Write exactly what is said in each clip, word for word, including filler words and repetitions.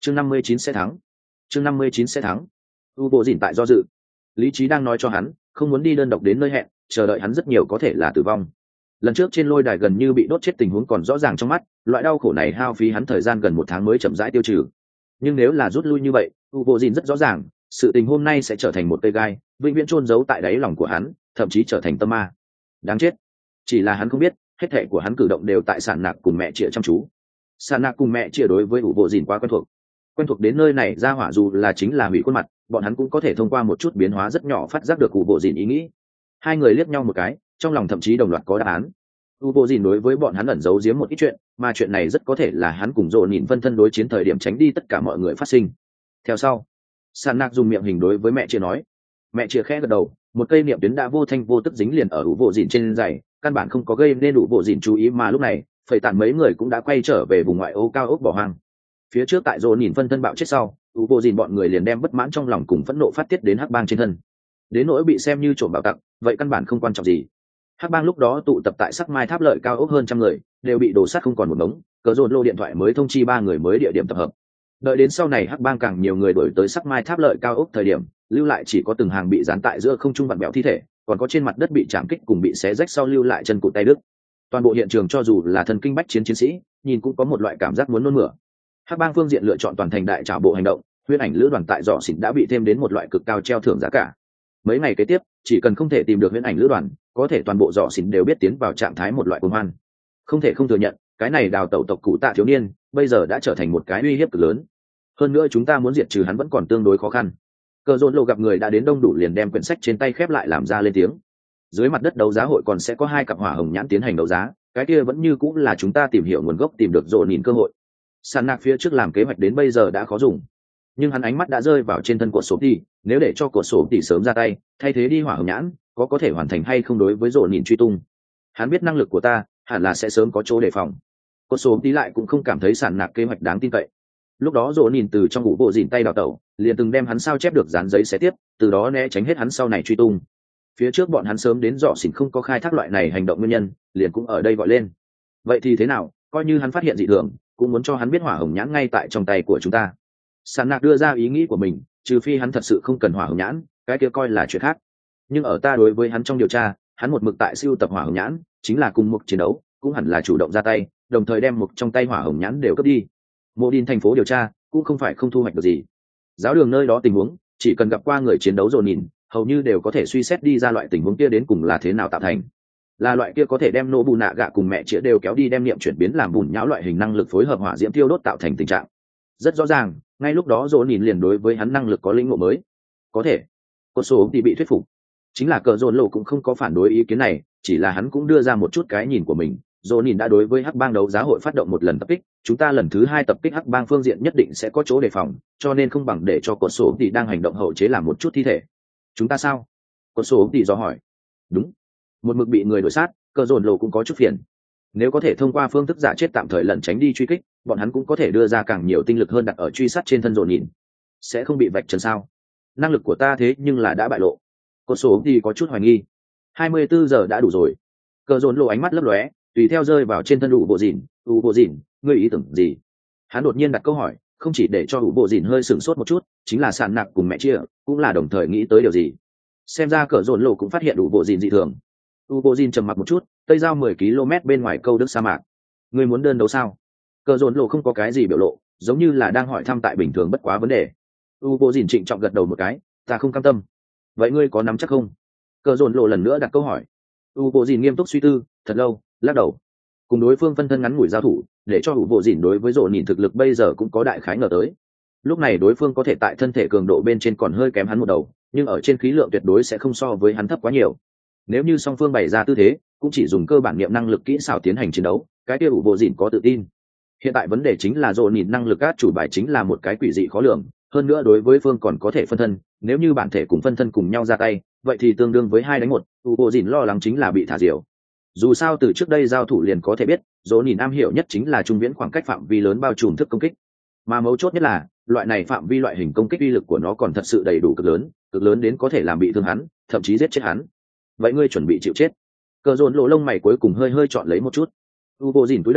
chương năm mươi chín sẽ thắng chương năm mươi chín sẽ thắng u bộ dìn tại do dự, lý trí đang nói cho hắn không muốn đi đơn độc đến nơi hẹn, chờ đợi hắn rất nhiều có thể là tử vong. Lần trước trên lôi đài gần như bị đốt chết tình huống còn rõ ràng trong mắt, loại đau khổ này hao phí hắn thời gian gần một tháng mới chậm rãi tiêu trừ. Nhưng nếu là rút lui như vậy, u bộ dìn rất rõ ràng sự tình hôm nay sẽ trở thành một cây gai vĩnh viễn chôn giấu tại đáy lòng của hắn, thậm chí trở thành tâm ma đáng chết. Chỉ là hắn không biết hết thảy của hắn cử động đều tại sản nạc cùng mẹ chĩa chăm chú. Sản nạc cùng mẹ chĩa đối với u bộ dìn quá quen thuộc, quen thuộc đến nơi này ra hỏa dù là chính là hủy khuôn mặt, bọn hắn cũng có thể thông qua một chút biến hóa rất nhỏ phát giác được u bộ dìn ý nghĩ. Hai người liếc nhau một cái, trong lòng thậm chí đồng loạt có đáp án. u bộ dìn đối với bọn hắn ẩn giấu giếm một ít chuyện, mà chuyện này rất có thể là hắn cùng rộ nhìn phân thân đối chiến thời điểm tránh đi tất cả mọi người phát sinh. Theo sau, Sản nạc dùng miệng hình đối với mẹ chia nói. Mẹ chia khẽ gật đầu, một cây niệm tuyến đã vô thanh vô tức dính liền ở u bộ dìn trên giày, căn bản không có gây nên u bộ dìn chú ý, mà lúc này phẩy tản mấy người cũng đã quay trở về vùng ngoại ô cao ốc bỏ hoang. Phía trước tại rộ nhìn phân thân bạo chết sau, u bộ dìn bọn người liền đem bất mãn trong lòng cùng phẫn nộ phát tiết đến hắc bang trên thân. Đến nỗi bị xem như trộm bảo tặng, vậy căn bản không quan trọng gì. Hắc bang lúc đó tụ tập tại sắc mai tháp lợi cao ốc hơn trăm người, đều bị đổ sát không còn một mống, cờ dồn lô điện thoại mới thông chi ba người mới địa điểm tập hợp. Đợi đến sau này hắc bang càng nhiều người đổi tới sắc mai tháp lợi cao ốc thời điểm, lưu lại chỉ có từng hàng bị dán tại giữa không trung vặn bẹo thi thể, còn có trên mặt đất bị chạm kích cùng bị xé rách sau lưu lại chân cụt tay đứt. Toàn bộ hiện trường cho dù là thần kinh bách chiến chiến sĩ, nhìn cũng có một loại cảm giác muốn nôn mửa. Hắc bang phương diện lựa chọn toàn thành đại trảo bộ hành động, huyễn ảnh lữ đoàn tại dọ xỉn đã bị thêm đến một loại cực cao treo thưởng giá cả. Mấy ngày kế tiếp, chỉ cần không thể tìm được huyễn ảnh lữ đoàn, có thể toàn bộ dọ xỉn đều biết tiến vào trạng thái một loại cuồng hoan. Không thể không thừa nhận, cái này đào tẩu tộc cụ tạ thiếu niên bây giờ đã trở thành một cái uy hiếp cực lớn. Hơn nữa chúng ta muốn diệt trừ hắn vẫn còn tương đối khó khăn. Cờ dồn lộ gặp người đã đến đông đủ liền đem quyển sách trên tay khép lại làm ra lên tiếng. Dưới mặt đất đấu giá hội còn sẽ có hai cặp hỏa hồng nhãn tiến hành đấu giá, cái kia vẫn như cũng là chúng ta tìm hiểu nguồn gốc tìm được rộ nhìn cơ hội. Sàn nạc phía trước làm kế hoạch đến bây giờ đã khó dùng, nhưng hắn ánh mắt đã rơi vào trên thân của sổ tỷ, nếu để cho của sổ tỷ sớm ra tay thay thế đi hỏa hồng nhãn, có có thể hoàn thành hay không đối với rộ nhìn truy tung. Hắn biết năng lực của ta hẳn là sẽ sớm có chỗ đề phòng. Của sổ tỷ lại cũng không cảm thấy sàn nạc kế hoạch đáng tin cậy. Lúc đó rộ nhìn từ trong ngủ bộ dìn tay đào tẩu, liền từng đem hắn sao chép được dán giấy xé tiếp, từ đó né tránh hết hắn sau này truy tung. Phía trước bọn hắn sớm đến dọ xỉn không có khai thác loại này hành động nguyên nhân, liền cũng ở đây gọi lên. Vậy thì thế nào, coi như hắn phát hiện dị thường, cũng muốn cho hắn biết hỏa hồng nhãn ngay tại trong tay của chúng ta. Sàn nạc đưa ra ý nghĩ của mình, trừ phi hắn thật sự không cần hỏa hồng nhãn, cái kia coi là chuyện khác. Nhưng ở ta đối với hắn trong điều tra, hắn một mực tại siêu tập hỏa hồng nhãn, chính là cùng một chiến đấu, cũng hẳn là chủ động ra tay, đồng thời đem một trong tay hỏa hồng nhãn đều cướp đi. Mộ Đin thành phố điều tra cũng không phải không thu hoạch được gì. Giáo đường nơi đó tình huống, chỉ cần gặp qua người chiến đấu rồi nhìn, hầu như đều có thể suy xét đi ra loại tình huống kia đến cùng là thế nào tạo thành. Là loại kia có thể đem nô bù nạ gạ cùng mẹ chĩa đều kéo đi đem niệm chuyển biến làm bùn nhão loại hình năng lực phối hợp hỏa diễm tiêu đốt tạo thành tình trạng. Rất rõ ràng, ngay lúc đó rồi nhìn liền đối với hắn năng lực có lĩnh ngộ mới. Có thể, con số thì bị thuyết phục. Chính là cờ dồn lộ cũng không có phản đối ý kiến này, chỉ là hắn cũng đưa ra một chút cái nhìn của mình. Rồi nhìn đã đối với hắc bang đấu giá hội phát động một lần tập kích, chúng ta lần thứ hai tập kích hắc bang phương diện nhất định sẽ có chỗ đề phòng, cho nên không bằng để cho cột số thì đang hành động hậu chế làm một chút thi thể. Chúng ta sao? Cột số thì do hỏi. Đúng. Một mực bị người đuổi sát, cờ dồn lộ cũng có chút phiền. Nếu có thể thông qua phương thức giả chết tạm thời lẩn tránh đi truy kích, bọn hắn cũng có thể đưa ra càng nhiều tinh lực hơn đặt ở truy sát trên thân dồn nhìn. Sẽ không bị vạch trần sao? Năng lực của ta thế nhưng là đã bại lộ. Cột số thì có chút hoài nghi. hai mươi bốn giờ đã đủ rồi. Cờ dồn lộ ánh mắt lấp lóe, tùy theo rơi vào trên thân ủ bộ dìn. Ủ bộ dìn, ngươi ý tưởng gì? Hắn đột nhiên đặt câu hỏi, không chỉ để cho ủ bộ dìn hơi sửng sốt một chút, chính là sàn nặc cùng mẹ chia cũng là đồng thời nghĩ tới điều gì. Xem ra cờ dồn lộ cũng phát hiện ủ bộ dìn dị thường. Ủ bộ dìn trầm mặc một chút, tây giao mười ki lô mét bên ngoài câu đức sa mạc. Ngươi muốn đơn đấu sao? Cờ dồn lộ không có cái gì biểu lộ, giống như là đang hỏi thăm tại bình thường bất quá vấn đề. Ủ bộ dìn trịnh trọng gật đầu một cái, ta không cam tâm. Vậy ngươi có nắm chắc không? Cờ dồn lộ lần nữa đặt câu hỏi. Ủ bộ dìn nghiêm túc suy tư thật lâu, lắc đầu. Cùng đối phương phân thân ngắn ngủi giao thủ, để cho ủ bộ dìn đối với rộ nhìn thực lực bây giờ cũng có đại khái ngờ tới. Lúc này đối phương có thể tại thân thể cường độ bên trên còn hơi kém hắn một đầu, nhưng ở trên khí lượng tuyệt đối sẽ không so với hắn thấp quá nhiều. Nếu như song phương bày ra tư thế, cũng chỉ dùng cơ bản niệm năng lực kỹ xảo tiến hành chiến đấu, cái kia ủ bộ dìn có tự tin. Hiện tại vấn đề chính là rộ nhìn năng lực át chủ bài chính là một cái quỷ dị khó lường, hơn nữa đối với phương còn có thể phân thân, nếu như bản thể cùng phân thân cùng nhau ra tay, vậy thì tương đương với hai đánh một, ủ bộ dìn lo lắng chính là bị thả diều. Dù sao từ trước đây giao thủ liền có thể biết, dỗ nhìn am hiểu nhất chính là trung viễn khoảng cách phạm vi lớn bao trùm thức công kích, mà mấu chốt nhất là loại này phạm vi loại hình công kích uy lực của nó còn thật sự đầy đủ cực lớn, cực lớn đến có thể làm bị thương hắn, thậm chí giết chết hắn. Vậy ngươi chuẩn bị chịu chết? Cờ dồn lộ lông mày cuối cùng hơi hơi chọn lấy một chút. U vô dìn túi đầu,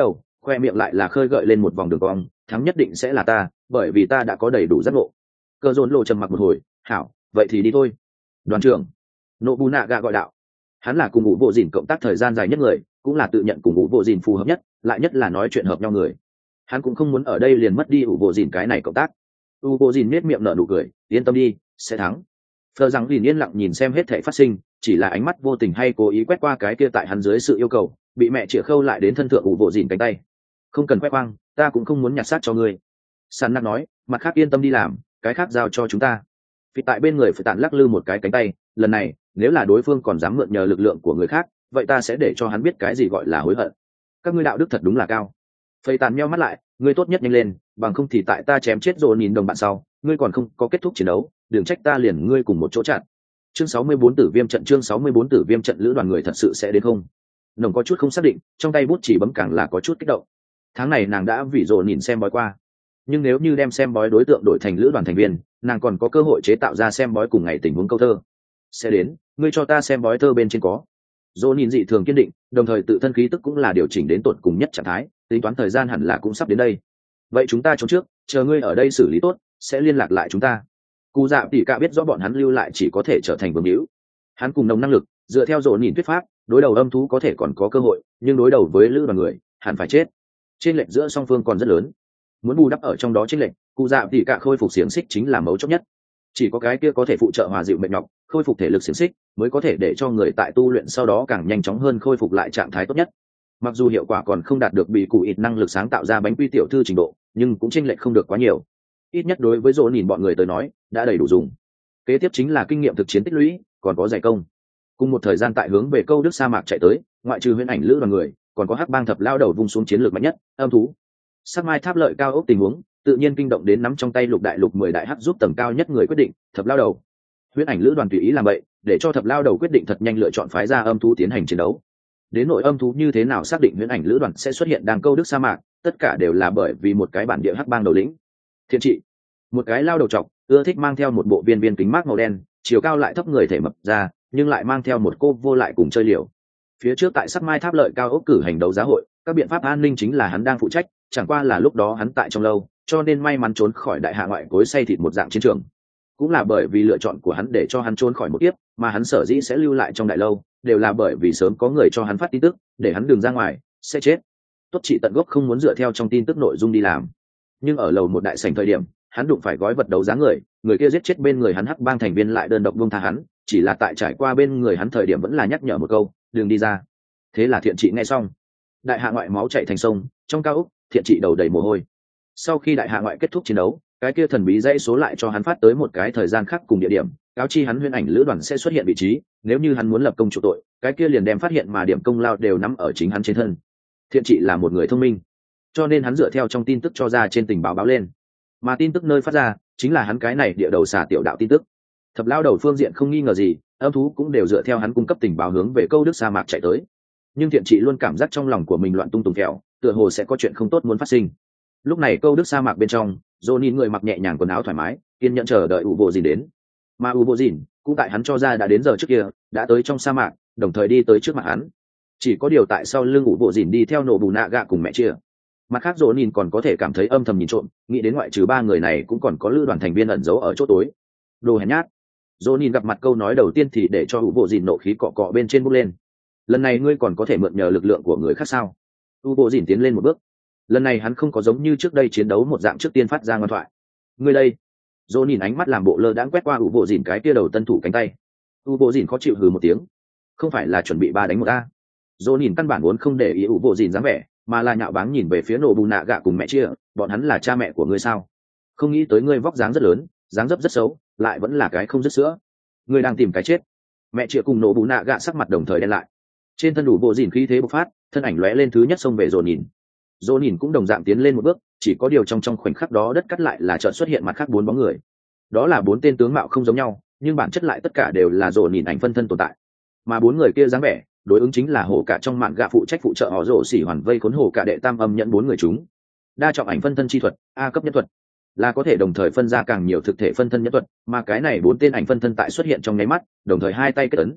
khoe miệng lại là khơi gợi lên một vòng đường cong, thắng nhất định sẽ là ta, bởi vì ta đã có đầy đủ giác ngộ. Cờ dồn lộ trầm mặc một hồi, hảo, vậy thì đi thôi. Đoàn trưởng Nobunaga gọi đạo. Hắn là cùng ngũ bộ dìn cộng tác thời gian dài nhất người, cũng là tự nhận cùng ngũ bộ dìn phù hợp nhất, lại nhất là nói chuyện hợp nhau người. Hắn cũng không muốn ở đây liền mất đi ngũ bộ dìn cái này cộng tác. ngũ bộ dìn nét miệng nở nụ cười, yên tâm đi, sẽ thắng. Phờ rằng liền yên lặng nhìn xem hết thảy phát sinh, chỉ là ánh mắt vô tình hay cố ý quét qua cái kia tại hắn dưới sự yêu cầu, bị mẹ chĩa khâu lại đến thân thượng ngũ bộ dìn cánh tay. Không cần quét quang, ta cũng không muốn nhặt xác cho ngươi. Sàn nặc nói, mặt khác yên tâm đi làm, cái khác giao cho chúng ta. Vì tại bên người phải tản lắc lư một cái cánh tay, lần này nếu là đối phương còn dám mượn nhờ lực lượng của người khác, vậy ta sẽ để cho hắn biết cái gì gọi là hối hận. Các ngươi đạo đức thật đúng là cao. Phây tàn meo mắt lại, ngươi tốt nhất nhanh lên, bằng không thì tại ta chém chết rồi nhìn đồng bạn sau, ngươi còn không có kết thúc chiến đấu, đừng trách ta liền ngươi cùng một chỗ chặn. Chương sáu mươi bốn tử viêm trận, chương sáu mươi bốn tử viêm trận, lữ đoàn người thật sự sẽ đến không? Nồng có chút không xác định, trong tay bút chỉ bấm càng là có chút kích động. Tháng này nàng đã vì rồi nhìn xem bói qua, nhưng nếu như đem xem bói đối tượng đổi thành lữ đoàn thành viên, nàng còn có cơ hội chế tạo ra xem bói cùng ngày tình huống câu thơ. Sẽ đến, ngươi cho ta xem bói thơ bên trên có. Dỗ nhìn dị thường kiên định, đồng thời tự thân khí tức cũng là điều chỉnh đến tột cùng nhất trạng thái, tính toán thời gian hẳn là cũng sắp đến đây. Vậy chúng ta trốn trước, chờ ngươi ở đây xử lý tốt, sẽ liên lạc lại chúng ta. Cú Dạ Tỷ Cả biết rõ bọn hắn lưu lại chỉ có thể trở thành vương hữu. Hắn cùng nồng năng lực, dựa theo Dỗ nhìn thuyết pháp, đối đầu âm thú có thể còn có cơ hội, nhưng đối đầu với lữ đoàn người, hẳn phải chết. Trên lệch giữa song phương còn rất lớn. Muốn bù đắp ở trong đó trên lệch, Cú Dạ Tỷ Cả khôi phục xiềng xích chính là mấu chốt nhất. Chỉ có cái kia có thể phụ trợ hòa dịu mệt nhọc, khôi phục thể lực xiềng xích, mới có thể để cho người tại tu luyện sau đó càng nhanh chóng hơn khôi phục lại trạng thái tốt nhất. Mặc dù hiệu quả còn không đạt được bị cụ ít năng lực sáng tạo ra bánh quy tiểu thư trình độ, nhưng cũng chênh lệch không được quá nhiều. Ít nhất đối với Dỗ nhìn bọn người tới nói, đã đầy đủ dùng. Kế tiếp chính là kinh nghiệm thực chiến tích lũy, còn có giải công. Cùng một thời gian tại hướng về câu đức sa mạc chạy tới, ngoại trừ huyễn ảnh lữ đoàn người, còn có hắc bang thập lao đầu vung xuống chiến lược mạnh nhất, âm thú. Sắc mai tháp lợi cao ốc tình huống, tự nhiên kinh động đến nắm trong tay lục đại lục mười đại hắc giúp tầng cao nhất người quyết định, thập lao đầu. Huyễn ảnh lữ đoàn tùy ý làm vậy, để cho thập lao đầu quyết định thật nhanh lựa chọn phái ra âm thú tiến hành chiến đấu. Đến nội âm thú như thế nào xác định huyễn ảnh lữ đoàn sẽ xuất hiện đang câu đức sa mạc, tất cả đều là bởi vì một cái bản địa hắc bang đầu lĩnh. Thiện trị, một cái lao đầu trọc, ưa thích mang theo một bộ viên viên kính mát màu đen, chiều cao lại thấp người thể mập ra, nhưng lại mang theo một cô vô lại cùng chơi liều. Phía trước tại sắc mai tháp lợi cao ốc cử hành đấu giá hội, các biện pháp an ninh chính là hắn đang phụ trách, chẳng qua là lúc đó hắn tại trong lâu, cho nên may mắn trốn khỏi đại hạ ngoại cối xay thịt một dạng chiến trường. Cũng là bởi vì lựa chọn của hắn để cho hắn trốn khỏi một kiếp, mà hắn sở dĩ sẽ lưu lại trong đại lâu, đều là bởi vì sớm có người cho hắn phát tin tức, để hắn đừng ra ngoài, sẽ chết. Tốt trị tận gốc không muốn dựa theo trong tin tức nội dung đi làm. Nhưng ở lầu một đại sảnh thời điểm, hắn đụng phải gói vật đấu giá người, người kia giết chết bên người hắn hắc bang thành viên lại đơn độc buông tha hắn, chỉ là tại trải qua bên người hắn thời điểm vẫn là nhắc nhở một câu, đừng đi ra. Thế là Thiện trị nghe xong, đại hạ ngoại máu chảy thành sông, trong cao ốc, Thiện trị đầu đầy mồ hôi. Sau khi đại hạ ngoại kết thúc chiến đấu, cái kia thần bí dãy số lại cho hắn phát tới một cái thời gian khác cùng địa điểm, cáo chi hắn huyễn ảnh lữ đoàn sẽ xuất hiện vị trí, nếu như hắn muốn lập công chủ tội, cái kia liền đem phát hiện mà điểm công lao đều nắm ở chính hắn trên thân. Thiện trị là một người thông minh, cho nên hắn dựa theo trong tin tức cho ra trên tình báo báo lên, mà tin tức nơi phát ra chính là hắn cái này địa đầu xà tiểu đạo tin tức. Thập lao đầu phương diện không nghi ngờ gì, âm thú cũng đều dựa theo hắn cung cấp tình báo hướng về câu đức sa mạc chạy tới. Nhưng Thiện trị luôn cảm giác trong lòng của mình loạn tung tùng kẹo, tựa hồ sẽ có chuyện không tốt muốn phát sinh. Lúc này câu đức sa mạc bên trong, Johnny người mặc nhẹ nhàng quần áo thoải mái, kiên nhẫn chờ đợi u bộ dìn đến. Mà u bộ dìn cũng tại hắn cho ra đã đến giờ trước kia, đã tới trong sa mạc, đồng thời đi tới trước mặt hắn. Chỉ có điều tại sau lưng u bộ dìn đi theo nổ bù nạ gạ cùng mẹ chia. Mặt khác Johnny còn có thể cảm thấy âm thầm nhìn trộm, nghĩ đến ngoại trừ ba người này cũng còn có lữ đoàn thành viên ẩn giấu ở chỗ tối. Đồ hèn nhát. Johnny gặp mặt câu nói đầu tiên thì để cho u bộ dìn nộ khí cọ cọ bên trên bốc lên. Lần này ngươi còn có thể mượn nhờ lực lượng của người khác sao? U bộ dìn tiến lên một bước. Lần này hắn không có giống như trước đây chiến đấu một dạng trước tiên phát ra ngoan thoại. Ngươi đây. Dỗ nhìn ánh mắt làm bộ lơ đãng quét qua u bộ dìn cái kia đầu tân thủ cánh tay. U bộ dìn khó chịu hừ một tiếng. Không phải là chuẩn bị ba đánh một a. Dỗ nhìn căn bản vốn không để ý u bộ dìn dáng vẻ, mà là nhạo báng nhìn về phía nổ bù nạ gạ cùng mẹ chia, bọn hắn là cha mẹ của ngươi sao? Không nghĩ tới ngươi vóc dáng rất lớn, dáng dấp rất xấu, lại vẫn là cái không dứt sữa. Ngươi đang tìm cái chết. Mẹ chia cùng nổ bù nạ gạ sắc mặt đồng thời đen lại. Trên thân đủ bộ dìn khí thế bộc phát, thân ảnh lóe lên thứ nhất xông về Dỗ nhìn. Dỗ nhìn cũng đồng dạng tiến lên một bước, chỉ có điều trong trong khoảnh khắc đó đất cắt lại là chợt xuất hiện mặt khác bốn bóng người. Đó là bốn tên tướng mạo không giống nhau, nhưng bản chất lại tất cả đều là Dỗ nhìn ảnh phân thân tồn tại. Mà bốn người kia dáng vẻ, đối ứng chính là hổ cả trong mạn gạ phụ trách phụ trợ họ Dỗ xỉ hoàn vây khốn hổ cả đệ tam âm nhận bốn người chúng. Đa trọng ảnh phân thân chi thuật, A cấp nhân thuật, là có thể đồng thời phân ra càng nhiều thực thể phân thân nhân thuật, mà cái này bốn tên ảnh phân thân tại xuất hiện trong nháy mắt, đồng thời hai tay kết ấn.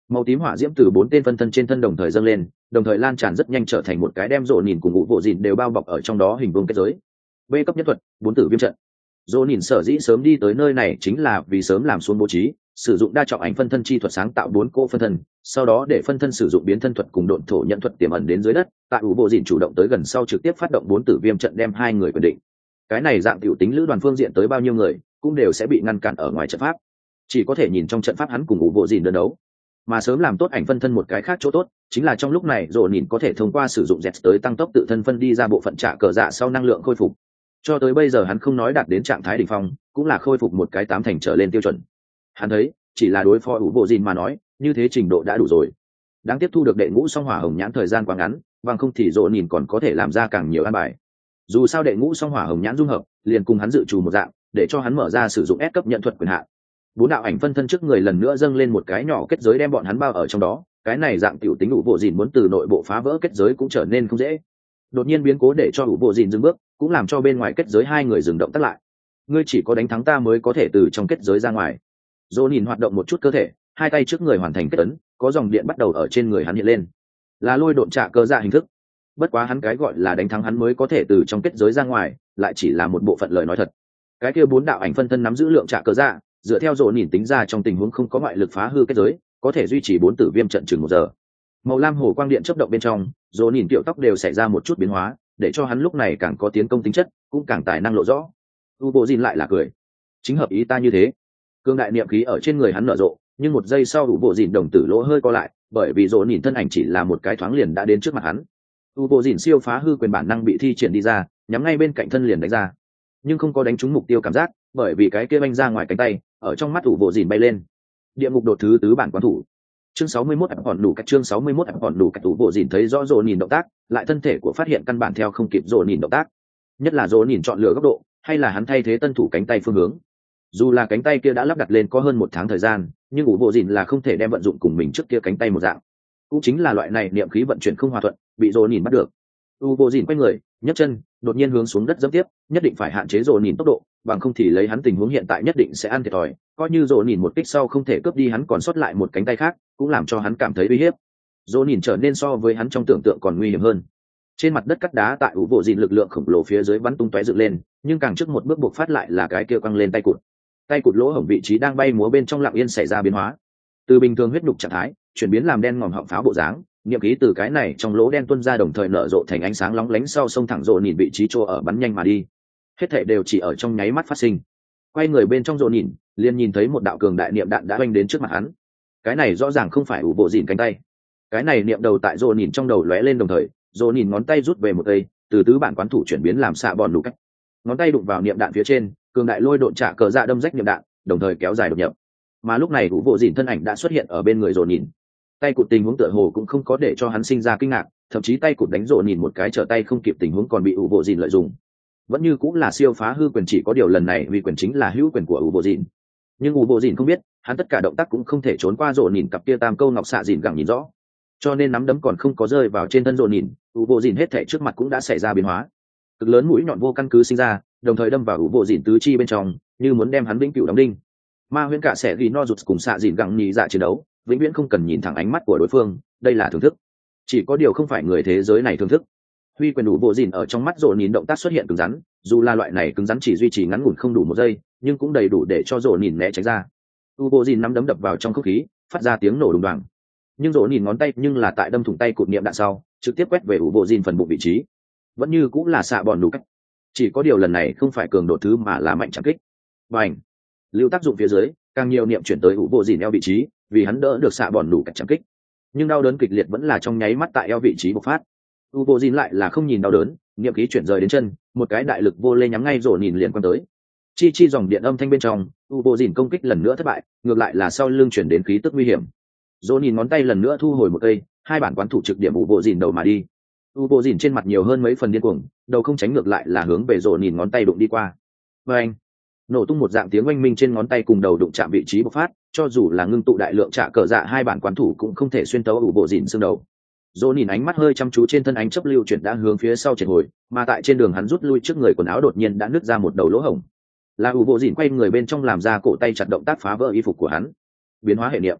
Màu tím hỏa diễm từ bốn tên phân thân trên thân đồng thời dâng lên, đồng thời lan tràn rất nhanh trở thành một cái đem rộ nhìn cùng ngũ bộ dìn đều bao bọc ở trong đó hình vuông kết giới. B cấp nhất thuật, bốn tử viêm trận. Rộ nhìn sở dĩ sớm đi tới nơi này chính là vì sớm làm xuống bố trí, sử dụng đa trọng ảnh phân thân chi thuật sáng tạo bốn cỗ phân thân, sau đó để phân thân sử dụng biến thân thuật cùng độn thổ nhận thuật tiềm ẩn đến dưới đất, tại ngũ bộ dìn chủ động tới gần sau trực tiếp phát động bốn tử viêm trận đem hai người quyền định. Cái này dạng tiểu tính lữ đoàn phương diện tới bao nhiêu người, cũng đều sẽ bị ngăn cản ở ngoài trận pháp, chỉ có thể nhìn trong trận pháp hắn cùng ngũ bộ dìn đơn đấu. Mà sớm làm tốt ảnh phân thân một cái khác chỗ tốt chính là trong lúc này rộ nhìn có thể thông qua sử dụng dẹt tới tăng tốc tự thân phân đi ra bộ phận trả cờ dạ sau năng lượng khôi phục. Cho tới bây giờ hắn không nói đạt đến trạng thái đỉnh phong, cũng là khôi phục một cái tám thành trở lên tiêu chuẩn. Hắn thấy chỉ là đối phó ủ bộ dìn mà nói như thế trình độ đã đủ rồi. Đáng tiếp thu được đệ ngũ song hỏa hồng nhãn thời gian quá ngắn, bằng không thì rộ nhìn còn có thể làm ra càng nhiều an bài. Dù sao đệ ngũ song hỏa hồng nhãn dung hợp liền cùng hắn dự trù một dạng, để cho hắn mở ra sử dụng S cấp nhận thuật quyền hạn. Bốn đạo ảnh phân thân trước người lần nữa dâng lên một cái nhỏ kết giới đem bọn hắn bao ở trong đó. Cái này dạng tiểu tính ủ bộ dìn muốn từ nội bộ phá vỡ kết giới cũng trở nên không dễ. Đột nhiên biến cố để cho ủ bộ dìn dừng bước, cũng làm cho bên ngoài kết giới hai người dừng động tác lại. Ngươi chỉ có đánh thắng ta mới có thể từ trong kết giới ra ngoài. Dỗ nhìn hoạt động một chút cơ thể, hai tay trước người hoàn thành kết ấn, có dòng điện bắt đầu ở trên người hắn hiện lên, là lôi độn trả cơ dạ hình thức. Bất quá hắn cái gọi là đánh thắng hắn mới có thể từ trong kết giới ra ngoài, lại chỉ là một bộ phận lời nói thật. Cái kia bốn đạo ảnh phân thân nắm giữ lượng trả cơ dạ, dựa theo dỗ nhìn tính ra trong tình huống không có ngoại lực phá hư kết giới, có thể duy trì bốn tử viêm trận chừng một giờ. Màu lam hồ quang điện chớp động bên trong, dỗ nhìn tiểu tóc đều xảy ra một chút biến hóa, để cho hắn lúc này càng có tiến công tính chất, cũng càng tài năng lộ rõ. U bộ dìn lại là cười, chính hợp ý ta như thế. Cương đại niệm khí ở trên người hắn nở rộ, nhưng một giây sau U bộ dìn đồng tử lỗ hơi co lại, bởi vì dỗ nhìn thân ảnh chỉ là một cái thoáng liền đã đến trước mặt hắn. U bộ dìn siêu phá hư quyền bản năng bị thi triển đi ra, nhắm ngay bên cạnh thân liền đánh ra, nhưng không có đánh trúng mục tiêu cảm giác, bởi vì cái kia banh ra ngoài cánh tay, ở trong mắt U bộ dìn bay lên. Địa ngục đột thứ tứ bản quán thủ. Chương sáu mươi mốt còn đủ cách chương sáu mươi mốt còn đủ cách U bộ dìn thấy rõ dỗ nhìn động tác, lại thân thể của phát hiện căn bản theo không kịp dỗ nhìn động tác. Nhất là dỗ nhìn chọn lựa góc độ, hay là hắn thay thế tân thủ cánh tay phương hướng. Dù là cánh tay kia đã lắp đặt lên có hơn một tháng thời gian, nhưng U bộ dìn là không thể đem vận dụng cùng mình trước kia cánh tay một dạng. Cũng chính là loại này niệm khí vận chuyển không hòa thuận, bị dỗ nhìn bắt được. U bộ dìn quay người, nhấc chân, đột nhiên hướng xuống đất dẫm tiếp, nhất định phải hạn chế dỗ nhìn tốc độ, bằng không thì lấy hắn tình huống hiện tại nhất định sẽ ăn thiệt thòi. Coi như dỗ nhìn một kích sau không thể cướp đi hắn còn sót lại một cánh tay khác, cũng làm cho hắn cảm thấy uy hiếp. Dỗ nhìn trở nên so với hắn trong tưởng tượng còn nguy hiểm hơn. Trên mặt đất cắt đá tại U bộ dìn lực lượng khổng lồ phía dưới bắn tung tóe dựng lên, nhưng càng trước một bước buộc phát lại là cái kia quăng lên tay cụt. Tay cụt lỗ hổng vị trí đang bay múa bên trong lặng yên xảy ra biến hóa, từ bình thường huyết nhục trạng thái chuyển biến làm đen ngòm họng pháo bộ dáng. Niệm khí từ cái này trong lỗ đen tuôn ra đồng thời nở rộ thành ánh sáng lóng lánh sau sông thẳng rộ nhìn vị trí chỗ ở bắn nhanh mà đi. Hết thảy đều chỉ ở trong nháy mắt phát sinh. Quay người bên trong rộ nhìn, liền nhìn thấy một đạo cường đại niệm đạn đã oanh đến trước mặt hắn. Cái này rõ ràng không phải U bộ dìn cánh tay. Cái này niệm đầu tại rộ nhìn trong đầu lóe lên đồng thời, rộ nhìn ngón tay rút về một cây, từ tứ bản quán thủ chuyển biến làm xạ bòn đủ cách. Ngón tay đụng vào niệm đạn phía trên, cường đại lôi độn trả cờ dạ đâm rách niệm đạn, đồng thời kéo dài đột nhập. Mà lúc này U bộ dìn thân ảnh đã xuất hiện ở bên người rộ nhìn. Tay cụt tình huống tựa hồ cũng không có để cho hắn sinh ra kinh ngạc, thậm chí tay cụt đánh rộ nhìn một cái trở tay không kịp tình huống còn bị U bộ dìn lợi dụng. Vẫn như cũng là siêu phá hư quyền, chỉ có điều lần này vì quyền chính là hữu quyền của U bộ dìn. Nhưng U bộ dìn không biết, hắn tất cả động tác cũng không thể trốn qua rộ nhìn cặp kia tam câu ngọc xạ dìn gẳng nhìn rõ. Cho nên nắm đấm còn không có rơi vào trên thân rộ nhìn, U bộ dìn hết thảy trước mặt cũng đã xảy ra biến hóa. Cực lớn mũi nhọn vô căn cứ sinh ra, đồng thời đâm vào U bộ dìn tứ chi bên trong, như muốn đem hắn vĩnh cửu đóng đinh. Ma huyễn cả sẽ ghi no rụt cùng xạ dìn gẳng nhị dạ chiến đấu, vĩnh viễn không cần nhìn thẳng ánh mắt của đối phương, đây là thưởng thức. Chỉ có điều không phải người thế giới này thưởng thức. Huy quyền đủ bộ dìn ở trong mắt rộ nhìn động tác xuất hiện cứng rắn, dù là loại này cứng rắn chỉ duy trì ngắn ngủn không đủ một giây, nhưng cũng đầy đủ để cho rộ nhìn né tránh ra. U bộ dìn nắm đấm đập vào trong không khí, phát ra tiếng nổ đùng đoàng. Nhưng rộ nhìn ngón tay nhưng là tại đâm thủng tay cụt niệm đạn sau, trực tiếp quét về U bộ dìn phần bụng vị trí. Vẫn như cũng là xạ bòn đủ cách. Chỉ có điều lần này không phải cường độ thứ mà là mạnh chẳng kích. Bành! Lưu tác dụng phía dưới, càng nhiều niệm chuyển tới U bộ dìn eo vị trí, vì hắn đỡ được xạ bòn đủ cách chẳng kích. Nhưng đau đớn kịch liệt vẫn là trong nháy mắt tại eo vị trí bộc phát. U bộ dìn lại là không nhìn đau đớn, niệm khí chuyển rời đến chân, một cái đại lực vô lê nhắm ngay rổ nhìn liền quan tới. Chi chi dòng điện âm thanh bên trong, U bộ dìn công kích lần nữa thất bại, ngược lại là sau lưng chuyển đến khí tức nguy hiểm. Rổ nhìn ngón tay lần nữa thu hồi một cây, hai bản quán thủ trực điểm U bộ dìn đầu mà đi. U bộ dìn trên mặt nhiều hơn mấy phần điên cuồng, đầu không tránh ngược lại là hướng về rổ nhìn ngón tay đụng đi qua. Và anh nổ tung một dạng tiếng oanh minh trên ngón tay cùng đầu đụng chạm vị trí bộc phát, cho dù là ngưng tụ đại lượng trả cờ dạ hai bản quán thủ cũng không thể xuyên tấu U bộ dìn xương đầu. Dỗ nhìn ánh mắt hơi chăm chú trên thân ánh chấp lưu chuyển đã hướng phía sau triệt hồi, mà tại trên đường hắn rút lui trước người quần áo đột nhiên đã nứt ra một đầu lỗ hổng. Là U bộ dìn quay người bên trong làm ra cổ tay chặt động tác phá vỡ y phục của hắn. Biến hóa hệ niệm.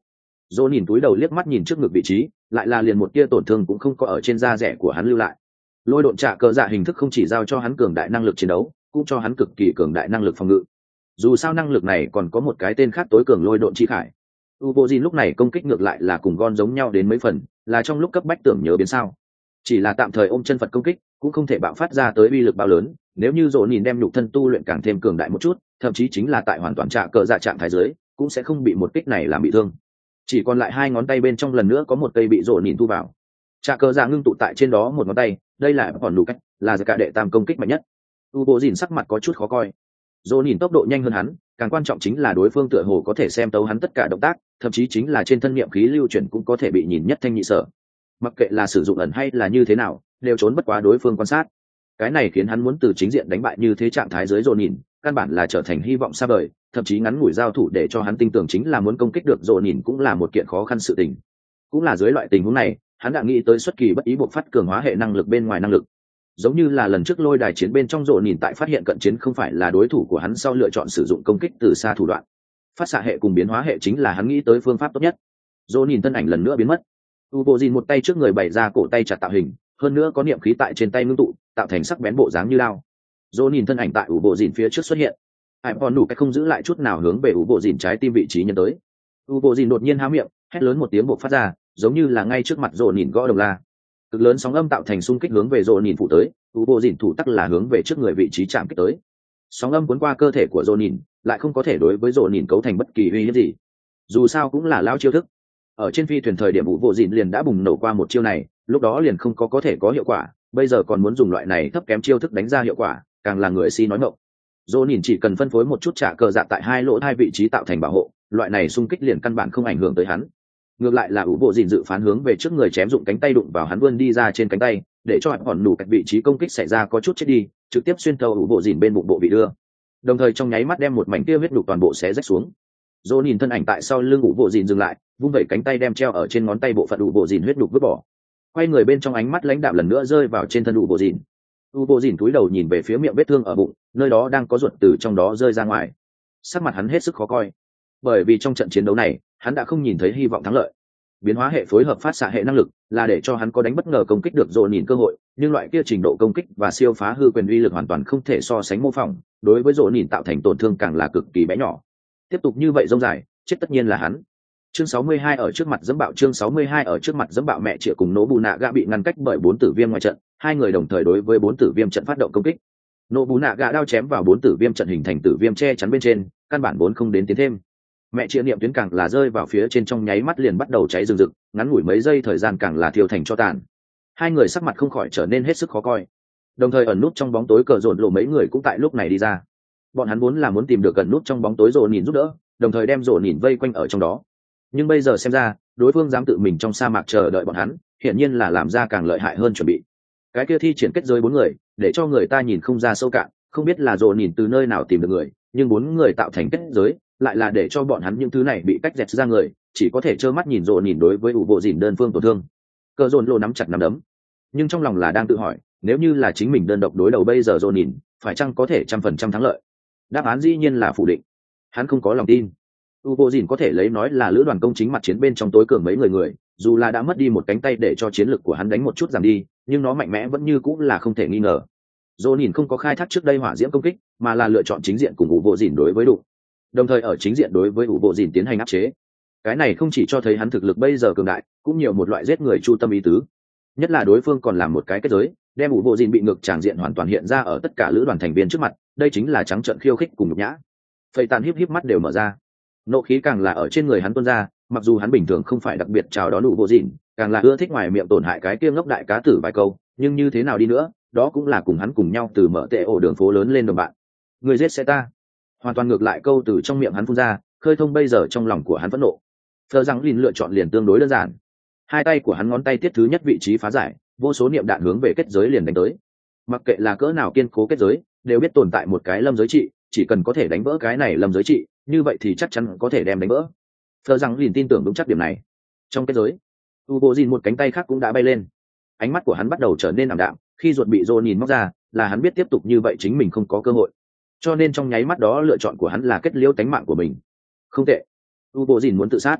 Dỗ nhìn túi đầu liếc mắt nhìn trước ngực vị trí, lại là liền một tia tổn thương cũng không có ở trên da rẻ của hắn lưu lại. Lôi độn trả cờ dạ hình thức không chỉ giao cho hắn cường đại năng lực chiến đấu, cũng cho hắn cực kỳ cường đại năng lực phòng ngự. Dù sao năng lực này còn có một cái tên khác tối cường lôi độn chi khải. Ubojin lúc này công kích ngược lại là cùng Gon giống nhau đến mấy phần, là trong lúc cấp bách tưởng nhớ biến sao. Chỉ là tạm thời ôm chân Phật công kích, cũng không thể bạo phát ra tới uy lực bao lớn, nếu như Dỗ nhìn đem nhục thân tu luyện càng thêm cường đại một chút, thậm chí chính là tại hoàn toàn trả cờ dạ trạng thái dưới, cũng sẽ không bị một kích này làm bị thương. Chỉ còn lại hai ngón tay bên trong lần nữa có một cây bị Dỗ nhìn thu vào. Trả cờ dạ ngưng tụ tại trên đó một ngón tay, đây là còn đủ cách, là cả đệ tam công kích mạnh nhất. Ubojin sắc mặt có chút khó coi. Dỗ nhìn tốc độ nhanh hơn hắn, càng quan trọng chính là đối phương tựa hồ có thể xem tấu hắn tất cả động tác, thậm chí chính là trên thân niệm khí lưu chuyển cũng có thể bị nhìn nhất thanh nhị sở. Mặc kệ là sử dụng ẩn hay là như thế nào, đều trốn bất quá đối phương quan sát. Cái này khiến hắn muốn từ chính diện đánh bại như thế trạng thái dưới Dỗ nhìn, căn bản là trở thành hy vọng xa vời, thậm chí ngắn ngủi giao thủ để cho hắn tin tưởng chính là muốn công kích được Dỗ nhìn cũng là một kiện khó khăn sự tình. Cũng là dưới loại tình huống này, hắn đã nghĩ tới xuất kỳ bất ý buộc phát cường hóa hệ năng lực bên ngoài năng lực. Giống như là lần trước lôi đài chiến bên trong Dỗ nhìn tại phát hiện cận chiến không phải là đối thủ của hắn sau lựa chọn sử dụng công kích từ xa thủ đoạn. Phát xạ hệ cùng biến hóa hệ chính là hắn nghĩ tới phương pháp tốt nhất. Dỗ nhìn thân ảnh lần nữa biến mất. Ubojin một tay trước người bày ra cổ tay chặt tạo hình, hơn nữa có niệm khí tại trên tay ngưng tụ, tạo thành sắc bén bộ dáng như lao. Dỗ nhìn thân ảnh tại Ubojin phía trước xuất hiện. Hải còn đủ cách không giữ lại chút nào hướng về Ubojin trái tim vị trí nhân tới. Ubojin đột nhiên há miệng, hét lớn một tiếng bộc phát ra, giống như là ngay trước mặt Dỗ nhìn gõ đồng la. Cực lớn sóng âm tạo thành xung kích hướng về Dỗ nhìn phụ tới, Ubojin thủ tắc là hướng về trước người vị trí chạm kích tới. Sóng âm cuốn qua cơ thể của Dỗ nhìn, lại không có thể đối với Dỗ nhìn cấu thành bất kỳ uy hiếp gì. Dù sao cũng là lao chiêu thức. Ở trên phi thuyền thời điểm Ubojin liền đã bùng nổ qua một chiêu này, lúc đó liền không có có thể có hiệu quả, bây giờ còn muốn dùng loại này thấp kém chiêu thức đánh ra hiệu quả, càng là người si nói ngọng. Dỗ nhìn chỉ cần phân phối một chút trả cờ dạ tại hai lỗ hai vị trí tạo thành bảo hộ, loại này xung kích liền căn bản không ảnh hưởng tới hắn. Ngược lại là Ubojin dự phán hướng về trước người chém dụng cánh tay đụng vào hắn vươn đi ra trên cánh tay, để cho hòn đủ cách vị trí công kích xảy ra có chút chết đi, trực tiếp xuyên thấu Ubojin bên bụng bộ vị đưa. Đồng thời trong nháy mắt đem một mảnh kia huyết đục toàn bộ xé rách xuống. Dỗ nhìn thân ảnh tại sau lưng Ubojin dừng lại, vung vẩy cánh tay đem treo ở trên ngón tay bộ phận Ubojin huyết đục vứt bỏ. Quay người bên trong ánh mắt lãnh đạm lần nữa rơi vào trên thân Ubojin. Ubojin cúi đầu nhìn về phía miệng vết thương ở bụng, nơi đó đang có ruột từ trong đó rơi ra ngoài. Sắc mặt hắn hết sức khó coi, bởi vì trong trận chiến đấu này, hắn đã không nhìn thấy hy vọng thắng lợi. Biến hóa hệ phối hợp phát xạ hệ năng lực là để cho hắn có đánh bất ngờ công kích được Dỗ nhìn cơ hội, nhưng loại kia trình độ công kích và siêu phá hư quyền uy lực hoàn toàn không thể so sánh mô phỏng, đối với Dỗ nhìn tạo thành tổn thương càng là cực kỳ bé nhỏ. Tiếp tục như vậy rông dài, chết tất nhiên là hắn. Chương sáu mươi hai ở trước mặt dẫm bạo chương sáu mươi hai ở trước mặt dẫm bạo mẹ chĩa cùng Nobunaga bị ngăn cách bởi bốn tử viêm ngoài trận, hai người đồng thời đối với bốn tử viêm trận phát động công kích. Nobunaga đao chém vào bốn tử viêm trận hình thành tử viêm che chắn bên trên, căn bản bốn không đến tiến thêm. Mẹ chĩa niệm tuyến càng là rơi vào phía trên trong nháy mắt liền bắt đầu cháy rừng rực, ngắn ngủi mấy giây thời gian càng là thiêu thành cho tàn. Hai người sắc mặt không khỏi trở nên hết sức khó coi. Đồng thời ẩn nút trong bóng tối cờ rộn lộ mấy người cũng tại lúc này đi ra. Bọn hắn vốn là muốn tìm được gần nút trong bóng tối rộn nhìn giúp đỡ, đồng thời đem rộn nhìn vây quanh ở trong đó. Nhưng bây giờ xem ra, đối phương dám tự mình trong sa mạc chờ đợi bọn hắn, hiển nhiên là làm ra càng lợi hại hơn chuẩn bị. Cái kia thi triển kết giới bốn người, để cho người ta nhìn không ra sâu cạn, không biết là rộn nhìn từ nơi nào tìm được người, nhưng bốn người tạo thành kết giới, lại là để cho bọn hắn những thứ này bị cách dẹt ra người, chỉ có thể trơ mắt nhìn rộn nhìn đối với ủ bộ dìn đơn phương tổn thương. Cờ rộn lộ nắm chặt nắm đấm, nhưng trong lòng là đang tự hỏi, nếu như là chính mình đơn độc đối đầu bây giờ rộn nhìn, phải chăng có thể trăm phần trăm thắng lợi? Đáp án dĩ nhiên là phủ định. Hắn không có lòng tin. Ubojin có thể lấy nói là lữ đoàn công chính mặt chiến bên trong tối cường mấy người người, dù là đã mất đi một cánh tay để cho chiến lực của hắn đánh một chút giảm đi, nhưng nó mạnh mẽ vẫn như cũng là không thể nghi ngờ. Ronin không có khai thác trước đây hỏa diễm công kích, mà là lựa chọn chính diện cùng Ubojin đối với đụng, đồng thời ở chính diện đối với Ubojin tiến hành áp chế. Cái này không chỉ cho thấy hắn thực lực bây giờ cường đại, cũng nhiều một loại giết người chu tâm ý tứ. Nhất là đối phương còn làm một cái kết giới, đem Ubojin bị ngược tràng diện hoàn toàn hiện ra ở tất cả lữ đoàn thành viên trước mặt, đây chính là trắng trợn khiêu khích cùng nhục nhã. Phệ Tàn híp híp mắt đều mở ra, nộ khí càng là ở trên người hắn tuôn ra, mặc dù hắn bình thường không phải đặc biệt chào đón Ubojin, càng là ưa thích ngoài miệng tổn hại cái kia ngốc đại cá tử vài câu, nhưng như thế nào đi nữa, đó cũng là cùng hắn cùng nhau từ mở tệ ổ đường phố lớn lên đồng bạn. Người giết sẽ ta. Hoàn toàn ngược lại câu từ trong miệng hắn phun ra, khơi thông bây giờ trong lòng của hắn phẫn nộ. Phờ rằng Lin lựa chọn liền tương đối đơn giản. Hai tay của hắn ngón tay tiết thứ nhất vị trí phá giải, vô số niệm đạn hướng về kết giới liền đánh tới. Mặc kệ là cỡ nào kiên cố kết giới, đều biết tồn tại một cái lâm giới trị, chỉ cần có thể đánh vỡ cái này lâm giới trị, như vậy thì chắc chắn có thể đem đánh vỡ. Phờ rằng Lin tin tưởng đúng chắc điểm này. Trong kết giới, Ubojin một cánh tay khác cũng đã bay lên. Ánh mắt của hắn bắt đầu trở nên ảm đạm, khi ruột bị Joe nhìn móc ra, là hắn biết tiếp tục như vậy chính mình không có cơ hội. Cho nên trong nháy mắt đó lựa chọn của hắn là kết liễu tánh mạng của mình. Không tệ. Ubojin muốn tự sát.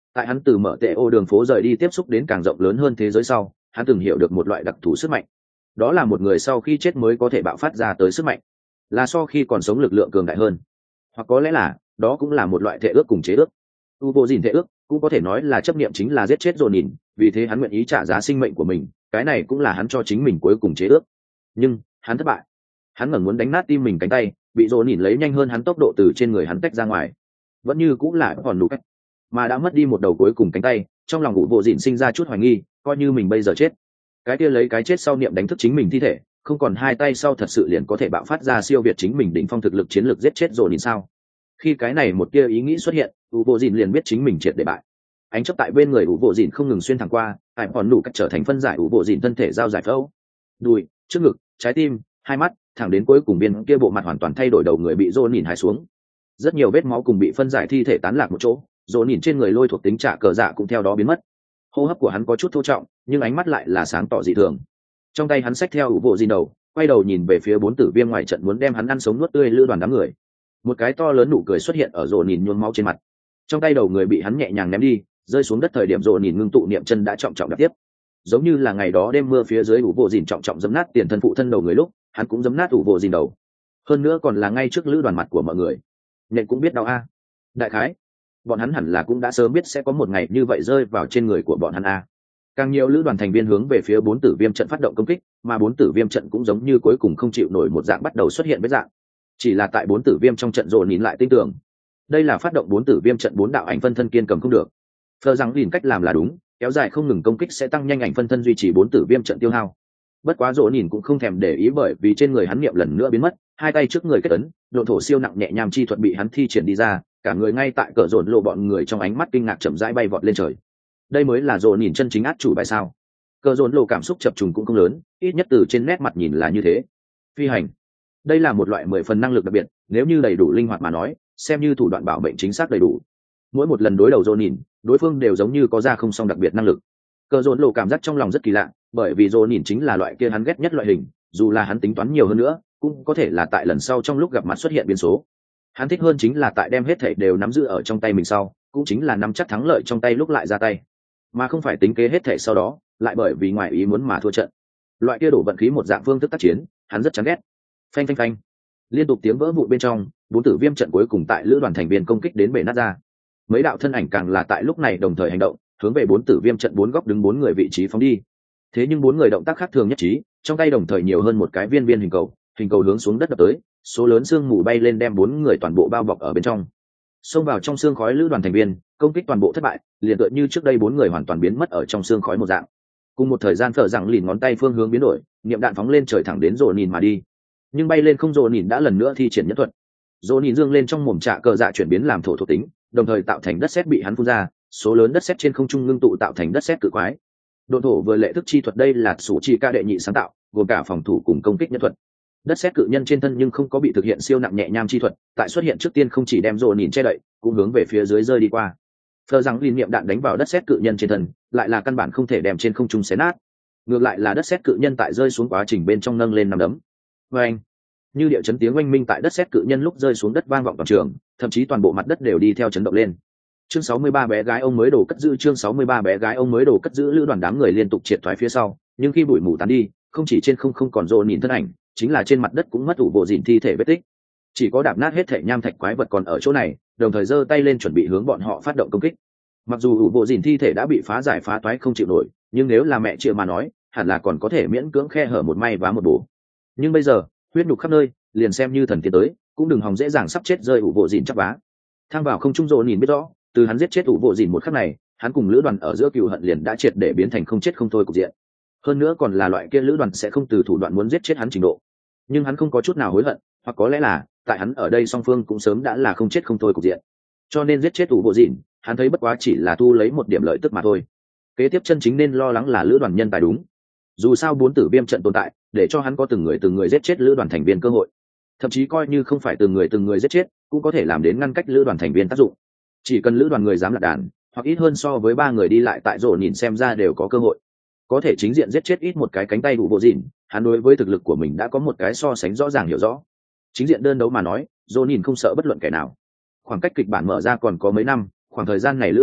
Tại hắn từ mở tệ ô đường phố rời đi tiếp xúc đến càng rộng lớn hơn thế giới sau, hắn từng hiểu được một loại đặc thù sức mạnh. Đó là một người sau khi chết mới có thể bạo phát ra tới sức mạnh, là sau khi còn sống lực lượng cường đại hơn, hoặc có lẽ là đó cũng là một loại thể ước cùng chế ước. U vô dìn thể ước cũng có thể nói là chấp niệm chính là giết chết rồi nhìn, vì thế hắn nguyện ý trả giá sinh mệnh của mình, cái này cũng là hắn cho chính mình cuối cùng chế ước. Nhưng hắn thất bại, hắn ngẩng muốn đánh nát tim mình cánh tay, bị rồi nhìn lấy nhanh hơn hắn tốc độ từ trên người hắn tách ra ngoài, vẫn như cũng là còn đủ cách, mà đã mất đi một đầu cuối cùng cánh tay, trong lòng U vô dìn sinh ra chút hoài nghi, coi như mình bây giờ chết, cái kia lấy cái chết sau niệm đánh thức chính mình thi thể, không còn hai tay sau thật sự liền có thể bạo phát ra siêu việt chính mình đỉnh phong thực lực chiến lược giết chết rồi nhìn sao? Khi cái này một tia ý nghĩ xuất hiện, U vô dìn liền biết chính mình triệt để bại. Ánh chớp tại bên người U vô dìn không ngừng xuyên thẳng qua, ai còn đủ cách trở thành phân giải U vô dìn thân thể giao giải phẫu, đùi, trước ngực, trái tim, hai mắt, thẳng đến cuối cùng biên kia bộ mặt hoàn toàn thay đổi đầu người bị Dỗ nhìn hai xuống. Rất nhiều vết máu cùng bị phân giải thi thể tán lạc một chỗ, Dỗ nhìn trên người lôi thuộc tính trả cờ dạ cũng theo đó biến mất. Hô hấp của hắn có chút thô trọng, nhưng ánh mắt lại là sáng tỏ dị thường. Trong tay hắn xách theo U vô dìn đầu, quay đầu nhìn về phía bốn tử viêm ngoài trận muốn đem hắn ăn sống nuốt tươi lữ đoàn đám người. Một cái to lớn nụ cười xuất hiện ở Dỗ nhìn nhuốm máu trên mặt. Trong tay đầu người bị hắn nhẹ nhàng ném đi, rơi xuống đất thời điểm Dỗ nhìn ngưng tụ niệm chân đã trọng trọng đạp tiếp, giống như là ngày đó đêm mưa phía dưới U vô dìn trọng trọng giẫm nát tiền thân phụ thân đầu người lúc, hắn cũng giẫm nát U vô dìn đầu. Hơn nữa còn là ngay trước lữ đoàn mặt của mọi người. Nhện cũng biết đau a. Đại khái, bọn hắn hẳn là cũng đã sớm biết sẽ có một ngày như vậy rơi vào trên người của bọn hắn a. Càng nhiều lữ đoàn thành viên hướng về phía bốn tử viêm trận phát động công kích, mà bốn tử viêm trận cũng giống như cuối cùng không chịu nổi một dạng bắt đầu xuất hiện với dạng. Chỉ là tại bốn tử viêm trong trận rồ nhìn lại tin tưởng, đây là phát động bốn tử viêm trận bốn đạo ảnh phân thân kiên cầm không được. Phờ rằng nhìn cách làm là đúng, kéo dài không ngừng công kích sẽ tăng nhanh ảnh phân thân duy trì bốn tử viêm trận tiêu hao. Bất quá rồ nhìn cũng không thèm để ý, bởi vì trên người hắn niệm lần nữa biến mất, hai tay trước người kết ấn, độ thổ siêu nặng nhẹ nhàng chi thuật bị hắn thi triển đi ra, cả người ngay tại cỡ rồn lộ bọn người trong ánh mắt kinh ngạc chậm rãi bay vọt lên trời. Đây mới là rồ nhìn chân chính át chủ bài sao? Cỡ rồn lộ cảm xúc chập trùng cũng không lớn, ít nhất từ trên nét mặt nhìn là như thế. Phi hành, đây là một loại mười phần năng lực đặc biệt, nếu như đầy đủ linh hoạt mà nói, xem như thủ đoạn bảo mệnh chính xác đầy đủ. Mỗi một lần đối đầu rồ nhìn, đối phương đều giống như có ra không song đặc biệt năng lực. Cỡ rồn lộ cảm giác trong lòng rất kỳ lạ, bởi vì rồ nhìn chính là loại kia hắn ghét nhất loại hình, dù là hắn tính toán nhiều hơn nữa, cũng có thể là tại lần sau trong lúc gặp mặt xuất hiện biến số. Hắn thích hơn chính là tại đem hết thảy đều nắm giữ ở trong tay mình sau, cũng chính là nắm chắc thắng lợi trong tay lúc lại ra tay, mà không phải tính kế hết thảy sau đó lại bởi vì ngoài ý muốn mà thua trận. Loại kia đổ vận khí một dạng phương thức tác chiến, hắn rất chán ghét. Phanh phanh phanh, liên tục tiếng vỡ vụn bên trong, bốn tử viêm trận cuối cùng tại lữ đoàn thành viên công kích đến bể nát ra. Mấy đạo thân ảnh càng là tại lúc này đồng thời hành động, hướng về bốn tử viêm trận bốn góc đứng bốn người vị trí phóng đi. Thế nhưng bốn người động tác khác thường nhất trí, trong tay đồng thời nhiều hơn một cái viên viên hình cầu, hình cầu hướng xuống đất đập tới, số lớn sương mù bay lên đem bốn người toàn bộ bao bọc ở bên trong. Xông vào trong xương khói lữ đoàn thành viên, công kích toàn bộ thất bại, liền tựa như trước đây bốn người hoàn toàn biến mất ở trong xương khói một dạng. Cùng một thời gian Phở rằng lìn ngón tay phương hướng biến đổi, niệm đạn phóng lên trời thẳng đến Dỗ nhìn mà đi. Nhưng bay lên không, Dỗ nhìn đã lần nữa thi triển nhất thuật. Dỗ nhìn dương lên trong mồm trạ cờ dạ chuyển biến làm thổ thuộc tính, đồng thời tạo thành đất sét bị hắn phun ra, số lớn đất sét trên không trung ngưng tụ tạo thành đất sét cự quái. Độn thổ vừa lệ thức chi thuật đây là sủ chi ca đệ nhị sáng tạo, gồm cả phòng thủ cùng công kích nhất thuật. Đất sét cự nhân trên thân nhưng không có bị thực hiện siêu nặng nhẹ nham chi thuật, tại xuất hiện trước tiên không chỉ đem Dỗ nhìn che đậy, cũng hướng về phía dưới rơi đi qua. Phờ rằng liên niệm đạn đánh vào đất sét cự nhân trên thân, lại là căn bản không thể đem trên không trung xé nát. Ngược lại là đất sét cự nhân tại rơi xuống quá trình bên trong nâng lên nằm đấm. Oeng! Như địa chấn tiếng oanh minh tại đất sét cự nhân lúc rơi xuống đất vang vọng toàn trường, thậm chí toàn bộ mặt đất đều đi theo chấn động lên. Chương sáu mươi ba bé gái ông mới đồ cất giữ chương sáu mươi ba bé gái ông mới đồ cất giữ lữ đoàn đám người liên tục triệt thoái phía sau, nhưng khi bụi mù tán đi, không chỉ trên không không còn Dỗ nhìn thân ảnh, chính là trên mặt đất cũng mất ủ bộ dìn thi thể vết tích. Chỉ có đạp nát hết thể nham thạch quái vật còn ở chỗ này, đồng thời giơ tay lên chuẩn bị hướng bọn họ phát động công kích. Mặc dù ủ bộ dìn thi thể đã bị phá giải phá toái không chịu nổi, nhưng nếu là mẹ chịu mà nói, hẳn là còn có thể miễn cưỡng khe hở một may vá một bổ. Nhưng bây giờ, huyết nhục khắp nơi, liền xem như thần tiến tới, cũng đừng hòng dễ dàng sắp chết rơi ủ bộ dìn chắp vá. Thang vào không trung Dỗ nhìn biết rõ, từ hắn giết chết ủ bộ dìn một khắc này, hắn cùng lữ đoàn ở giữa cựu hận liền đã triệt để biến thành không chết không thôi cục diện. Hơn nữa còn là loại kia lữ đoàn sẽ không từ thủ đoạn muốn giết chết hắn trình độ. Nhưng hắn không có chút nào hối hận, hoặc có lẽ là tại hắn ở đây song phương cũng sớm đã là không chết không thôi cục diện. Cho nên giết chết ủ bộ dìn, hắn thấy bất quá chỉ là thu lấy một điểm lợi tức mà thôi. Kế tiếp chân chính nên lo lắng là lữ đoàn nhân tài đúng. Dù sao bốn tử viêm trận tồn tại, để cho hắn có từng người từng người giết chết lữ đoàn thành viên cơ hội. Thậm chí coi như không phải từng người từng người giết chết, cũng có thể làm đến ngăn cách lữ đoàn thành viên tác dụng. Chỉ cần lữ đoàn người dám lạc đàn, hoặc ít hơn so với ba người đi lại tại Dỗ nhìn xem ra đều có cơ hội. Có thể chính diện giết chết ít một cái cánh tay ủ bộ dìn, hắn đối với thực lực của mình đã có một cái so sánh rõ ràng hiểu rõ. Chính diện đơn đấu mà nói, Dỗ nhìn không sợ bất luận kẻ nào. Khoảng cách kịch bản mở ra còn có mấy năm, khoảng thời gian này lữ đoàn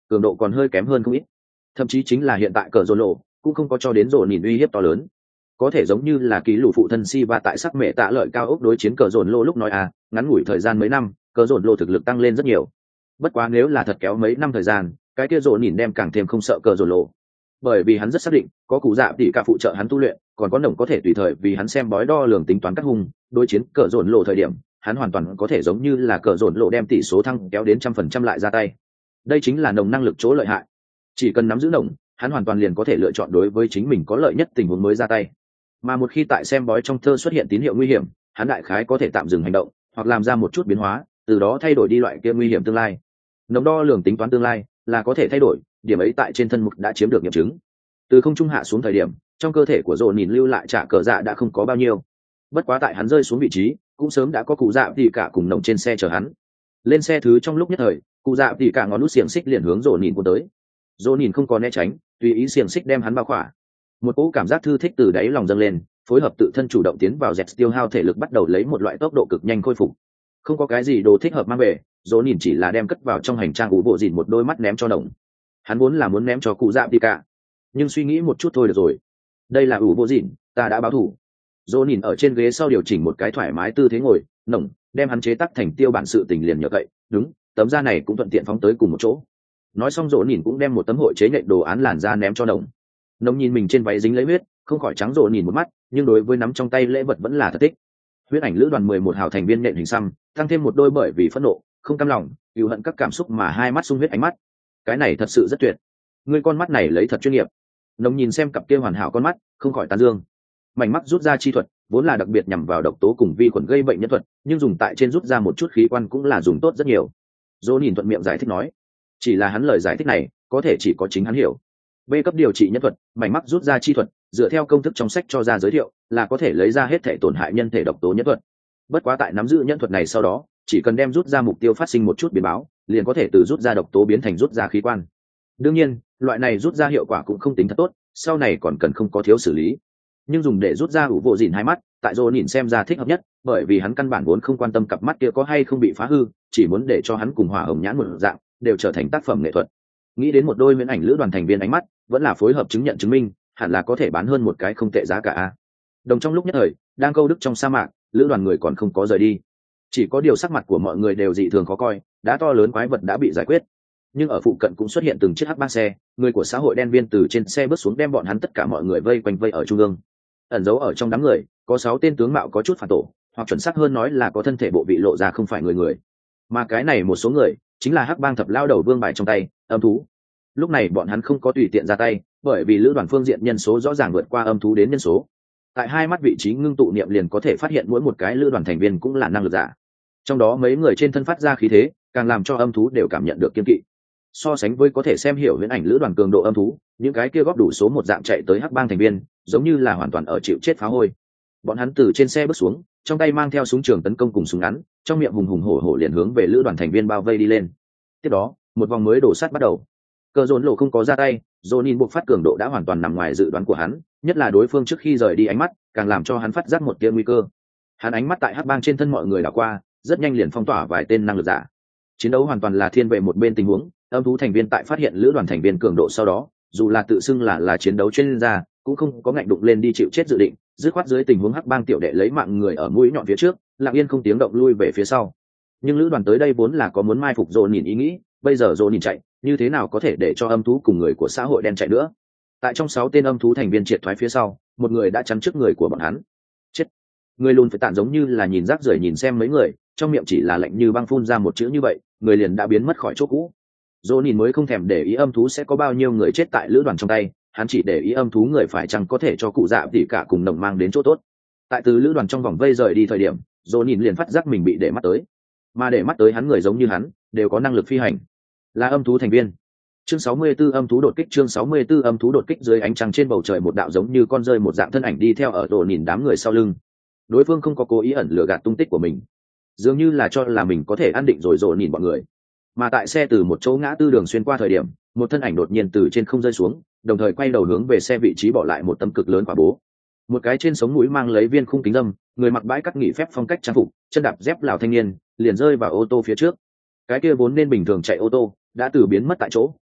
cường độ còn hơi kém hơn không ít. Thậm chí chính là hiện tại cờ rồn lộ cũng không có cho đến rồn nhìn uy hiếp to lớn, có thể giống như là ký lũ phụ thân si và tại sắc mẹ tạ lợi cao ốc đối chiến cờ rồn lộ lúc nói à, ngắn ngủi thời gian mấy năm cờ rồn lộ thực lực tăng lên rất nhiều. Bất quá nếu là thật kéo mấy năm thời gian, cái kia rồn nhìn đem càng thêm không sợ cờ rồn lộ, bởi vì hắn rất xác định có cụ dạ tỷ cả phụ trợ hắn tu luyện, còn có nồng có thể tùy thời vì hắn xem bói đo lường tính toán các hung đối chiến cờ rồn lộ thời điểm, hắn hoàn toàn có thể giống như là cờ rồn lộ đem tỷ số thăng kéo đến trăm phần trăm lại ra tay. Đây chính là nồng năng lực chỗ lợi hại, chỉ cần nắm giữ nồng, hắn hoàn toàn liền có thể lựa chọn đối với chính mình có lợi nhất tình huống mới ra tay. Mà một khi tại xem bói trong thơ xuất hiện tín hiệu nguy hiểm, hắn đại khái có thể tạm dừng hành động hoặc làm ra một chút biến hóa, từ đó thay đổi đi loại kia nguy hiểm tương lai. Nồng đo lường tính toán tương lai là có thể thay đổi, điểm ấy tại trên thân mục đã chiếm được nghiệm chứng. Từ không trung hạ xuống thời điểm, trong cơ thể của Dồn nhìn lưu lại trả cờ dạ đã không có bao nhiêu. Bất quá tại hắn rơi xuống vị trí, cũng sớm đã có cụ dạ thì cả cùng nồng trên xe chờ hắn. Lên xe thứ trong lúc nhất thời, cụ dạ thì cả ngón nút xiềng xích liền hướng Dồn nhìn cuốn tới. Dồn nhìn không có né tránh, tùy ý xiềng xích đem hắn bao khỏa. Một cỗ cảm giác thư thích từ đáy lòng dâng lên, phối hợp tự thân chủ động tiến vào dẹt tiêu hao thể lực bắt đầu lấy một loại tốc độ cực nhanh khôi phục. Không có cái gì đồ thích hợp mang về, Dồn nhìn chỉ là đem cất vào trong hành trang ủ bộ dìn một đôi mắt ném cho nồng. Hắn vốn là muốn ném cho cụ dạ thì cả, nhưng suy nghĩ một chút thôi được rồi. Đây là ủ bộ dìn, ta đã báo thủ. Dồn nhìn ở trên ghế sau điều chỉnh một cái thoải mái tư thế ngồi, nồng đem hắn chế tác thành tiêu bản sự tình liền nhờ vậy. Đúng, tấm da này cũng thuận tiện phóng tới cùng một chỗ. Nói xong Dồn nhìn cũng đem một tấm hội chế nhện đồ án làn da ném cho nồng. Nồng nhìn mình trên váy dính lấy huyết, không khỏi trắng Dồn nhìn một mắt, nhưng đối với nắm trong tay lễ vật vẫn là thật thích. Huyết ảnh lữ đoàn mười một hào thành viên nhện hình xăm, tăng thêm một đôi bởi vì phẫn nộ, không cam lòng, yêu hận các cảm xúc mà hai mắt sung huyết ánh mắt. Cái này thật sự rất tuyệt. Ngươi con mắt này lấy thật chuyên nghiệp. Nồng nhìn xem cặp kia hoàn hảo con mắt, không khỏi tán dương. Mảnh mắt rút ra chi thuật vốn là đặc biệt nhằm vào độc tố cùng vi khuẩn gây bệnh nhân thuật, nhưng dùng tại trên rút ra một chút khí quan cũng là dùng tốt rất nhiều. Dỗ nhìn thuận miệng giải thích nói, chỉ là hắn lời giải thích này có thể chỉ có chính hắn hiểu. B cấp điều trị nhân thuật, mảnh mắt rút ra chi thuật dựa theo công thức trong sách cho ra giới thiệu là có thể lấy ra hết thể tổn hại nhân thể độc tố nhân thuật. Bất quá tại nắm giữ nhân thuật này sau đó, chỉ cần đem rút ra mục tiêu phát sinh một chút biến báo, liền có thể từ rút ra độc tố biến thành rút ra khí quan. Đương nhiên, loại này rút ra hiệu quả cũng không tính thật tốt, sau này còn cần không có thiếu xử lý. Nhưng dùng để rút ra ủ bộ dìn hai mắt, tại Dỗ nhìn xem ra thích hợp nhất, bởi vì hắn căn bản vốn không quan tâm cặp mắt kia có hay không bị phá hư, chỉ muốn để cho hắn cùng hỏa hồng nhãn một dạng đều trở thành tác phẩm nghệ thuật. Nghĩ đến một đôi miễn ảnh lữ đoàn thành viên ánh mắt, vẫn là phối hợp chứng nhận chứng minh, hẳn là có thể bán hơn một cái không tệ giá cả. Đồng trong lúc nhất thời, đang câu đức trong sa mạc, lữ đoàn người còn không có rời đi. Chỉ có điều sắc mặt của mọi người đều dị thường khó coi, đã to lớn quái vật đã bị giải quyết. Nhưng ở phụ cận cũng xuất hiện từng chiếc hắc bang xe, người của xã hội đen viên từ trên xe bước xuống đem bọn hắn tất cả mọi người vây quanh vây ở trung ương. Ẩn giấu ở trong đám người có sáu tên tướng mạo có chút phản tổ, hoặc chuẩn xác hơn nói là có thân thể bộ vị lộ ra không phải người người. Mà cái này một số người chính là hắc bang thập lao đầu vương bài trong tay âm thú. Lúc này bọn hắn không có tùy tiện ra tay, bởi vì lữ đoàn phương diện nhân số rõ ràng vượt qua âm thú đến nhân số. Tại hai mắt vị trí ngưng tụ niệm liền có thể phát hiện mỗi một cái lữ đoàn thành viên cũng là năng lực giả. Trong đó mấy người trên thân phát ra khí thế, càng làm cho âm thú đều cảm nhận được kiên kỵ. So sánh với có thể xem hiểu huyễn ảnh lữ đoàn cường độ âm thú, những cái kia góp đủ số một dạng chạy tới hắc bang thành viên giống như là hoàn toàn ở chịu chết phá hôi. Bọn hắn từ trên xe bước xuống, trong tay mang theo súng trường tấn công cùng súng ngắn, trong miệng hùng hùng hổ hổ liền hướng về lữ đoàn thành viên bao vây đi lên. Tiếp đó, một vòng mới đổ sát bắt đầu. Cờ Dồn lộ không có ra tay, Jonin buộc phát cường độ đã hoàn toàn nằm ngoài dự đoán của hắn, nhất là đối phương trước khi rời đi ánh mắt, càng làm cho hắn phát giác một tia nguy cơ. Hắn ánh mắt tại hắc bang trên thân mọi người đảo qua, rất nhanh liền phong tỏa vài tên năng lực giả. Chiến đấu hoàn toàn là thiên về một bên tình huống, âm thú thành viên tại phát hiện lữ đoàn thành viên cường độ sau đó, dù là tự xưng là là chiến đấu chuyên gia, cũng không có ngạnh đụng lên đi chịu chết dự định, dứt khoát dưới tình huống hắc bang tiểu đệ lấy mạng người ở mũi nhọn phía trước, lặng yên không tiếng động lui về phía sau. Nhưng lữ đoàn tới đây vốn là có muốn mai phục Dồn nhìn ý nghĩ, bây giờ Dồn nhìn chạy, như thế nào có thể để cho âm thú cùng người của xã hội đen chạy nữa? Tại trong sáu tên âm thú thành viên triệt thoái phía sau, một người đã chắn trước người của bọn hắn. Chết! Người lùn phải tản giống như là nhìn rác rưởi nhìn xem mấy người, trong miệng chỉ là lạnh như băng phun ra một chữ như vậy, người liền đã biến mất khỏi chỗ cũ. Dỗ nhìn mới không thèm để ý âm thú sẽ có bao nhiêu người chết tại lữ đoàn trong tay, hắn chỉ để ý âm thú người phải chăng có thể cho cụ dạ tỉ cả cùng nồng mang đến chỗ tốt. Tại từ lữ đoàn trong vòng vây rời đi thời điểm, Dỗ nhìn liền phát giác mình bị để mắt tới, mà để mắt tới hắn người giống như hắn đều có năng lực phi hành, là âm thú thành viên. Chương sáu mươi tư âm thú đột kích. Chương sáu mươi tư âm thú đột kích. Dưới ánh trăng trên bầu trời một đạo giống như con rơi một dạng thân ảnh đi theo ở Dỗ nhìn đám người sau lưng. Đối phương không có cố ý ẩn lừa gạt tung tích của mình, dường như là cho là mình có thể ăn định rồi Dỗ nhìn bọn người. Mà tại xe từ một chỗ ngã tư đường xuyên qua thời điểm, một thân ảnh đột nhiên từ trên không rơi xuống, đồng thời quay đầu hướng về xe vị trí bỏ lại một tấm cực lớn quả bố. Một cái trên sống mũi mang lấy viên khung kính dâm, người mặc bãi cắt nghỉ phép phong cách trang phục, chân đạp dép lào thanh niên, liền rơi vào ô tô phía trước. Cái kia vốn nên bình thường chạy ô tô, đã từ biến mất tại chỗ,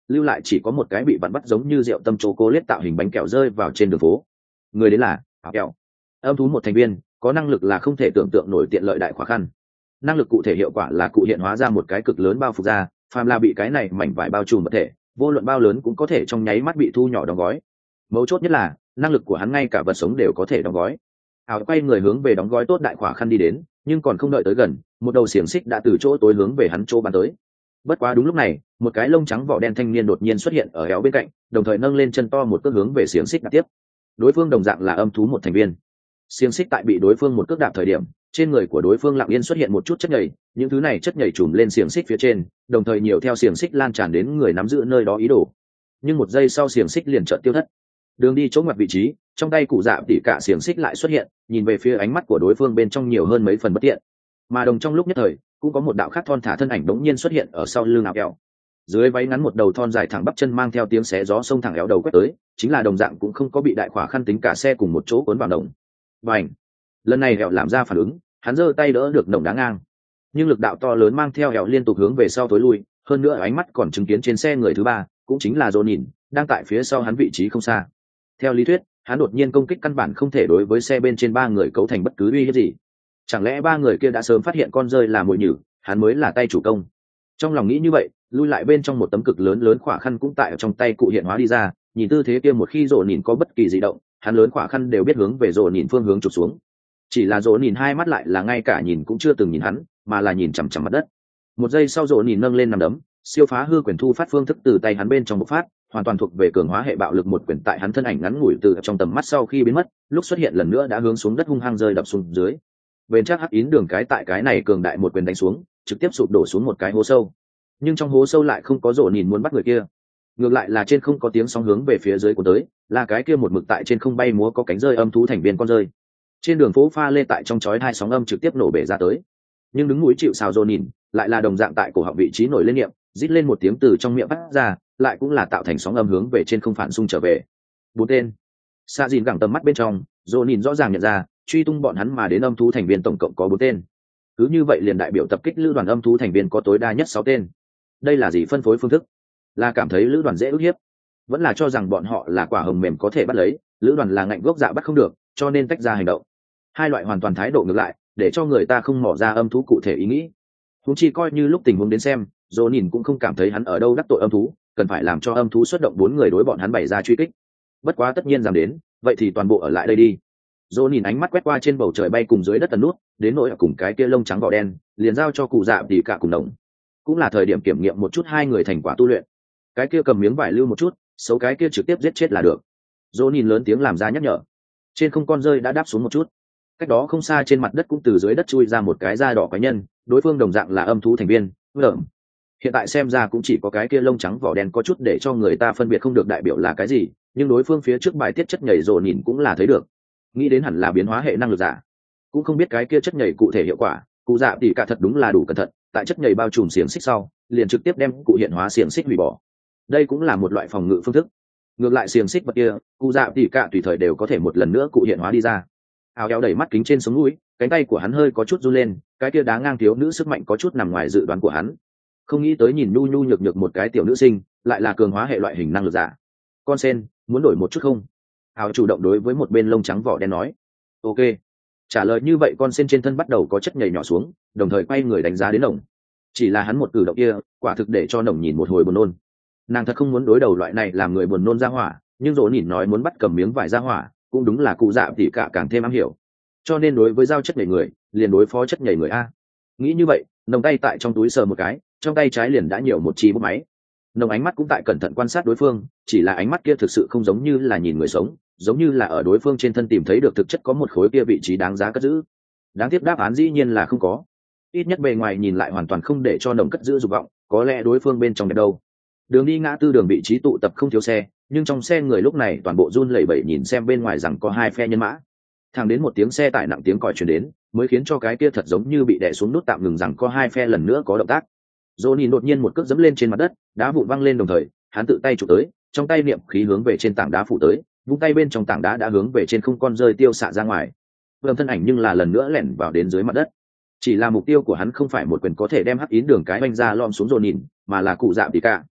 lưu lại chỉ có một cái bị vặn bắt giống như rượu tâm chocolate tạo hình bánh kẹo rơi vào trên đường phố. Người đến là ảo kẹo, âm thú một thành viên, có năng lực là không thể tưởng tượng nổi tiện lợi đại khó khăn. Năng lực cụ thể hiệu quả là cụ hiện hóa ra một cái cực lớn bao phục ra, phàm là bị cái này mảnh vải bao trùm vật thể, vô luận bao lớn cũng có thể trong nháy mắt bị thu nhỏ đóng gói. Mấu chốt nhất là năng lực của hắn ngay cả vật sống đều có thể đóng gói. Ảo quay người hướng về đóng gói tốt đại khỏa khăn đi đến, nhưng còn không đợi tới gần, một đầu xiềng xích đã từ chỗ tối hướng về hắn chỗ bắn tới. Bất quá đúng lúc này, một cái lông trắng vỏ đen thanh niên đột nhiên xuất hiện ở éo bên cạnh, đồng thời nâng lên chân to một cước hướng về xiềng xích đạp tiếp. Đối phương đồng dạng là âm thú một thành viên. Xiềng xích tại bị đối phương một cước đạp thời điểm, trên người của đối phương lặng yên xuất hiện một chút chất nhầy, những thứ này chất nhầy trùm lên xiềng xích phía trên, đồng thời nhiều theo xiềng xích lan tràn đến người nắm giữ nơi đó ý đồ. Nhưng một giây sau xiềng xích liền chợt tiêu thất. Đường đi chỗ ngoặt vị trí, trong tay cụ dạ tỉ cả xiềng xích lại xuất hiện, nhìn về phía ánh mắt của đối phương bên trong nhiều hơn mấy phần bất tiện. Mà đồng trong lúc nhất thời, cũng có một đạo khác thon thả thân ảnh đống nhiên xuất hiện ở sau lưng áo kẹo. Dưới váy ngắn một đầu thon dài thẳng bắp chân mang theo tiếng xé gió sông thẳng éo đầu quét tới, chính là đồng dạng cũng không có bị đại khỏa khăn tính cả xe cùng một chỗ cuốn vào đồng. Bành! Lần này hẹo làm ra phản ứng, hắn giơ tay đỡ được đồng đá ngang, nhưng lực đạo to lớn mang theo hẹo liên tục hướng về sau tối lui, hơn nữa ánh mắt còn chứng kiến trên xe người thứ ba, cũng chính là Jonin, đang tại phía sau hắn vị trí không xa. Theo lý thuyết, hắn đột nhiên công kích căn bản không thể đối với xe bên trên ba người cấu thành bất cứ uy hiếp gì. Chẳng lẽ ba người kia đã sớm phát hiện con rơi là mồi nhử, hắn mới là tay chủ công? Trong lòng nghĩ như vậy, lui lại bên trong một tấm cực lớn lớn khỏa khăn cũng tại trong tay cụ hiện hóa đi ra, nhìn tư thế kia một khi rồ nhìn có bất kỳ dị động, hắn lớn khỏa khăn đều biết hướng về rồ nhìn phương hướng chụp xuống. Chỉ là rồ nhìn hai mắt lại là ngay cả nhìn cũng chưa từng nhìn hắn, mà là nhìn chằm chằm mặt đất. Một giây sau rồ nhìn nâng lên nằm đấm, siêu phá hư quyền thu phát phương thức từ tay hắn bên trong bộc phát, hoàn toàn thuộc về cường hóa hệ bạo lực một quyền tại hắn thân ảnh ngắn ngủi từ trong tầm mắt sau khi biến mất, lúc xuất hiện lần nữa đã hướng xuống đất hung hăng rơi đập xuống dưới. Bên chắc hắc yến đường cái tại cái này cường đại một quyền đánh xuống, trực tiếp sụp đổ xuống một cái hố sâu. Nhưng trong hố sâu lại không có rồ nhìn muốn bắt người kia, ngược lại là trên không có tiếng sóng hướng về phía dưới của tới, là cái kia một mực tại trên không bay múa có cánh rơi âm thú thành viên con rơi. Trên đường phố pha lê tại trong chói hai sóng âm trực tiếp nổ bể ra tới, nhưng đứng núi chịu sào rồ nhìn lại là đồng dạng tại cổ họng vị trí nổi lên niệm, rít lên một tiếng từ trong miệng phát ra, lại cũng là tạo thành sóng âm hướng về trên không phản xung trở về. Bốn tên. Sa dìn gẳng tầm mắt bên trong, rồ nhìn rõ ràng nhận ra, truy tung bọn hắn mà đến âm thú thành viên tổng cộng có bốn tên. Cứ như vậy liền đại biểu tập kích lữ đoàn âm thú thành viên có tối đa nhất sáu tên. Đây là gì phân phối phương thức? Là cảm thấy lữ đoàn dễ ức hiếp, vẫn là cho rằng bọn họ là quả hồng mềm có thể bắt lấy, lữ đoàn là ngạnh gốc dạ bắt không được, cho nên tách ra hành động? Hai loại hoàn toàn thái độ ngược lại, để cho người ta không mò ra âm thú cụ thể ý nghĩ. Huống chi coi như lúc tình huống đến xem, dỗ nhìn cũng không cảm thấy hắn ở đâu đắc tội âm thú, cần phải làm cho âm thú xuất động bốn người đối bọn hắn bày ra truy kích. Bất quá tất nhiên rằng đến, vậy thì toàn bộ ở lại đây đi. Dỗ nhìn ánh mắt quét qua trên bầu trời bay cùng dưới đất tần nút, đến nỗi cùng cái kia lông trắng vỏ đen, liền giao cho cụ dạ tỉ cả cùng đồng. Cũng là thời điểm kiểm nghiệm một chút hai người thành quả tu luyện. Cái kia cầm miếng vải lưu một chút, xấu cái kia trực tiếp giết chết là được. Dỗ nhìn lớn tiếng làm ra nhắc nhở. Trên không con rơi đã đáp xuống một chút, cách đó không xa trên mặt đất cũng từ dưới đất chui ra một cái da đỏ quái nhân, đối phương đồng dạng là âm thú thành viên. Ngợm. Hiện tại xem ra cũng chỉ có cái kia lông trắng vỏ đen có chút để cho người ta phân biệt không được đại biểu là cái gì, nhưng đối phương phía trước bài tiết chất nhảy rồ nhìn cũng là thấy được, nghĩ đến hẳn là biến hóa hệ năng lực giả. Cũng không biết cái kia chất nhảy cụ thể hiệu quả, cụ dạ thì cả thật đúng là đủ cẩn thận, tại chất nhảy bao trùm xiềng xích sau, liền trực tiếp đem cụ hiện hóa xiềng xích hủy bỏ. Đây cũng là một loại phòng ngự phương thức. Ngược lại xiềng xích vật kia, cụ dạ thì cả tùy thời đều có thể một lần nữa cụ hiện hóa đi ra. Áo kéo đẩy mắt kính trên sống mũi, cánh tay của hắn hơi có chút run lên, cái kia đá ngang thiếu nữ sức mạnh có chút nằm ngoài dự đoán của hắn. Không nghĩ tới nhìn nhu nhu nhược nhược một cái tiểu nữ sinh, lại là cường hóa hệ loại hình năng lực giả. Con sen, muốn đổi một chút không? Áo chủ động đối với một bên lông trắng vỏ đen nói. Ok. Trả lời như vậy con sen trên thân bắt đầu có chất nhảy nhỏ xuống, đồng thời quay người đánh giá đến nồng. Chỉ là hắn một cử động kia, quả thực để cho nồng nhìn một hồi buồn nôn. Nàng thật không muốn đối đầu loại này làm người buồn nôn ra hỏa, nhưng dỗ nhìn nói muốn bắt cầm miếng vải ra hỏa, cũng đúng là cụ dạ tỉ cả càng thêm am hiểu, cho nên đối với giao chất nhảy người liền đối phó chất nhảy người a. Nghĩ như vậy, nồng tay tại trong túi sờ một cái, trong tay trái liền đã nhiều một chi bút máy. Nồng ánh mắt cũng tại cẩn thận quan sát đối phương, chỉ là ánh mắt kia thực sự không giống như là nhìn người sống, giống như là ở đối phương trên thân tìm thấy được thực chất có một khối kia vị trí đáng giá cất giữ. Đáng tiếc đáp án dĩ nhiên là không có, ít nhất bề ngoài nhìn lại hoàn toàn không để cho nồng cất giữ dục vọng, có lẽ đối phương bên trong đẹp đâu. Đường đi ngã tư đường vị trí tụ tập không thiếu xe, nhưng trong xe người lúc này toàn bộ run lẩy bẩy nhìn xem bên ngoài rằng có hai phe nhân mã. Thẳng đến một tiếng xe tải nặng tiếng còi truyền đến, mới khiến cho cái kia thật giống như bị đè xuống nút tạm ngừng rằng có hai phe lần nữa có động tác. Johnny đột nhiên một cước dẫm lên trên mặt đất, đá vụn văng lên đồng thời, hắn tự tay chụp tới, trong tay niệm khí hướng về trên tảng đá phủ tới, vung tay bên trong tảng đá đã hướng về trên không con rơi tiêu xạ ra ngoài. Vâng thân ảnh nhưng là lần nữa lẻn vào đến dưới mặt đất. Chỉ là mục tiêu của hắn không phải một quyền có thể đem hắc yến đường cái vanh ra lom xuống Johnny, mà là cụ dạ tỉ cả.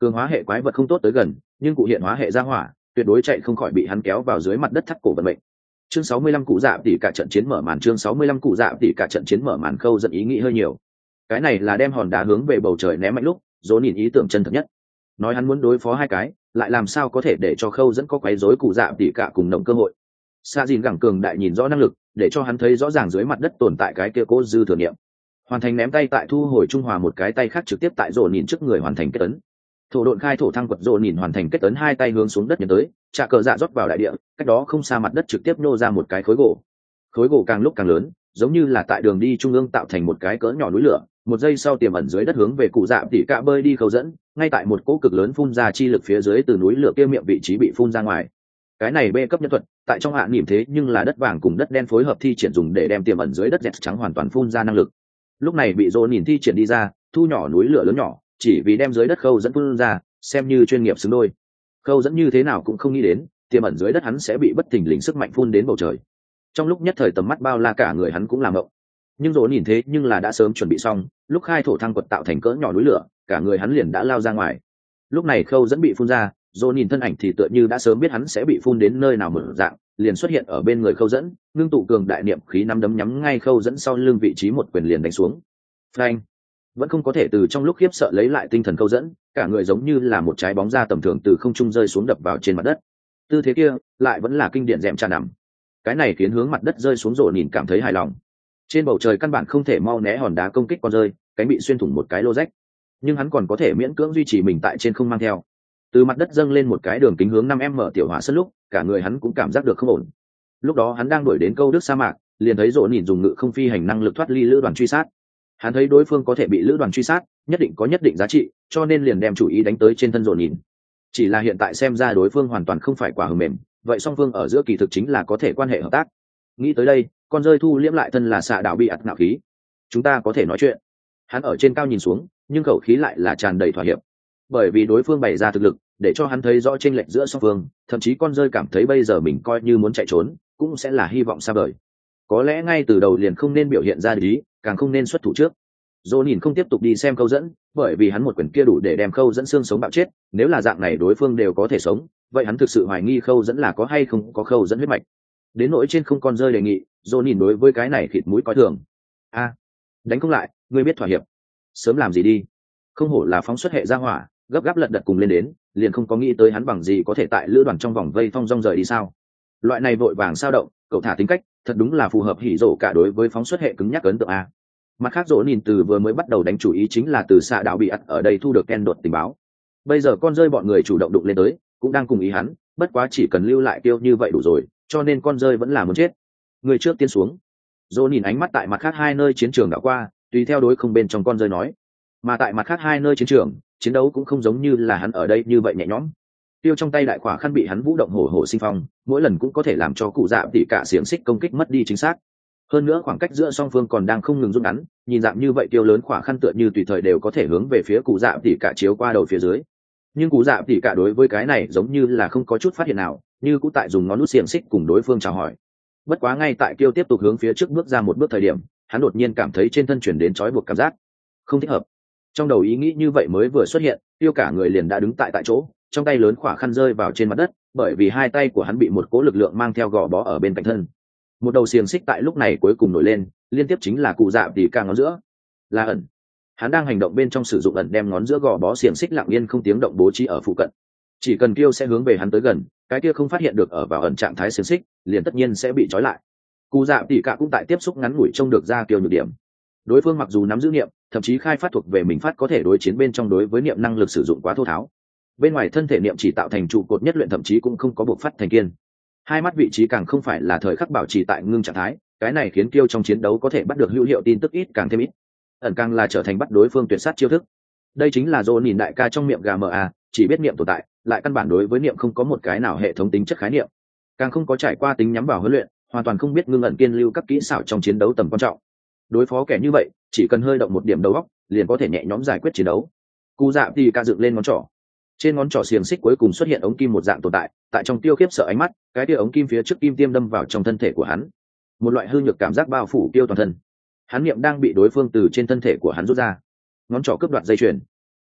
cường hóa hệ quái vật không tốt tới gần, nhưng cụ hiện hóa hệ ra hỏa tuyệt đối chạy không khỏi bị hắn kéo vào dưới mặt đất thắt cổ vận mệnh. Chương sáu mươi lăm cụ dạ tỷ cả trận chiến mở màn. Chương sáu mươi lăm cụ dạ tỷ cả trận chiến mở màn. Khâu dẫn ý nghĩ hơi nhiều. Cái này là đem hòn đá hướng về bầu trời ném mạnh lúc, Dỗ nhìn ý tưởng chân thật nhất. Nói hắn muốn đối phó hai cái, lại làm sao có thể để cho Khâu dẫn có quấy rối cụ dạ tỷ cả cùng nồng cơ hội. Sa Dìn gẳng cường đại nhìn rõ năng lực, để cho hắn thấy rõ ràng dưới mặt đất tồn tại cái kia cố dư thừa niệm. Hoàn thành ném tay tại thu hồi trung hòa một cái tay khác trực tiếp tại Dỗ nhìn trước người hoàn thành kết ấn. Thổ độn khai thổ thăng quật Dỗ nhìn hoàn thành kết ấn, hai tay hướng xuống đất nhấn tới, trả cờ dạ rót vào đại địa, cách đó không xa mặt đất trực tiếp nô ra một cái khối gỗ. Khối gỗ càng lúc càng lớn, giống như là tại đường đi trung ương tạo thành một cái cỡ nhỏ núi lửa. Một giây sau tiềm ẩn dưới đất hướng về cụ dạ tỉ cạ bơi đi. Khâu dẫn ngay tại một cỗ cực lớn phun ra chi lực phía dưới từ núi lửa kia miệng vị trí bị phun ra ngoài. Cái này bê cấp nhân thuật tại trong hạ niệm thế nhưng là đất vàng cùng đất đen phối hợp thi triển dùng để đem tiềm ẩn dưới đất dẹt trắng hoàn toàn phun ra năng lực. Lúc này bị Dỗ nhìn thi triển đi ra, thu nhỏ núi lửa lớn nhỏ, chỉ vì đem dưới đất Khâu dẫn phun ra, xem như chuyên nghiệp xứng đôi. Khâu dẫn như thế nào cũng không nghĩ đến tiềm ẩn dưới đất hắn sẽ bị bất thình lình sức mạnh phun đến bầu trời. Trong lúc nhất thời tầm mắt bao la, cả người hắn cũng làm ngộng. Nhưng Dỗ nhìn thế nhưng là đã sớm chuẩn bị xong, lúc khai thổ thăng quật tạo thành cỡ nhỏ núi lửa, cả người hắn liền đã lao ra ngoài. Lúc này Khâu dẫn bị phun ra, Dỗ nhìn thân ảnh thì tựa như đã sớm biết hắn sẽ bị phun đến nơi nào mở dạng, liền xuất hiện ở bên người Khâu dẫn, ngưng tụ cường đại niệm khí năm đấm nhắm ngay Khâu dẫn sau lưng vị trí một quyền liền đánh xuống. Phanh! Vẫn không có thể từ trong lúc khiếp sợ lấy lại tinh thần Khâu dẫn, cả người giống như là một trái bóng ra tầm thường từ không trung rơi xuống đập vào trên mặt đất. Tư thế kia lại vẫn là kinh điển dẹm trà nằm. Cái này khiến hướng mặt đất rơi xuống Dỗ nhìn cảm thấy hài lòng. Trên bầu trời căn bản không thể mau né hòn đá công kích con rơi, cánh bị xuyên thủng một cái lô rách, nhưng hắn còn có thể miễn cưỡng duy trì mình tại trên không mang theo. Từ mặt đất dâng lên một cái đường kính hướng năm m tiểu hỏa sân lúc, cả người hắn cũng cảm giác được không ổn. Lúc đó hắn đang đuổi đến câu đức sa mạc, liền thấy Dỗ nhìn dùng ngự không phi hành năng lực thoát ly lữ đoàn truy sát. Hắn thấy đối phương có thể bị lữ đoàn truy sát, nhất định có nhất định giá trị, cho nên liền đem chủ ý đánh tới trên thân Dỗ nhìn. Chỉ là hiện tại xem ra đối phương hoàn toàn không phải quả hờ mềm, vậy song phương ở giữa kỳ thực chính là có thể quan hệ hợp tác. Nghĩ tới đây, con rơi thu liễm lại thân là xạ đạo bị ạt nạo khí. Chúng ta có thể nói chuyện. Hắn ở trên cao nhìn xuống, nhưng khẩu khí lại là tràn đầy thỏa hiệp, bởi vì đối phương bày ra thực lực để cho hắn thấy rõ chênh lệch giữa song phương, thậm chí con rơi cảm thấy bây giờ mình coi như muốn chạy trốn cũng sẽ là hy vọng xa vời. Có lẽ ngay từ đầu liền không nên biểu hiện ra lý, càng không nên xuất thủ trước. Dỗ nhìn không tiếp tục đi xem Khâu dẫn, bởi vì hắn một quyền kia đủ để đem Khâu dẫn xương sống bạo chết. Nếu là dạng này đối phương đều có thể sống, vậy hắn thực sự hoài nghi Khâu dẫn là có hay không có Khâu dẫn huyết mạch. Đến nỗi trên không con rơi đề nghị, Dỗ nhìn đối với cái này khịt mũi coi thường. A, à, đánh không lại, ngươi biết thỏa hiệp, sớm làm gì đi. Không hổ là phóng xuất hệ ra hỏa, gấp gáp lật đật cùng lên đến, liền không có nghĩ tới hắn bằng gì có thể tại lữ đoàn trong vòng vây thong dong rời đi sao. Loại này vội vàng sao động, cậu thả tính cách, thật đúng là phù hợp hỉ rổ cả đối với phóng xuất hệ cứng nhắc ấn tượng a. Mặt khác Dỗ nhìn từ vừa mới bắt đầu đánh chủ ý chính là từ xạ đạo bị ắt ở đây thu được Ken đột tình báo. Bây giờ con rơi bọn người chủ động đụng lên tới, cũng đang cùng ý hắn, bất quá chỉ cần lưu lại tiêu như vậy đủ rồi, cho nên con rơi vẫn là muốn chết. Người trước tiên xuống. Dỗ nhìn ánh mắt tại mặt khác hai nơi chiến trường đã qua, tùy theo đối không bên trong con rơi nói. Mà tại mặt khác hai nơi chiến trường, chiến đấu cũng không giống như là hắn ở đây như vậy nhẹ nhõm. Tiêu trong tay đại khỏa khăn bị hắn vũ động hổ hổ sinh phong, mỗi lần cũng có thể làm cho cụ dạ tỉ cả xiềng xích công kích mất đi chính xác. Hơn nữa khoảng cách giữa song phương còn đang không ngừng rút ngắn, nhìn dạng như vậy tiêu lớn khỏa khăn tựa như tùy thời đều có thể hướng về phía cụ dạ tỉ cả chiếu qua đầu phía dưới. Nhưng cụ dạ tỉ cả đối với cái này giống như là không có chút phát hiện nào, như cũng tại dùng ngón nút xiềng xích cùng đối phương chào hỏi. Bất quá ngay tại Kiêu tiếp tục hướng phía trước bước ra một bước thời điểm, hắn đột nhiên cảm thấy trên thân chuyển đến trói buộc cảm giác không thích hợp. Trong đầu ý nghĩ như vậy mới vừa xuất hiện, Kiêu cả người liền đã đứng tại tại chỗ, trong tay lớn khỏa khăn rơi vào trên mặt đất, bởi vì hai tay của hắn bị một cố lực lượng mang theo gò bó ở bên cạnh thân. Một đầu xiềng xích tại lúc này cuối cùng nổi lên, liên tiếp chính là cụ dạ tỉ cả ngón giữa, là ẩn. Hắn đang hành động bên trong sử dụng ẩn đem ngón giữa gò bó xiềng xích lặng yên không tiếng động bố trí ở phụ cận. Chỉ cần Kiêu sẽ hướng về hắn tới gần, cái kia không phát hiện được ở vào ẩn trạng thái xiềng xích, liền tất nhiên sẽ bị trói lại. Cụ dạ tỉ cả cũng tại tiếp xúc ngắn ngủi trông được ra Kiêu nhược điểm. Đối phương mặc dù nắm giữ niệm, thậm chí khai phát thuộc về mình phát có thể đối chiến bên trong đối với niệm năng lực sử dụng quá thô tháo. Bên ngoài thân thể niệm chỉ tạo thành trụ cột nhất luyện, thậm chí cũng không có buộc phát thành kiên. Hai mắt vị trí càng không phải là thời khắc bảo trì tại ngưng trạng thái, cái này khiến Kiêu trong chiến đấu có thể bắt được hữu hiệu tin tức ít càng thêm ít. Ẩn càng là trở thành bắt đối phương tuyệt sát chiêu thức. Đây chính là Dỗ nhìn đại ca trong miệng gà mờ à, chỉ biết niệm tồn tại, lại căn bản đối với niệm không có một cái nào hệ thống tính chất khái niệm, càng không có trải qua tính nhắm vào huấn luyện, hoàn toàn không biết ngưng ẩn kiên lưu các kỹ xảo trong chiến đấu tầm quan trọng. Đối phó kẻ như vậy, chỉ cần hơi động một điểm đầu óc, liền có thể nhẹ nhõm giải quyết chiến đấu. Cụ dạ thì ca dựng lên ngón trỏ, trên ngón trỏ xiềng xích cuối cùng xuất hiện ống kim một dạng tồn tại, tại trong Tiêu khiếp sợ ánh mắt, cái tia ống kim phía trước kim tiêm đâm vào trong thân thể của hắn, một loại hư nhược cảm giác bao phủ Tiêu toàn thân. Hắn niệm đang bị đối phương từ trên thân thể của hắn rút ra, ngón trỏ cướp đoạt dây chuyền.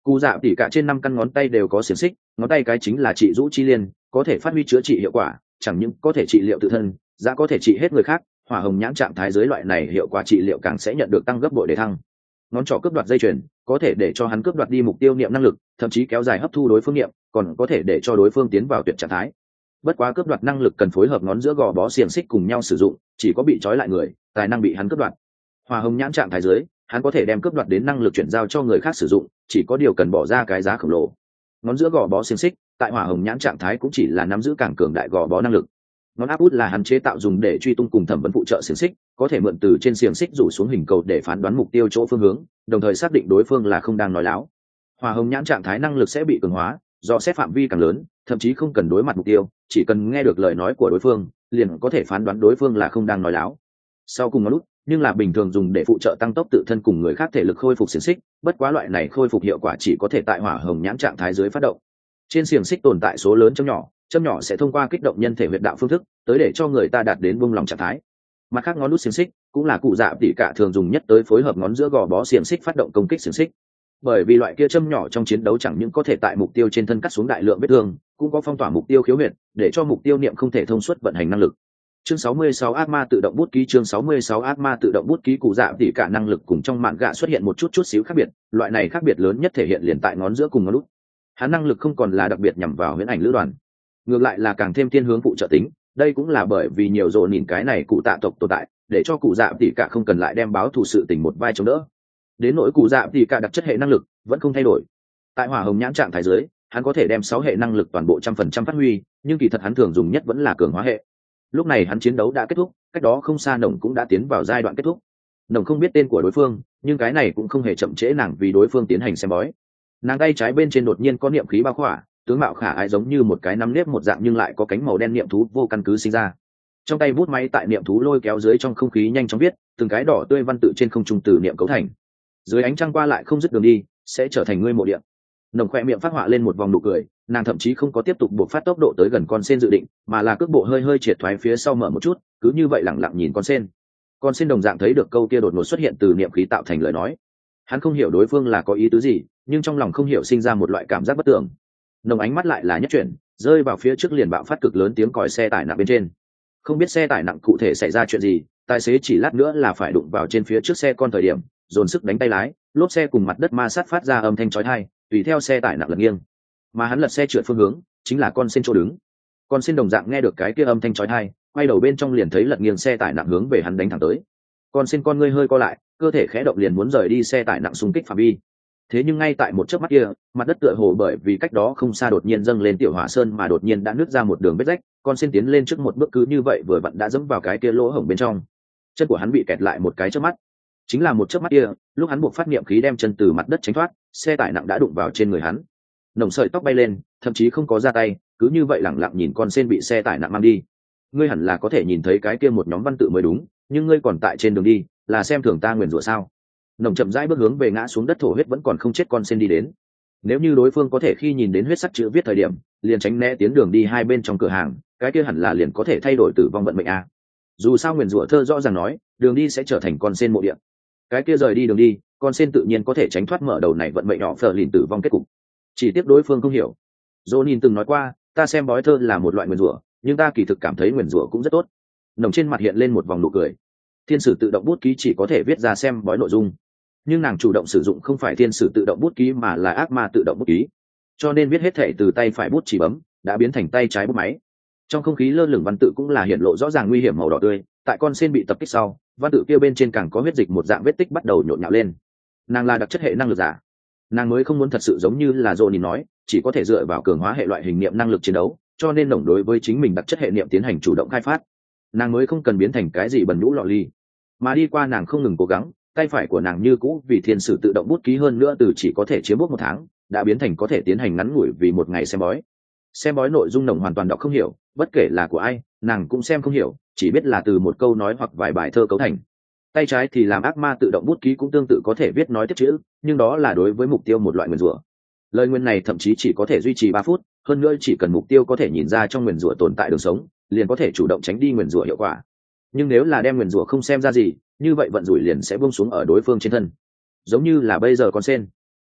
Cụ dạ tỉ cả trên năm căn ngón tay đều có xiềng xích, ngón tay cái chính là trị rũ chi liên, có thể phát huy chữa trị hiệu quả, chẳng những có thể trị liệu tự thân, giá có thể trị hết người khác. Hỏa hồng nhãn trạng thái dưới loại này hiệu quả trị liệu càng sẽ nhận được tăng gấp bội để thăng. Ngón trỏ cướp đoạt dây chuyền, có thể để cho hắn cướp đoạt đi mục tiêu niệm năng lực, thậm chí kéo dài hấp thu đối phương niệm, còn có thể để cho đối phương tiến vào tuyệt trạng thái. Bất quá cướp đoạt năng lực cần phối hợp ngón giữa gò bó xiềng xích cùng nhau sử dụng, chỉ có bị trói lại người, tài năng bị hắn cướp đoạt. Hỏa hồng nhãn trạng thái dưới, hắn có thể đem cướp đoạt đến năng lực chuyển giao cho người khác sử dụng, chỉ có điều cần bỏ ra cái giá khổng lồ. Ngón giữa gò bó xiềng xích, tại hỏa hồng nhãn trạng thái cũng chỉ là nắm giữ càng cường đại gò bó năng lực. Ngón áp út là hắn chế tạo dùng để truy tung cùng thẩm vấn phụ trợ xiềng xích, có thể mượn từ trên xiềng xích rủ xuống hình cầu để phán đoán mục tiêu chỗ phương hướng, đồng thời xác định đối phương là không đang nói láo. Hỏa hồng nhãn trạng thái năng lực sẽ bị cường hóa, do xét phạm vi càng lớn, thậm chí không cần đối mặt mục tiêu, chỉ cần nghe được lời nói của đối phương, liền có thể phán đoán đối phương là không đang nói láo. Sau cùng ngón út, nhưng là bình thường dùng để phụ trợ tăng tốc tự thân cùng người khác thể lực khôi phục xiềng xích, bất quá loại này khôi phục hiệu quả chỉ có thể tại hỏa hồng nhãn trạng thái dưới phát động. Trên xiềng xích tồn tại số lớn châm nhỏ, châm nhỏ sẽ thông qua kích động nhân thể huyệt đạo phương thức tới để cho người ta đạt đến buông lòng trạng thái. Mặt khác ngón nút xiềng xích cũng là cụ dạ tỉ cả thường dùng nhất tới phối hợp ngón giữa gò bó xiềng xích phát động công kích xiềng xích. Bởi vì loại kia châm nhỏ trong chiến đấu chẳng những có thể tại mục tiêu trên thân cắt xuống đại lượng vết thương, cũng có phong tỏa mục tiêu khiếu huyệt, để cho mục tiêu niệm không thể thông suốt vận hành năng lực. Chương sáu mươi sáu ác ma tự động bút ký. Chương sáu mươi sáu ác ma tự động bút ký. Cụ dạ tỉ cả năng lực cùng trong mạn gạ xuất hiện một chút chút xíu khác biệt, loại này khác biệt lớn nhất thể hiện liền tại ngón giữa cùng ngón út. Hắn năng lực không còn là đặc biệt nhằm vào huyễn ảnh lữ đoàn, ngược lại là càng thêm thiên hướng phụ trợ tính. Đây cũng là bởi vì nhiều rộ nhìn cái này cụ tạ tộc tồn tại, để cho cụ dạ tỉ cả không cần lại đem báo thù sự tình một vai chống đỡ. Đến nỗi cụ dạ tỉ cả đặc chất hệ năng lực vẫn không thay đổi. Tại hỏa hồng nhãn trạng thái dưới, hắn có thể đem sáu hệ năng lực toàn bộ trăm phần trăm phát huy, nhưng kỳ thật hắn thường dùng nhất vẫn là cường hóa hệ. Lúc này hắn chiến đấu đã kết thúc, cách đó không xa Nồng cũng đã tiến vào giai đoạn kết thúc. Nồng không biết tên của đối phương, nhưng cái này cũng không hề chậm trễ nàng vì đối phương tiến hành xem bói. Nàng tay trái bên trên đột nhiên có niệm khí bao khỏa, tướng mạo khả ái giống như một cái nắm nếp một dạng nhưng lại có cánh màu đen niệm thú vô căn cứ sinh ra. Trong tay bút máy tại niệm thú lôi kéo dưới trong không khí nhanh chóng viết, từng cái đỏ tươi văn tự trên không trung từ niệm cấu thành. Dưới ánh trăng qua lại không dứt đường đi, sẽ trở thành ngươi mộ địa. Nồng khoe miệng phát họa lên một vòng nụ cười, nàng thậm chí không có tiếp tục buộc phát tốc độ tới gần con sen dự định, mà là cước bộ hơi hơi triệt thoái phía sau mở một chút, cứ như vậy lẳng lặng nhìn con sen. Con sen đồng dạng thấy được câu kia đột ngột xuất hiện từ niệm khí tạo thành lời nói. Hắn không hiểu đối phương là có ý tứ gì, nhưng trong lòng không hiểu sinh ra một loại cảm giác bất tưởng. Nồng ánh mắt lại là nhất chuyển, rơi vào phía trước liền bạo phát cực lớn tiếng còi xe tải nặng bên trên. Không biết xe tải nặng cụ thể xảy ra chuyện gì, tài xế chỉ lát nữa là phải đụng vào trên phía trước xe con thời điểm, dồn sức đánh tay lái, lốp xe cùng mặt đất ma sát phát ra âm thanh chói tai, tùy theo xe tải nặng lật nghiêng. Mà hắn lật xe trượt phương hướng, chính là con sen chỗ đứng. Con sen đồng dạng nghe được cái kia âm thanh chói tai, quay đầu bên trong liền thấy lật nghiêng xe tải nặng hướng về hắn đánh thẳng tới. Con sen con ngươi hơi co lại, cơ thể khẽ động liền muốn rời đi xe tải nặng xung kích phạm vi. Thế nhưng ngay tại một chớp mắt kia, mặt đất tựa hồ bởi vì cách đó không xa đột nhiên dâng lên tiểu hỏa sơn mà đột nhiên đã nứt ra một đường vết rách, con sen tiến lên trước một bước cứ như vậy vừa vặn đã dẫm vào cái kia lỗ hổng bên trong. Chân của hắn bị kẹt lại một cái chớp mắt. Chính là một chớp mắt kia, lúc hắn buộc phát niệm khí đem chân từ mặt đất tránh thoát, xe tải nặng đã đụng vào trên người hắn. Nồng sợi tóc bay lên, thậm chí không có ra tay, cứ như vậy lẳng lặng nhìn con sen bị xe tải nặng mang đi. Ngươi hẳn là có thể nhìn thấy cái kia một nhóm văn tự mới đúng, nhưng ngươi còn tại trên đường đi, là xem thường ta nguyền rủa sao? Nồng chậm rãi bước hướng về ngã xuống đất thổ huyết vẫn còn không chết con sen đi đến. Nếu như đối phương có thể khi nhìn đến huyết sắc chữ viết thời điểm, liền tránh né tiến đường đi hai bên trong cửa hàng, cái kia hẳn là liền có thể thay đổi tử vong vận mệnh a. Dù sao nguyền rủa thơ rõ ràng nói, đường đi sẽ trở thành con sen mộ địa. Cái kia rời đi đường đi, con sen tự nhiên có thể tránh thoát mở đầu này vận mệnh nhỏ phờ lìn tử vong kết cục. Chỉ tiếc đối phương không hiểu. Jonin từng nói qua, ta xem bói thơ là một loại nguyền rủa, nhưng ta kỳ thực cảm thấy nguyền rủa cũng rất tốt. Nồng trên mặt hiện lên một vòng nụ cười. Thiên sử tự động bút ký chỉ có thể viết ra xem bói nội dung, nhưng nàng chủ động sử dụng không phải thiên sử tự động bút ký mà là ác ma tự động bút ký, cho nên viết hết thể từ tay phải bút chỉ bấm đã biến thành tay trái bút máy. Trong không khí lơ lửng văn tự cũng là hiện lộ rõ ràng nguy hiểm màu đỏ tươi. Tại con sen bị tập kích sau, văn tự kia bên trên càng có huyết dịch một dạng vết tích bắt đầu nhộn nhạo lên. Nàng là đặc chất hệ năng lực giả, nàng mới không muốn thật sự giống như là Johnny nói, chỉ có thể dựa vào cường hóa hệ loại hình niệm năng lực chiến đấu, cho nên nồng đối với chính mình đặc chất hệ niệm tiến hành chủ động khai phát. Nàng mới không cần biến thành cái gì bẩn nhũ lọ ly, mà đi qua nàng không ngừng cố gắng, tay phải của nàng như cũ vì thiên sử tự động bút ký hơn nữa từ chỉ có thể chiếm bút một tháng đã biến thành có thể tiến hành ngắn ngủi vì một ngày xem bói. Xem bói nội dung nồng hoàn toàn đọc không hiểu, bất kể là của ai nàng cũng xem không hiểu, chỉ biết là từ một câu nói hoặc vài bài thơ cấu thành. Tay trái thì làm ác ma tự động bút ký cũng tương tự có thể viết nói tiếp chữ, nhưng đó là đối với mục tiêu một loại nguyền rủa. Lời nguyền này thậm chí chỉ có thể duy trì ba phút, hơn nữa chỉ cần mục tiêu có thể nhìn ra trong nguyền rủa tồn tại đường sống, liền có thể chủ động tránh đi nguyền rủa hiệu quả. Nhưng nếu là đem nguyền rủa không xem ra gì, như vậy vận rủi liền sẽ buông xuống ở đối phương trên thân, giống như là bây giờ con sen.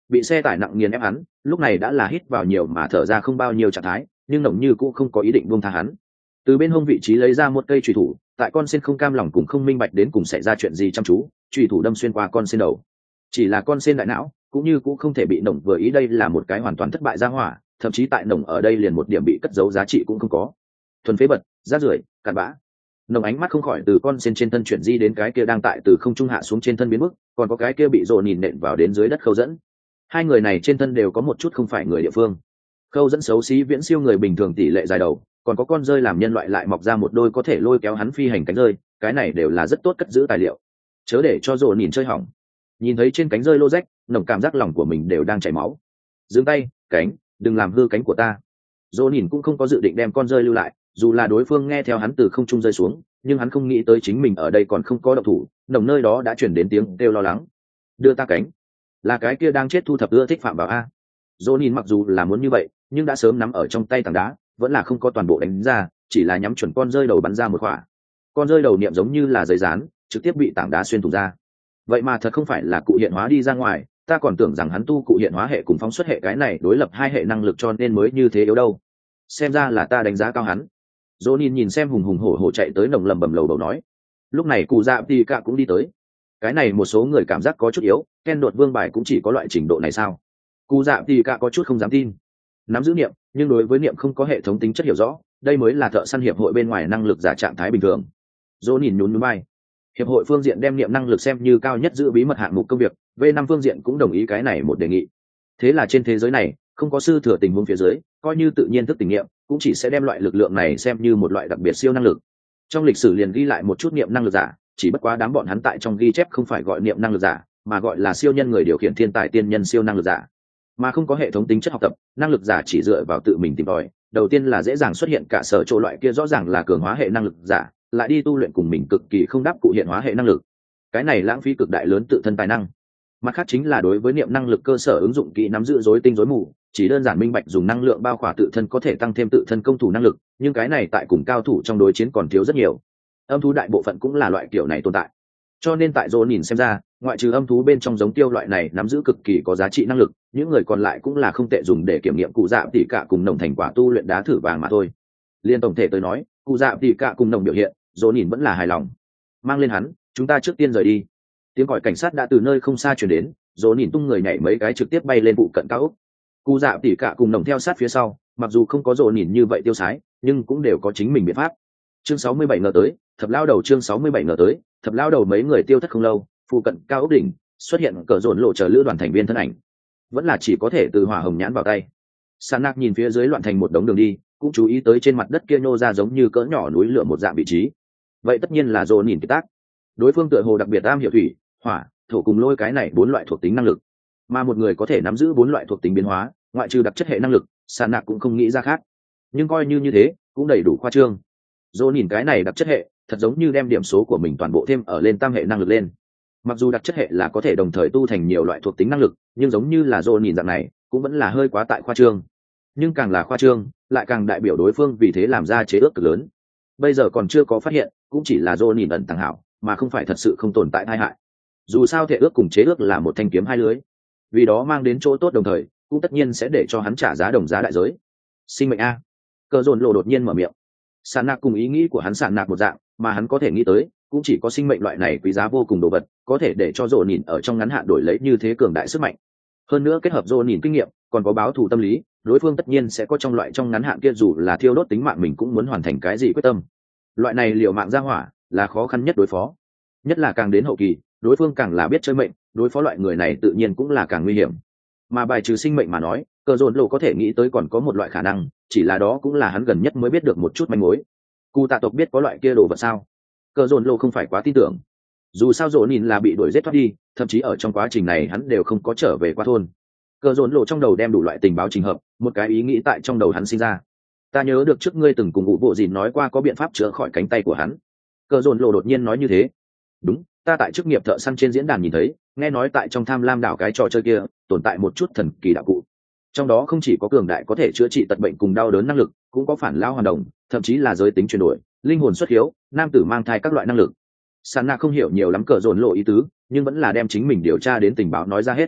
bị xe tải nặng nghiền ép hắn lúc này đã là hít vào nhiều mà thở ra không bao nhiêu trạng thái, nhưng nồng như cũng không có ý định buông tha hắn. Từ bên hông vị trí lấy ra một cây chùy thủ, tại con sen không cam lòng cùng không minh bạch đến cùng xảy ra chuyện gì chăm chú, chùy thủ đâm xuyên qua con sen đầu. Chỉ là con sen đại não cũng như cũng không thể bị nồng vừa ý, đây là một cái hoàn toàn thất bại ra hỏa, thậm chí tại nồng ở đây liền một điểm bị cất giấu giá trị cũng không có. Thuần phế vật, rác rưởi, cặn bã. Nồng ánh mắt không khỏi từ con sen trên thân chuyển di đến cái kia đang tại từ không trung hạ xuống trên thân biến mức, còn có cái kia bị rồ nhìn nện vào đến dưới đất Khâu Dẫn. Hai người này trên thân đều có một chút không phải người địa phương. Khâu Dẫn xấu xí viễn siêu người bình thường tỷ lệ dài đầu, còn có con rơi làm nhân loại lại mọc ra một đôi có thể lôi kéo hắn phi hành cánh rơi, cái này đều là rất tốt cất giữ tài liệu. Chớ để cho rồ nhìn chơi hỏng. Nhìn thấy trên cánh rơi lô rách, nồng cảm giác lòng của mình đều đang chảy máu. Dừng tay, cánh, đừng làm hư cánh của ta. Rồ nhìn cũng không có dự định đem con rơi lưu lại, dù là đối phương nghe theo hắn từ không trung rơi xuống, nhưng hắn không nghĩ tới chính mình ở đây còn không có động thủ, nồng nơi đó đã chuyển đến tiếng kêu lo lắng. Đưa ta cánh. Là cái kia đang chết thu thập ưa thích phạm vào a. Rồ nhìn mặc dù là muốn như vậy, nhưng đã sớm nắm ở trong tay tảng đá, vẫn là không có toàn bộ đánh ra, chỉ là nhắm chuẩn con rơi đầu bắn ra một quả. Con rơi đầu niệm giống như là giấy dán, trực tiếp bị tảng đá xuyên thủng ra. Vậy mà thật không phải là cụ hiện hóa đi ra ngoài, ta còn tưởng rằng hắn tu cụ hiện hóa hệ cùng phóng xuất hệ cái này đối lập hai hệ năng lực cho nên mới như thế yếu đâu. Xem ra là ta đánh giá cao hắn. Jonin nhìn xem hùng hùng hổ hổ chạy tới nồng lầm bầm lầu đầu nói. Lúc này cụ dạ thì cả cũng đi tới. Cái này một số người cảm giác có chút yếu, Ken đột vương bài cũng chỉ có loại trình độ này sao? Cụ dạ thì cả có chút không dám tin. Nắm giữ niệm, nhưng đối với niệm không có hệ thống tính chất hiểu rõ, đây mới là thợ săn hiệp hội bên ngoài năng lực giả trạng thái bình thường. Jonin nhún nhún vai. Hiệp hội phương diện đem niệm năng lực xem như cao nhất giữ bí mật hạng mục công việc, v năm phương diện cũng đồng ý cái này một đề nghị. Thế là trên thế giới này không có sư thừa tình huống phía dưới, coi như tự nhiên thức tình niệm cũng chỉ sẽ đem loại lực lượng này xem như một loại đặc biệt siêu năng lực. Trong lịch sử liền ghi lại một chút niệm năng lực giả, chỉ bất quá đám bọn hắn tại trong ghi chép không phải gọi niệm năng lực giả, mà gọi là siêu nhân người điều khiển thiên tài tiên nhân siêu năng lực giả. Mà không có hệ thống tính chất học tập, năng lực giả chỉ dựa vào tự mình tìm tòi, đầu tiên là dễ dàng xuất hiện cả sở chỗ loại kia rõ ràng là cường hóa hệ năng lực giả, lại đi tu luyện cùng mình cực kỳ không đáp cụ hiện hóa hệ năng lực. Cái này lãng phí cực đại lớn tự thân tài năng. Mặt khác chính là đối với niệm năng lực cơ sở ứng dụng kỹ nắm giữ rối tinh rối mù, chỉ đơn giản minh bạch dùng năng lượng bao khỏa tự thân có thể tăng thêm tự thân công thủ năng lực, nhưng cái này tại cùng cao thủ trong đối chiến còn thiếu rất nhiều. Âm thú đại bộ phận cũng là loại kiểu này tồn tại. Cho nên tại Dỗ nhìn xem ra, ngoại trừ âm thú bên trong giống tiêu loại này nắm giữ cực kỳ có giá trị năng lực, những người còn lại cũng là không tệ dùng để kiểm nghiệm cụ dạ tỷ cả cùng nồng thành quả tu luyện đá thử vàng mà thôi. Liên tổng thể tới nói, cụ dạ tỷ cả cùng nồng biểu hiện, Dỗ nhìn vẫn là hài lòng. Mang lên hắn, chúng ta trước tiên rời đi. Tiếng gọi cảnh sát đã từ nơi không xa truyền đến, Dỗ nhìn tung người nhảy mấy cái trực tiếp bay lên vụ cận cao ốc. Cụ dạ tỷ cả cùng nồng theo sát phía sau, mặc dù không có Dỗ nhìn như vậy tiêu sái, nhưng cũng đều có chính mình biện pháp. Chương sáu mươi bảy ngờ tới, thập lao đầu chương sáu mươi bảy ngờ tới, thập lao đầu mấy người tiêu thất không lâu, phụ cận cao ốc đỉnh xuất hiện cờ rộn lộ chờ lữ đoàn thành viên thân ảnh, vẫn là chỉ có thể từ hỏa hồng nhãn vào tay. San Nạc nhìn phía dưới loạn thành một đống đường đi, cũng chú ý tới trên mặt đất kia nhô ra giống như cỡ nhỏ núi lửa một dạng vị trí. Vậy tất nhiên là Dỗ nhìn kiệt tác. Đối phương tựa hồ đặc biệt am hiểu thủy, hỏa, thổ cùng lôi cái này bốn loại thuộc tính năng lực, mà một người có thể nắm giữ bốn loại thuộc tính biến hóa, ngoại trừ đặc chất hệ năng lực, San Nạc cũng không nghĩ ra khác. Nhưng coi như như thế, cũng đầy đủ khoa trương. Dỗ nhìn cái này đặc chất hệ, thật giống như đem điểm số của mình toàn bộ thêm ở lên tam hệ năng lực lên. Mặc dù đặc chất hệ là có thể đồng thời tu thành nhiều loại thuộc tính năng lực, nhưng giống như là Dỗ nhìn dạng này, cũng vẫn là hơi quá tại khoa trương. Nhưng càng là khoa trương, lại càng đại biểu đối phương vì thế làm ra chế ước cực lớn. Bây giờ còn chưa có phát hiện, cũng chỉ là Dỗ nhìn ẩn tàng hảo, mà không phải thật sự không tồn tại tai hại. Dù sao thể ước cùng chế ước là một thanh kiếm hai lưới, vì đó mang đến chỗ tốt đồng thời, cũng tất nhiên sẽ để cho hắn trả giá đồng giá đại giới. Sinh mệnh a. Cờ Dồn lộ đột nhiên mở miệng. Sạn nạc cùng ý nghĩ của hắn sạn nạc một dạng, mà hắn có thể nghĩ tới cũng chỉ có sinh mệnh loại này quý giá vô cùng đồ vật, có thể để cho Dỗ nhìn ở trong ngắn hạn đổi lấy như thế cường đại sức mạnh. Hơn nữa kết hợp Dỗ nhìn kinh nghiệm, còn có báo thù tâm lý, đối phương tất nhiên sẽ có trong loại trong ngắn hạn kia dù là thiêu đốt tính mạng mình cũng muốn hoàn thành cái gì quyết tâm. Loại này liều mạng ra hỏa là khó khăn nhất đối phó, nhất là càng đến hậu kỳ, đối phương càng là biết chơi mệnh, đối phó loại người này tự nhiên cũng là càng nguy hiểm. Mà bài trừ sinh mệnh mà nói, Cờ Dồn lộ có thể nghĩ tới còn có một loại khả năng, chỉ là đó cũng là hắn gần nhất mới biết được một chút manh mối. Cụ tạ tộc biết có loại kia đồ vật sao? Cờ Dồn lộ không phải quá tin tưởng. Dù sao Dỗ nhìn là bị đuổi giết thoát đi, thậm chí ở trong quá trình này hắn đều không có trở về qua thôn. Cờ Dồn lộ trong đầu đem đủ loại tình báo trình hợp, một cái ý nghĩ tại trong đầu hắn sinh ra. Ta nhớ được trước ngươi từng cùng ngụ bộ dìn nói qua có biện pháp chữa khỏi cánh tay của hắn. Cờ Dồn lộ đột nhiên nói như thế. Đúng, ta tại chức nghiệp thợ săn trên diễn đàn nhìn thấy, nghe nói tại trong Tham Lam đảo cái trò chơi kia tồn tại một chút thần kỳ đạo cụ. Trong đó không chỉ có cường đại có thể chữa trị tật bệnh cùng đau đớn năng lực, cũng có phản lao hoàn đồng, thậm chí là giới tính chuyển đổi, linh hồn xuất hiếu, nam tử mang thai các loại năng lực. Sanna không hiểu nhiều lắm Cờ Dồn lộ ý tứ, nhưng vẫn là đem chính mình điều tra đến tình báo nói ra hết.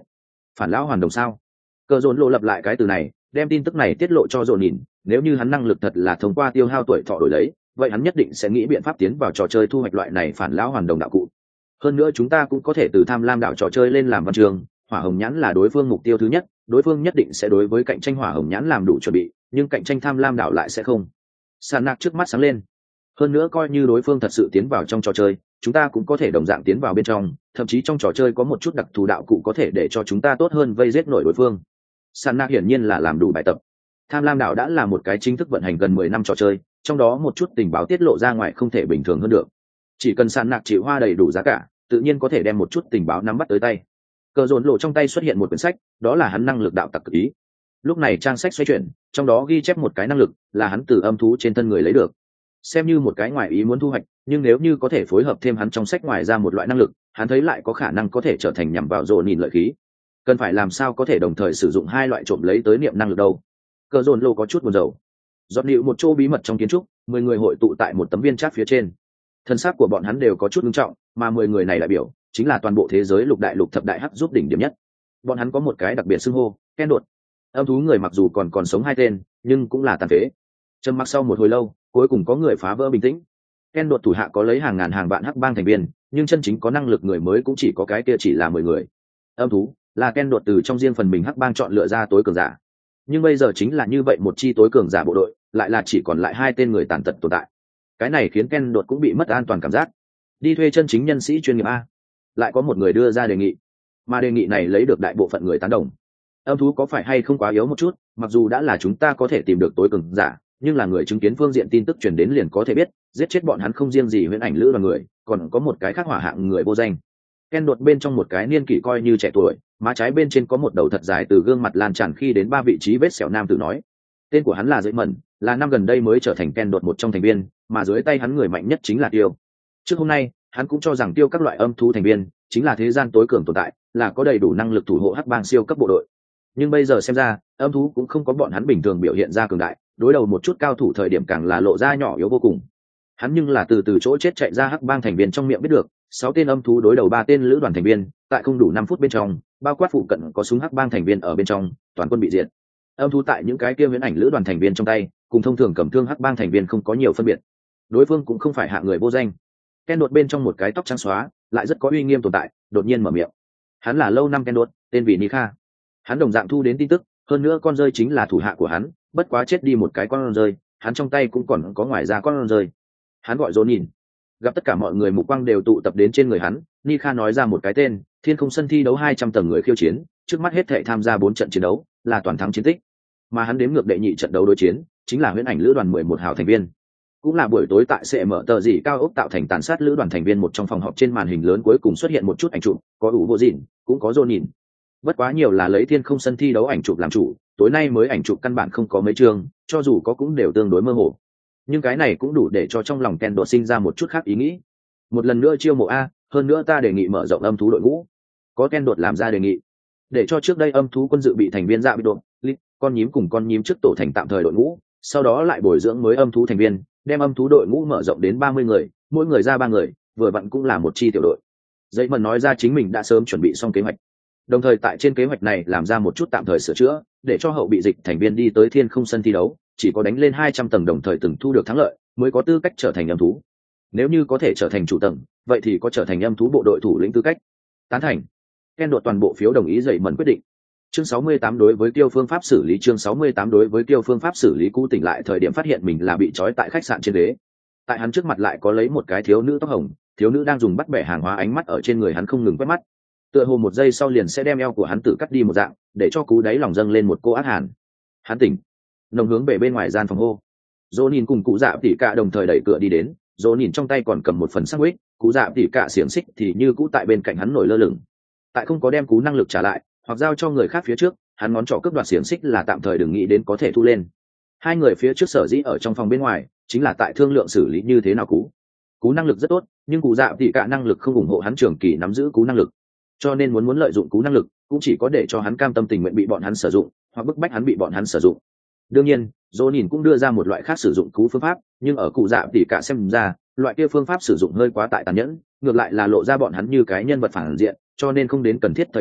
Phản lão hoàn đồng sao? Cờ dồn lộ lập lại cái từ này, đem tin tức này tiết lộ cho dồn nhìn. Nếu như hắn năng lực thật là thông qua tiêu hao tuổi thọ đổi lấy, vậy hắn nhất định sẽ nghĩ biện pháp tiến vào trò chơi thu hoạch loại này phản lão hoàn đồng đạo cụ. Hơn nữa chúng ta cũng có thể từ tham lam đạo trò chơi lên làm văn trường. Hỏa hồng nhãn là đối phương mục tiêu thứ nhất, đối phương nhất định sẽ đối với cạnh tranh hỏa hồng nhãn làm đủ chuẩn bị, nhưng cạnh tranh tham lam đạo lại sẽ không. Sàn nạc trước mắt sáng lên. Hơn nữa coi như đối phương thật sự tiến vào trong trò chơi, chúng ta cũng có thể đồng dạng tiến vào bên trong, thậm chí trong trò chơi có một chút đặc thù đạo cụ có thể để cho chúng ta tốt hơn vây giết nổi đối phương. Sàn nạc hiển nhiên là làm đủ bài tập. Tham lam đạo đã là một cái chính thức vận hành gần mười năm trò chơi, trong đó một chút tình báo tiết lộ ra ngoài không thể bình thường hơn được. Chỉ cần sàn nạc chịu hoa đầy đủ giá cả, tự nhiên có thể đem một chút tình báo nắm bắt tới tay. Cờ dồn lộ trong tay xuất hiện một quyển sách, đó là hắn năng lực đạo tặc cực ý. Lúc này trang sách xoay chuyển, trong đó ghi chép một cái năng lực là hắn từ âm thú trên thân người lấy được, xem như một cái ngoài ý muốn thu hoạch, nhưng nếu như có thể phối hợp thêm hắn trong sách ngoài ra một loại năng lực, hắn thấy lại có khả năng có thể trở thành nhằm vào dồn nhìn lợi khí. Cần phải làm sao có thể đồng thời sử dụng hai loại trộm lấy tới niệm năng lực đâu? Cờ dồn lộ có chút buồn rầu. Dọn điệu một chỗ bí mật trong kiến trúc, mười người hội tụ tại một tấm viên chat phía trên. Thân xác của bọn hắn đều có chút nghiêm trọng, mà mười người này đại biểu chính là toàn bộ thế giới lục đại lục thập đại hắc giúp đỉnh điểm nhất. Bọn hắn có một cái đặc biệt xưng hô, Ken đột. Âm thú người mặc dù còn còn sống hai tên, nhưng cũng là tàn phế. Trầm mặc sau một hồi lâu, cuối cùng có người phá vỡ bình tĩnh. Ken đột thủ hạ có lấy hàng ngàn hàng vạn hắc bang thành viên, nhưng chân chính có năng lực người mới cũng chỉ có cái kia chỉ là mười người. Âm thú là Ken đột từ trong riêng phần mình hắc bang chọn lựa ra tối cường giả. Nhưng bây giờ chính là như vậy một chi tối cường giả bộ đội, lại là chỉ còn lại hai tên người tàn tật tồn tại. Cái này khiến Ken đột cũng bị mất an toàn cảm giác. Đi thuê chân chính nhân sĩ chuyên nghiệp a. Lại có một người đưa ra đề nghị, mà đề nghị này lấy được đại bộ phận người tán đồng. Âm thú có phải hay không quá yếu một chút, mặc dù đã là chúng ta có thể tìm được tối cường giả, nhưng là người chứng kiến phương diện tin tức truyền đến liền có thể biết, giết chết bọn hắn không riêng gì huyễn ảnh lữ đoàn người, còn có một cái khác hỏa hạng người vô danh. Ken đột bên trong một cái niên kỷ coi như trẻ tuổi, má trái bên trên có một đầu thật dài từ gương mặt lan tràn khi đến ba vị trí vết sẹo nam tử nói. Tên của hắn là Dễ Mẩn, là năm gần đây mới trở thành Ken đột một trong thành viên, mà dưới tay hắn người mạnh nhất chính là Tiêu. Trước hôm nay, hắn cũng cho rằng Tiêu các loại âm thú thành viên chính là thế gian tối cường tồn tại, là có đầy đủ năng lực thủ hộ hắc bang siêu cấp bộ đội. Nhưng bây giờ xem ra, âm thú cũng không có bọn hắn bình thường biểu hiện ra cường đại, đối đầu một chút cao thủ thời điểm càng là lộ ra nhỏ yếu vô cùng. Hắn nhưng là từ từ chỗ chết chạy ra hắc bang thành viên trong miệng biết được, sáu tên âm thú đối đầu ba tên lữ đoàn thành viên, tại không đủ năm phút bên trong, bao quát phụ cận có súng hắc bang thành viên ở bên trong, toàn quân bị diệt. Âm thú tại những cái kia huyễn ảnh lữ đoàn thành viên trong tay, cùng thông thường cầm thương hắc bang thành viên không có nhiều phân biệt. Đối phương cũng không phải hạng người vô danh. Ken đột bên trong một cái tóc trắng xóa, lại rất có uy nghiêm tồn tại, đột nhiên mở miệng. Hắn là lâu năm Ken đột, tên vì Nika. Hắn đồng dạng thu đến tin tức, hơn nữa con rơi chính là thủ hạ của hắn, bất quá chết đi một cái con rơi, hắn trong tay cũng còn có ngoài ra con rơi. Hắn gọi Dồn nhìn. Gặp tất cả mọi người mục quang đều tụ tập đến trên người hắn, Nika nói ra một cái tên, Thiên Không sân thi đấu hai trăm tầng người khiêu chiến, trước mắt hết thảy tham gia bốn trận chiến đấu, là toàn thắng chiến tích. Mà hắn đếm ngược đệ nhị trận đấu đối chiến, chính là huyễn ảnh lữ đoàn mười một hào thành viên. Cũng là buổi tối tại sẽ mở tờ gì cao ốc tạo thành tàn sát lữ đoàn thành viên một trong phòng họp, trên màn hình lớn cuối cùng xuất hiện một chút ảnh chụp, có ủ vô dịn, cũng có Dồn nhìn. Bất quá nhiều là lấy Thiên Không sân thi đấu ảnh chụp làm chủ, tối nay mới ảnh chụp căn bản không có mấy chương, cho dù có cũng đều tương đối mơ hồ. Nhưng cái này cũng đủ để cho trong lòng Ken đột sinh ra một chút khác ý nghĩ. Một lần nữa chiêu mộ a, hơn nữa ta đề nghị mở rộng âm thú đội ngũ. Có Ken đột làm ra đề nghị, để cho trước đây âm thú quân dự bị thành viên dạ bị đột, lít, con nhím cùng con nhím trước tổ thành tạm thời đội ngũ, sau đó lại bồi dưỡng mới âm thú thành viên, đem âm thú đội ngũ mở rộng đến ba mươi người, mỗi người ra ba người, vừa vặn cũng là một chi tiểu đội. Dậy mần nói ra chính mình đã sớm chuẩn bị xong kế hoạch, đồng thời tại trên kế hoạch này làm ra một chút tạm thời sửa chữa, để cho hậu bị dịch thành viên đi tới Thiên Không sân thi đấu, chỉ có đánh lên hai trăm tầng đồng thời từng thu được thắng lợi, mới có tư cách trở thành âm thú. Nếu như có thể trở thành chủ tầng, vậy thì có trở thành âm thú bộ đội thủ lĩnh tư cách. Tán thành. Ken đột toàn bộ phiếu đồng ý, dậy mần quyết định. Chương sáu mươi tám đối với Tiêu phương pháp xử lý chương sáu mươi tám đối với Tiêu phương pháp xử lý cũ tỉnh lại thời điểm phát hiện mình là bị trói tại khách sạn trên ghế. Tại hắn trước mặt lại có lấy một cái thiếu nữ tóc hồng, thiếu nữ đang dùng bắt bẻ hàng hóa, ánh mắt ở trên người hắn không ngừng quét mắt. Tựa hồ một giây sau liền sẽ đem eo của hắn tự cắt đi một dạng, để cho cú đáy lòng dâng lên một cô ác hàn. Hắn tỉnh, nồng hướng về bên ngoài gian phòng hô. Dỗ nhìn cùng cụ dạ tỉ cả đồng thời đẩy cửa đi đến, Dỗ nhìn trong tay còn cầm một phần sandwich, cụ dạ tỉ cả xiềng xích thì như cũ tại bên cạnh hắn nổi lơ lửng. Tại không có đem cú năng lực trả lại hoặc giao cho người khác phía trước, hắn ngón trỏ cướp đoạt xiềng xích là tạm thời đừng nghĩ đến có thể thu lên. Hai người phía trước sở dĩ ở trong phòng bên ngoài, chính là tại thương lượng xử lý như thế nào cú. Cú năng lực rất tốt, nhưng cụ dạ tỉ cả năng lực không ủng hộ hắn trường kỳ nắm giữ cú năng lực, cho nên muốn muốn lợi dụng cú năng lực cũng chỉ có để cho hắn cam tâm tình nguyện bị bọn hắn sử dụng, hoặc bức bách hắn bị bọn hắn sử dụng. Đương nhiên, Dỗ nhìn cũng đưa ra một loại khác sử dụng cú phương pháp, nhưng ở cụ dạ tỉ cả xem ra, loại kia phương pháp sử dụng hơi quá tại tàn nhẫn, ngược lại là lộ ra bọn hắn như cái nhân vật phản diện, cho nên không đến cần thiết thời điểm,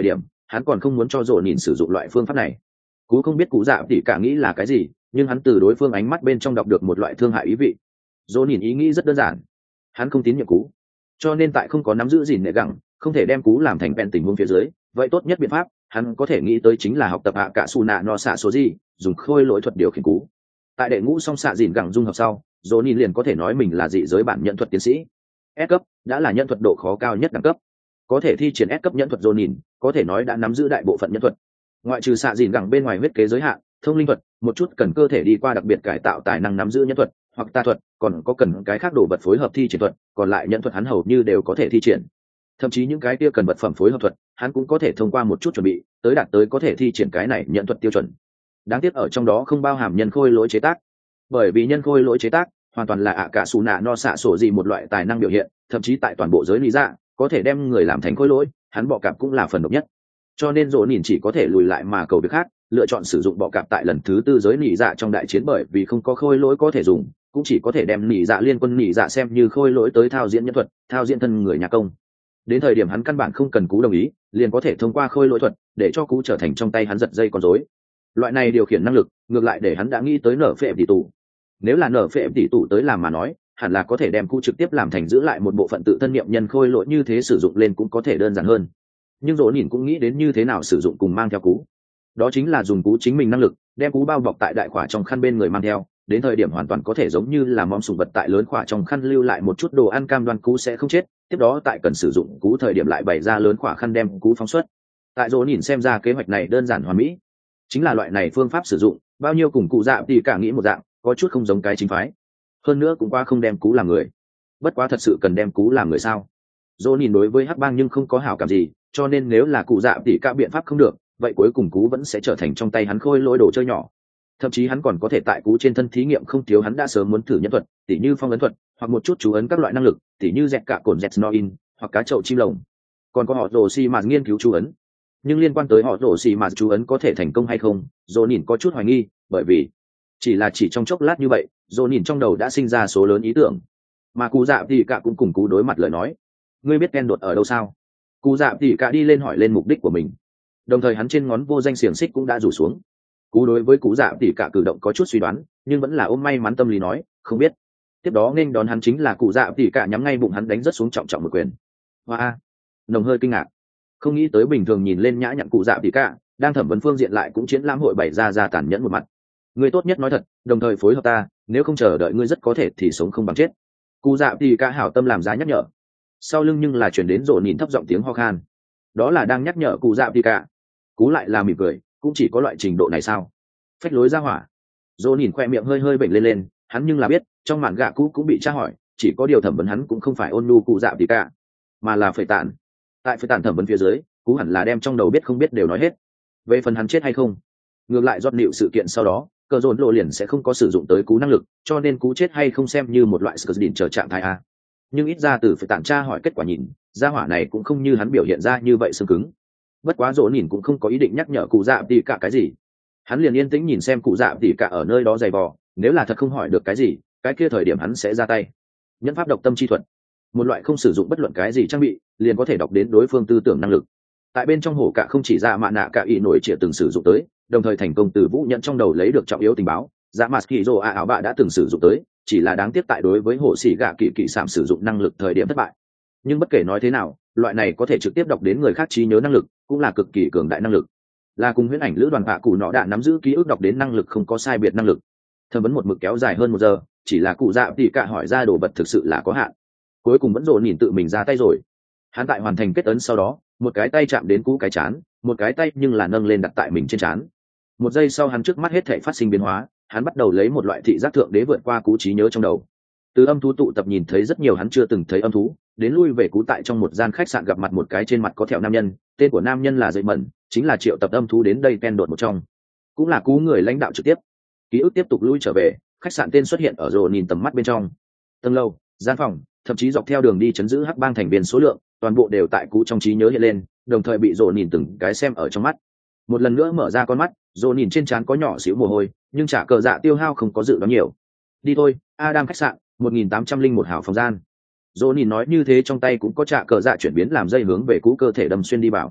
hắn còn không muốn cho rộ nhìn sử dụng loại phương pháp này. Cú không biết cụ dạ tỉ cả nghĩ là cái gì, nhưng hắn từ đối phương ánh mắt bên trong đọc được một loại thương hại ý vị. Rộ nhìn ý nghĩ rất đơn giản, hắn không tín nhiệm Cú, cho nên tại không có nắm giữ gìn nệ gẳng, không thể đem Cú làm thành bèn tình huống phía dưới, vậy tốt nhất biện pháp hắn có thể nghĩ tới chính là học tập hạ cả su nạ no xạ số gì, dùng khôi lỗi thuật điều khiển Cú. Tại đệ ngũ song xạ dìn gẳng dung hợp sau, Rộ nhìn liền có thể nói mình là dị giới bản nhận thuật tiến sĩ. S cấp đã là nhân thuật độ khó cao nhất đẳng cấp, có thể thi triển S cấp nhân thuật Rộ nhìn có thể nói đã nắm giữ đại bộ phận nhân thuật, ngoại trừ xạ dìn gẳng bên ngoài huyết kế giới hạn, thông linh thuật, một chút cần cơ thể đi qua đặc biệt cải tạo tài năng nắm giữ nhân thuật hoặc tà thuật, còn có cần cái khác đồ vật phối hợp thi triển thuật, còn lại nhân thuật hắn hầu như đều có thể thi triển. Thậm chí những cái kia cần vật phẩm phối hợp thuật hắn cũng có thể thông qua một chút chuẩn bị tới đạt tới có thể thi triển cái này nhận thuật tiêu chuẩn. Đáng tiếc ở trong đó không bao hàm nhân khôi lỗi chế tác, bởi vì nhân khôi lỗi chế tác hoàn toàn là ạ cả xù nạ no xạ sổ gì một loại tài năng biểu hiện, thậm chí tại toàn bộ giới lý dạ có thể đem người làm thành khôi lỗi hắn bọ cạp cũng là phần độc nhất, cho nên Rộ nhìn chỉ có thể lùi lại mà cầu việc khác, lựa chọn sử dụng bọ cạp tại lần thứ tư giới nỉ dạ trong đại chiến, bởi vì không có khôi lỗi có thể dùng, cũng chỉ có thể đem nỉ dạ liên quân nỉ dạ xem như khôi lỗi tới thao diễn nhân thuật, thao diễn thân người nhà công. Đến thời điểm hắn căn bản không cần Cú đồng ý, liền có thể thông qua khôi lỗi thuật để cho Cú trở thành trong tay hắn giật dây con rối. Loại này điều khiển năng lực ngược lại để hắn đã nghĩ tới nở phệ tỷ tụ. Nếu là nở phệ tỷ tụ tới làm mà nói, hẳn là có thể đem Cú trực tiếp làm thành giữ lại một bộ phận tự thân niệm nhân khôi lỗi, như thế sử dụng lên cũng có thể đơn giản hơn. Nhưng Rộ nhìn cũng nghĩ đến như thế nào sử dụng cùng mang theo Cú, đó chính là dùng Cú chính mình năng lực đem Cú bao bọc tại đại khỏa trong khăn bên người mang theo, đến thời điểm hoàn toàn có thể giống như là món sùng vật tại lớn khỏa trong khăn lưu lại một chút đồ ăn, cam đoan Cú sẽ không chết, tiếp đó tại cần sử dụng Cú thời điểm lại bày ra lớn khỏa khăn đem Cú phóng xuất. Tại Rộ nhìn xem ra kế hoạch này đơn giản hoàn mỹ, chính là loại này phương pháp sử dụng bao nhiêu cùng cụ dạ thì cả nghĩ một dạng, có chút không giống cái chính phái, hơn nữa cũng qua không đem Cú làm người. Bất quá thật sự cần đem Cú làm người sao? Rộ nhìn đối với hắc bang nhưng không có hảo cảm gì, cho nên nếu là cụ dạ thì cả biện pháp không được, vậy cuối cùng Cú vẫn sẽ trở thành trong tay hắn khôi lỗi đồ chơi nhỏ. Thậm chí hắn còn có thể tại Cú trên thân thí nghiệm không thiếu hắn đã sớm muốn thử nhân thuật, tỉ như phong ấn thuật, hoặc một chút chú ấn các loại năng lực, tỉ như dẹt cả cồn dẹt noin, hoặc cá chậu chim lồng. Còn có họ rồ xi mà nghiên cứu chú ấn. Nhưng liên quan tới họ rồ xi mà chú ấn có thể thành công hay không, Dỗ nhìn có chút hoài nghi, bởi vì chỉ là chỉ trong chốc lát như vậy, Dỗ nhìn trong đầu đã sinh ra số lớn ý tưởng. Mà cụ dạ thì cả cũng cùng Cú đối mặt lời nói, ngươi biết Ken đột ở đâu sao? Cụ dạ thì cả đi lên hỏi lên mục đích của mình, đồng thời hắn trên ngón vô danh xiềng xích cũng đã rủ xuống. Cú đối với cụ dạ thì cả cử động có chút suy đoán, nhưng vẫn là ôm may mắn tâm lý nói không biết. Tiếp đó nên đón hắn chính là cụ dạ thì cả nhắm ngay bụng hắn đánh rất xuống trọng trọng một quyền. Hoa, nồng hơi kinh ngạc, không nghĩ tới bình thường nhìn lên nhã nhặn cụ dạ thì cả đang thẩm vấn phương diện lại cũng chiến lãm hội bày ra ra tàn nhẫn một mặt. Ngươi tốt nhất nói thật, đồng thời phối hợp ta, nếu không chờ đợi ngươi rất có thể thì sống không bằng chết. Cụ dạ thì cả hảo tâm làm giá nhắc nhở, sau lưng nhưng là chuyển đến Rộ nhìn thấp giọng tiếng ho khan, đó là đang nhắc nhở cụ dạ thì cả. Cú lại là mỉm cười, cũng chỉ có loại trình độ này sao? Phách lối ra hỏa. Dỗ nhìn khoe miệng hơi hơi bệnh lên lên, hắn nhưng là biết trong mạn gạ Cú cũng bị tra hỏi, chỉ có điều thẩm vấn hắn cũng không phải ôn nhu cụ dạ thì cả, mà là phệ tản. Tại phệ tản thẩm vấn phía dưới, Cú hẳn là đem trong đầu biết không biết đều nói hết. Về phần hắn chết hay không, ngược lại giọt nịu sự kiện sau đó, cờ dồn lộ liền sẽ không có sử dụng tới Cú năng lực, cho nên Cú chết hay không xem như một loại sự đỉnh trở trạng thái a. Nhưng ít ra từ phệ tản tra hỏi kết quả nhìn, gia hỏa này cũng không như hắn biểu hiện ra như vậy xương cứng. Bất quá Dỗ nhìn cũng không có ý định nhắc nhở cụ dạ thì cả cái gì, hắn liền yên tĩnh nhìn xem cụ dạ thì cả ở nơi đó giày vò, nếu là thật không hỏi được cái gì, cái kia thời điểm hắn sẽ ra tay. Nhẫn pháp độc tâm chi thuật, một loại không sử dụng bất luận cái gì trang bị liền có thể đọc đến đối phương tư tưởng năng lực. Tại bên trong hổ cả không chỉ ra mạ nạ cả ý nổi trịa từng sử dụng tới, đồng thời thành công từ vũ nhẫn trong đầu lấy được trọng yếu tình báo, dạ mặt kỳ rồ a áo bạ đã từng sử dụng tới, chỉ là đáng tiếc tại đối với hổ xỉ gạ kỳ kỳ sảm sử dụng năng lực thời điểm thất bại. Nhưng bất kể nói thế nào, loại này có thể trực tiếp đọc đến người khác trí nhớ năng lực cũng là cực kỳ cường đại năng lực, là cùng huyễn ảnh lữ đoàn bạ cụ nọ đã nắm giữ ký ức đọc đến năng lực không có sai biệt năng lực. Thẩm vấn một mực kéo dài hơn một giờ, chỉ là cụ dạ thì cả hỏi ra đồ vật thực sự là có hạn, cuối cùng vẫn Rộ nhìn tự mình ra tay rồi. Hắn tại hoàn thành kết ấn sau đó, một cái tay chạm đến Cú cái chán, một cái tay nhưng là nâng lên đặt tại mình trên chán. Một giây sau hắn trước mắt hết thảy phát sinh biến hóa, hắn bắt đầu lấy một loại thị giác thượng đế vượt qua Cú trí nhớ trong đầu. Từ âm thú tụ tập nhìn thấy rất nhiều hắn chưa từng thấy âm thú, đến lui về Cú tại trong một gian khách sạn gặp mặt một cái trên mặt có thẹo nam nhân, tên của nam nhân là Dậy Mẩn, chính là triệu tập âm thú đến đây Ken đột một trong, cũng là Cú người lãnh đạo trực tiếp. Ký ức tiếp tục lui trở về, khách sạn tên xuất hiện ở Rộ nhìn tầm mắt bên trong. Tầng lầu, gian phòng, thậm chí dọc theo đường đi chấn giữ hắc bang thành viên số lượng, toàn bộ đều tại Cú trong trí nhớ hiện lên, đồng thời bị Rộ nhìn từng cái xem ở trong mắt. Một lần nữa mở ra con mắt, Rộ nhìn trên trán có nhỏ xíu mồ hôi, nhưng trả cờ dạ tiêu hao không có dự đoán nhiều. Đi thôi, Adam khách sạn, một nghìn tám trăm linh một hảo phòng gian. Rộ nhìn nói như thế trong tay cũng có trả cờ dạ chuyển biến làm dây hướng về Cú cơ thể đâm xuyên đi vào.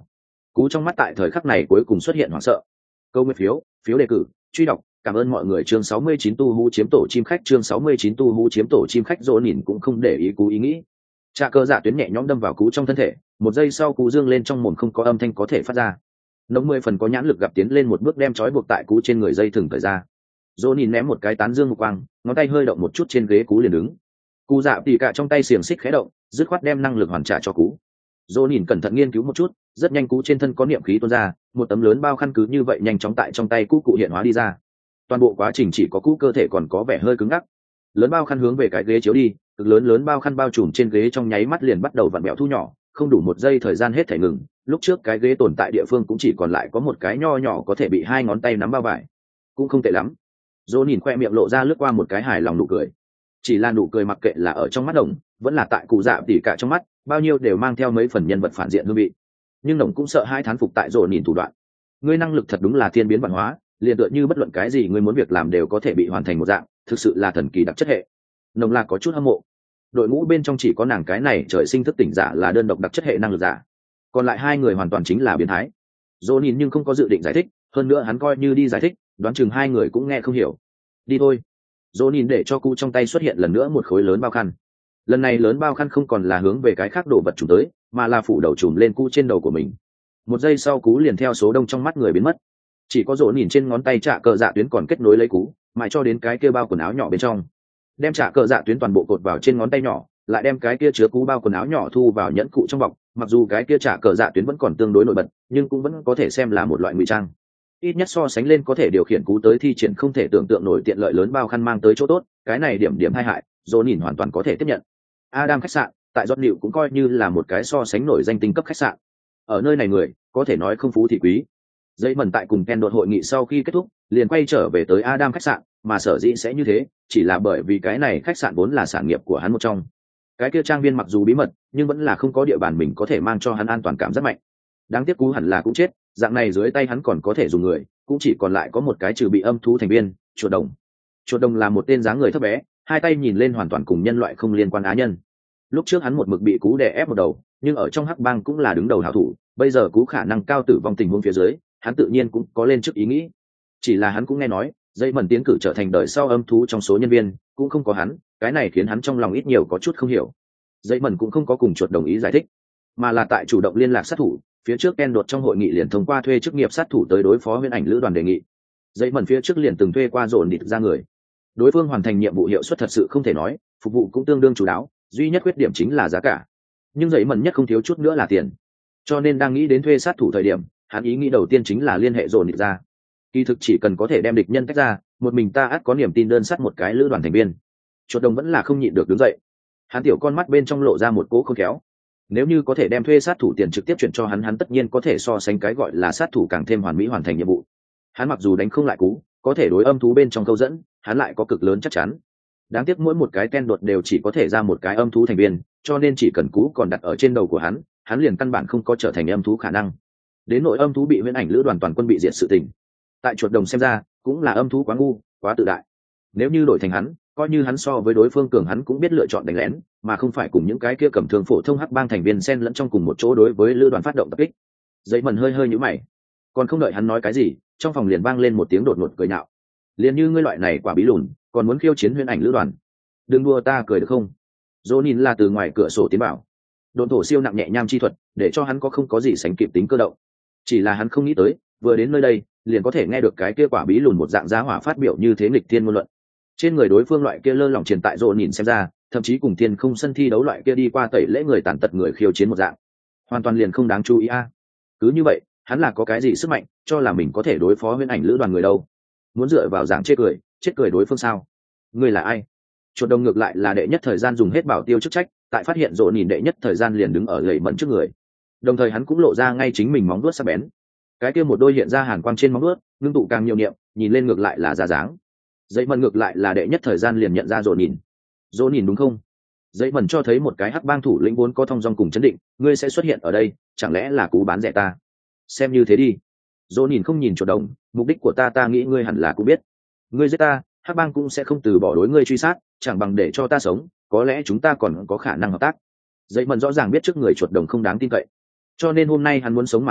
Cú trong mắt tại thời khắc này cuối cùng xuất hiện hoảng sợ. Câu nguyên phiếu, phiếu đề cử, truy đọc, cảm ơn mọi người. Chương sáu mươi chín tu hú chiếm tổ chim khách. Chương sáu mươi chín tu hú chiếm tổ chim khách. Dỗ nhìn cũng không để ý cú ý nghĩ. Trà cơ dạ tuyến nhẹ nhõm đâm vào cú trong thân thể, một giây sau cú dương lên trong mồm không có âm thanh có thể phát ra. Nóng mười phần có nhãn lực gặp tiến lên một bước đem trói buộc tại cú trên người dây thừng thời ra. Dỗ nhìn ném một cái tán dương một quang, ngón tay hơi động một chút trên ghế cú liền đứng. Cú dạ tỉ cả trong tay xiềng xích khẽ động, dứt khoát đem năng lực hoàn trả cho cú. Dỗ nhìn cẩn thận nghiên cứu một chút, rất nhanh cú trên thân có niệm khí tuôn ra, một tấm lớn bao khăn cứ như vậy nhanh chóng tại trong tay cú cụ hiện hóa đi ra. Toàn bộ quá trình chỉ có cú cơ thể còn có vẻ hơi cứng ngắc. Lớn bao khăn hướng về cái ghế chiếu đi, cực lớn lớn bao khăn bao trùm trên ghế trong nháy mắt liền bắt đầu vặn vẹo thu nhỏ, không đủ một giây thời gian hết thể ngừng. Lúc trước cái ghế tồn tại địa phương cũng chỉ còn lại có một cái nho nhỏ có thể bị hai ngón tay nắm bao vải, cũng không tệ lắm. Dỗ nhìn khoe miệng lộ ra lướt qua một cái hài lòng nụ cười. Chỉ là nụ cười mặc kệ là ở trong mắt đồng, vẫn là tại cụ dạ tỉ cả trong mắt, bao nhiêu đều mang theo mấy phần nhân vật phản diện hương vị. Nhưng đồng cũng sợ hai thán phục tại Dỗ nhìn thủ đoạn. Ngươi năng lực thật đúng là thiên biến văn hóa, liền tựa như bất luận cái gì ngươi muốn việc làm đều có thể bị hoàn thành một dạng, thực sự là thần kỳ đặc chất hệ. Nồng là có chút hâm mộ. Đội ngũ bên trong chỉ có nàng cái này trời sinh thức tỉnh giả là đơn độc đặc chất hệ năng lực giả, còn lại hai người hoàn toàn chính là biến thái. Dỗ nhìn nhưng không có dự định giải thích, hơn nữa hắn coi như đi giải thích, đoán chừng hai người cũng nghe không hiểu. Đi thôi. Dỗ nhìn để cho cu trong tay xuất hiện lần nữa một khối lớn bao khăn. Lần này lớn bao khăn không còn là hướng về cái khác đồ vật trùm tới, mà là phủ đầu trùm lên cu trên đầu của mình. Một giây sau cú liền theo số đông trong mắt người biến mất, chỉ có Dỗ nhìn trên ngón tay trả cờ dạ tuyến còn kết nối lấy cú, mãi cho đến cái kia bao quần áo nhỏ bên trong. Đem trả cờ dạ tuyến toàn bộ cột vào trên ngón tay nhỏ, lại đem cái kia chứa cú bao quần áo nhỏ thu vào nhẫn cụ trong bọc. Mặc dù cái kia trả cờ dạ tuyến vẫn còn tương đối nổi bật, nhưng cũng vẫn có thể xem là một loại ngụy trang. Ít nhất so sánh lên có thể điều khiển cú tới thi triển không thể tưởng tượng nổi tiện lợi lớn bao khăn mang tới chỗ tốt, cái này điểm điểm hai hại, Dỗ nhìn hoàn toàn có thể tiếp nhận. Adam khách sạn tại Giọt Nịu cũng coi như là một cái so sánh nổi danh tinh cấp khách sạn. Ở nơi này người có thể nói không phú thì quý. Dây mần tại cùng Ken đột hội nghị sau khi kết thúc, liền quay trở về tới Adam khách sạn, mà sở dĩ sẽ như thế, chỉ là bởi vì cái này khách sạn vốn là sản nghiệp của hắn một trong. Cái kia trang viên mặc dù bí mật, nhưng vẫn là không có địa bàn mình có thể mang cho hắn an toàn cảm rất mạnh. Đáng tiếc cú hẳn là cũng chết, dạng này dưới tay hắn còn có thể dùng người, cũng chỉ còn lại có một cái trừ bị âm thú thành viên, chuột đồng. Chuột đồng là một tên dáng người thấp bé, hai tay nhìn lên hoàn toàn cùng nhân loại không liên quan á nhân. Lúc trước hắn một mực bị cú đè ép một đầu, nhưng ở trong hắc bang cũng là đứng đầu hảo thủ, bây giờ cú khả năng cao tử vong tình huống phía dưới, hắn tự nhiên cũng có lên trước ý nghĩ. Chỉ là hắn cũng nghe nói, dây mần tiến cử trở thành đời sau âm thú trong số nhân viên, cũng không có hắn, cái này khiến hắn trong lòng ít nhiều có chút không hiểu. Dây mần cũng không có cùng chuột đồng ý giải thích, mà là tại chủ động liên lạc sát thủ. Phía trước Ken đột trong hội nghị liền thông qua thuê chức nghiệp sát thủ tới đối phó Huyễn Ảnh Lữ đoàn đề nghị. Dây mần phía trước liền từng thuê qua dồn địch ra người, đối phương hoàn thành nhiệm vụ hiệu suất thật sự không thể nói, phục vụ cũng tương đương chú đáo, duy nhất khuyết điểm chính là giá cả. Nhưng dây mần nhất không thiếu chút nữa là tiền, cho nên đang nghĩ đến thuê sát thủ thời điểm, hắn ý nghĩ đầu tiên chính là liên hệ dồn địch ra. Kỳ thực chỉ cần có thể đem địch nhân tách ra, một mình ta ắt có niềm tin đơn sát một cái lữ đoàn thành viên. Chuột đồng vẫn là không nhịn được đứng dậy, hắn tiểu con mắt bên trong lộ ra một cỗ khôn khéo. Nếu như có thể đem thuê sát thủ tiền trực tiếp chuyển cho hắn, hắn tất nhiên có thể so sánh cái gọi là sát thủ càng thêm hoàn mỹ hoàn thành nhiệm vụ. Hắn mặc dù đánh không lại cú, có thể đối âm thú bên trong câu dẫn, hắn lại có cực lớn chắc chắn. Đáng tiếc mỗi một cái ten đột đều chỉ có thể ra một cái âm thú thành viên, cho nên chỉ cần cú còn đặt ở trên đầu của hắn, hắn liền căn bản không có trở thành âm thú khả năng. Đến nội âm thú bị Huyễn Ảnh Lữ đoàn toàn quân bị diệt sự tình, tại chuột đồng xem ra cũng là âm thú quá ngu, quá tự đại. Nếu như đổi thành hắn, coi như hắn so với đối phương cường, hắn cũng biết lựa chọn đánh lén, mà không phải cùng những cái kia cầm thương phổ thông hắc bang thành viên xen lẫn trong cùng một chỗ đối với lữ đoàn phát động tập kích. Dây mần hơi hơi nhíu mày, còn không đợi hắn nói cái gì, trong phòng liền vang lên một tiếng đột ngột cười nhạo. Liền như ngươi loại này quả bí lùn, còn muốn khiêu chiến Huyễn Ảnh Lữ đoàn, đừng đùa ta cười được không? Jonin là từ ngoài cửa sổ tiến bảo, độn thổ siêu nặng nhẹ nham chi thuật, để cho hắn có không có gì sánh kịp tính cơ động. Chỉ là hắn không nghĩ tới, vừa đến nơi đây, liền có thể nghe được cái kia quả bí lùn một dạng giá hỏa phát biểu như thế nghịch thiên ngôn luận. Trên người đối phương loại kia lơ lỏng truyền tại rộ nhìn xem ra, thậm chí cùng thiên không sân thi đấu loại kia đi qua tẩy lễ người tàn tật người khiêu chiến một dạng, hoàn toàn liền không đáng chú ý a. À. Cứ như vậy, hắn là có cái gì sức mạnh, cho là mình có thể đối phó Huyễn Ảnh Lữ đoàn người đâu? Muốn dựa vào dạng chê cười, chết cười đối phương sao? Ngươi là ai? Chuột đồng ngược lại là đệ nhất thời gian dùng hết bảo tiêu chức trách, tại phát hiện rộ nhìn đệ nhất thời gian liền đứng ở gậy mẫn trước người, đồng thời hắn cũng lộ ra ngay chính mình móng vuốt sắc bén. Cái kia một đôi hiện ra hàn quang trên móng vuốt, ngưng tụ càng nhiều niệm, nhìn lên ngược lại là ra dáng. Dậy mần ngược lại là đệ nhất thời gian liền nhận ra rộ nhìn. Rộ nhìn đúng không? Dậy mần cho thấy một cái hắc bang thủ lĩnh vốn có thong dong cùng chấn định, ngươi sẽ xuất hiện ở đây, chẳng lẽ là cú bán rẻ ta? Xem như thế đi. Rộ nhìn không nhìn chuột đồng, mục đích của ta ta nghĩ ngươi hẳn là cũng biết. Ngươi giết ta, hắc bang cũng sẽ không từ bỏ đối ngươi truy sát, chẳng bằng để cho ta sống, có lẽ chúng ta còn có khả năng hợp tác. Dậy mần rõ ràng biết trước người chuột đồng không đáng tin cậy, cho nên hôm nay hắn muốn sống mà nói,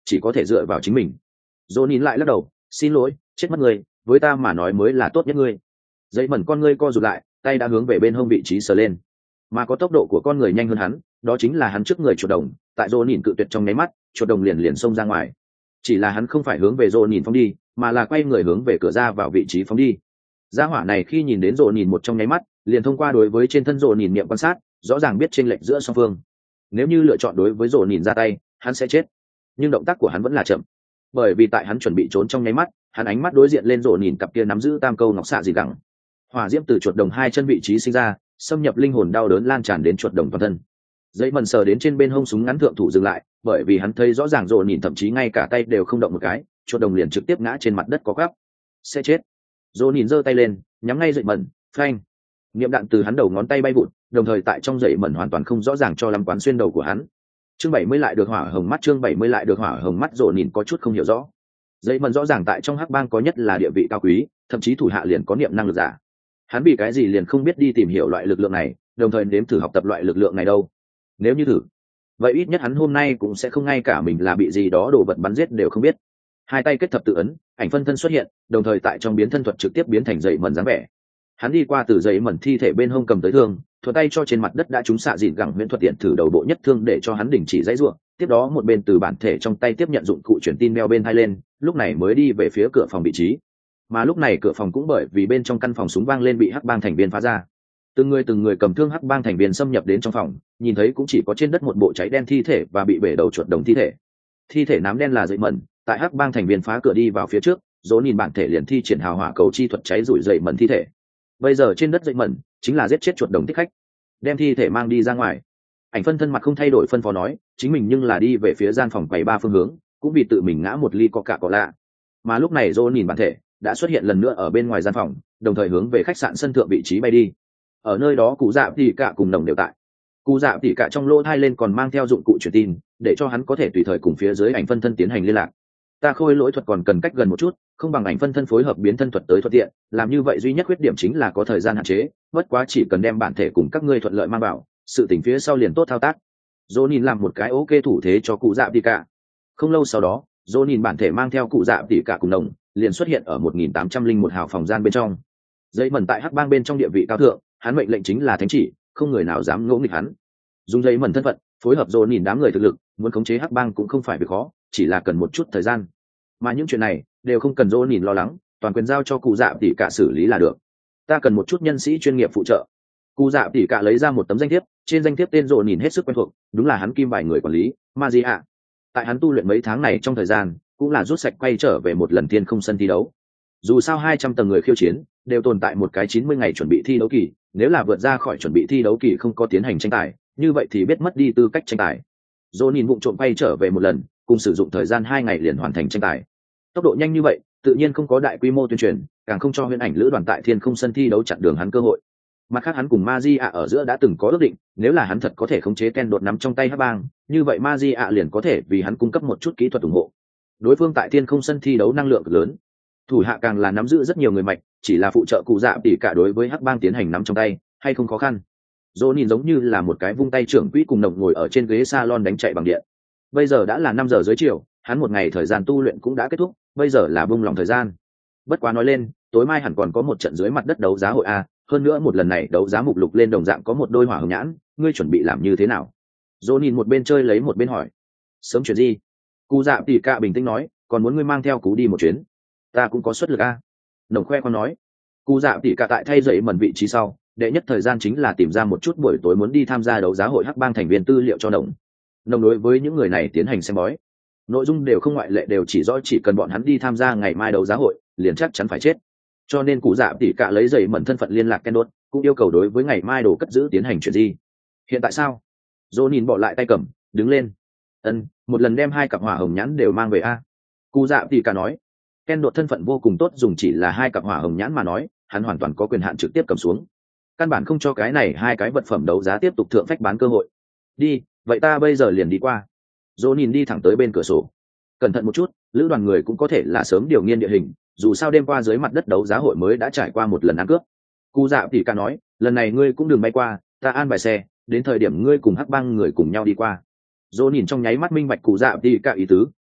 chỉ có thể dựa vào chính mình. Dỗ nín lại lắc đầu, xin lỗi, chết mất người, với ta mà nói mới là tốt nhất ngươi. Dậy mẩn con ngươi co rụt lại, tay đã hướng về bên hông vị trí sờ lên, mà có tốc độ của con người nhanh hơn hắn, đó chính là hắn trước người chuột đồng. Tại Dỗ nín cự tuyệt trong nháy mắt, chuột đồng liền liền xông ra ngoài. Chỉ là hắn không phải hướng về Dỗ nín phóng đi, mà là quay người hướng về cửa ra vào vị trí phóng đi. Gia hỏa này khi nhìn đến Dỗ nín một trong nháy mắt, liền thông qua đối với trên thân Dỗ nín niệm quan sát, rõ ràng biết chênh lệch giữa song phương. Nếu như lựa chọn đối với Dỗ nín ra tay, hắn sẽ chết. Nhưng động tác của hắn vẫn là chậm, bởi vì tại hắn chuẩn bị trốn trong nháy mắt, hắn ánh mắt đối diện lên Dỗ nín cặp kia nắm giữ tam câu ngọc xạ gì gẳng. Hỏa diễm từ chuột đồng hai chân vị trí sinh ra, xâm nhập linh hồn, đau đớn lan tràn đến chuột đồng toàn thân. Dây mần sờ đến trên bên hông súng ngắn thượng thủ dừng lại, bởi vì hắn thấy rõ ràng Dỗ nín thậm chí ngay cả tay đều không động một cái, chuột đồng liền trực tiếp ngã trên mặt đất có gắp, sẽ chết. Dỗ nín giơ tay lên, nhắm ngay dậy mần, phanh. Niệm đạn từ hắn đầu ngón tay bay vụt, đồng thời tại trong dậy mần hoàn toàn không rõ ràng cho lắm quán xuyên đầu của hắn. Chương bảy mươi lại được hỏa hồng mắt, chương bảy mươi lại được hỏa hồng mắt. Dỗ nín có chút không hiểu rõ. Dậy mần rõ ràng tại trong hắc bang có nhất là địa vị cao quý, thậm chí thủ hạ liền có niệm năng lực giả. Hắn vì cái gì liền không biết đi tìm hiểu loại lực lượng này, đồng thời nếm thử học tập loại lực lượng này đâu? Nếu như thử, vậy ít nhất hắn hôm nay cũng sẽ không ngay cả mình là bị gì đó đồ vật bắn giết đều không biết. Hai tay kết thập tự ấn, ảnh phân thân xuất hiện, đồng thời tại trong biến thân thuật trực tiếp biến thành dậy mần dáng vẻ. Hắn đi qua từ dậy mần thi thể bên hông cầm tới thương, thuận tay cho trên mặt đất đã trúng xạ dịn gẳng huyễn thuật tiện thử đầu bộ nhất thương để cho hắn đình chỉ dãy ruộng. Tiếp đó một bên từ bản thể trong tay tiếp nhận dụng cụ truyền tin meo bên hai lên, lúc này mới đi về phía cửa phòng vị trí. Mà lúc này cửa phòng cũng bởi vì bên trong căn phòng súng vang lên bị hắc bang thành viên phá ra. Từng người từng người cầm thương hắc bang thành viên xâm nhập đến trong phòng, nhìn thấy cũng chỉ có trên đất một bộ cháy đen thi thể và bị bể đầu chuột đồng thi thể. Thi thể nám đen là dậy mẩn, tại hắc bang thành viên phá cửa đi vào phía trước, Dỗ nhìn bản thể liền thi triển hào hỏa cầu chi thuật cháy rủi dậy mẩn thi thể. Bây giờ trên đất dậy mẩn chính là giết chết chuột đồng thích khách, đem thi thể mang đi ra ngoài. Ảnh phân thân mặt không thay đổi phân phó nói, chính mình nhưng là đi về phía gian phòng quầy ba phương hướng, cũng vì tự mình ngã một ly coca cola. Mà lúc này Dỗ nhìn bản thể đã xuất hiện lần nữa ở bên ngoài gian phòng, đồng thời hướng về khách sạn sân thượng vị trí bay đi. Ở nơi đó cụ dạ tỉ cả cùng đồng đều tại. Cụ dạ tỉ cả trong lỗ thai lên còn mang theo dụng cụ truyền tin, để cho hắn có thể tùy thời cùng phía dưới ảnh phân thân tiến hành liên lạc. Ta khôi lỗi thuật còn cần cách gần một chút, không bằng ảnh phân thân phối hợp biến thân thuật tới thuận tiện, làm như vậy duy nhất khuyết điểm chính là có thời gian hạn chế, bất quá chỉ cần đem bản thể cùng các ngươi thuận lợi mang vào, sự tình phía sau liền tốt thao tác. Jonin làm một cái ok thủ thế cho cụ dạ tỉ cả. Không lâu sau đó, Jonin bản thể mang theo cụ dạ tỉ cả cùng đồng liền xuất hiện ở một nghìn tám trăm lẻ một hào phòng gian bên trong. Dây mẩn tại hắc bang bên trong địa vị cao thượng, hắn mệnh lệnh chính là thánh chỉ, không người nào dám ngỗ nghịch hắn. Dùng dây mẩn thân phận phối hợp Jonin đám người thực lực, muốn khống chế hắc bang cũng không phải việc khó, chỉ là cần một chút thời gian. Mà những chuyện này đều không cần Jonin lo lắng, toàn quyền giao cho cụ dạ tỉ cả xử lý là được. Ta cần một chút nhân sĩ chuyên nghiệp phụ trợ. Cụ dạ tỉ cả lấy ra một tấm danh thiếp, trên danh thiếp tên Jonin hết sức quen thuộc, đúng là hắn kim bài người quản lý, Magia. Tại hắn tu luyện mấy tháng này trong thời gian, cũng là rút sạch quay trở về một lần thiên không sân thi đấu. Dù sao hai trăm tầng người khiêu chiến đều tồn tại một cái chín mươi ngày chuẩn bị thi đấu kỳ, nếu là vượt ra khỏi chuẩn bị thi đấu kỳ không có tiến hành tranh tài, như vậy thì biết mất đi tư cách tranh tài. Jonin vụng trộm quay trở về một lần, cùng sử dụng thời gian hai ngày liền hoàn thành tranh tài. Tốc độ nhanh như vậy, tự nhiên không có đại quy mô tuyên truyền, càng không cho huyễn ảnh lữ đoàn tại thiên không sân thi đấu chặn đường hắn cơ hội. Mặt khác hắn cùng Magia ở giữa đã từng có ước định, nếu là hắn thật có thể khống chế Ken đột nắm trong tay hắc bang, như vậy Magia liền có thể vì hắn cung cấp một chút kỹ thuật ủng hộ. Đối phương tại thiên không sân thi đấu năng lượng cực lớn, thủ hạ càng là nắm giữ rất nhiều người mạnh, chỉ là phụ trợ cụ dạ tỉ cả đối với hắc bang tiến hành nắm trong tay hay không khó khăn. Jonin giống như là một cái vung tay trưởng quỹ cùng nồng ngồi ở trên ghế salon đánh chạy bằng điện. Bây giờ đã là năm giờ dưới chiều, hắn một ngày thời gian tu luyện cũng đã kết thúc, bây giờ là bung lòng thời gian. Bất quá nói lên, tối mai hẳn còn có một trận dưới mặt đất đấu giá hội a, hơn nữa một lần này đấu giá mục lục lên đồng dạng có một đôi hỏa hồng nhãn, ngươi chuẩn bị làm như thế nào? Jonin một bên chơi lấy một bên hỏi. Sớm chuyện gì? Cụ dạ tỉ cả bình tĩnh nói, còn muốn ngươi mang theo Cú đi một chuyến. Ta cũng có suất lực a. Nồng khoe con nói. Cụ dạ tỉ cả tại thay dậy mẩn vị trí sau, đệ nhất thời gian chính là tìm ra một chút buổi tối muốn đi tham gia đấu giá hội hắc bang thành viên tư liệu cho Nồng. Nồng đối với những người này tiến hành xem bói, nội dung đều không ngoại lệ đều chỉ rõ chỉ cần bọn hắn đi tham gia ngày mai đấu giá hội, liền chắc chắn phải chết. Cho nên cụ dạ tỉ cả lấy dậy mẩn thân phận liên lạc Ken đốt, cũng yêu cầu đối với ngày mai đồ cất giữ tiến hành chuyện gì. Hiện tại sao? Jonin bỏ lại tay cầm, đứng lên. Ân, một lần đem hai cặp hỏa hồng nhãn đều mang về a. Cụ dạ tỉ cả nói. Ken đột thân phận vô cùng tốt, dùng chỉ là hai cặp hỏa hồng nhãn mà nói, hắn hoàn toàn có quyền hạn trực tiếp cầm xuống, căn bản không cho cái này hai cái vật phẩm đấu giá tiếp tục thượng phách bán cơ hội. Đi, vậy ta bây giờ liền đi qua. Jonin đi thẳng tới bên cửa sổ. Cẩn thận một chút, lữ đoàn người cũng có thể là sớm điều nghiên địa hình, dù sao đêm qua dưới mặt đất đấu giá hội mới đã trải qua một lần ăn cướp. Cụ dạ tỉ cả nói, lần này ngươi cũng đừng bay qua, ta an bài xe, đến thời điểm ngươi cùng hắc bang người cùng nhau đi qua. Jonin trong nháy mắt minh bạch cụ dạ tỉ cả ý tứ.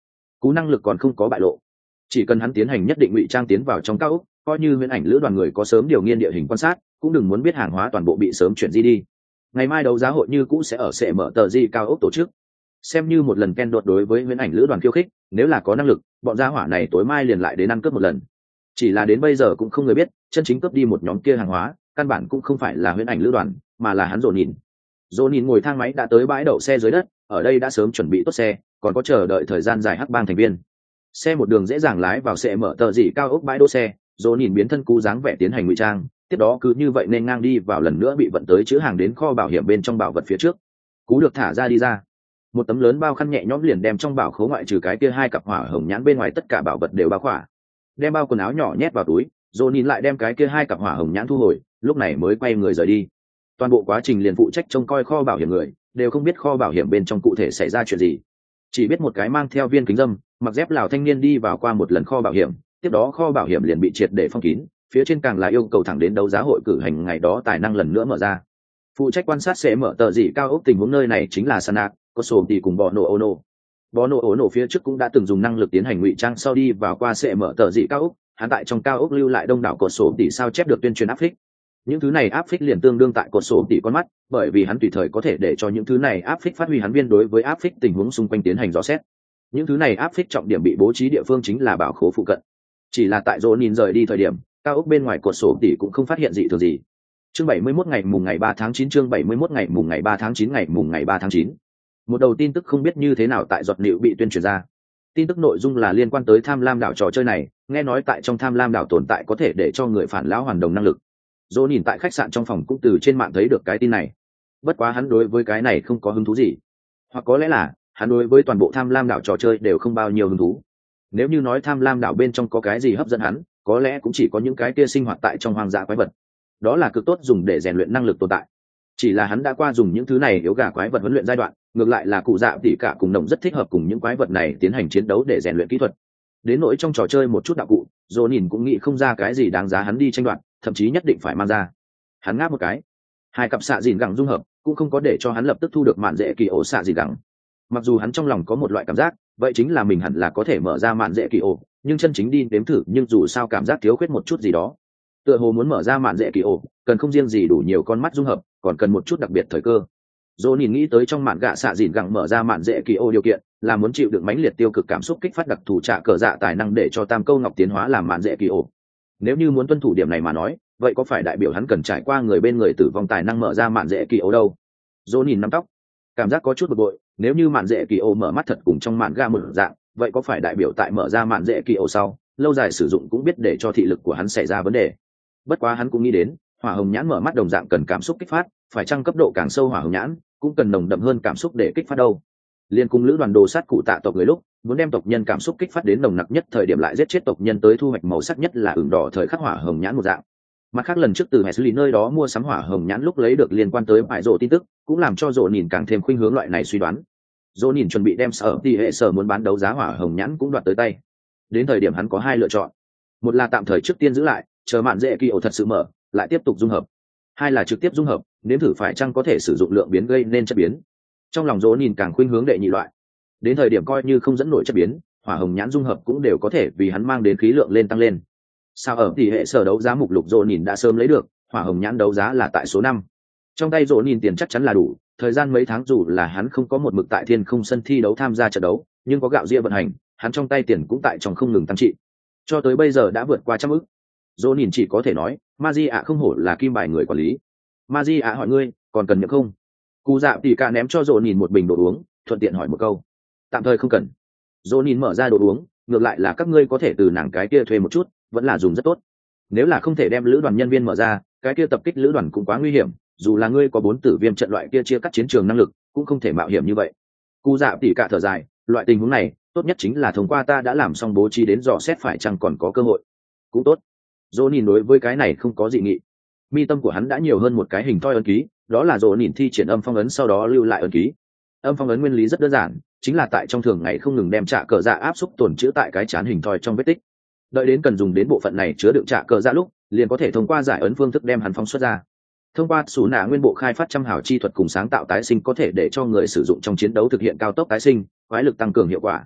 cú năng lực còn không có bại lộ, chỉ cần hắn tiến hành nhất định ngụy trang tiến vào trong cao ốc, coi như huyễn ảnh lữ đoàn người có sớm điều nghiên địa hình quan sát cũng đừng muốn biết hàng hóa toàn bộ bị sớm chuyển di đi. Ngày mai đấu giá hội như cũ sẽ ở sẽ mở tờ di cao ốc tổ chức, xem như một lần Ken đột đối với huyễn ảnh lữ đoàn khiêu khích. Nếu là có năng lực, bọn gia hỏa này tối mai liền lại đến ăn cướp một lần. Chỉ là đến bây giờ cũng không người biết chân chính cướp đi một nhóm kia hàng hóa căn bản cũng không phải là huyễn ảnh lữ đoàn, mà là hắn dồn nhìn. Dồn nhìn ngồi thang máy đã tới bãi đậu xe dưới đất, ở đây đã sớm chuẩn bị tốt xe, còn có chờ đợi thời gian dài hắc bang thành viên. Xe một đường dễ dàng lái vào sẽ mở tờ dị cao ốc bãi đỗ xe. Dồn nhìn biến thân cú dáng vẻ tiến hành ngụy trang, tiếp đó cứ như vậy nên ngang đi vào lần nữa bị vận tới chữ hàng đến kho bảo hiểm bên trong bảo vật phía trước. Cú được thả ra đi ra, một tấm lớn bao khăn nhẹ nhõm liền đem trong bảo khố ngoại trừ cái kia hai cặp hỏa hồng nhãn bên ngoài tất cả bảo vật đều bao khỏa. Đem bao quần áo nhỏ nhét vào túi, rồi nhìn lại đem cái kia hai cặp hỏa hồng nhãn thu hồi, lúc này mới quay người rời đi. Toàn bộ quá trình liền phụ trách trông coi kho bảo hiểm người đều không biết kho bảo hiểm bên trong cụ thể xảy ra chuyện gì, chỉ biết một cái mang theo viên kính dâm mặc dép lào thanh niên đi vào qua một lần kho bảo hiểm, tiếp đó kho bảo hiểm liền bị triệt để phong kín, phía trên càng là yêu cầu thẳng đến đấu giá hội cử hành ngày đó tài năng lần nữa mở ra. Phụ trách quan sát sẽ mở tờ dị cao ốc tình huống nơi này chính là Sanak, có sổ thì cùng bọ nổ ô nổ. Bọ nổ ô nổ phía trước cũng đã từng dùng năng lực tiến hành ngụy trang sau đi vào qua sẽ mở tờ dị cao ốc, hắn tại trong cao ốc lưu lại đông đảo cột sổ tỷ sao chép được tuyên truyền áp phích. Những thứ này áp phích liền tương đương tại cột sổ tỷ con mắt, bởi vì hắn tùy thời có thể để cho những thứ này áp phích phát huy hắn viên đối với áp phích tình huống xung quanh tiến hành dò xét. Những thứ này áp phích trọng điểm bị bố trí địa phương chính là bảo khố phụ cận. Chỉ là tại Dỗ nhìn rời đi thời điểm, cao ốc bên ngoài cột sổ tỷ cũng không phát hiện gì thường gì. Chương bảy mươi mốt ngày mùng ngày ba tháng chín chương bảy mươi mốt ngày mùng ngày ba tháng chín ngày mùng ngày ba tháng chín. Một đầu tin tức không biết như thế nào tại giọt nịu bị tuyên truyền ra. Tin tức nội dung là liên quan tới Tham Lam đảo trò chơi này, nghe nói tại trong Tham Lam đảo tồn tại có thể để cho người phản lão hoàn đồng năng lực. Dỗ nhìn tại khách sạn trong phòng cũng từ trên mạng thấy được cái tin này. Bất quá hắn đối với cái này không có hứng thú gì, hoặc có lẽ là hắn đối với toàn bộ Tham Lam đảo trò chơi đều không bao nhiêu hứng thú. Nếu như nói Tham Lam đảo bên trong có cái gì hấp dẫn hắn, có lẽ cũng chỉ có những cái kia sinh hoạt tại trong hoang dã quái vật. Đó là cực tốt dùng để rèn luyện năng lực tồn tại. Chỉ là hắn đã qua dùng những thứ này yếu gà quái vật huấn luyện giai đoạn, ngược lại là cụ dạ tỉ cả cùng đồng rất thích hợp cùng những quái vật này tiến hành chiến đấu để rèn luyện kỹ thuật. Đến nỗi trong trò chơi một chút đạo cụ, Dỗ nhìn cũng nghĩ không ra cái gì đáng giá hắn đi tranh đoạt, thậm chí nhất định phải mang ra. Hắn ngáp một cái, hai cặp xạ dìn gẳng dung hợp cũng không có để cho hắn lập tức thu được mạn dễ kỳ ổ xạ dìn gẳng. Mặc dù hắn trong lòng có một loại cảm giác, vậy chính là mình hẳn là có thể mở ra mạn dễ kỳ ổ, nhưng chân chính đi nếm thử nhưng dù sao cảm giác thiếu khuyết một chút gì đó. Tựa hồ muốn mở ra mạn dễ kỳ ổ, cần không riêng gì đủ nhiều con mắt dung hợp, còn cần một chút đặc biệt thời cơ. Dỗ nhìn nghĩ tới trong mạn gạ xạ dìn gẳng mở ra mạn dễ kỳ ổ điều kiện là muốn chịu đựng mãnh liệt tiêu cực cảm xúc kích phát đặc thù trạ cờ dạ tài năng để cho tam câu ngọc tiến hóa làm mạn dễ kỳ ổ. Nếu như muốn tuân thủ điểm này mà nói, vậy có phải đại biểu hắn cần trải qua người bên người tử vong tài năng mở ra mạn dễ kỳ ổ đâu? Dỗ nhìn nắm tóc, cảm giác có chút bực bội. Nếu như mạn dễ kỳ ổ mở mắt thật cùng trong mạn gạ một dạng, vậy có phải đại biểu tại mở ra mạn dễ kỳ ổ sau lâu dài sử dụng cũng biết để cho thị lực của hắn xảy ra vấn đề? Bất quá hắn cũng nghĩ đến hỏa hồng nhãn mở mắt đồng dạng cần cảm xúc kích phát, phải chăng cấp độ càng sâu hỏa hồng nhãn cũng cần nồng đậm hơn cảm xúc để kích phát đâu? Liên cùng lữ đoàn đồ sát cụ tạ tộc người lúc muốn đem tộc nhân cảm xúc kích phát đến nồng nặc nhất thời điểm lại giết chết tộc nhân tới thu hoạch màu sắc nhất là ửng đỏ thời khắc hỏa hồng nhãn một dạng. Mặt khác lần trước từ Hải xử lý nơi đó mua sắm hỏa hồng nhãn lúc lấy được liên quan tới bại rộ tin tức cũng làm cho rộ nhìn càng thêm khuynh hướng loại này suy đoán. Rộ nhìn chuẩn bị đem sở tỷ hệ sở muốn bán đấu giá hỏa hồng nhãn cũng đoạt tới tay. Đến thời điểm hắn có hai lựa chọn, một là tạm thời trước tiên giữ lại, chờ mạn dễ kỳ ổ thật sự mở lại tiếp tục dung hợp, hai là trực tiếp dung hợp nếm thử phải chăng có thể sử dụng lượng biến gây nên chất biến. Trong lòng Dỗ nhìn càng khuynh hướng đệ nhị loại, đến thời điểm coi như không dẫn nổi chất biến, hỏa hồng nhãn dung hợp cũng đều có thể vì hắn mang đến khí lượng lên tăng lên. Sao ở tỷ hệ sở đấu giá mục lục Dỗ nhìn đã sớm lấy được, hỏa hồng nhãn đấu giá là tại số năm. Trong tay Dỗ nhìn tiền chắc chắn là đủ, thời gian mấy tháng dù là hắn không có một mực tại thiên không sân thi đấu tham gia trận đấu, nhưng có gạo ria vận hành, hắn trong tay tiền cũng tại trong không ngừng tăng trị, cho tới bây giờ đã vượt qua trăm ức. Dỗ nhìn chỉ có thể nói Maji ạ không hổ là kim bài người quản lý. Maji ạ hỏi ngươi còn cần nhậm không? Cụ dạ tỉ cả ném cho Dỗ nhìn một bình đồ uống, thuận tiện hỏi một câu. Tạm thời không cần. Dỗ nhìn mở ra đồ uống, ngược lại là các ngươi có thể từ nàng cái kia thuê một chút, vẫn là dùng rất tốt. Nếu là không thể đem lữ đoàn nhân viên mở ra, cái kia tập kích lữ đoàn cũng quá nguy hiểm, dù là ngươi có bốn tử viêm trận loại kia chia cắt chiến trường năng lực cũng không thể mạo hiểm như vậy. Cụ dạ tỉ cả thở dài, loại tình huống này tốt nhất chính là thông qua ta đã làm xong bố trí đến dò xét phải chăng còn có cơ hội. Cũng tốt. Dỗ nhìn đối với cái này không có dị nghị. Mi tâm của hắn đã nhiều hơn một cái hình thoi ấn ký, đó là Dỗ nhìn thi triển âm phong ấn sau đó lưu lại ấn ký. Âm phong ấn nguyên lý rất đơn giản, chính là tại trong thường ngày không ngừng đem trả cờ dạ áp xúc tồn trữ tại cái chán hình thoi trong vết tích. Đợi đến cần dùng đến bộ phận này chứa đựng trả cờ dạ lúc, liền có thể thông qua giải ấn phương thức đem hắn phóng xuất ra. Thông qua xù nạ nguyên bộ khai phát trăm hào chi thuật cùng sáng tạo tái sinh có thể để cho người sử dụng trong chiến đấu thực hiện cao tốc tái sinh, quái lực tăng cường hiệu quả.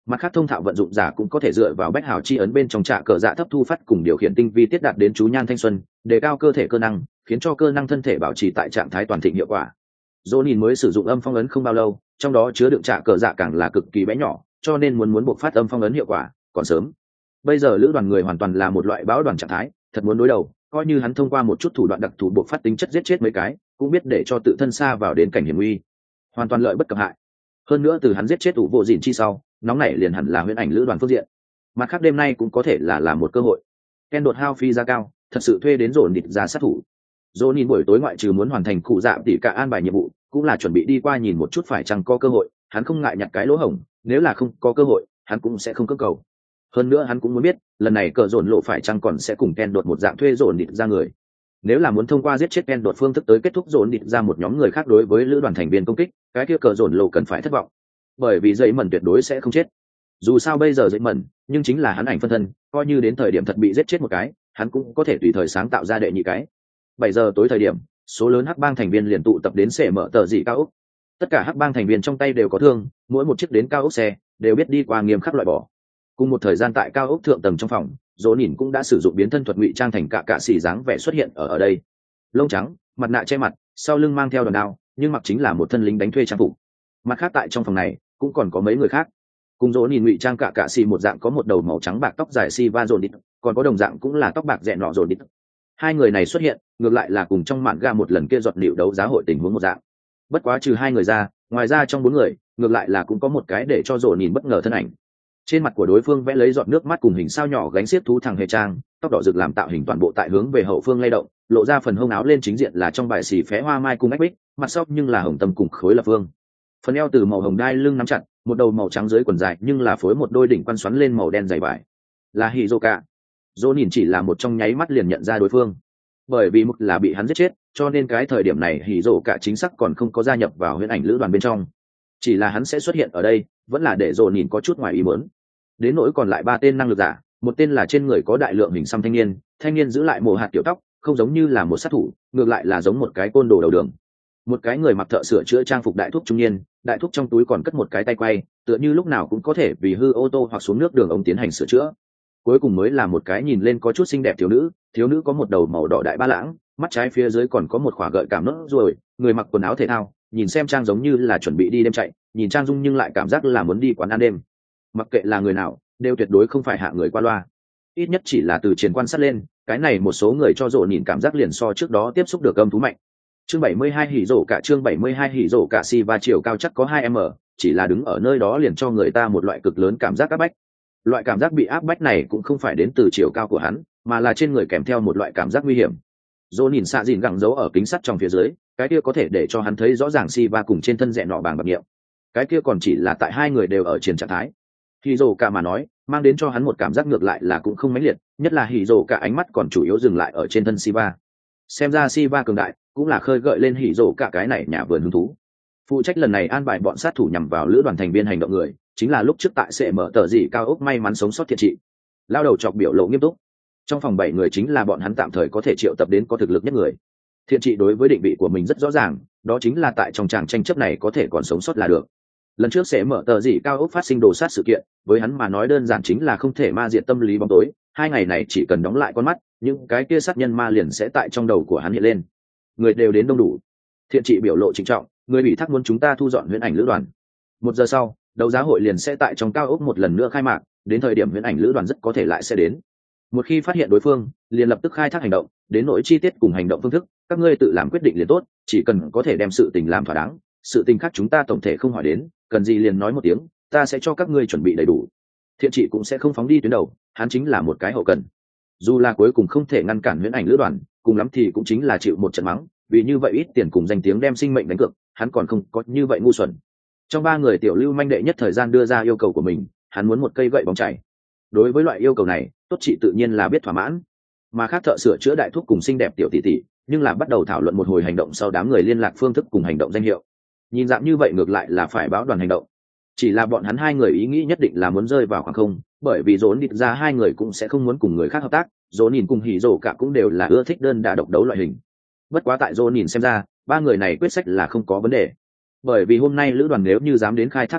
Mặt khác thông thạo vận dụng giả cũng có thể dựa vào bách hào chi ấn bên trong trạ cờ dạ thấp thu phát cùng điều khiển tinh vi tiết đạt đến chú nhan thanh xuân, đề cao cơ thể cơ năng, khiến cho cơ năng thân thể bảo trì tại trạng thái toàn thịnh hiệu quả. Jonin mới sử dụng âm phong ấn không bao lâu, trong đó chứa đựng trạ cờ dạ càng là cực kỳ bé nhỏ, cho nên muốn muốn buộc phát âm phong ấn hiệu quả còn sớm. Bây giờ lữ đoàn người hoàn toàn là một loại bão đoàn trạng thái, thật muốn đối đầu, coi như hắn thông qua một chút thủ đoạn đặc thù buộc phát tính chất giết chết mấy cái, cũng biết để cho tự thân xa vào đến cảnh hiểm nguy, hoàn toàn lợi bất cập hại. Hơn nữa từ hắn giết chết ủ vô dìn chi sau, nóng nảy liền hẳn là huyễn ảnh lữ đoàn phương diện. Mặt khác đêm nay cũng có thể là là một cơ hội. Ken đột hao phi ra cao, thật sự thuê đến dồn địch ra sát thủ. Jonin buổi tối ngoại trừ muốn hoàn thành cụ dạ tỉ cả an bài nhiệm vụ, cũng là chuẩn bị đi qua nhìn một chút phải chăng có cơ hội, hắn không ngại nhặt cái lỗ hổng, nếu là không có cơ hội, hắn cũng sẽ không cưỡng cầu. Hơn nữa hắn cũng muốn biết, lần này cờ dồn lộ phải chăng còn sẽ cùng Ken đột một dạng thuê dồn địch ra người. Nếu là muốn thông qua giết chết Ken đột phương thức tới kết thúc dồn địch ra một nhóm người khác đối với lữ đoàn thành viên công kích, cái kia cờ dồn lộ cần phải thất vọng. Bởi vì dậy mẩn tuyệt đối sẽ không chết. Dù sao bây giờ dậy mẩn, nhưng chính là hắn ảnh phân thân, coi như đến thời điểm thật bị giết chết một cái, hắn cũng có thể tùy thời sáng tạo ra đệ nhị cái. Bảy giờ tối thời điểm, số lớn hắc bang thành viên liền tụ tập đến sệ mở tờ dị cao ốc. Tất cả hắc bang thành viên trong tay đều có thương, mỗi một chiếc đến cao ốc xe đều biết đi qua nghiêm khắc loại bỏ. Cùng một thời gian tại cao ốc thượng tầng trong phòng, Jonin cũng đã sử dụng biến thân thuật ngụy trang thành cả cả xỉ dáng vẻ xuất hiện ở ở đây. Lông trắng, mặt nạ che mặt, sau lưng mang theo đòn đao, nhưng mặc chính là một thân lính đánh thuê trang phục. Mặt khác tại trong phòng này cũng còn có mấy người khác. Cùng Jonin ngụy trang cả cả xỉ một dạng có một đầu màu trắng bạc tóc dài si va Jonin, còn có đồng dạng cũng là tóc bạc rẽ nọ Jonin. Hai người này xuất hiện, ngược lại là cùng trong mạn ga một lần kia giọt liệu đấu giá hội tình huống một dạng. Bất quá trừ hai người ra, ngoài ra trong bốn người, ngược lại là cũng có một cái để cho Jonin bất ngờ thân ảnh. Trên mặt của đối phương vẽ lấy giọt nước mắt cùng hình sao nhỏ gánh xiết thú thằng hề trang, tóc đỏ rực làm tạo hình toàn bộ tại hướng về hậu phương lay động, lộ ra phần hông áo lên chính diện là trong bài xì phé hoa mai cùng ách bích, mặt sau nhưng là hồng tâm cùng khối lập phương. Phần eo từ màu hồng đai lưng nắm chặt, một đầu màu trắng dưới quần dài nhưng là phối một đôi đỉnh quan xoắn lên màu đen dày vải. Là Hizoka. Jonin chỉ là một trong nháy mắt liền nhận ra đối phương. Bởi vì mục là bị hắn giết chết, cho nên cái thời điểm này Hizoka chính xác còn không có gia nhập vào huyễn ảnh lữ đoàn bên trong. Chỉ là hắn sẽ xuất hiện ở đây, vẫn là để Jonin có chút ngoài ý muốn. Đến nỗi còn lại ba tên năng lực giả, một tên là trên người có đại lượng hình xăm thanh niên, thanh niên giữ lại mồ hạt tiểu tóc, không giống như là một sát thủ, ngược lại là giống một cái côn đồ đầu đường. Một cái người mặc thợ sửa chữa trang phục đại thúc trung niên, đại thúc trong túi còn cất một cái tay quay, tựa như lúc nào cũng có thể vì hư ô tô hoặc xuống nước đường ống tiến hành sửa chữa. Cuối cùng mới là một cái nhìn lên có chút xinh đẹp thiếu nữ, thiếu nữ có một đầu màu đỏ đại ba lãng, mắt trái phía dưới còn có một khỏa gợi cảm nốt ruồi, người mặc quần áo thể thao, nhìn xem trang giống như là chuẩn bị đi đêm chạy, nhìn trang dung nhưng lại cảm giác là muốn đi quán ăn đêm. Mặc kệ là người nào, đều tuyệt đối không phải hạ người qua loa. Ít nhất chỉ là từ chiến quan sát lên, cái này một số người cho rộ nhìn cảm giác liền so trước đó tiếp xúc được âm thú mạnh. Chương bảy mươi hai hỉ rổ cả chương bảy mươi hai hỉ rổ cả si và chiều cao chắc có hai mét, chỉ là đứng ở nơi đó liền cho người ta một loại cực lớn cảm giác áp bách. Loại cảm giác bị áp bách này cũng không phải đến từ chiều cao của hắn, mà là trên người kèm theo một loại cảm giác nguy hiểm. Dỗ nhìn xạ dìn gẳng giấu ở kính sắt trong phía dưới, cái kia có thể để cho hắn thấy rõ ràng si va cùng trên thân rẽ nọ bàng bạc nghiệm. Cái kia còn chỉ là tại hai người đều ở trên trạng thái. Hỉ rổ cả mà nói, mang đến cho hắn một cảm giác ngược lại là cũng không mãnh liệt, nhất là hỉ rổ cả ánh mắt còn chủ yếu dừng lại ở trên thân si va. Xem ra si va cường đại, cũng là khơi gợi lên hỉ rổ cả cái này nhà vườn hứng thú. Phụ trách lần này an bài bọn sát thủ nhằm vào lữ đoàn thành viên hành động người, chính là lúc trước tại sẽ mở tờ gì cao ốc may mắn sống sót thiện trị. Lao đầu chọc biểu lộ nghiêm túc. Trong phòng bảy người chính là bọn hắn tạm thời có thể triệu tập đến có thực lực nhất người. Thiện trị đối với định vị của mình rất rõ ràng, đó chính là tại trong tràng tranh chấp này có thể còn sống sót là được. Lần trước sẽ mở tờ gì cao ốc phát sinh đồ sát sự kiện, với hắn mà nói đơn giản chính là không thể ma diệt tâm lý bóng tối, hai ngày này chỉ cần đóng lại con mắt, những cái kia sát nhân ma liền sẽ tại trong đầu của hắn hiện lên. Người đều đến đông đủ. Thiện trị biểu lộ trịnh trọng, người bị thác muốn chúng ta thu dọn huyễn ảnh lữ đoàn. Một giờ sau, đấu giá hội liền sẽ tại trong cao ốc một lần nữa khai mạc, đến thời điểm huyễn ảnh lữ đoàn rất có thể lại sẽ đến. Một khi phát hiện đối phương, liền lập tức khai thác hành động, đến nỗi chi tiết cùng hành động phương thức, các ngươi tự làm quyết định liền tốt, chỉ cần có thể đem sự tình làm thỏa đáng, sự tình khác chúng ta tổng thể không hỏi đến, cần gì liền nói một tiếng, ta sẽ cho các ngươi chuẩn bị đầy đủ. Thiện trị cũng sẽ không phóng đi tuyến đầu, hắn chính là một cái hậu cần. Dù là cuối cùng không thể ngăn cản huyễn ảnh lữ đoàn, cùng lắm thì cũng chính là chịu một trận mắng, vì như vậy ít tiền cùng danh tiếng đem sinh mệnh đánh cược, hắn còn không có như vậy ngu xuẩn. Trong ba người tiểu lưu manh đệ nhất thời gian đưa ra yêu cầu của mình, hắn muốn một cây gậy bóng chảy. Đối với loại yêu cầu này, tốt chị tự nhiên là biết thỏa mãn. Mà khác thợ sửa chữa đại thuốc cùng xinh đẹp tiểu tỷ tỷ, nhưng là bắt đầu thảo luận một hồi hành động sau đám người liên lạc phương thức cùng hành động danh hiệu. Nhìn dạng như vậy ngược lại là phải báo đoàn hành động. Chỉ là bọn hắn hai người ý nghĩ nhất định là muốn rơi vào khoảng không, bởi vì dồn địch ra hai người cũng sẽ không muốn cùng người khác hợp tác, dồn nhìn cùng hỉ rổ cả cũng đều là ưa thích đơn đả độc đấu loại hình. Bất quá tại dồn nhìn xem ra, ba người này quyết sách là không có vấn đề. Bởi vì hôm nay lữ đoàn nếu như dám đến khai thác hành động,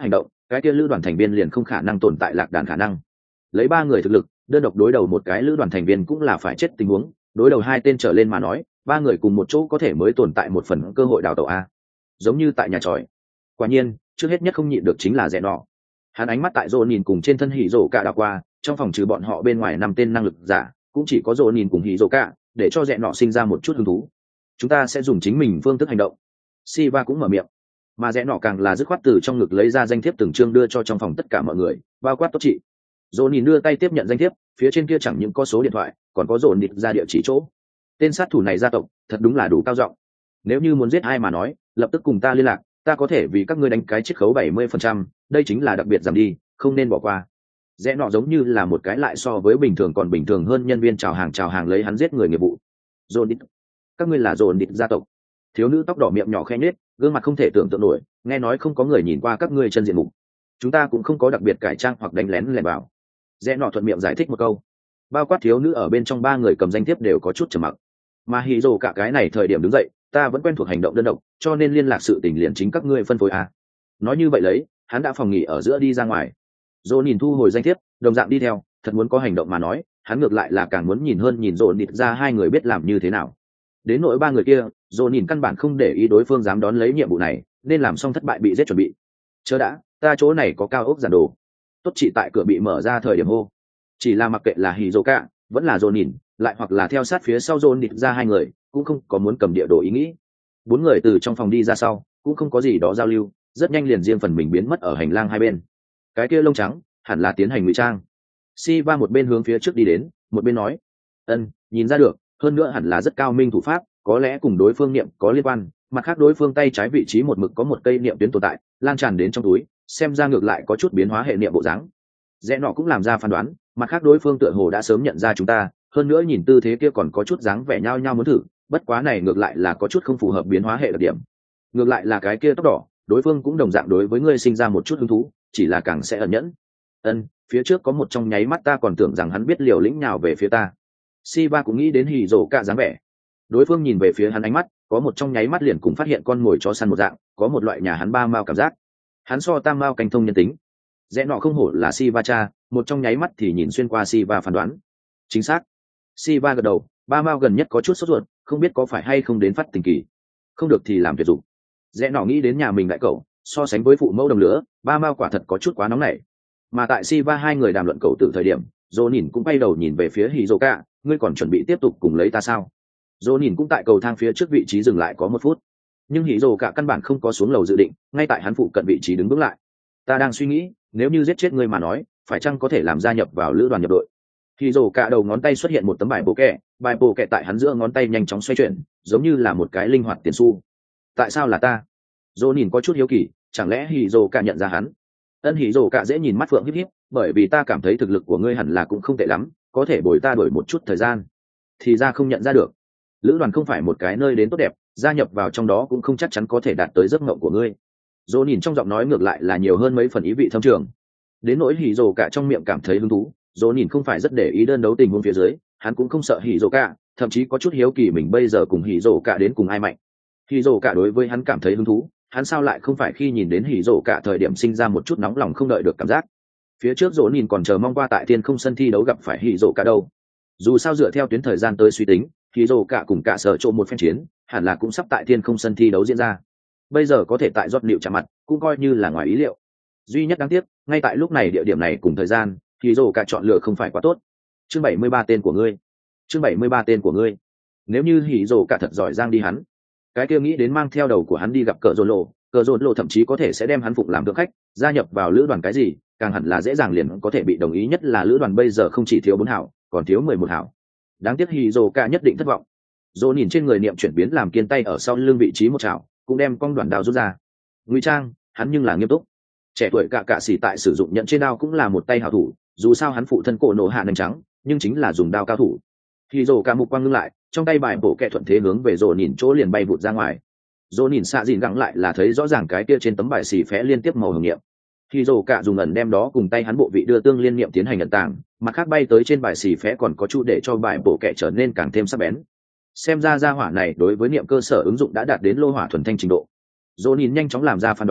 cái kia lữ đoàn thành viên liền không khả năng tồn tại lạc đàn khả năng. Lấy ba người thực lực đơn độc đối đầu một cái lữ đoàn thành viên cũng là phải chết tình huống, đối đầu hai tên trở lên mà nói ba người cùng một chỗ có thể mới tồn tại một phần cơ hội đào tẩu a, giống như tại nhà tròi. Quả nhiên trước hết nhất không nhịn được chính là rẽ nọ. Hắn ánh mắt tại rô nhìn cùng trên thân hỉ rổ cả đảo qua, trong phòng trừ bọn họ bên ngoài năm tên năng lực giả cũng chỉ có rô nhìn cùng hỉ rổ cả, để cho rẽ nọ sinh ra một chút hứng thú. Chúng ta sẽ dùng chính mình phương thức hành động. Siva cũng mở miệng, mà rẽ nọ càng là dứt khoát từ trong ngực lấy ra danh thiếp từng chương đưa cho trong phòng tất cả mọi người, bao quát tốt chị. Rô nhìn đưa tay tiếp nhận danh thiếp, phía trên kia chẳng những có số điện thoại còn có dồn địch ra địa chỉ chỗ. Tên sát thủ này gia tộc thật đúng là đủ cao giọng. Nếu như muốn giết ai mà nói lập tức cùng ta liên lạc, ta có thể vì các ngươi đánh cái chiết khấu bảy mươi phần trăm, đây chính là đặc biệt giảm đi, không nên bỏ qua. Rẽ nọ giống như là một cái lại so với bình thường còn bình thường hơn nhân viên chào hàng chào hàng lấy hắn giết người nghiệp vụ. Dồn địch, các ngươi là dồn địch gia tộc? Thiếu nữ tóc đỏ miệng nhỏ khẽ nhếch, gương mặt không thể tưởng tượng nổi, nghe nói không có người nhìn qua các ngươi chân diện mục. Chúng ta cũng không có đặc biệt cải trang hoặc đánh lén lẻn vào. Rẽ nọ thuận miệng giải thích một câu. Bao quát thiếu nữ ở bên trong ba người cầm danh thiếp đều có chút trầm mặc. Mà hỉ rồ cả cái này thời điểm đứng dậy, ta vẫn quen thuộc hành động đơn độc, cho nên liên lạc sự tình liền chính các ngươi phân phối à. Nói như vậy lấy, hắn đã phòng nghỉ ở giữa đi ra ngoài. Dỗ nhìn thu hồi danh thiếp, đồng dạng đi theo, thật muốn có hành động mà nói, hắn ngược lại là càng muốn nhìn hơn nhìn Dỗ nịt ra hai người biết làm như thế nào. Đến nỗi ba người kia, Dỗ nhìn căn bản không để ý đối phương dám đón lấy nhiệm vụ này, nên làm xong thất bại bị giết chuẩn bị. Chờ đã, ta chỗ này có cao ốc giản đồ. Tốt chị tại cửa bị mở ra thời điểm hô. Chỉ là mặc kệ là hỉ rồ cả, vẫn là Dỗ nhìn, lại hoặc là theo sát phía sau Dỗ nịt ra hai người, cũng không có muốn cầm địa đồ ý nghĩ. Bốn người từ trong phòng đi ra sau, cũng không có gì đó giao lưu, rất nhanh liền riêng phần mình biến mất ở hành lang hai bên. Cái kia lông trắng hẳn là tiến hành ngụy trang. Siva một bên hướng phía trước đi đến, một bên nói, ân, nhìn ra được, hơn nữa hẳn là rất cao minh thủ pháp, có lẽ cùng đối phương niệm có liên quan. Mặt khác đối phương tay trái vị trí một mực có một cây niệm tuyến tồn tại, lan tràn đến trong túi, xem ra ngược lại có chút biến hóa hệ niệm bộ dáng. Rẽ nọ cũng làm ra phán đoán, mặt khác đối phương tựa hồ đã sớm nhận ra chúng ta, hơn nữa nhìn tư thế kia còn có chút dáng vẻ nhao nhao muốn thử, bất quá này ngược lại là có chút không phù hợp biến hóa hệ đặc điểm. Ngược lại là cái kia tóc đỏ, đối phương cũng đồng dạng đối với ngươi sinh ra một chút hứng thú, chỉ là càng sẽ ẩn nhẫn. Ân, phía trước có một trong nháy mắt ta còn tưởng rằng hắn biết liều lĩnh nào về phía ta. Siva cũng nghĩ đến hỉ rồ cả dáng vẻ. Đối phương nhìn về phía hắn ánh mắt, có một trong nháy mắt liền cùng phát hiện con mồi chó săn một dạng, có một loại nhà hắn ba mao cảm giác. Hắn so tam mao canh thông nhân tính. Rẽ nọ không hổ là Siva cha, một trong nháy mắt thì nhìn xuyên qua Siva phán đoán. Chính xác. Siva gật đầu, ba mao gần nhất có chút sốt ruột, không biết có phải hay không đến phát tình kỳ. Không được thì làm tuyệt dụng. Rẽ nọ nghĩ đến nhà mình đại cậu, so sánh với phụ mẫu đồng lứa, ba mao quả thật có chút quá nóng nảy. Mà tại Siva hai người đàm luận cậu từ thời điểm, Dỗ nhìn cũng bay đầu nhìn về phía Hizoka, ngươi còn chuẩn bị tiếp tục cùng lấy ta sao? Dỗ nhìn cũng tại cầu thang phía trước vị trí dừng lại có một phút, nhưng Hizoka căn bản không có xuống lầu dự định, ngay tại hắn phụ cận vị trí đứng bước lại. Ta đang suy nghĩ, nếu như giết chết ngươi mà nói, phải chăng có thể làm gia nhập vào lữ đoàn nhập đội? Hizoka đầu ngón tay xuất hiện một tấm bài bộ kẹ, bài bộ kẹ tại hắn giữa ngón tay nhanh chóng xoay chuyển, giống như là một cái linh hoạt tiền xu. Tại sao là ta? Dỗ nhìn có chút hiếu kỳ, chẳng lẽ Hizoka nhận ra hắn? Ân Hizoka dễ nhìn mắt phượng híp híp, bởi vì ta cảm thấy thực lực của ngươi hẳn là cũng không tệ lắm, có thể bồi ta đổi một chút thời gian. Thì ra không nhận ra được. Lữ đoàn không phải một cái nơi đến tốt đẹp, gia nhập vào trong đó cũng không chắc chắn có thể đạt tới giấc mộng của ngươi. Dỗ nhìn trong giọng nói ngược lại là nhiều hơn mấy phần ý vị thâm trường. Đến nỗi Hizoka trong miệng cảm thấy hứng thú, Dỗ nhìn không phải rất để ý đơn đấu tình huống phía dưới, hắn cũng không sợ Hizoka, thậm chí có chút hiếu kỳ mình bây giờ cùng Hizoka đến cùng ai mạnh. Hizoka đối với hắn cảm thấy hứng thú, hắn sao lại không phải khi nhìn đến Hizoka thời điểm sinh ra một chút nóng lòng không đợi được cảm giác. Phía trước Dỗ nhìn còn chờ mong qua tại thiên không sân thi đấu gặp phải Hizoka đâu. Dù sao dựa theo tuyến thời gian tới suy tính, Hizoka cùng cả sở trộn một phen chiến, hẳn là cũng sắp tại thiên không sân thi đấu diễn ra. Bây giờ có thể tại giọt liệu chạm mặt, cũng coi như là ngoài ý liệu. Duy nhất đáng tiếc, ngay tại lúc này địa điểm này cùng thời gian, Hizoka chọn lựa không phải quá tốt. Chương bảy mươi ba tên của ngươi. Chương bảy mươi ba tên của ngươi. Nếu như Hizoka thật giỏi giang đi hắn, cái kia nghĩ đến mang theo đầu của hắn đi gặp cờ rôn lộ, cờ rôn lộ thậm chí có thể sẽ đem hắn phụng làm thượng khách, gia nhập vào lữ đoàn cái gì, càng hẳn là dễ dàng liền có thể bị đồng ý, nhất là lữ đoàn bây giờ không chỉ thiếu bốn hảo, còn thiếu mười một hảo. Đáng tiếc Hizoka nhất định thất vọng. Dỗ nhìn trên người niệm chuyển biến làm kiên tay ở sau lưng vị trí một chảo, cũng đem cong đoạn đao rút ra. Ngụy trang, hắn nhưng là nghiêm túc. Trẻ tuổi cả cả sĩ tại sử dụng nhận trên đao cũng là một tay hảo thủ, dù sao hắn phụ thân cổ nổ hạ nành trắng, nhưng chính là dùng đao cao thủ. Hizoka mục quang ngưng lại, trong tay bài bổ kẹ thuận thế hướng về Dỗ nhìn chỗ liền bay vụt ra ngoài. Dỗ nhìn xạ dìn gắng lại là thấy rõ ràng cái kia trên tấm bài xì phé liên tiếp màu hồng niệm. Hizoka dùng ẩn đem đó cùng tay hắn bộ vị đưa tương liên niệm tiến hành ẩn tàng, mặt khác bay tới trên bài xì phé còn có chu để cho bài bổ kẹ trở nên càng thêm sắc bén. Xem ra gia hỏa này đối với niệm cơ sở ứng dụng đã đạt đến lô hỏa thuần thanh trình độ. Dỗ nhìn nhanh chóng làm ra phán đoán,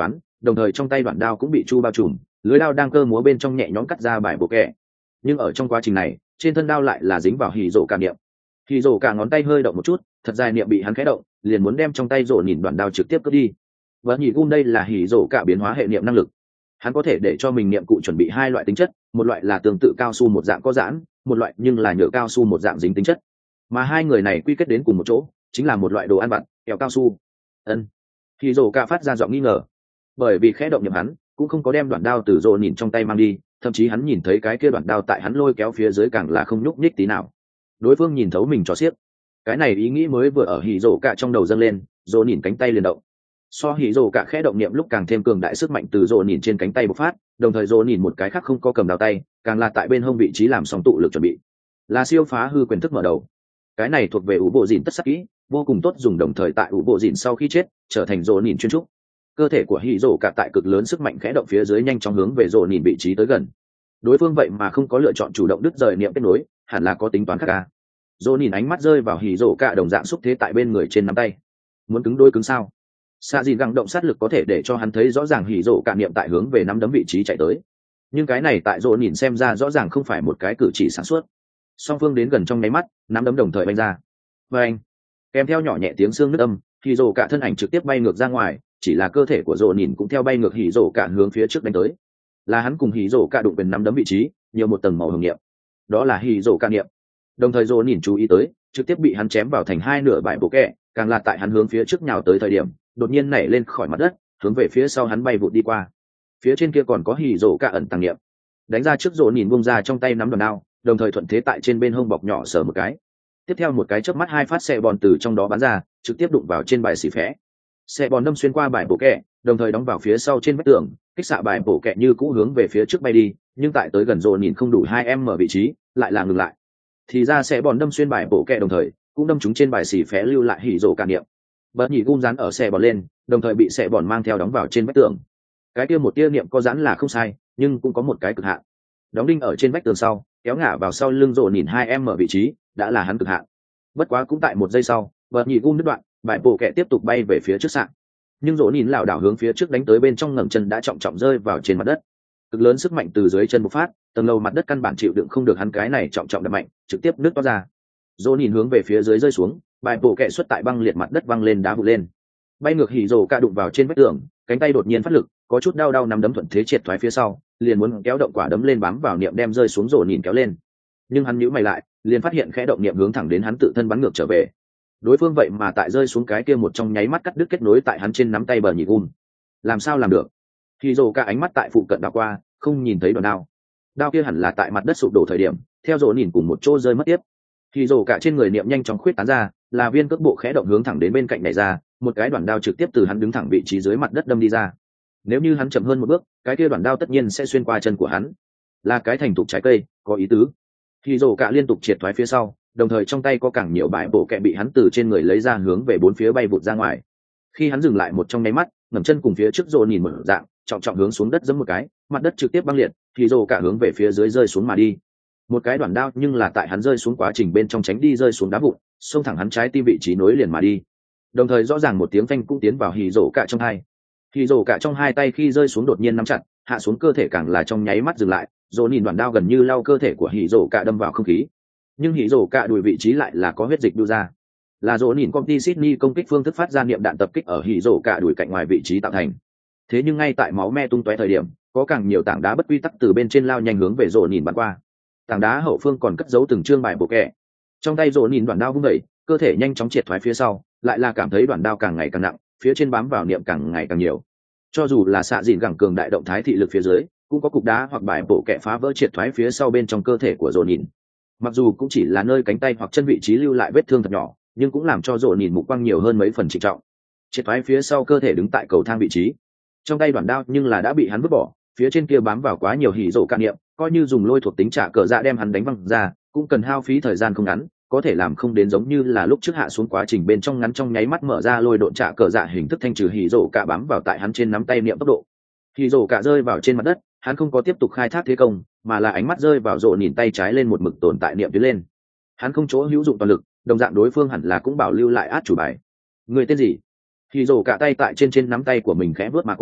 đồng thời trong tay đoạn đao cũng bị chu bao trùm, lưới đao đang cơ múa bên trong nhẹ nhõm cắt ra bài bộ kẹ. Nhưng ở trong quá trình này trên thân đao lại là dính vào hì rổ cả niệm. Hì rổ cả ngón tay hơi động một chút, thật dài niệm bị hắn khẽ động, liền muốn đem trong tay rổ nhìn đoạn đao trực tiếp cướp đi. Và nhị gun đây là hì rổ cả biến hóa hệ niệm năng lực. Hắn có thể để cho mình niệm cụ chuẩn bị hai loại tính chất, một loại là tương tự cao su một dạng có giãn, một loại nhưng là nhựa cao su một dạng dính tính chất. Mà hai người này quy kết đến cùng một chỗ, chính là một loại đồ ăn vặt, kẹo cao su. Ân. Hì rổ cả phát ra giọng nghi ngờ, bởi vì khẽ động niệm hắn cũng không có đem đoạn đao từ rổ nhìn trong tay mang đi, thậm chí hắn nhìn thấy cái kia đoạn đao tại hắn lôi kéo phía dưới càng là không nhúc nhích tí nào. Đối phương nhìn thấu mình cho xiếc, cái này ý nghĩ mới vừa ở hì rổ cả trong đầu dâng lên, rổ nhìn cánh tay liền động. So hì rổ cả khẽ động niệm lúc càng thêm cường đại sức mạnh từ rổ nhìn trên cánh tay bộc phát, đồng thời rổ nhìn một cái khác không có cầm đao tay, càng là tại bên hông vị trí làm xong tụ lực chuẩn bị, là siêu phá hư quyền thức mở đầu. Cái này thuộc về ủ bộ dìn tất sắc kỹ, vô cùng tốt dùng, đồng thời tại ủ bộ dìn sau khi chết trở thành rổ nhìn chuyên trúc. Cơ thể của hì rổ cả tại cực lớn sức mạnh khẽ động phía dưới nhanh chóng hướng về rổ nhìn vị trí tới gần. Đối phương vậy mà không có lựa chọn chủ động đứt rời niệm kết nối, hẳn là có tính toán khác ca. Rổ nhìn ánh mắt rơi vào hì rổ cả đồng dạng xúc thế tại bên người trên nắm tay, muốn cứng đôi cứng sao? Xạ dìn găng động sát lực có thể để cho hắn thấy rõ ràng hì rổ cả niệm tại hướng về nắm đấm vị trí chạy tới, nhưng cái này tại rổ nhìn xem ra rõ ràng không phải một cái cử chỉ sản xuất. Song phương đến gần trong nháy mắt, nắm đấm đồng thời bay ra, và anh kèm theo nhỏ nhẹ tiếng xương nứt âm, hì rổ cả thân ảnh trực tiếp bay ngược ra ngoài, chỉ là cơ thể của rổ nhìn cũng theo bay ngược hì rổ cả hướng phía trước đánh tới. Là hắn cùng hì rổ cả đụng quyền nắm đấm vị trí nhiều một tầng màu hồng niệm, đó là hì rổ cả niệm. Đồng thời rổ nhìn chú ý tới, trực tiếp bị hắn chém vào thành hai nửa bãi bộ kẹ, càng là tại hắn hướng phía trước nhào tới thời điểm đột nhiên nảy lên khỏi mặt đất, hướng về phía sau hắn bay vụt đi qua. Phía trên kia còn có hì rổ cả ẩn tàng niệm, đánh ra trước rổ nhìn bung ra trong tay nắm đòn đao, đồng thời thuận thế tại trên bên hông bọc nhỏ sờ một cái. Tiếp theo một cái chớp mắt hai phát xe bòn từ trong đó bắn ra, trực tiếp đụng vào trên bài xì phé. Xe bòn đâm xuyên qua bài bộ kẹ, đồng thời đóng vào phía sau trên vách tường, kích xạ bài bộ kẹ như cũ hướng về phía trước bay đi, nhưng tại tới gần rổ nhìn không đủ hai em mở vị trí, lại là ngừng lại. Thì ra xe bòn đâm xuyên bài bộ kẹ đồng thời cũng đâm trúng trên bài xì phé lưu lại hỉ rổ cả niệm. Bật nhỉ gung dán ở xe bòn lên, đồng thời bị xe bòn mang theo đóng vào trên vách tường. Cái kia một tia niệm có dán là không sai, nhưng cũng có một cái cực hạn. Đóng đinh ở trên vách tường sau, kéo ngả vào sau lưng rổ nhìn hai em mở vị trí, đã là hắn cực hạn. Bất quá cũng tại một giây sau, bật nhỉ gung đứt đoạn, bài bộ kẹ tiếp tục bay về phía trước sạn. Nhưng rổ nhìn lảo đảo hướng phía trước đánh tới bên trong ngẩng chân đã trọng trọng rơi vào trên mặt đất. Cực lớn sức mạnh từ dưới chân bộc phát, tầng lầu mặt đất căn bản chịu đựng không được hắn cái này trọng trọng đập mạnh, trực tiếp nứt toát ra. Rổ nhìn hướng về phía dưới rơi xuống, bài bộ kẹ xuất tại băng liệt mặt đất văng lên đá vụt lên. Bay ngược hỉ rổ cả đụng vào trên vách tường, cánh tay đột nhiên phát lực, có chút đau đau nắm đấm thuận thế triệt thoái phía sau, liền muốn kéo động quả đấm lên bám vào niệm đem rơi xuống rổ nhìn kéo lên. Nhưng hắn nhíu mày lại, liền phát hiện khẽ động niệm hướng thẳng đến hắn tự thân bắn ngược trở về. Đối phương vậy mà tại rơi xuống cái kia một trong nháy mắt cắt đứt kết nối tại hắn trên nắm tay bờ nhị gun. Làm sao làm được? Hỉ rổ cả ánh mắt tại phụ cận đảo qua, không nhìn thấy đòn đao. Đao kia hẳn là tại mặt đất sụp đổ thời điểm, theo rổ nhìn cùng một chỗ rơi mất tiếp. Hỉ rổ cả trên người niệm nhanh chóng khuyết tán ra, là viên cước bộ khẽ động hướng thẳng đến bên cạnh này ra, một cái đoạn đao trực tiếp từ hắn đứng thẳng vị trí dưới mặt đất đâm đi ra. Nếu như hắn chậm hơn một bước, cái kia đoạn đao tất nhiên sẽ xuyên qua chân của hắn. Là cái thành thục trái cây, có ý tứ. Hỉ rổ cả liên tục triệt thoái phía sau, đồng thời trong tay có càng nhiều bãi bộ kẹ bị hắn từ trên người lấy ra hướng về bốn phía bay vụt ra ngoài. Khi hắn dừng lại một trong nháy mắt, ngẩng chân cùng phía trước rổ nhìn một dạng, trọng trọng hướng xuống đất giẫm một cái, mặt đất trực tiếp băng liệt, Hỉ rổ cả hướng về phía dưới rơi xuống mà đi. Một cái đoạn đao nhưng là tại hắn rơi xuống quá trình bên trong tránh đi rơi xuống đá vụn, xông thẳng hắn trái tim vị trí nối liền mà đi. Đồng thời rõ ràng một tiếng phanh cũng tiến vào hỉ rổ cả trong hai. Hỉ rổ cả trong hai tay khi rơi xuống đột nhiên nắm chặt, hạ xuống cơ thể càng là trong nháy mắt dừng lại, rổ nhìn đoạn đao gần như lau cơ thể của hỉ rổ cả đâm vào không khí. Nhưng hỉ rổ cả đùi vị trí lại là có huyết dịch đưa ra. Là rổ nhìn công ty Sydney công kích phương thức phát ra niệm đạn tập kích ở hỉ rổ cả đùi cạnh ngoài vị trí tạo thành. Thế nhưng ngay tại máu me tung tóe thời điểm, có càng nhiều tảng đá bất quy tắc từ bên trên lao nhanh hướng về rổ nhìn bắn qua. Tảng đá hậu phương còn cất giấu từng chương bài bộ kẹ. Trong tay rổ nhìn đoạn đao vung đẩy, cơ thể nhanh chóng triệt thoái phía sau, lại là cảm thấy đoạn đao càng ngày càng nặng, phía trên bám vào niệm càng ngày càng nhiều. Cho dù là xạ dìn gẳng cường đại động thái thị lực phía dưới, cũng có cục đá hoặc bài bộ kẹ phá vỡ triệt thoái phía sau bên trong cơ thể của rổ nhìn. Mặc dù cũng chỉ là nơi cánh tay hoặc chân vị trí lưu lại vết thương thật nhỏ, nhưng cũng làm cho rổ nhìn mục quang nhiều hơn mấy phần trịnh trọng. Triệt thoái phía sau cơ thể đứng tại cầu thang vị trí, trong tay đoạn đao nhưng là đã bị hắn vứt bỏ, phía trên kia bám vào quá nhiều hỉ rổ cả niệm, coi như dùng lôi thuộc tính trả cờ dạ đem hắn đánh văng ra, cũng cần hao phí thời gian không ngắn, có thể làm không đến giống như là lúc trước hạ xuống quá trình bên trong ngắn trong nháy mắt mở ra lôi độn trả cờ dạ hình thức thanh trừ hỉ rổ cả bám vào tại hắn trên nắm tay niệm tốc độ. Hỉ rổ cả rơi vào trên mặt đất, hắn không có tiếp tục khai thác thế công, mà là ánh mắt rơi vào rổ nhìn tay trái lên một mực tồn tại niệm tiến lên. Hắn không chỗ hữu dụng toàn lực, đồng dạng đối phương hẳn là cũng bảo lưu lại át chủ bài. Người tên gì? Hỉ rổ cả tay tại trên trên nắm tay của mình khẽ vớt mà qua,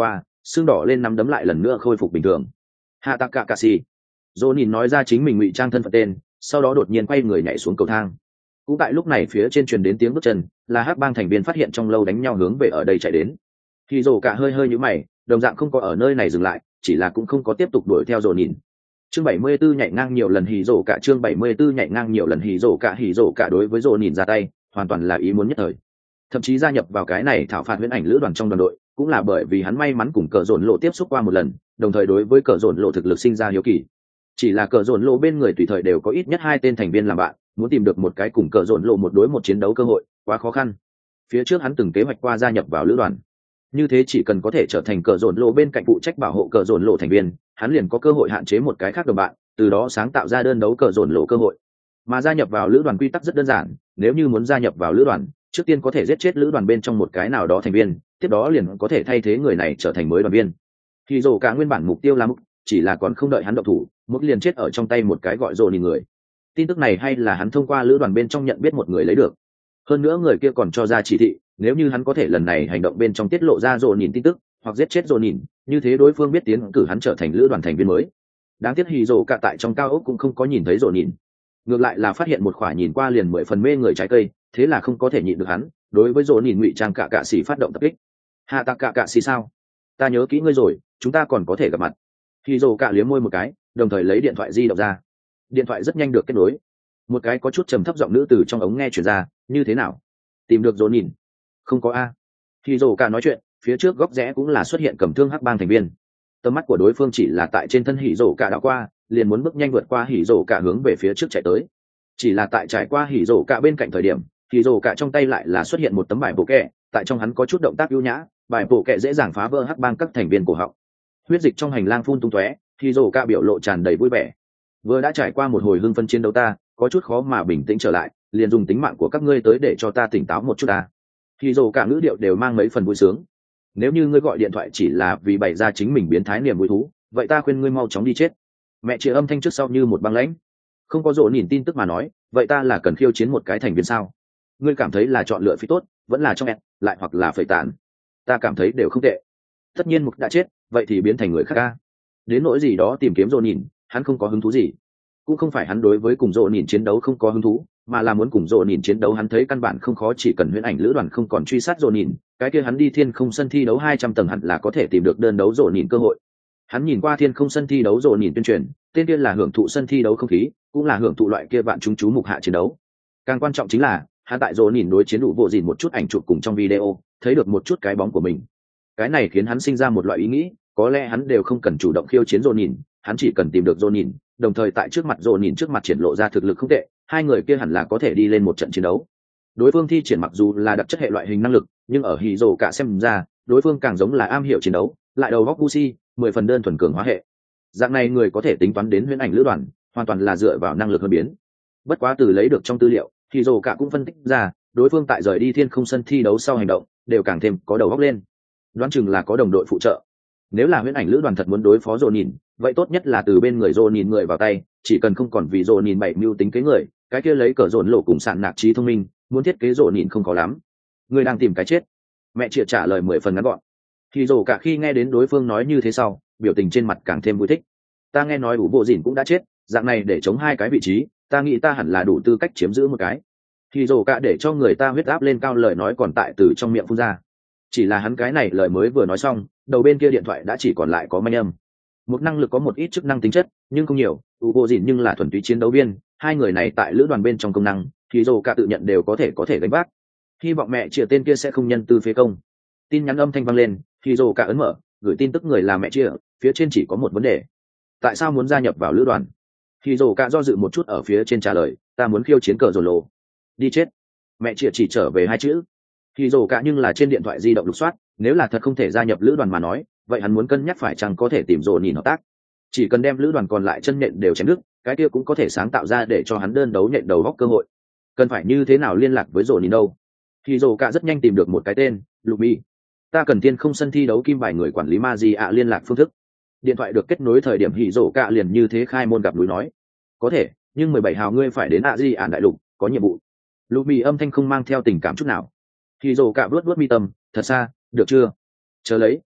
xương đỏ lên nắm đấm lại lần nữa khôi phục bình thường. Hạ tạc cả cà xì. Dỗ nhìn nói ra chính mình ngụy trang thân phận tên, sau đó đột nhiên quay người nhảy xuống cầu thang. Cũng tại lúc này phía trên truyền đến tiếng bước chân, là hắc bang thành viên phát hiện trong lâu đánh nhau hướng về ở đây chạy đến. Thì Dỗ cả hơi hơi nhíu mày, đồng dạng không có ở nơi này dừng lại, chỉ là cũng không có tiếp tục đuổi theo Dỗ nhìn. Chương bảy mươi 74 nhảy ngang nhiều lần hỉ Dỗ cả chương bảy mươi 74 nhảy ngang nhiều lần hỉ Dỗ cả hỉ Dỗ cả đối với Dỗ nhìn ra tay, hoàn toàn là ý muốn nhất thời. Thậm chí gia nhập vào cái này thảo phạt huyễn ảnh lữ đoàn trong đoàn đội, cũng là bởi vì hắn may mắn cùng cờ dồn lộ tiếp xúc qua một lần, đồng thời đối với cờ dồn lộ thực lực sinh ra hiếu kỳ. Chỉ là cờ dồn lộ bên người tùy thời đều có ít nhất hai tên thành viên làm bạn, muốn tìm được một cái cùng cờ dồn lộ một đối một chiến đấu cơ hội quá khó khăn. Phía trước hắn từng kế hoạch qua gia nhập vào lữ đoàn, như thế chỉ cần có thể trở thành cờ dồn lộ bên cạnh phụ trách bảo hộ cờ dồn lộ thành viên, hắn liền có cơ hội hạn chế một cái khác đồng bạn, từ đó sáng tạo ra đơn đấu cờ dồn lộ cơ hội. Mà gia nhập vào lữ đoàn quy tắc rất đơn giản, nếu như muốn gia nhập vào lữ đoàn, trước tiên có thể giết chết lữ đoàn bên trong một cái nào đó thành viên, tiếp đó liền có thể thay thế người này trở thành mới đoàn viên. Thì Dỗ cả nguyên bản mục tiêu là Mục, chỉ là còn không đợi hắn động thủ, Mục liền chết ở trong tay một cái gọi Dỗ nhìn người. Tin tức này hay là hắn thông qua lữ đoàn bên trong nhận biết một người lấy được. Hơn nữa người kia còn cho ra chỉ thị, nếu như hắn có thể lần này hành động bên trong tiết lộ ra Dỗ nhìn tin tức, hoặc giết chết Dỗ nhìn, như thế đối phương biết tiến cử hắn trở thành lữ đoàn thành viên mới. Đáng tiếc Hỉ Dỗ cả tại trong cao ốc cũng không có nhìn thấy Dỗ nhìn, ngược lại là phát hiện một khỏa nhìn qua liền mười phần mê người trái cây, thế là không có thể nhịn được hắn, đối với Dỗ nhìn ngụy trang cả cạ sĩ phát động tập kích. Hạ tạc cả cạ sĩ sao? Ta nhớ kỹ ngươi rồi, chúng ta còn có thể gặp mặt. Hỉ Dỗ cả liếm môi một cái, đồng thời lấy điện thoại di động ra. Điện thoại rất nhanh được kết nối. Một cái có chút trầm thấp giọng nữ từ trong ống nghe truyền ra, như thế nào? Tìm được Dỗ nhìn? Không có a. Hỉ Dỗ cả nói chuyện, phía trước góc rẽ cũng là xuất hiện cầm thương hắc bang thành viên. Tầm mắt của đối phương chỉ là tại trên thân Hỉ Dỗ cả đảo qua, liền muốn bước nhanh vượt qua Hỉ Dỗ cả hướng về phía trước chạy tới. Chỉ là tại trải qua Hỉ Dỗ cả bên cạnh thời điểm, Hỉ Dỗ cả trong tay lại là xuất hiện một tấm bài bộ kẹ, tại trong hắn có chút động tác ưu nhã, bài bộ kẹ dễ dàng phá vỡ hắc bang các thành viên cổ họng. Huyết dịch trong hành lang phun tung tóe, Hỉ Dỗ cả biểu lộ tràn đầy vui vẻ. Vừa đã trải qua một hồi hưng phân chiến đấu ta, có chút khó mà bình tĩnh trở lại, liền dùng tính mạng của các ngươi tới để cho ta tỉnh táo một chút ta. Hỉ Dỗ cả ngữ điệu đều mang mấy phần vui sướng. Nếu như ngươi gọi điện thoại chỉ là vì bày ra chính mình biến thái niềm vui thú, vậy ta khuyên ngươi mau chóng đi chết. Mẹ chị âm thanh trước sau như một băng lãnh. Không có Dỗ nhìn tin tức mà nói, vậy ta là cần khiêu chiến một cái thành viên sao? Ngươi cảm thấy là chọn lựa phi tốt, vẫn là trong ẹt, lại hoặc là phẩy tàn? Ta cảm thấy đều không tệ. Tất nhiên Mục đã chết, vậy thì biến thành người khác ca. Đến nỗi gì đó tìm kiếm Dỗ nhìn, hắn không có hứng thú gì. Cũng không phải hắn đối với cùng Dỗ nhìn chiến đấu không có hứng thú, mà là muốn cùng Dỗ nhìn chiến đấu hắn thấy căn bản không khó, chỉ cần huyễn ảnh lữ đoàn không còn truy sát Dỗ nhìn, cái kia hắn đi thiên không sân thi đấu hai trăm tầng hẳn là có thể tìm được đơn đấu Dỗ nhìn cơ hội. Hắn nhìn qua thiên không sân thi đấu Dỗ nhìn tuyên truyền, tên kia là hưởng thụ sân thi đấu không khí, cũng là hưởng thụ loại kia vạn chúng chú mục hạ chiến đấu. Càng quan trọng chính là hắn tại Dỗ nhìn đối chiến đủ bộ dìn một chút ảnh chụp cùng trong video, thấy được một chút cái bóng của mình. Cái này khiến hắn sinh ra một loại ý nghĩ, có lẽ hắn đều không cần chủ động khiêu chiến Dỗ nhìn, hắn chỉ cần tìm được Dỗ nhìn, đồng thời tại trước mặt Dỗ nhìn trước mặt triển lộ ra thực lực không tệ, hai người kia hẳn là có thể đi lên một trận chiến đấu. Đối phương thi triển mặc dù là đặc chất hệ loại hình năng lực, nhưng ở Hỉ Dỗ cả xem ra, đối phương càng giống là am hiểu chiến đấu, lại đầu góc Gucci, mười phần đơn thuần cường hóa hệ. Dạng này người có thể tính toán đến huyễn ảnh lữ đoàn, hoàn toàn là dựa vào năng lực hơn biến. Bất quá từ lấy được trong tư liệu, Hỉ Dỗ cả cũng phân tích ra, đối phương tại rời đi thiên không sân thi đấu sau hành động, đều càng thêm có đầu góc lên. Đoán chừng là có đồng đội phụ trợ. Nếu là huyễn ảnh lữ đoàn thật muốn đối phó Dỗ nhìn, vậy tốt nhất là từ bên người Dỗ nhìn người vào tay, chỉ cần không còn vì Dỗ nhìn bảy mưu tính kế người, cái kia lấy cờ dồn lộ cùng sạn nạp trí thông minh, muốn thiết kế Dỗ nhìn không có lắm. Người đang tìm cái chết. Mẹ Triệt trả lời mười phần ngắn gọn. Hỉ Dỗ cả khi nghe đến đối phương nói như thế sau, biểu tình trên mặt càng thêm vui thích. Ta nghe nói đủ bộ dìn cũng đã chết, dạng này để chống hai cái vị trí, ta nghĩ ta hẳn là đủ tư cách chiếm giữ một cái. Hỉ Dỗ cả để cho người ta huyết áp lên cao, lời nói còn tại từ trong miệng phun ra. Chỉ là hắn cái này lời mới vừa nói xong, đầu bên kia điện thoại đã chỉ còn lại có manh âm. Một năng lực có một ít chức năng tính chất, nhưng không nhiều, đủ bộ dìn nhưng là thuần túy chiến đấu viên, hai người này tại lữ đoàn bên trong công năng, Hỉ Dỗ cả tự nhận đều có thể có thể gánh vác. Hy vọng mẹ chia tên kia sẽ không nhân tư phế công. Tin nhắn âm thanh vang lên, Hỉ Dỗ cả ấn mở, gửi tin tức người là mẹ chia, phía trên chỉ có một vấn đề: tại sao muốn gia nhập vào lữ đoàn? Hỉ Dỗ cả do dự một chút ở phía trên trả lời: ta muốn khiêu chiến cờ dồn lộ. Đi chết. Mẹ chia chỉ trở về hai chữ. Hỉ Dỗ cả nhưng là trên điện thoại di động lục soát, nếu là thật không thể gia nhập lữ đoàn mà nói, vậy hắn muốn cân nhắc phải chăng có thể tìm Dỗ nhìn hợp tác. Chỉ cần đem lữ đoàn còn lại chân nhện đều chém đứt, cái kia cũng có thể sáng tạo ra để cho hắn đơn đấu nhện đầu góc cơ hội. Cần phải như thế nào liên lạc với Dỗ nhìn đâu? Hỉ Dỗ cả rất nhanh tìm được một cái tên, Lumi. Ta cần tiên không sân thi đấu kim bài người quản lý ma di ạ liên lạc phương thức. Điện thoại được kết nối thời điểm Hỉ Dỗ cả liền như thế khai môn gặp núi nói: có thể, nhưng mười bảy hào ngươi phải đến ạ di ạn đại lục, có nhiệm vụ. Lumi âm thanh không mang theo tình cảm chút nào. Hỉ Dỗ cả vuốt vuốt mi tâm, thật xa, được chưa? Chờ lấy, đúng,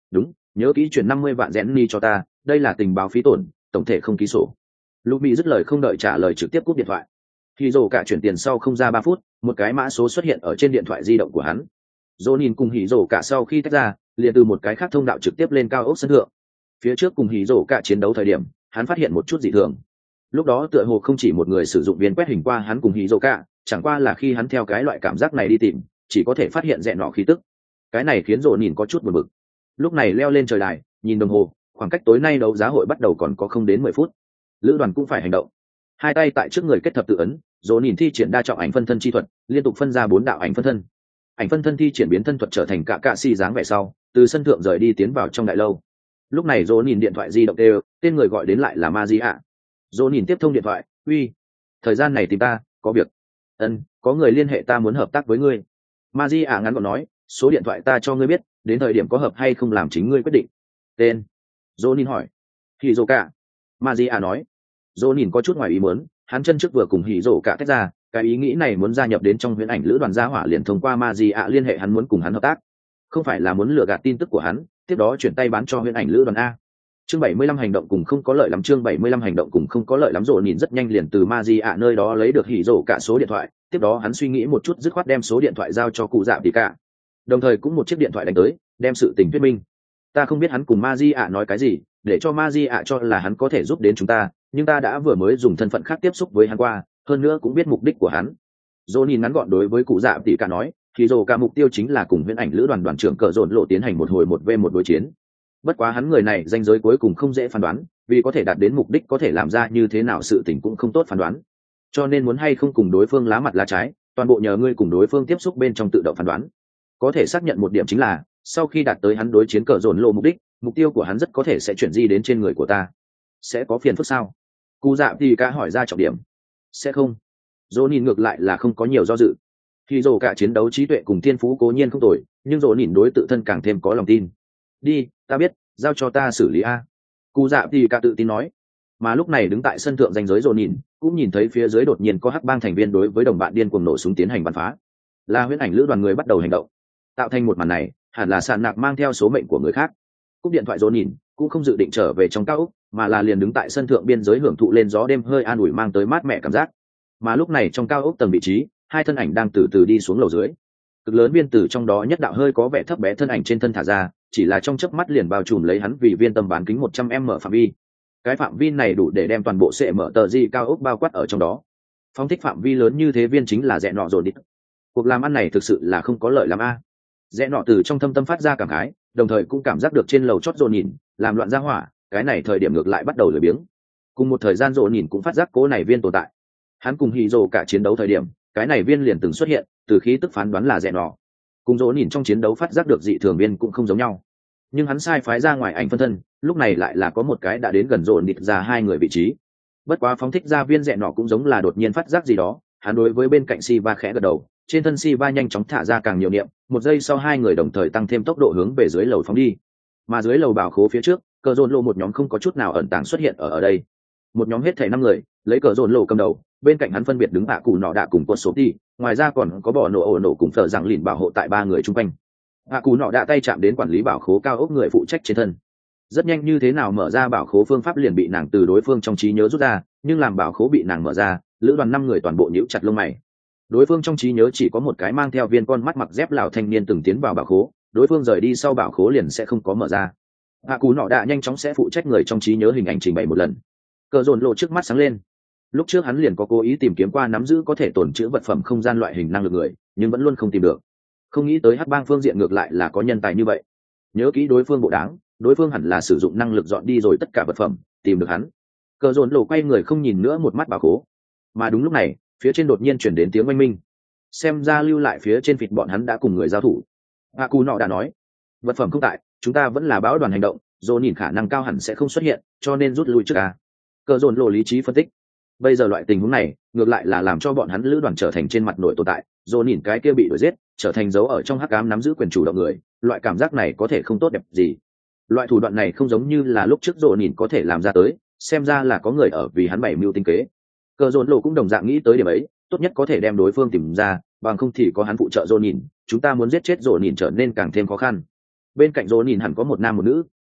nhớ kỹ chuyển năm mươi vạn rẽn ni cho ta, đây là tình báo phí tổn, tổng thể không ký sổ. Lúc bị dứt lời không đợi trả lời trực tiếp cúp điện thoại. Khi Dỗ cả chuyển tiền sau không ra ba phút, một cái mã số xuất hiện ở trên điện thoại di động của hắn. Dỗ nhìn cùng Hỉ Dỗ cả sau khi tách ra, liền từ một cái khác thông đạo trực tiếp lên cao ốc sân thượng. Phía trước cùng Hỉ Dỗ cả chiến đấu thời điểm, hắn phát hiện một chút dị thường. Lúc đó tựa hồ không chỉ một người sử dụng viên quét hình qua hắn cùng Hỉ Dỗ cả, chẳng qua là khi hắn theo cái loại cảm giác này đi tìm, chỉ có thể phát hiện rẽ nọ khí tức. Cái này khiến Dỗ nhìn có chút buồn bực. Lúc này leo lên trời đài, nhìn đồng hồ, khoảng cách tối nay đấu giá hội bắt đầu còn có không đến mười phút. Lữ đoàn cũng phải hành động. Hai tay tại trước người kết thập tự ấn, Dỗ nhìn thi triển đa trọng ảnh phân thân chi thuật, liên tục phân ra bốn đạo ảnh phân thân. Ảnh phân thân thi triển biến thân thuật trở thành cả cạ xì dáng vẻ sau, từ sân thượng rời đi tiến vào trong đại lâu. Lúc này Dỗ nhìn điện thoại di động đều, tên người gọi đến lại là Ma Di ạ. Dỗ nhìn tiếp thông điện thoại, uy, thời gian này tìm ta, có việc. Ân, có người liên hệ ta muốn hợp tác với ngươi. Ma Di ạ ngắn gọn nói, số điện thoại ta cho ngươi biết, đến thời điểm có hợp hay không làm chính ngươi quyết định. Tên. Dỗ nhìn hỏi. Hỉ Dỗ cả. Ma Di ạ nói. Dỗ nhìn có chút ngoài ý muốn, hắn chân trước vừa cùng Hỉ Dỗ cả tách ra, cái ý nghĩ này muốn gia nhập đến trong huyễn ảnh lữ đoàn gia hỏa liền thông qua Ma Di ạ liên hệ hắn muốn cùng hắn hợp tác, không phải là muốn lừa gạt tin tức của hắn, tiếp đó chuyển tay bán cho huyễn ảnh lữ đoàn a. Chương bảy mươi lăm hành động cùng không có lợi lắm, chương bảy mươi lăm hành động cùng không có lợi lắm. Dỗ nhìn rất nhanh liền từ Ma Di ạ nơi đó lấy được Hỉ Dỗ cả số điện thoại, tiếp đó hắn suy nghĩ một chút dứt khoát đem số điện thoại giao cho cụ dạ tỷ cả, đồng thời cũng một chiếc điện thoại đánh tới, đem sự tình thuyết minh. Ta không biết hắn cùng Ma Di ạ nói cái gì, để cho Ma Di ạ cho là hắn có thể giúp đến chúng ta, nhưng ta đã vừa mới dùng thân phận khác tiếp xúc với hắn qua, hơn nữa cũng biết mục đích của hắn. Dỗ nhìn ngắn gọn đối với cụ dạ tỷ cả nói, thì Dỗ cả mục tiêu chính là cùng huyễn ảnh lữ đoàn đoàn trưởng cờ dồn lộ tiến hành một hồi một v một đối chiến. Bất quá hắn người này danh giới cuối cùng không dễ phán đoán, vì có thể đạt đến mục đích có thể làm ra như thế nào sự tình cũng không tốt phán đoán, cho nên muốn hay không cùng đối phương lá mặt lá trái, toàn bộ nhờ ngươi cùng đối phương tiếp xúc bên trong tự động phán đoán. Có thể xác nhận một điểm chính là, sau khi đạt tới hắn đối chiến cờ dồn lộ mục đích, mục tiêu của hắn rất có thể sẽ chuyển di đến trên người của ta. Sẽ có phiền phức sao? Cụ dạ thì cả hỏi ra trọng điểm. Sẽ không. Dỗ nhìn ngược lại là không có nhiều do dự. Khi Dỗ cả chiến đấu trí tuệ cùng thiên phú cố nhiên không tồi, nhưng Dỗ nhìn đối tự thân càng thêm có lòng tin. Đi, ta biết, giao cho ta xử lý a. Cụ dạ thì cả tự tin nói. Mà lúc này đứng tại sân thượng danh giới Dỗ nhìn, cũng nhìn thấy phía dưới đột nhiên có hắc bang thành viên đối với đồng bạn điên cuồng nổ súng tiến hành bắn phá. Là huyễn ảnh lữ đoàn người bắt đầu hành động. Tạo thành một màn này, hẳn là sàn nạc mang theo số mệnh của người khác. Cúp điện thoại Dỗ nhìn, cũng không dự định trở về trong cao ốc, mà là liền đứng tại sân thượng biên giới hưởng thụ lên gió đêm hơi an ủi mang tới mát mẻ cảm giác. Mà lúc này trong cao ốc tầng vị trí, hai thân ảnh đang từ từ đi xuống lầu dưới. Cực lớn viên tử trong đó nhất đạo hơi có vẻ thấp bé thân ảnh trên thân thả ra, chỉ là trong chớp mắt liền bao trùm lấy hắn vì viên tầm bán kính một trăm m phạm vi. Cái phạm vi này đủ để đem toàn bộ sẽ mở tờ di cao ốc bao quát ở trong đó. Phóng thích phạm vi lớn như thế viên chính là rẽ nọ rồi đi. Cuộc làm ăn này thực sự là không có lợi lắm a. À. Rẽ nọ từ trong thâm tâm phát ra cảm khái, đồng thời cũng cảm giác được trên lầu chót Dồn nhìn làm loạn ra hỏa, cái này thời điểm ngược lại bắt đầu lười biếng. Cùng một thời gian Dồn nhìn cũng phát giác cố này viên tồn tại. Hắn cùng Hỉ Dỗ cả chiến đấu thời điểm, cái này viên liền từng xuất hiện, từ khí tức phán đoán là rẽ nọ. Cùng Dồn nhìn trong chiến đấu phát giác được dị thường viên cũng không giống nhau. Nhưng hắn sai phái ra ngoài ảnh phân thân, lúc này lại là có một cái đã đến gần Dồn nịt ra hai người vị trí. Bất quá phóng thích ra viên rẽ nọ cũng giống là đột nhiên phát giác gì đó, hắn đối với bên cạnh Siva khẽ gật đầu, trên thân Siva nhanh chóng thả ra càng nhiều niệm, một giây sau hai người đồng thời tăng thêm tốc độ hướng về dưới lầu phóng đi. Mà dưới lầu bảo khố phía trước, cờ dồn lộ một nhóm không có chút nào ẩn tàng xuất hiện ở ở đây. Một nhóm hết thảy năm người, lấy cờ dồn lộ cầm đầu, bên cạnh hắn phân biệt đứng hạ cụ nọ đạ cùng cột số đi, ngoài ra còn có bỏ nổ ổ nổ cùng phở rằng lìn bảo hộ tại ba người chung quanh. Hạ cụ nọ đạ tay chạm đến quản lý bảo khố cao ốc người phụ trách trên thân. Rất nhanh như thế nào mở ra bảo khố phương pháp liền bị nàng từ đối phương trong trí nhớ rút ra, nhưng làm bảo khố bị nàng mở ra, lữ đoàn năm người toàn bộ nhíu chặt lông mày. Đối phương trong trí nhớ chỉ có một cái mang theo viên con mắt mặc dép lão thanh niên từng tiến vào bảo khố, đối phương rời đi sau bảo khố liền sẽ không có mở ra. Hạ cú nọ đạ nhanh chóng sẽ phụ trách người trong trí nhớ hình ảnh trình bày một lần. Cờ dồn lộ trước mắt sáng lên. Lúc trước hắn liền có cố ý tìm kiếm qua nắm giữ có thể tồn trữ vật phẩm không gian loại hình năng lực người, nhưng vẫn luôn không tìm được. Không nghĩ tới hắc bang phương diện ngược lại là có nhân tài như vậy. Nhớ kỹ đối phương bộ đáng, đối phương hẳn là sử dụng năng lực dọn đi rồi tất cả vật phẩm, tìm được hắn. Cờ dồn lộ quay người không nhìn nữa một mắt bảo khố. Mà đúng lúc này, phía trên đột nhiên chuyển đến tiếng oanh minh. Xem ra lưu lại phía trên vịt bọn hắn đã cùng người giao thủ. Hạ cù nọ đã nói, vật phẩm không tại, chúng ta vẫn là báo đoàn hành động, dồn nhìn khả năng cao hẳn sẽ không xuất hiện, cho nên rút lui trước ca. Cờ dồn lộ lý trí phân tích, bây giờ loại tình huống này ngược lại là làm cho bọn hắn lữ đoàn trở thành trên mặt nội tồn tại, dồn nhìn cái kia bị đuổi giết, trở thành dấu ở trong hắc ám nắm giữ quyền chủ động người, loại cảm giác này có thể không tốt đẹp gì. Loại thủ đoạn này không giống như là lúc trước dồn nhìn có thể làm ra tới, xem ra là có người ở vì hắn bày mưu tinh kế. Cờ dồn lộ cũng đồng dạng nghĩ tới điểm ấy, tốt nhất có thể đem đối phương tìm ra, bằng không thì có hắn phụ trợ dồn nhìn, chúng ta muốn giết chết dồn nhìn trở nên càng thêm khó khăn. Bên cạnh dồn nhìn hẳn có một nam một nữ,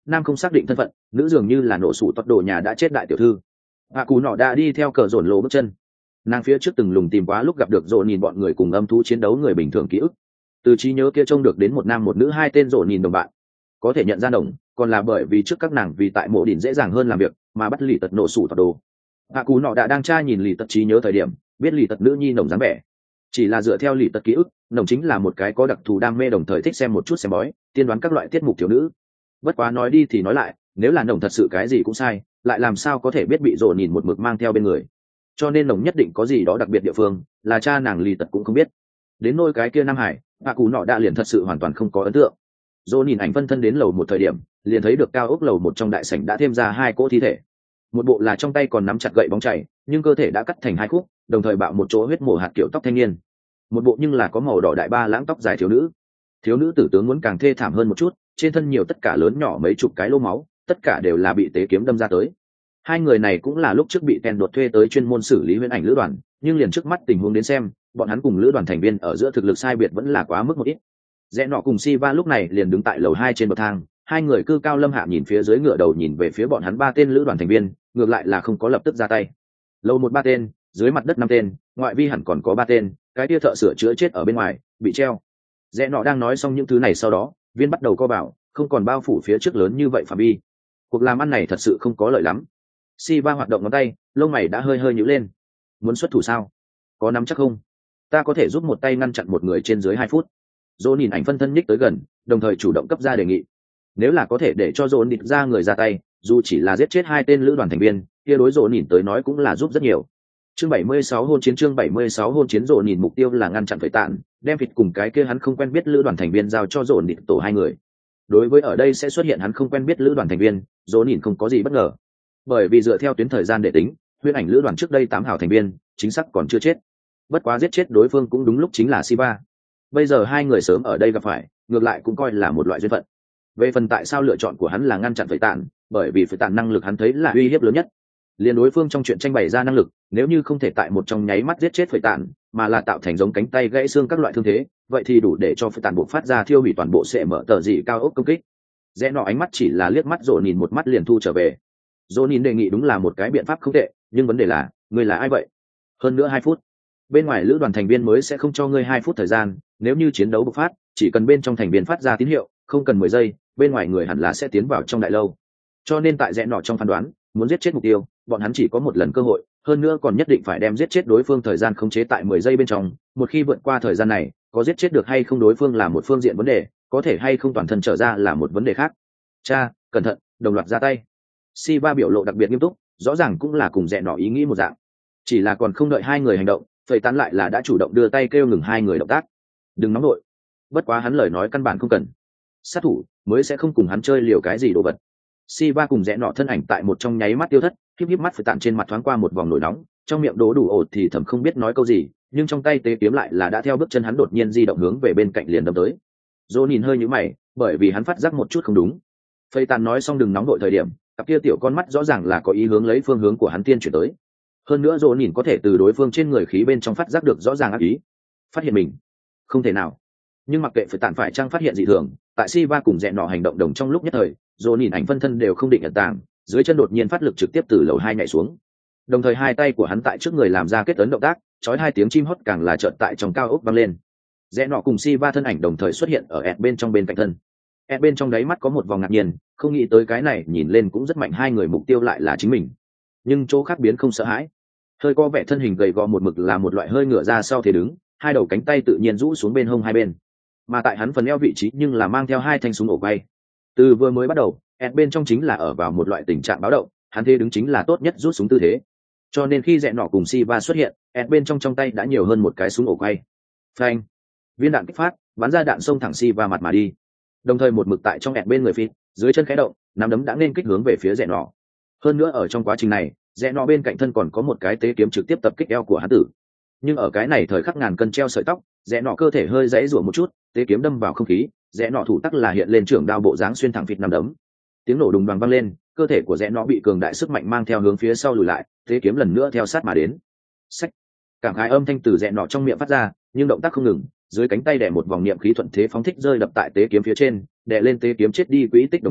nam không xác định thân phận, nữ dường như là nổ sủ tọt đồ nhà đã chết đại tiểu thư. Hạ cù nọ đã đi theo cờ dồn lộ bước chân, nàng phía trước từng lùng tìm quá lúc gặp được dồn nhìn bọn người cùng âm thú chiến đấu người bình thường ký ức, từ trí nhớ kia trông được đến một nam một nữ hai tên dồn nhìn đồng bạn, có thể nhận ra đồng còn là bởi vì trước các nàng vì tại mộ đỉnh dễ dàng hơn làm việc mà bắt lì tật nổ sủ tọt đồ. Hạ cù nọ đã đang tra nhìn lì tật trí nhớ thời điểm biết lì tật nữ nhi nồng dáng vẻ, chỉ là dựa theo lì tật ký ức, nồng chính là một cái có đặc thù đam mê đồng thời thích xem một chút xem bói tiên đoán các loại tiết mục thiếu nữ. Bất quá nói đi thì nói lại, nếu là nồng thật sự cái gì cũng sai, lại làm sao có thể biết bị dồn nhìn một mực mang theo bên người, cho nên nồng nhất định có gì đó đặc biệt địa phương là cha nàng lì tật cũng không biết. Đến nôi cái kia nam hải, hạ cù nọ đã liền thật sự hoàn toàn không có ấn tượng. dồn nhìn ảnh phân thân đến lầu một thời điểm liền thấy được cao ốc lầu một trong đại sảnh đã thêm ra hai cỗ thi thể, một bộ là trong tay còn nắm chặt gậy bóng chảy nhưng cơ thể đã cắt thành hai khúc đồng thời bạo một chỗ huyết mổ hạt kiểu tóc thanh niên, một bộ nhưng là có màu đỏ đại ba lãng tóc dài thiếu nữ. Thiếu nữ tử tướng muốn càng thê thảm hơn một chút, trên thân nhiều tất cả lớn nhỏ mấy chục cái lỗ máu, tất cả đều là bị tế kiếm đâm ra tới. Hai người này cũng là lúc trước bị Ken đột thuê tới chuyên môn xử lý huyễn ảnh lữ đoàn, nhưng liền trước mắt tình huống đến xem, bọn hắn cùng lữ đoàn thành viên ở giữa thực lực sai biệt vẫn là quá mức một ít. Rẽ nọ cùng Siva lúc này liền đứng tại lầu hai trên bậc thang, hai người cư cao lâm hạ nhìn phía dưới, ngựa đầu nhìn về phía bọn hắn ba tên lữ đoàn thành viên, ngược lại là không có lập tức ra tay. Lầu một ba tên, dưới mặt đất năm tên, ngoại vi hẳn còn có ba tên, cái kia thợ sửa chữa chết ở bên ngoài, bị treo. Rẽ nọ đang nói xong những thứ này sau đó, viên bắt đầu co bảo, không còn bao phủ phía trước lớn như vậy phạm vi. Cuộc làm ăn này thật sự không có lợi lắm. Siva hoạt động ngón tay, lông mày đã hơi hơi nhíu lên. Muốn xuất thủ sao? Có nắm chắc không? Ta có thể giúp một tay ngăn chặn một người trên dưới hai phút. Dỗ nhìn ảnh phân thân nhích tới gần, đồng thời chủ động cấp ra đề nghị. Nếu là có thể để cho Dỗ địch ra người ra tay, dù chỉ là giết chết hai tên lữ đoàn thành viên, kia đối Dỗ nhìn tới nói cũng là giúp rất nhiều. Chương bảy mươi sáu hôn chiến chương bảy mươi sáu hôn chiến. Dỗ nhìn mục tiêu là ngăn chặn Phệ Tạn, đem vịt cùng cái kia hắn không quen biết lữ đoàn thành viên giao cho Dỗ địch tổ hai người. Đối với ở đây sẽ xuất hiện hắn không quen biết lữ đoàn thành viên, Dỗ nhìn không có gì bất ngờ, bởi vì dựa theo tuyến thời gian để tính, huyễn ảnh lữ đoàn trước đây tám hào thành viên chính xác còn chưa chết, bất quá giết chết đối phương cũng đúng lúc chính là Siva. Bây giờ hai người sớm ở đây gặp phải, ngược lại cũng coi là một loại duyên phận. Về phần tại sao lựa chọn của hắn là ngăn chặn Phệ Tạn, bởi vì Phệ Tạn năng lực hắn thấy là uy hiếp lớn nhất. Liên đối phương trong chuyện tranh bày ra năng lực, nếu như không thể tại một trong nháy mắt giết chết Phệ Tạn, mà là tạo thành giống cánh tay gãy xương các loại thương thế, vậy thì đủ để cho Phệ Tạn buộc phát ra thiêu hủy toàn bộ sẽ mở tờ dị cao ốc công kích. Rẽ nọ ánh mắt chỉ là liếc mắt rồi nhìn một mắt liền thu trở về. Rồi nhìn đề nghị đúng là một cái biện pháp không tệ, nhưng vấn đề là, ngươi là ai vậy? Hơn nữa hai phút. Bên ngoài lữ đoàn thành viên mới sẽ không cho ngươi hai phút thời gian, nếu như chiến đấu bộc phát, chỉ cần bên trong thành viên phát ra tín hiệu, không cần mười giây, bên ngoài người hẳn là sẽ tiến vào trong đại lâu. Cho nên tại rẽ nọ trong phán đoán, muốn giết chết mục tiêu, bọn hắn chỉ có một lần cơ hội, hơn nữa còn nhất định phải đem giết chết đối phương thời gian khống chế tại mười giây bên trong, một khi vượt qua thời gian này, có giết chết được hay không đối phương là một phương diện vấn đề, có thể hay không toàn thân trở ra là một vấn đề khác. Cha, cẩn thận, đồng loạt ra tay. Siva biểu lộ đặc biệt nghiêm túc, rõ ràng cũng là cùng rẽ nọ ý nghĩ một dạng. Chỉ là còn không đợi hai người hành động, Phệ Tán lại là đã chủ động đưa tay kêu ngừng hai người động tác. Đừng nóng nổi. Bất quá hắn lời nói căn bản không cần. Sát thủ mới sẽ không cùng hắn chơi liều cái gì đồ vật. Siva cùng rẽ nọ thân ảnh tại một trong nháy mắt tiêu thất, híp híp mắt Phệ Tán trên mặt thoáng qua một vòng nổi nóng, trong miệng đố đủ ổ thì thầm không biết nói câu gì, nhưng trong tay tế kiếm lại là đã theo bước chân hắn đột nhiên di động hướng về bên cạnh liền đâm tới. Dỗ nhìn hơi nhíu mày, bởi vì hắn phát giác một chút không đúng. Phệ Tán nói xong đừng nóng nổi thời điểm, cặp kia tiểu con mắt rõ ràng là có ý hướng lấy phương hướng của hắn tiên chuyển tới. Hơn nữa Dỗ nhìn có thể từ đối phương trên người khí bên trong phát giác được rõ ràng ác ý. Phát hiện mình không thể nào, nhưng mặc kệ Phệ Tán phải chăng phát hiện dị thường, tại Siva cùng rẽ nọ hành động đồng trong lúc nhất thời, Dỗ nhìn ảnh phân thân đều không định ẩn tàng, dưới chân đột nhiên phát lực trực tiếp từ lầu hai nhảy xuống, đồng thời hai tay của hắn tại trước người làm ra kết ấn động tác, chói hai tiếng chim hót càng là chợt tại trong cao ốc vang lên. Rẽ nọ cùng Siva thân ảnh đồng thời xuất hiện ở ẹt bên trong bên cạnh thân. Ẹt bên trong đáy mắt có một vòng ngạc nhiên, không nghĩ tới cái này nhìn lên cũng rất mạnh, hai người mục tiêu lại là chính mình, nhưng chỗ khác biến không sợ hãi. Hơi co vẻ thân hình gầy gò một mực là một loại hơi ngửa ra sau thế đứng, hai đầu cánh tay tự nhiên rũ xuống bên hông hai bên, mà tại hắn phần eo vị trí nhưng là mang theo hai thanh súng ổ quay. Từ vừa mới bắt đầu, ẹt bên trong chính là ở vào một loại tình trạng báo động, hắn thế đứng chính là tốt nhất rút súng tư thế, cho nên khi rẽ nọ cùng Siva xuất hiện, ẹt bên trong trong tay đã nhiều hơn một cái súng ổ quay. Phanh, viên đạn kích phát, bắn ra đạn xông thẳng Siva mặt mà đi, đồng thời một mực tại trong ẹt bên người phi dưới chân khẽ động, nắm đấm đã nên kích hướng về phía rẽ nọ. Hơn nữa ở trong quá trình này, rẽ nọ bên cạnh thân còn có một cái tế kiếm trực tiếp tập kích eo của hắn tử, nhưng ở cái này thời khắc ngàn cân treo sợi tóc, rẽ nọ cơ thể hơi dãy rủa một chút, tế kiếm đâm vào không khí, rẽ nọ thủ tắc là hiện lên trưởng đao bộ dáng xuyên thẳng vịt nằm đấm. Tiếng nổ đùng đoàng vang lên, cơ thể của rẽ nọ bị cường đại sức mạnh mang theo hướng phía sau lùi lại, tế kiếm lần nữa theo sát mà đến. Sách, cảm khái âm thanh từ rẽ nọ trong miệng phát ra, nhưng động tác không ngừng, dưới cánh tay đè một vòng niệm khí thuận thế phóng thích rơi đập tại tế kiếm phía trên, đè lên tế kiếm chết đi quỹ tích, đồng thời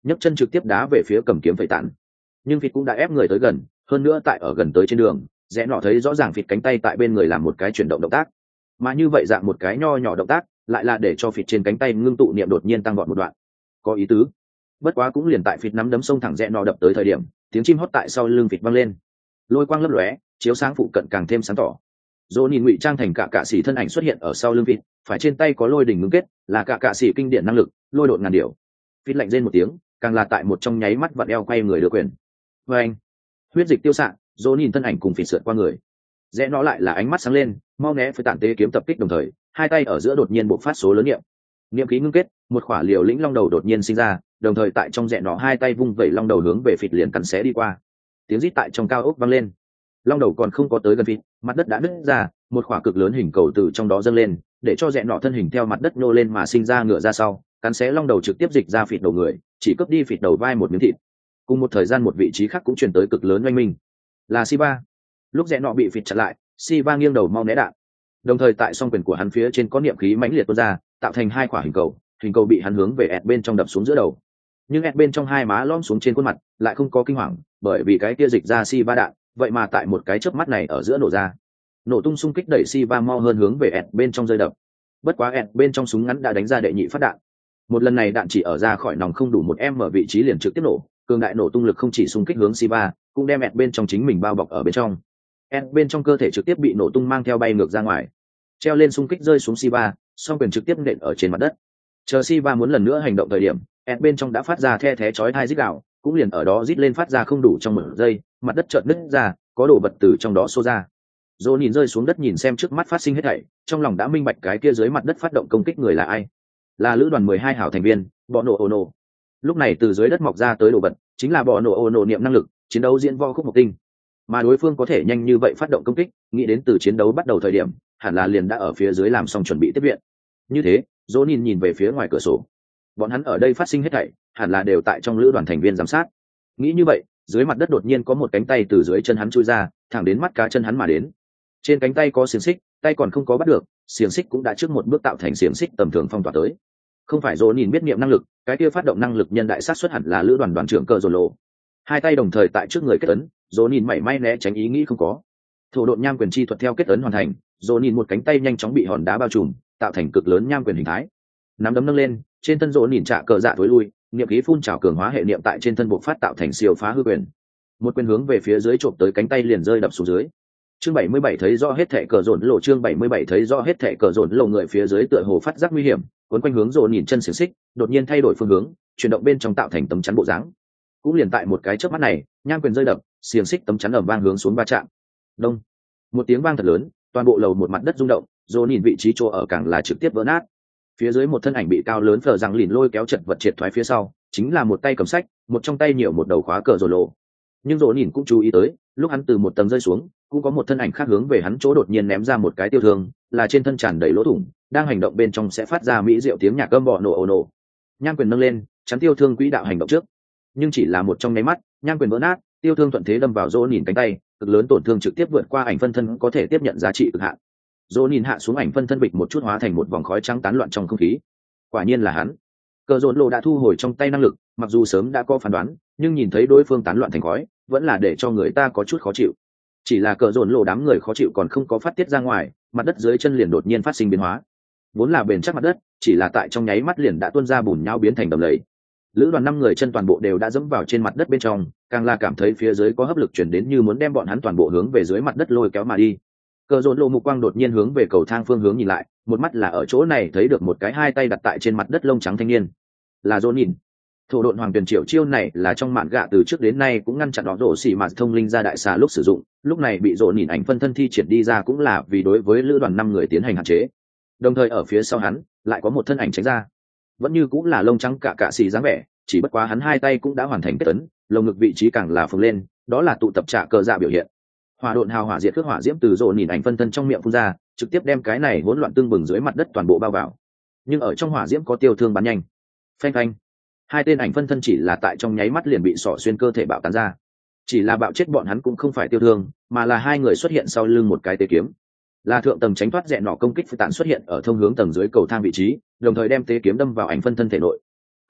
nhấc chân trực tiếp đá về phía cầm kiếm phẩy tản. Nhưng phịt cũng đã ép người tới gần, hơn nữa tại ở gần tới trên đường, rẽ nọ thấy rõ ràng phịt cánh tay tại bên người làm một cái chuyển động động tác, mà như vậy dạng một cái nho nhỏ động tác lại là để cho phịt trên cánh tay ngưng tụ niệm đột nhiên tăng vọt một đoạn, có ý tứ. Bất quá cũng liền tại phịt nắm đấm sông thẳng rẽ nọ đập tới thời điểm, tiếng chim hót tại sau lưng phịt vang lên, lôi quang lấp lóe, chiếu sáng phụ cận càng thêm sáng tỏ. Dỗ nhìn ngụy trang thành cả cạ sĩ thân ảnh xuất hiện ở sau lưng phịt, phải trên tay có lôi đỉnh ngưng kết, là cả cạ sĩ kinh điển năng lực, lôi độn ngàn điểu. Phịt lạnh rên một tiếng, càng là tại một trong nháy mắt vặn eo quay người đưa quyền. Và anh, huyết dịch tiêu xạ, dỗ nhìn thân ảnh cùng phịt sượt qua người. Rẽ nó lại là ánh mắt sáng lên, mau né với tản tế kiếm tập kích đồng thời, hai tay ở giữa đột nhiên bộc phát số lớn niệm. Niệm khí ngưng kết, một khỏa liều lĩnh long đầu đột nhiên sinh ra, đồng thời tại trong rẽ nó hai tay vung vẩy long đầu hướng về phịt liền cắn xé đi qua. Tiếng rít tại trong cao ốc vang lên. Long đầu còn không có tới gần phịt, mặt đất đã nứt ra, một khỏa cực lớn hình cầu từ trong đó dâng lên, để cho rẽ nọ thân hình theo mặt đất nô lên mà sinh ra ngựa ra sau, cắn xé long đầu trực tiếp dịch ra phịt đầu người, chỉ cướp đi phịt đầu vai một miếng thịt. Cùng một thời gian một vị trí khác cũng truyền tới cực lớn oanh minh, là Siva. Lúc rẽ nọ bị phịt chặn lại, Siva nghiêng đầu mau né đạn, đồng thời tại song quyền của hắn phía trên có niệm khí mãnh liệt tuôn ra, tạo thành hai quả hình cầu, hình cầu bị hắn hướng về ẹt bên trong đập xuống giữa đầu. Nhưng ẹt bên trong hai má lõm xuống trên khuôn mặt, lại không có kinh hoàng, bởi vì cái kia dịch ra Siva đạn, vậy mà tại một cái chớp mắt này ở giữa nổ ra. Nổ tung xung kích đẩy Siva mau hơn hướng về ẹt bên trong rơi đập. Bất quá ẹt bên trong súng ngắn đã đánh ra đệ nhị phát đạn. Một lần này đạn chỉ ở ra khỏi nòng không đủ một em ở vị trí liền trực tiếp nổ, cường đại nổ tung lực không chỉ xung kích hướng Siva, cũng đem ẹt bên trong chính mình bao bọc ở bên trong. ẹt bên trong cơ thể trực tiếp bị nổ tung mang theo bay ngược ra ngoài, treo lên xung kích rơi xuống Siva, song quyền trực tiếp nện ở trên mặt đất. Chờ Siva muốn lần nữa hành động thời điểm, ẹt bên trong đã phát ra the thé chói tai rít gào, cũng liền ở đó rít lên phát ra không đủ trong một giây, mặt đất chợt nứt ra, có đồ vật từ trong đó xô ra. Dỗ nhìn rơi xuống đất nhìn xem trước mắt phát sinh hết thảy, trong lòng đã minh bạch cái kia dưới mặt đất phát động công kích người là ai. Là lữ đoàn mười hai hảo thành viên, Bọ Nổ Ono. Lúc này từ dưới đất mọc ra tới đồ vật, chính là Bọ Nổ Ono niệm năng lực, chiến đấu diễn vo khúc một tinh. Mà đối phương có thể nhanh như vậy phát động công kích, nghĩ đến từ chiến đấu bắt đầu thời điểm, hẳn là liền đã ở phía dưới làm xong chuẩn bị tiếp viện. Như thế, Dỗ nhìn nhìn về phía ngoài cửa sổ. Bọn hắn ở đây phát sinh hết thảy, hẳn là đều tại trong lữ đoàn thành viên giám sát. Nghĩ như vậy, dưới mặt đất đột nhiên có một cánh tay từ dưới chân hắn chui ra, thẳng đến mắt cá chân hắn mà đến. Trên cánh tay có xiềng xích, tay còn không có bắt được, xiềng xích cũng đã trước một bước tạo thành xiềng xích tầm thường phong tỏa tới. Không phải Dỗ nhìn biết niệm năng lực, cái kia phát động năng lực nhân đại sát xuất hẳn là lữ đoàn đoàn trưởng Cờ Dồn Lộ. Hai tay đồng thời tại trước người kết ấn, Dỗ nhìn mảy may né tránh ý nghĩ không có. Thổ độn nham quyền chi thuật theo kết ấn hoàn thành, Dỗ nhìn một cánh tay nhanh chóng bị hòn đá bao trùm, tạo thành cực lớn nham quyền hình thái. Nắm đấm nâng lên, trên thân Dỗ nhìn trả cờ dạ tối lui, niệm khí phun trào cường hóa hệ niệm tại trên thân bộc phát tạo thành siêu phá hư quyền. Một quyền hướng về phía dưới chộp tới cánh tay liền rơi đập xuống dưới. Chương bảy mươi bảy thấy rõ hết thảy Cờ Dồn Lộ, chương bảy mươi bảy thấy rõ hết thảy Cờ Dồn Lộ, người phía dưới tựa hồ phát giác nguy hiểm, cuốn quanh hướng Dỗ nhìn chân xiềng xích, đột nhiên thay đổi phương hướng, chuyển động bên trong tạo thành tấm chắn bộ dáng. Cũng liền tại một cái chớp mắt này, nham quyền rơi đập, xiềng xích tấm chắn ầm vang hướng xuống va chạm. Đông, một tiếng vang thật lớn, toàn bộ lầu một mặt đất rung động, Dỗ nhìn vị trí chỗ ở càng là trực tiếp vỡ nát. Phía dưới một thân ảnh bị cao lớn phờ rằng lìn lôi kéo chật vật triệt thoái phía sau, chính là một tay cầm sách, một trong tay nhiều một đầu khóa Cờ Dồn Lộ. Nhưng Dỗ nhìn cũng chú ý tới, lúc hắn từ một tầng rơi xuống, cũng có một thân ảnh khác hướng về hắn chỗ đột nhiên ném ra một cái tiêu thương, là trên thân tràn đầy lỗ thủng, đang hành động bên trong sẽ phát ra mỹ diệu tiếng nhạc âm Bọ Nổ Ono. Nham quyền nâng lên, chắn tiêu thương quỹ đạo hành động trước, nhưng chỉ là một trong nháy mắt, nham quyền vỡ nát, tiêu thương thuận thế đâm vào Dỗ nhìn cánh tay, cực lớn tổn thương trực tiếp vượt qua ảnh phân thân có thể tiếp nhận giá trị cực hạn. Dỗ nhìn hạ xuống ảnh phân thân bịch một chút hóa thành một vòng khói trắng tán loạn trong không khí. Quả nhiên là hắn. Cờ Dồn Lộ đã thu hồi trong tay năng lực, mặc dù sớm đã có phán đoán, nhưng nhìn thấy đối phương tán loạn thành khói, vẫn là để cho người ta có chút khó chịu. Chỉ là Cờ Dồn Lộ đám người khó chịu còn không có phát tiết ra ngoài, mặt đất dưới chân liền đột nhiên phát sinh biến hóa. Vốn là bền chắc mặt đất, chỉ là tại trong nháy mắt liền đã tuôn ra bùn nhau biến thành đầm lầy. Lữ đoàn năm người chân toàn bộ đều đã dẫm vào trên mặt đất bên trong, càng là cảm thấy phía dưới có hấp lực truyền đến như muốn đem bọn hắn toàn bộ hướng về dưới mặt đất lôi kéo mà đi. Cờ Dồn Lộ mục quang đột nhiên hướng về cầu thang phương hướng nhìn lại, một mắt là ở chỗ này thấy được một cái hai tay đặt tại trên mặt đất lông trắng thanh niên, là Dồn nhìn. Thổ độn hoàng tuyển triều chiêu này là trong mạn gạ từ trước đến nay cũng ngăn chặn đó rổ xỉ mà thông linh ra đại xà lúc sử dụng, lúc này bị Dồn nhìn ảnh phân thân thi triển đi ra cũng là vì đối với lữ đoàn năm người tiến hành hạn chế. Đồng thời ở phía sau hắn lại có một thân ảnh tránh ra, vẫn như cũng là lông trắng cả cạ xì dáng vẻ, chỉ bất quá hắn hai tay cũng đã hoàn thành kết ấn, lồng ngực vị trí càng là phồng lên, đó là tụ tập trả cờ dạ biểu hiện. Hỏa độn hào hỏa diệt cước hỏa diễm từ Dồn nhìn ảnh phân thân trong miệng phun ra, trực tiếp đem cái này hỗn loạn tương bừng dưới mặt đất toàn bộ bao vào. Nhưng ở trong hỏa diễm có tiêu thương bắn nhanh. Phanh phanh. Hai tên ảnh phân thân chỉ là tại trong nháy mắt liền bị xỏ xuyên cơ thể bạo tán ra. Chỉ là bạo chết bọn hắn cũng không phải tiêu thương, mà là hai người xuất hiện sau lưng một cái tế kiếm. Là thượng tầng tránh thoát rẽ nọ công kích phi tản xuất hiện ở thông hướng tầng dưới cầu thang vị trí, đồng thời đem tế kiếm đâm vào ảnh phân thân thể nội.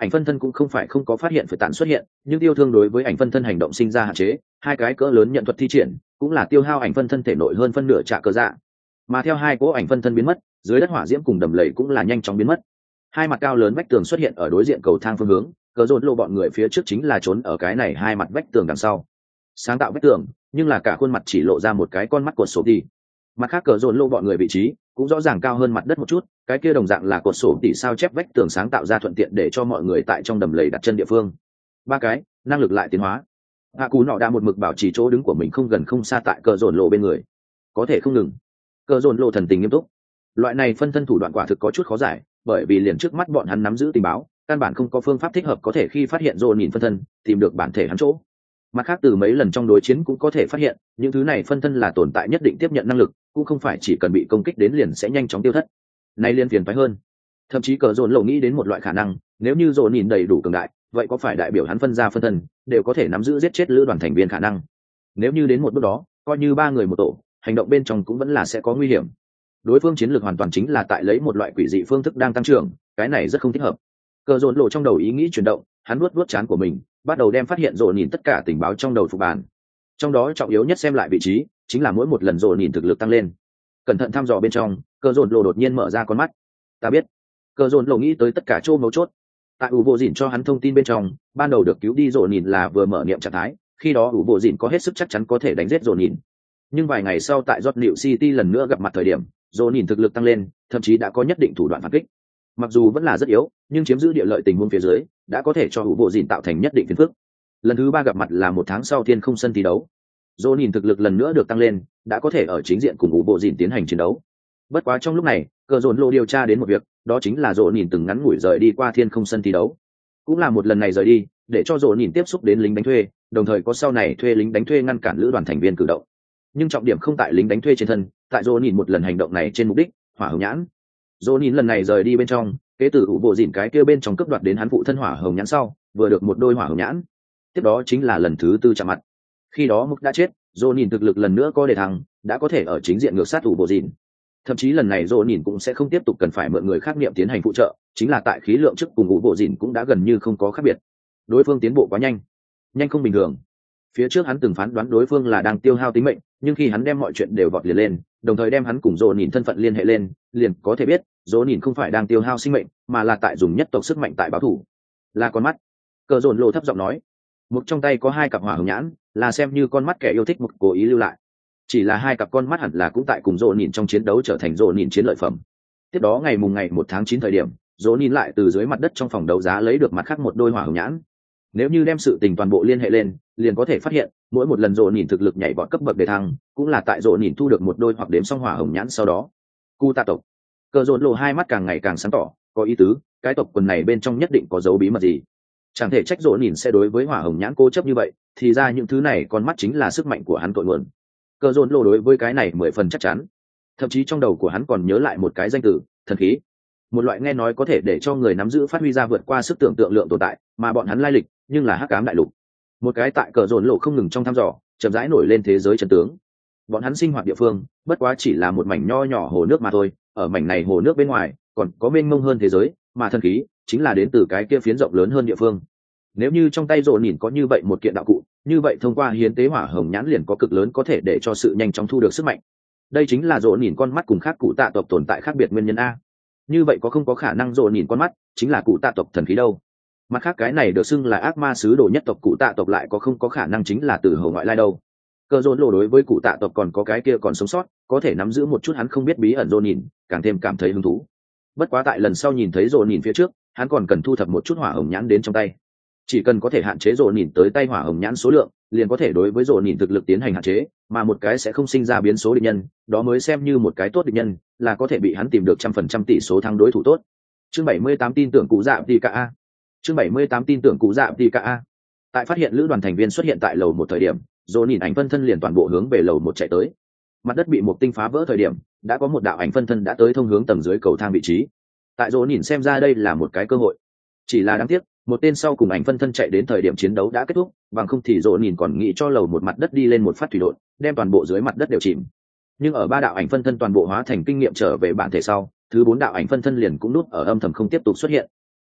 ảnh phân thân cũng không phải không có phát hiện phải tản xuất hiện, nhưng tiêu thương đối với ảnh phân thân hành động sinh ra hạn chế, hai cái cỡ lớn nhận thuật thi triển cũng là tiêu hao ảnh phân thân thể nội hơn phân nửa trả cơ dạ. Mà theo hai cỗ ảnh phân thân biến mất, dưới đất hỏa diễm cùng đầm lầy cũng là nhanh chóng biến mất. Hai mặt cao lớn vách tường xuất hiện ở đối diện cầu thang phương hướng, cờ rồn lộ bọn người phía trước chính là trốn ở cái này hai mặt vách tường đằng sau. Sáng tạo vách tường, nhưng là cả khuôn mặt chỉ lộ ra một cái con mắt cột sổ đi. Mặt khác cờ rồn lộ bọn người vị trí cũng rõ ràng cao hơn mặt đất một chút, cái kia đồng dạng là cột sổ tỉ sao chép vách tường sáng tạo ra thuận tiện để cho mọi người tại trong đầm lầy đặt chân địa phương. Ba cái năng lực lại tiến hóa. Hạ cú nọ đã một mực bảo trì chỗ đứng của mình không gần không xa tại cờ rồn lộ bên người, có thể không ngừng. Cờ rồn lộ thần tình nghiêm túc. Loại này phân thân thủ đoạn quả thực có chút khó giải, bởi vì liền trước mắt bọn hắn nắm giữ tình báo, căn bản không có phương pháp thích hợp có thể khi phát hiện rồ nhìn phân thân tìm được bản thể hắn chỗ. Mặt khác từ mấy lần trong đối chiến cũng có thể phát hiện những thứ này phân thân là tồn tại nhất định tiếp nhận năng lực, cũng không phải chỉ cần bị công kích đến liền sẽ nhanh chóng tiêu thất. Nay liên phiền phái hơn. Thậm chí cờ dồn lộ nghĩ đến một loại khả năng, nếu như rồ nhìn đầy đủ cường đại, vậy có phải đại biểu hắn phân ra phân thân đều có thể nắm giữ giết chết lữ đoàn thành viên khả năng? Nếu như đến một bước đó, coi như ba người một tổ, hành động bên trong cũng vẫn là sẽ có nguy hiểm. Đối phương chiến lược hoàn toàn chính là tại lấy một loại quỷ dị phương thức đang tăng trưởng, cái này rất không thích hợp. Cờ dồn lộ trong đầu ý nghĩ chuyển động, hắn nuốt nuốt chán của mình, bắt đầu đem phát hiện rồ nhìn tất cả tình báo trong đầu phục bản. Trong đó trọng yếu nhất xem lại vị trí, chính là mỗi một lần rồ nhìn thực lực tăng lên. Cẩn thận thăm dò bên trong, cờ dồn lộ đột nhiên mở ra con mắt. Ta biết. Cờ dồn lộ nghĩ tới tất cả chỗ mấu chốt. Tại ủ bộ dịn cho hắn thông tin bên trong, ban đầu được cứu đi rồ nhìn là vừa mở niệm trạng thái, khi đó ủ bộ dịn có hết sức chắc chắn có thể đánh giết rồ nhìn. Nhưng vài ngày sau tại Giọt Nịu City lần nữa gặp mặt thời điểm, rồ nhìn thực lực tăng lên, thậm chí đã có nhất định thủ đoạn phản kích. Mặc dù vẫn là rất yếu, nhưng chiếm giữ địa lợi tình huống phía dưới đã có thể cho hữu bộ dìn tạo thành nhất định phiền phức. Lần thứ ba gặp mặt là một tháng sau thiên không sân thi đấu, dỗ nhìn thực lực lần nữa được tăng lên, đã có thể ở chính diện cùng hữu bộ dìn tiến hành chiến đấu. Bất quá trong lúc này cờ dồn lộ điều tra đến một việc, đó chính là dỗ nhìn từng ngắn ngủi rời đi qua thiên không sân thi đấu. Cũng là một lần này rời đi để cho dỗ nhìn tiếp xúc đến lính đánh thuê, đồng thời có sau này thuê lính đánh thuê ngăn cản lữ đoàn thành viên cử động. Nhưng trọng điểm không tại lính đánh thuê trên thân, tại dỗ nhìn một lần hành động này trên mục đích hỏa hồng nhãn. Dỗ nhìn lần này rời đi bên trong, kế từ ủ bộ dìn cái kia bên trong cướp đoạt đến hắn phụ thân hỏa hồng nhãn sau, vừa được một đôi hỏa hồng nhãn. Tiếp đó chính là lần thứ tư chạm mặt. Khi đó Mục đã chết, Dỗ nhìn thực lực lần nữa có đề thăng, đã có thể ở chính diện ngược sát ủ bộ dìn. Thậm chí lần này Dỗ nhìn cũng sẽ không tiếp tục cần phải mượn người khác niệm tiến hành phụ trợ, chính là tại khí lượng trước cùng ủ bộ dìn cũng đã gần như không có khác biệt. Đối phương tiến bộ quá nhanh, nhanh không bình thường. Phía trước hắn từng phán đoán đối phương là đang tiêu hao tính mệnh, nhưng khi hắn đem mọi chuyện đều vọt liền lên, đồng thời đem hắn cùng Dỗ nhìn thân phận liên hệ lên, liền có thể biết Dỗ nhìn không phải đang tiêu hao sinh mệnh, mà là tại dùng nhất tộc sức mạnh tại báo thủ. Là con mắt. Cờ dồn lộ thấp giọng nói. Một trong tay có hai cặp hỏa hồng nhãn, là xem như con mắt kẻ yêu thích một cố ý lưu lại. Chỉ là hai cặp con mắt hẳn là cũng tại cùng Dỗ nhìn trong chiến đấu trở thành Dỗ nhìn chiến lợi phẩm. Tiếp đó ngày mùng ngày một tháng chín thời điểm, Dỗ nhìn lại từ dưới mặt đất trong phòng đấu giá lấy được mặt khác một đôi hỏa hồng nhãn. Nếu như đem sự tình toàn bộ liên hệ lên, liền có thể phát hiện mỗi một lần Dỗ nhìn thực lực nhảy vọt cấp bậc đề thăng, cũng là tại Dỗ nhìn thu được một đôi hoặc đếm xong hỏa hồng nhãn sau đó. Cu tạ tộc. Cờ dồn lộ hai mắt càng ngày càng sáng tỏ, có ý tứ, cái tộc quần này bên trong nhất định có dấu bí mật gì. Chẳng thể trách Dỗ nhìn sẽ đối với hỏa hồng nhãn cố chấp như vậy, thì ra những thứ này con mắt chính là sức mạnh của hắn cội nguồn. Cờ dồn lộ đối với cái này mười phần chắc chắn, thậm chí trong đầu của hắn còn nhớ lại một cái danh từ, thần khí, một loại nghe nói có thể để cho người nắm giữ phát huy ra vượt qua sức tưởng tượng lượng tồn tại, mà bọn hắn lai lịch nhưng là hắc ám đại lục, một cái tại cờ dồn lộ không ngừng trong thăm dò chậm rãi nổi lên thế giới chân tướng. Bọn hắn sinh hoạt địa phương bất quá chỉ là một mảnh nho nhỏ hồ nước mà thôi, ở mảnh này hồ nước bên ngoài còn có mênh mông hơn thế giới, mà thần khí chính là đến từ cái kia phiến rộng lớn hơn địa phương. Nếu như trong tay Dỗ nhìn có như vậy một kiện đạo cụ, như vậy thông qua hiến tế hỏa hồng nhãn liền có cực lớn có thể để cho sự nhanh chóng thu được sức mạnh. Đây chính là Dỗ nhìn con mắt cùng khác cụ tạ tộc tồn tại khác biệt nguyên nhân a. Như vậy có không có khả năng Dỗ nhìn con mắt chính là cụ tạ tộc thần khí đâu? Mặt khác cái này được xưng là ác ma sứ đồ nhất tộc cụ tạ tộc lại có không có khả năng chính là từ hầu ngoại lai đâu? Cờ dồn lộ đối với cụ tạ tộc còn có cái kia còn sống sót, có thể nắm giữ một chút hắn không biết bí ẩn Dỗ nhìn, càng thêm cảm thấy hứng thú. Bất quá tại lần sau nhìn thấy Dỗ nhìn phía trước, hắn còn cần thu thập một chút hỏa hồng nhãn đến trong tay. Chỉ cần có thể hạn chế Dỗ nhìn tới tay hỏa hồng nhãn số lượng, liền có thể đối với Dỗ nhìn thực lực tiến hành hạn chế, mà một cái sẽ không sinh ra biến số địch nhân, đó mới xem như một cái tốt địch nhân, là có thể bị hắn tìm được trăm phần trăm tỷ số thắng đối thủ tốt. Chương bảy mươi tám tin tưởng cụ dạ tỷ cả a. Chương bảy mươi tám tin tưởng cụ dạ tỷ cả a. Tại phát hiện lữ đoàn thành viên xuất hiện tại lầu một thời điểm, Dỗ nhìn ảnh phân thân liền toàn bộ hướng về lầu một chạy tới. Mặt đất bị một tinh phá vỡ thời điểm, đã có một đạo ảnh phân thân đã tới thông hướng tầng dưới cầu thang vị trí. Tại Dỗ nhìn xem ra đây là một cái cơ hội, chỉ là đáng tiếc một tên sau cùng ảnh phân thân chạy đến thời điểm chiến đấu đã kết thúc, bằng không thì Dỗ nhìn còn nghĩ cho lầu một mặt đất đi lên một phát thủy đột, đem toàn bộ dưới mặt đất đều chìm. Nhưng ở ba đạo ảnh phân thân toàn bộ hóa thành kinh nghiệm trở về bản thể sau, thứ bốn đạo ảnh phân thân liền cũng núp ở âm thầm không tiếp tục xuất hiện.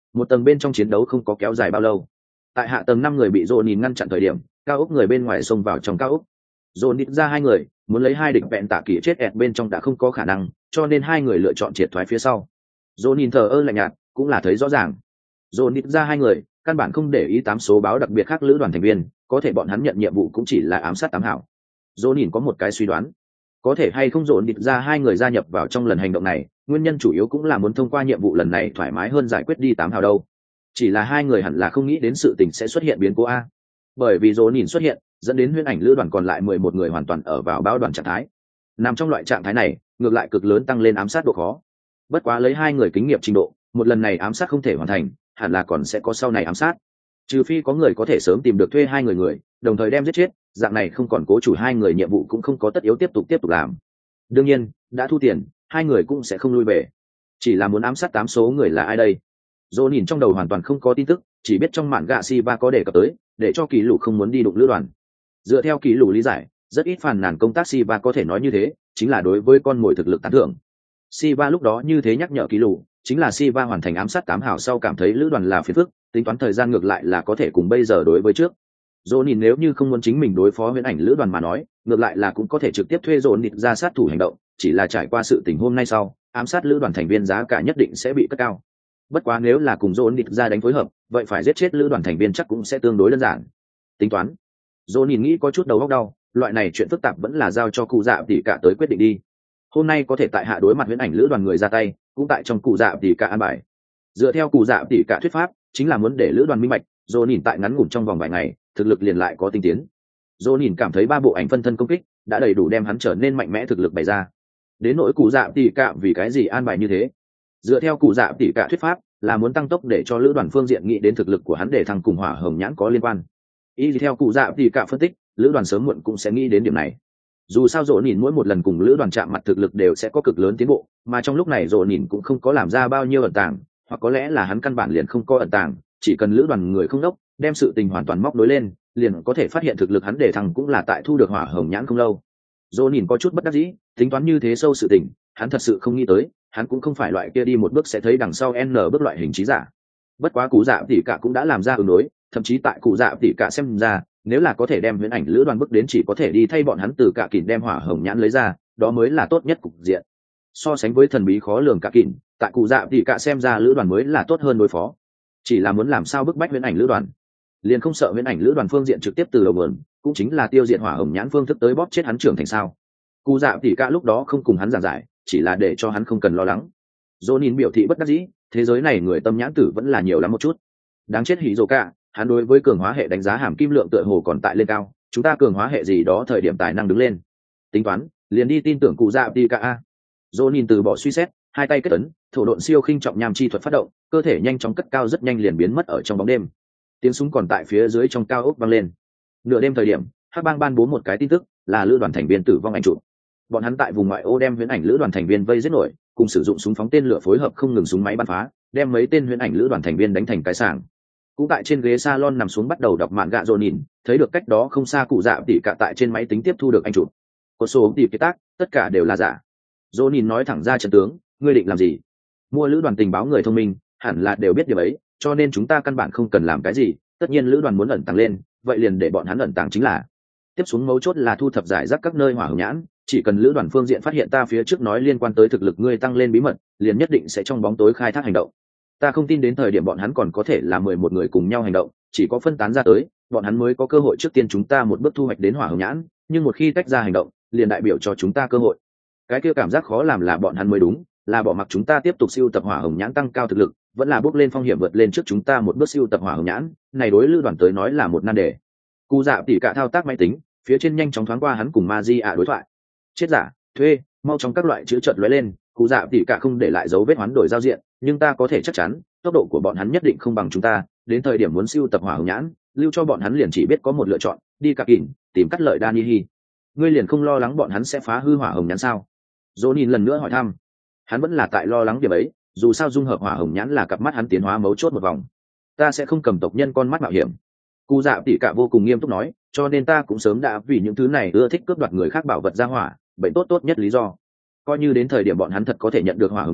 Một tầng bên trong chiến đấu không có kéo dài bao lâu, tại hạ tầng năm người bị dồn nhìn ngăn chặn thời điểm, cao ốc người bên ngoài xông vào trong cao ốc. Dồn đít ra hai người muốn lấy hai địch vẹn tạ kỳ chết ẹt bên trong đã không có khả năng, cho nên hai người lựa chọn triệt thoái phía sau. Dồn nhìn thờ ơ lạnh nhạt, cũng là thấy rõ ràng. Dồn đít ra hai người căn bản không để ý tám số báo đặc biệt khác lữ đoàn thành viên, có thể bọn hắn nhận nhiệm vụ cũng chỉ là ám sát tám hảo. Dồn nhìn có một cái suy đoán, có thể hay không dồn đít ra hai người gia nhập vào trong lần hành động này, nguyên nhân chủ yếu cũng là muốn thông qua nhiệm vụ lần này thoải mái hơn giải quyết đi tám hào đâu. Chỉ là hai người hẳn là không nghĩ đến sự tình sẽ xuất hiện biến cố a, bởi vì dồn nhìn xuất hiện dẫn đến huyễn ảnh lữ đoàn còn lại mười một người hoàn toàn ở vào báo đoàn trạng thái. Nằm trong loại trạng thái này ngược lại cực lớn tăng lên ám sát độ khó. Bất quá lấy hai người kinh nghiệm trình độ, một lần này ám sát không thể hoàn thành, hẳn là còn sẽ có sau này ám sát, trừ phi có người có thể sớm tìm được thuê hai người người đồng thời đem giết chết, dạng này không còn cố chủ hai người nhiệm vụ cũng không có tất yếu tiếp tục tiếp tục làm. Đương nhiên đã thu tiền, hai người cũng sẽ không lui về. Chỉ là muốn ám sát tám số người là ai đây? Dỗ nhìn trong đầu hoàn toàn không có tin tức, chỉ biết trong mạn gạ Siva có đề cập tới, để cho kỳ lù không muốn đi đụng lữ đoàn. Dựa theo kỳ lù lý giải, rất ít phàn nàn công tác Siva có thể nói như thế, chính là đối với con mồi thực lực tán thưởng. Siva lúc đó như thế nhắc nhở kỳ lù, chính là Siva hoàn thành ám sát tám hào sau cảm thấy lữ đoàn là phiền phức, tính toán thời gian ngược lại là có thể cùng bây giờ đối với trước. Dỗ nhìn nếu như không muốn chính mình đối phó huyễn ảnh lữ đoàn mà nói, ngược lại là cũng có thể trực tiếp thuê dồn địch ra sát thủ hành động, chỉ là trải qua sự tình hôm nay sau, ám sát lữ đoàn thành viên giá cả nhất định sẽ bị cất cao. Bất quá nếu là cùng dồn địch ra đánh phối hợp, vậy phải giết chết lữ đoàn thành viên chắc cũng sẽ tương đối đơn giản. Tính toán, dồn nhìn nghĩ có chút đầu óc đau, loại này chuyện phức tạp vẫn là giao cho cụ dạ tỷ cả tới quyết định đi. Hôm nay có thể tại hạ đối mặt huyễn ảnh lữ đoàn người ra tay, cũng tại trong cụ dạ tỷ cả an bài. Dựa theo cụ dạ tỷ cả thuyết pháp, chính là muốn để lữ đoàn minh bạch, dồn nhìn tại ngắn ngủn trong vòng vài ngày, thực lực liền lại có tinh tiến. Dồn nhìn cảm thấy ba bộ ảnh phân thân công kích đã đầy đủ đem hắn trở nên mạnh mẽ thực lực bày ra. Đến nỗi cụ dạ tỷ cả vì cái gì an bài như thế? Dựa theo cụ dạ tỷ cả thuyết pháp, là muốn tăng tốc để cho lữ đoàn phương diện nghĩ đến thực lực của hắn để thăng cùng hỏa hồng nhãn có liên quan. Ý theo cụ dạ tỷ cả phân tích, lữ đoàn sớm muộn cũng sẽ nghĩ đến điểm này. Dù sao dồn nhìn mỗi một lần cùng lữ đoàn chạm mặt thực lực đều sẽ có cực lớn tiến bộ, mà trong lúc này dồn nhìn cũng không có làm ra bao nhiêu ẩn tàng, hoặc có lẽ là hắn căn bản liền không có ẩn tàng, chỉ cần lữ đoàn người không đốc đem sự tình hoàn toàn móc đối lên, liền có thể phát hiện thực lực hắn để thăng cũng là tại thu được hỏa hồng nhãn không lâu. Dồn nhìn có chút bất đắc dĩ, tính toán như thế sâu sự tình, hắn thật sự không nghĩ tới, hắn cũng không phải loại kia đi một bước sẽ thấy đằng sau n bước loại hình trí giả. Bất quá cụ dạ tỷ cả cũng đã làm ra ứng đối, thậm chí tại cụ dạ tỷ cả xem ra, nếu là có thể đem huyễn ảnh lữ đoàn bước đến chỉ có thể đi thay bọn hắn từ cả kìn đem hỏa hồng nhãn lấy ra, đó mới là tốt nhất cục diện. So sánh với thần bí khó lường cả kìn, tại cụ dạ tỷ cả xem ra lữ đoàn mới là tốt hơn đối phó. Chỉ là muốn làm sao bức bách huyễn ảnh lữ đoàn, liền không sợ huyễn ảnh lữ đoàn phương diện trực tiếp từ đầu nguồn, cũng chính là tiêu diệt hỏa hồng nhãn phương thức tới bóp chết hắn trưởng thành sao. Cụ dạ tỷ cả lúc đó không cùng hắn giảng giải, chỉ là để cho hắn không cần lo lắng. Jonin biểu thị bất đắc dĩ, thế giới này người tâm nhãn tử vẫn là nhiều lắm một chút. Đáng chết hỉ dồ cả, hắn đối với cường hóa hệ đánh giá hàm kim lượng tựa hồ còn tại lên cao, chúng ta cường hóa hệ gì đó thời điểm tài năng đứng lên. Tính toán, liền đi tin tưởng cụ dạ tỷ cả a. Jonin từ bỏ suy xét, hai tay kết ấn, thổ độn siêu khinh trọng nham chi thuật phát động, cơ thể nhanh chóng cất cao rất nhanh liền biến mất ở trong bóng đêm. Tiếng súng còn tại phía dưới trong cao ốc vang lên. Nửa đêm thời điểm, Hắc Bang ban bố một cái tin tức, là lữ đoàn thành viên tử vong ảnh chụp. Bọn hắn tại vùng ngoại ô đem huyễn ảnh lữ đoàn thành viên vây giết nổi, cùng sử dụng súng phóng tên lửa phối hợp không ngừng súng máy bắn phá, đem mấy tên huyễn ảnh lữ đoàn thành viên đánh thành cái sảng. Cũng tại trên ghế salon nằm xuống bắt đầu đọc mạn gạ rồi nhìn, thấy được cách đó không xa cụ dạ tỉ cả tại trên máy tính tiếp thu được anh chụp. Có số tỉ kế tác, tất cả đều là giả. Rồi nhìn nói thẳng ra trận tướng, ngươi định làm gì? Mua lữ đoàn tình báo người thông minh, hẳn là đều biết điều ấy, cho nên chúng ta căn bản không cần làm cái gì, tất nhiên lữ đoàn muốn ẩn tàng lên, vậy liền để bọn hắn ẩn tàng chính là. Tiếp xuống mấu chốt là thu thập giải rác các nơi hỏa hồng nhãn, chỉ cần lữ đoàn phương diện phát hiện ta phía trước nói liên quan tới thực lực ngươi tăng lên bí mật, liền nhất định sẽ trong bóng tối khai thác hành động. Ta không tin đến thời điểm bọn hắn còn có thể là mười một người cùng nhau hành động, chỉ có phân tán ra tới, bọn hắn mới có cơ hội trước tiên chúng ta một bước thu hoạch đến hỏa hồng nhãn, nhưng một khi tách ra hành động, liền đại biểu cho chúng ta cơ hội. Cái kia cảm giác khó làm là bọn hắn mới đúng, là bỏ mặc chúng ta tiếp tục siêu tập hỏa hồng nhãn tăng cao thực lực, vẫn là bước lên phong hiểm vượt lên trước chúng ta một bước siêu tập hỏa hồng nhãn, này đối lữ đoàn tới nói là một nan đề. Cụ dạ tỉ cả thao tác máy tính, phía trên nhanh chóng thoáng qua hắn cùng ma di ạ đối thoại. Chết giả, thuê, mau trong các loại chữ chợt lóe lên, cụ dạ tỉ cả không để lại dấu vết hoán đổi giao diện, nhưng ta có thể chắc chắn tốc độ của bọn hắn nhất định không bằng chúng ta, đến thời điểm muốn siêu tập hỏa hồng nhãn, lưu cho bọn hắn liền chỉ biết có một lựa chọn, đi cặp kỉnh tìm cắt lợi Dani Hi. Ngươi liền không lo lắng bọn hắn sẽ phá hư hỏa hồng nhãn sao? Johnny lần nữa hỏi thăm. Hắn vẫn là tại lo lắng điểm ấy, dù sao dung hợp hỏa hồng nhãn là cặp mắt hắn tiến hóa mấu chốt một vòng. Ta sẽ không cầm tộc nhân con mắt mạo hiểm. Cụ dạ tỉ cả vô cùng nghiêm túc nói, cho nên ta cũng sớm đã vì những thứ này ưa thích cướp đoạt người khác bảo vật ra hỏa, bệnh tốt tốt nhất lý do. Coi như đến thời điểm bọn hắn thật có thể nhận được hỏa hồng nhãn,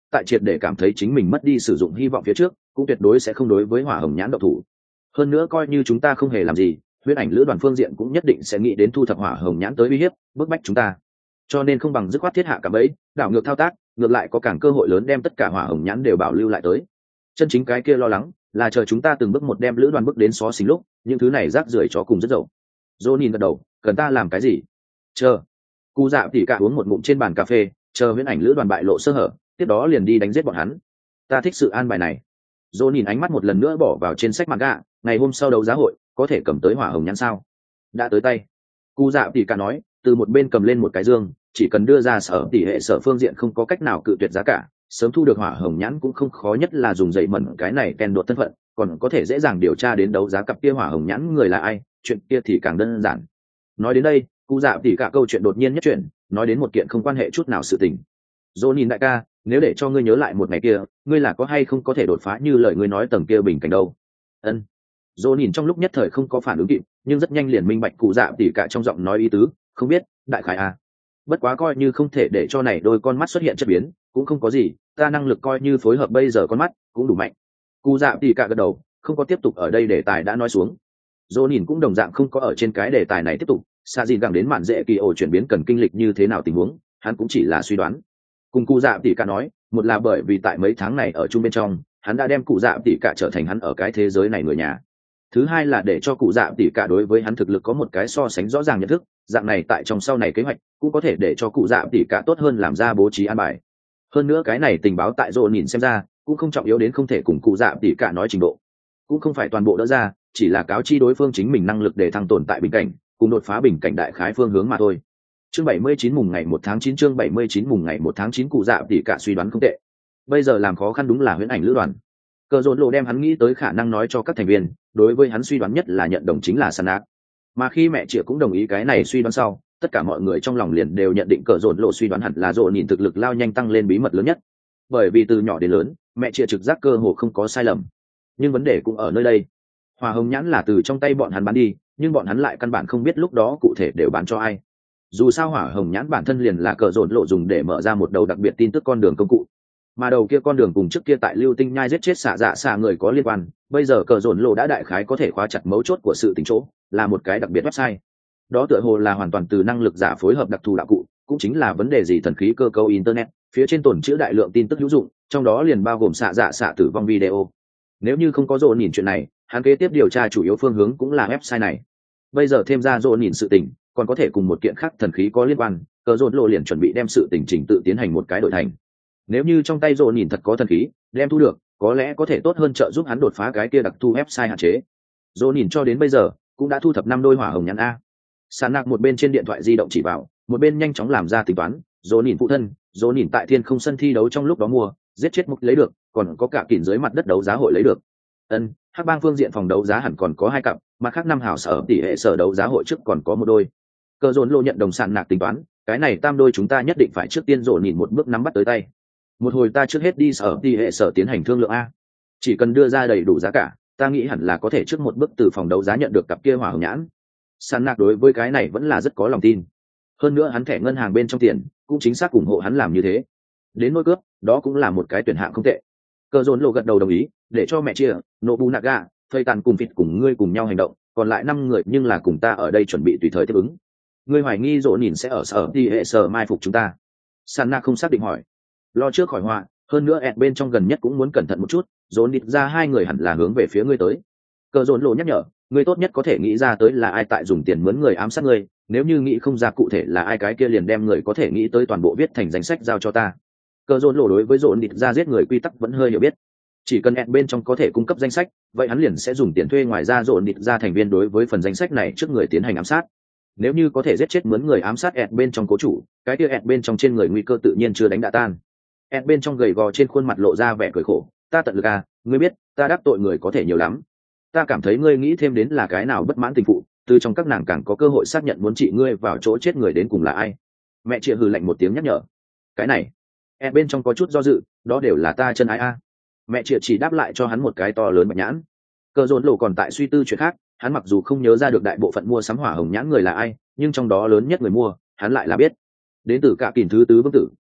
tại triệt để cảm thấy chính mình mất đi sử dụng hy vọng phía trước cũng tuyệt đối sẽ không đối với hỏa hồng nhãn độc thủ. Hơn nữa coi như chúng ta không hề làm gì, huyễn ảnh lữ đoàn phương diện cũng nhất định sẽ nghĩ đến thu thập hỏa hồng nhãn tới uy hiếp bức bách chúng ta, cho nên không bằng dứt khoát thiết hạ cả bẫy, đảo ngược thao tác, ngược lại có càng cơ hội lớn đem tất cả hỏa hồng nhãn đều bảo lưu lại tới. Chân chính cái kia lo lắng là chờ chúng ta từng bước một đem lữ đoàn bước đến xó xính lúc những thứ này rác rưởi chó cùng rất dậu. Dỗ nhìn gật đầu, cần ta làm cái gì? Chờ. Cụ dạ tỉ cả uống một ngụm trên bàn cà phê, chờ huyễn ảnh lữ đoàn bại lộ sơ hở, tiếp đó liền đi đánh giết bọn hắn. Ta thích sự an bài này. Dỗ nhìn ánh mắt một lần nữa bỏ vào trên sách manga, ngày hôm sau đấu giá hội có thể cầm tới hỏa hồng nhãn sao? Đã tới tay. Cụ dạ tỉ cả nói, từ một bên cầm lên một cái dương, chỉ cần đưa ra sở tỷ hệ sở phương diện không có cách nào cự tuyệt giá cả, sớm thu được hỏa hồng nhãn cũng không khó, nhất là dùng dậy mẩn cái này ken đột thân phận, còn có thể dễ dàng điều tra đến đấu giá cặp kia hỏa hồng nhãn người là ai, chuyện kia thì càng đơn giản. Nói đến đây, cụ dạ tỉ cả câu chuyện đột nhiên nhất chuyện, nói đến một kiện không quan hệ chút nào sự tình. Dỗ nhìn đại ca, nếu để cho ngươi nhớ lại một ngày kia, ngươi là có hay không có thể đột phá như lời ngươi nói tầng kia bình cảnh đâu? Ân. Dỗ nhìn trong lúc nhất thời không có phản ứng kịp, nhưng rất nhanh liền minh bạch cụ dạ tỉ cả trong giọng nói ý tứ, không biết, đại khái à. Bất quá coi như không thể để cho này đôi con mắt xuất hiện chất biến, cũng không có gì, ta năng lực coi như phối hợp bây giờ con mắt cũng đủ mạnh. Cụ dạ tỉ cả gật đầu, không có tiếp tục ở đây đề tài đã nói xuống. Dỗ nhìn cũng đồng dạng không có ở trên cái đề tài này tiếp tục, xa gì gẳng đến mạn dễ kỳ ổ chuyển biến cần kinh lịch như thế nào tình huống, hắn cũng chỉ là suy đoán. Cùng cụ dạ tỉ cả nói, một là bởi vì tại mấy tháng này ở chung bên trong, hắn đã đem cụ dạ tỉ cả trở thành hắn ở cái thế giới này người nhà. Thứ hai là để cho cụ dạ tỉ cả đối với hắn thực lực có một cái so sánh rõ ràng nhận thức, dạng này tại trong sau này kế hoạch cũng có thể để cho cụ dạ tỉ cả tốt hơn làm ra bố trí an bài. Hơn nữa cái này tình báo tại Dỗ nhìn xem ra cũng không trọng yếu đến không thể cùng cụ dạ tỉ cả nói trình độ, cũng không phải toàn bộ đỡ ra, chỉ là cáo chi đối phương chính mình năng lực để thăng tồn tại bình cảnh, cùng đột phá bình cảnh đại khái phương hướng mà thôi. Chương bảy mươi chín mùng ngày một tháng chín, chương bảy mươi chín mùng ngày một tháng chín, cụ dạ tỉ cả suy đoán không tệ. Bây giờ làm khó khăn đúng là huyễn ảnh lữ đoàn. Cờ Dồn Lộ đem hắn nghĩ tới khả năng nói cho các thành viên, đối với hắn suy đoán nhất là nhận đồng chính là San Nạc. Mà khi mẹ Triệu cũng đồng ý cái này suy đoán sau, tất cả mọi người trong lòng liền đều nhận định Cờ Dồn Lộ suy đoán hẳn là Dồn nhìn thực lực lao nhanh tăng lên bí mật lớn nhất. Bởi vì từ nhỏ đến lớn, mẹ Triệu trực giác cơ hồ không có sai lầm. Nhưng vấn đề cũng ở nơi đây. Hỏa hồng nhãn là từ trong tay bọn hắn bán đi, nhưng bọn hắn lại căn bản không biết lúc đó cụ thể đều bán cho ai. Dù sao hỏa hồng nhãn bản thân liền là Cờ Dồn Lộ dùng để mở ra một đầu đặc biệt tin tức con đường công cụ, mà đầu kia con đường cùng trước kia tại lưu tinh nhai giết chết xạ dạ xạ người có liên quan, bây giờ Cờ Dồn Lộ đã đại khái có thể khóa chặt mấu chốt của sự tình chỗ, là một cái đặc biệt website. Đó tựa hồ là hoàn toàn từ năng lực giả phối hợp đặc thù đạo cụ, cũng chính là vấn đề gì thần khí cơ cấu internet, phía trên tồn chứa đại lượng tin tức hữu dụng, trong đó liền bao gồm xạ dạ xạ tử vong video. Nếu như không có Dồn nhìn chuyện này, hắn kế tiếp điều tra chủ yếu phương hướng cũng là website này. Bây giờ thêm ra Dồn nhìn sự tình, còn có thể cùng một kiện khác thần khí có liên quan, Cờ Dồn Lộ liền chuẩn bị đem sự tình trình tự tiến hành một cái đổi thành. Nếu như trong tay Dồn nhìn thật có thần khí, đem thu được, có lẽ có thể tốt hơn trợ giúp hắn đột phá cái kia đặc thu website hạn chế. Dồn nhìn cho đến bây giờ cũng đã thu thập năm đôi hỏa hồng nhãn a. Sàn nạc một bên trên điện thoại di động chỉ vào, một bên nhanh chóng làm ra tính toán. Dồn nhìn phụ thân, Dồn nhìn tại thiên không sân thi đấu trong lúc đó mua, giết chết mục lấy được, còn có cả kỉn dưới mặt đất đấu giá hội lấy được. Ân, hắc bang phương diện phòng đấu giá hẳn còn có hai cặp, mà khác năm hảo sở tỷ hệ sở đấu giá hội trước còn có một đôi. Cờ Dồn Lộ nhận đồng sàn nạc tính toán, cái này tam đôi chúng ta nhất định phải trước tiên Dồn nhìn một bước nắm bắt tới tay. Một hồi ta trước hết đi sở tỷ hệ sở tiến hành thương lượng a. Chỉ cần đưa ra đầy đủ giá cả, ta nghĩ hẳn là có thể trước một bước từ phòng đấu giá nhận được cặp kia hỏa hồng nhãn. Sàn nạc đối với cái này vẫn là rất có lòng tin. Hơn nữa hắn thẻ ngân hàng bên trong tiền cũng chính xác ủng hộ hắn làm như thế. Đến nỗi cướp, đó cũng là một cái tuyển hạng không tệ. Cờ Dồn Lộ gật đầu đồng ý, để cho mẹ chia, Nobunaga, Phây Tàn cùng Phịt cùng ngươi cùng nhau hành động, còn lại năm người nhưng là cùng ta ở đây chuẩn bị tùy thời tiếp ứng. Ngươi hoài nghi Dồn nhìn sẽ ở sở tỷ hệ sở mai phục chúng ta? Sàn nạc không xác định hỏi. Lo trước khỏi họa, hơn nữa ẹt bên trong gần nhất cũng muốn cẩn thận một chút, Dồn địch ra hai người hẳn là hướng về phía ngươi tới. Cờ Dồn Lộ nhắc nhở, ngươi tốt nhất có thể nghĩ ra tới là ai tại dùng tiền mướn người ám sát ngươi, nếu như nghĩ không ra cụ thể là ai cái kia liền đem người có thể nghĩ tới toàn bộ viết thành danh sách giao cho ta. Cờ Dồn Lộ đối với Dồn địch ra giết người quy tắc vẫn hơi hiểu biết, chỉ cần ẹt bên trong có thể cung cấp danh sách, vậy hắn liền sẽ dùng tiền thuê ngoài ra Dồn địch ra thành viên đối với phần danh sách này trước người tiến hành ám sát. Nếu như có thể giết chết mướn người ám sát ẹt bên trong cố chủ, cái kia ẹt bên trong trên người nguy cơ tự nhiên chưa đánh đã tan. Ẹt bên trong gầy gò trên khuôn mặt lộ ra vẻ cười khổ, ta tận lực à, ngươi biết, ta đáp tội người có thể nhiều lắm. Ta cảm thấy ngươi nghĩ thêm đến là cái nào bất mãn tình phụ, từ trong các nàng càng có cơ hội xác nhận muốn trị ngươi vào chỗ chết người đến cùng là ai. Mẹ chị hừ lạnh một tiếng nhắc nhở. Cái này, ẹt bên trong có chút do dự, đó đều là ta chân ái a. Mẹ chị chỉ đáp lại cho hắn một cái to lớn bạch nhãn. Cờ Dồn Lộ còn tại suy tư chuyện khác, hắn mặc dù không nhớ ra được đại bộ phận mua sắm hỏa hồng nhãn người là ai, nhưng trong đó lớn nhất người mua, hắn lại là biết. Đến từ cả kình thứ tứ vương tử,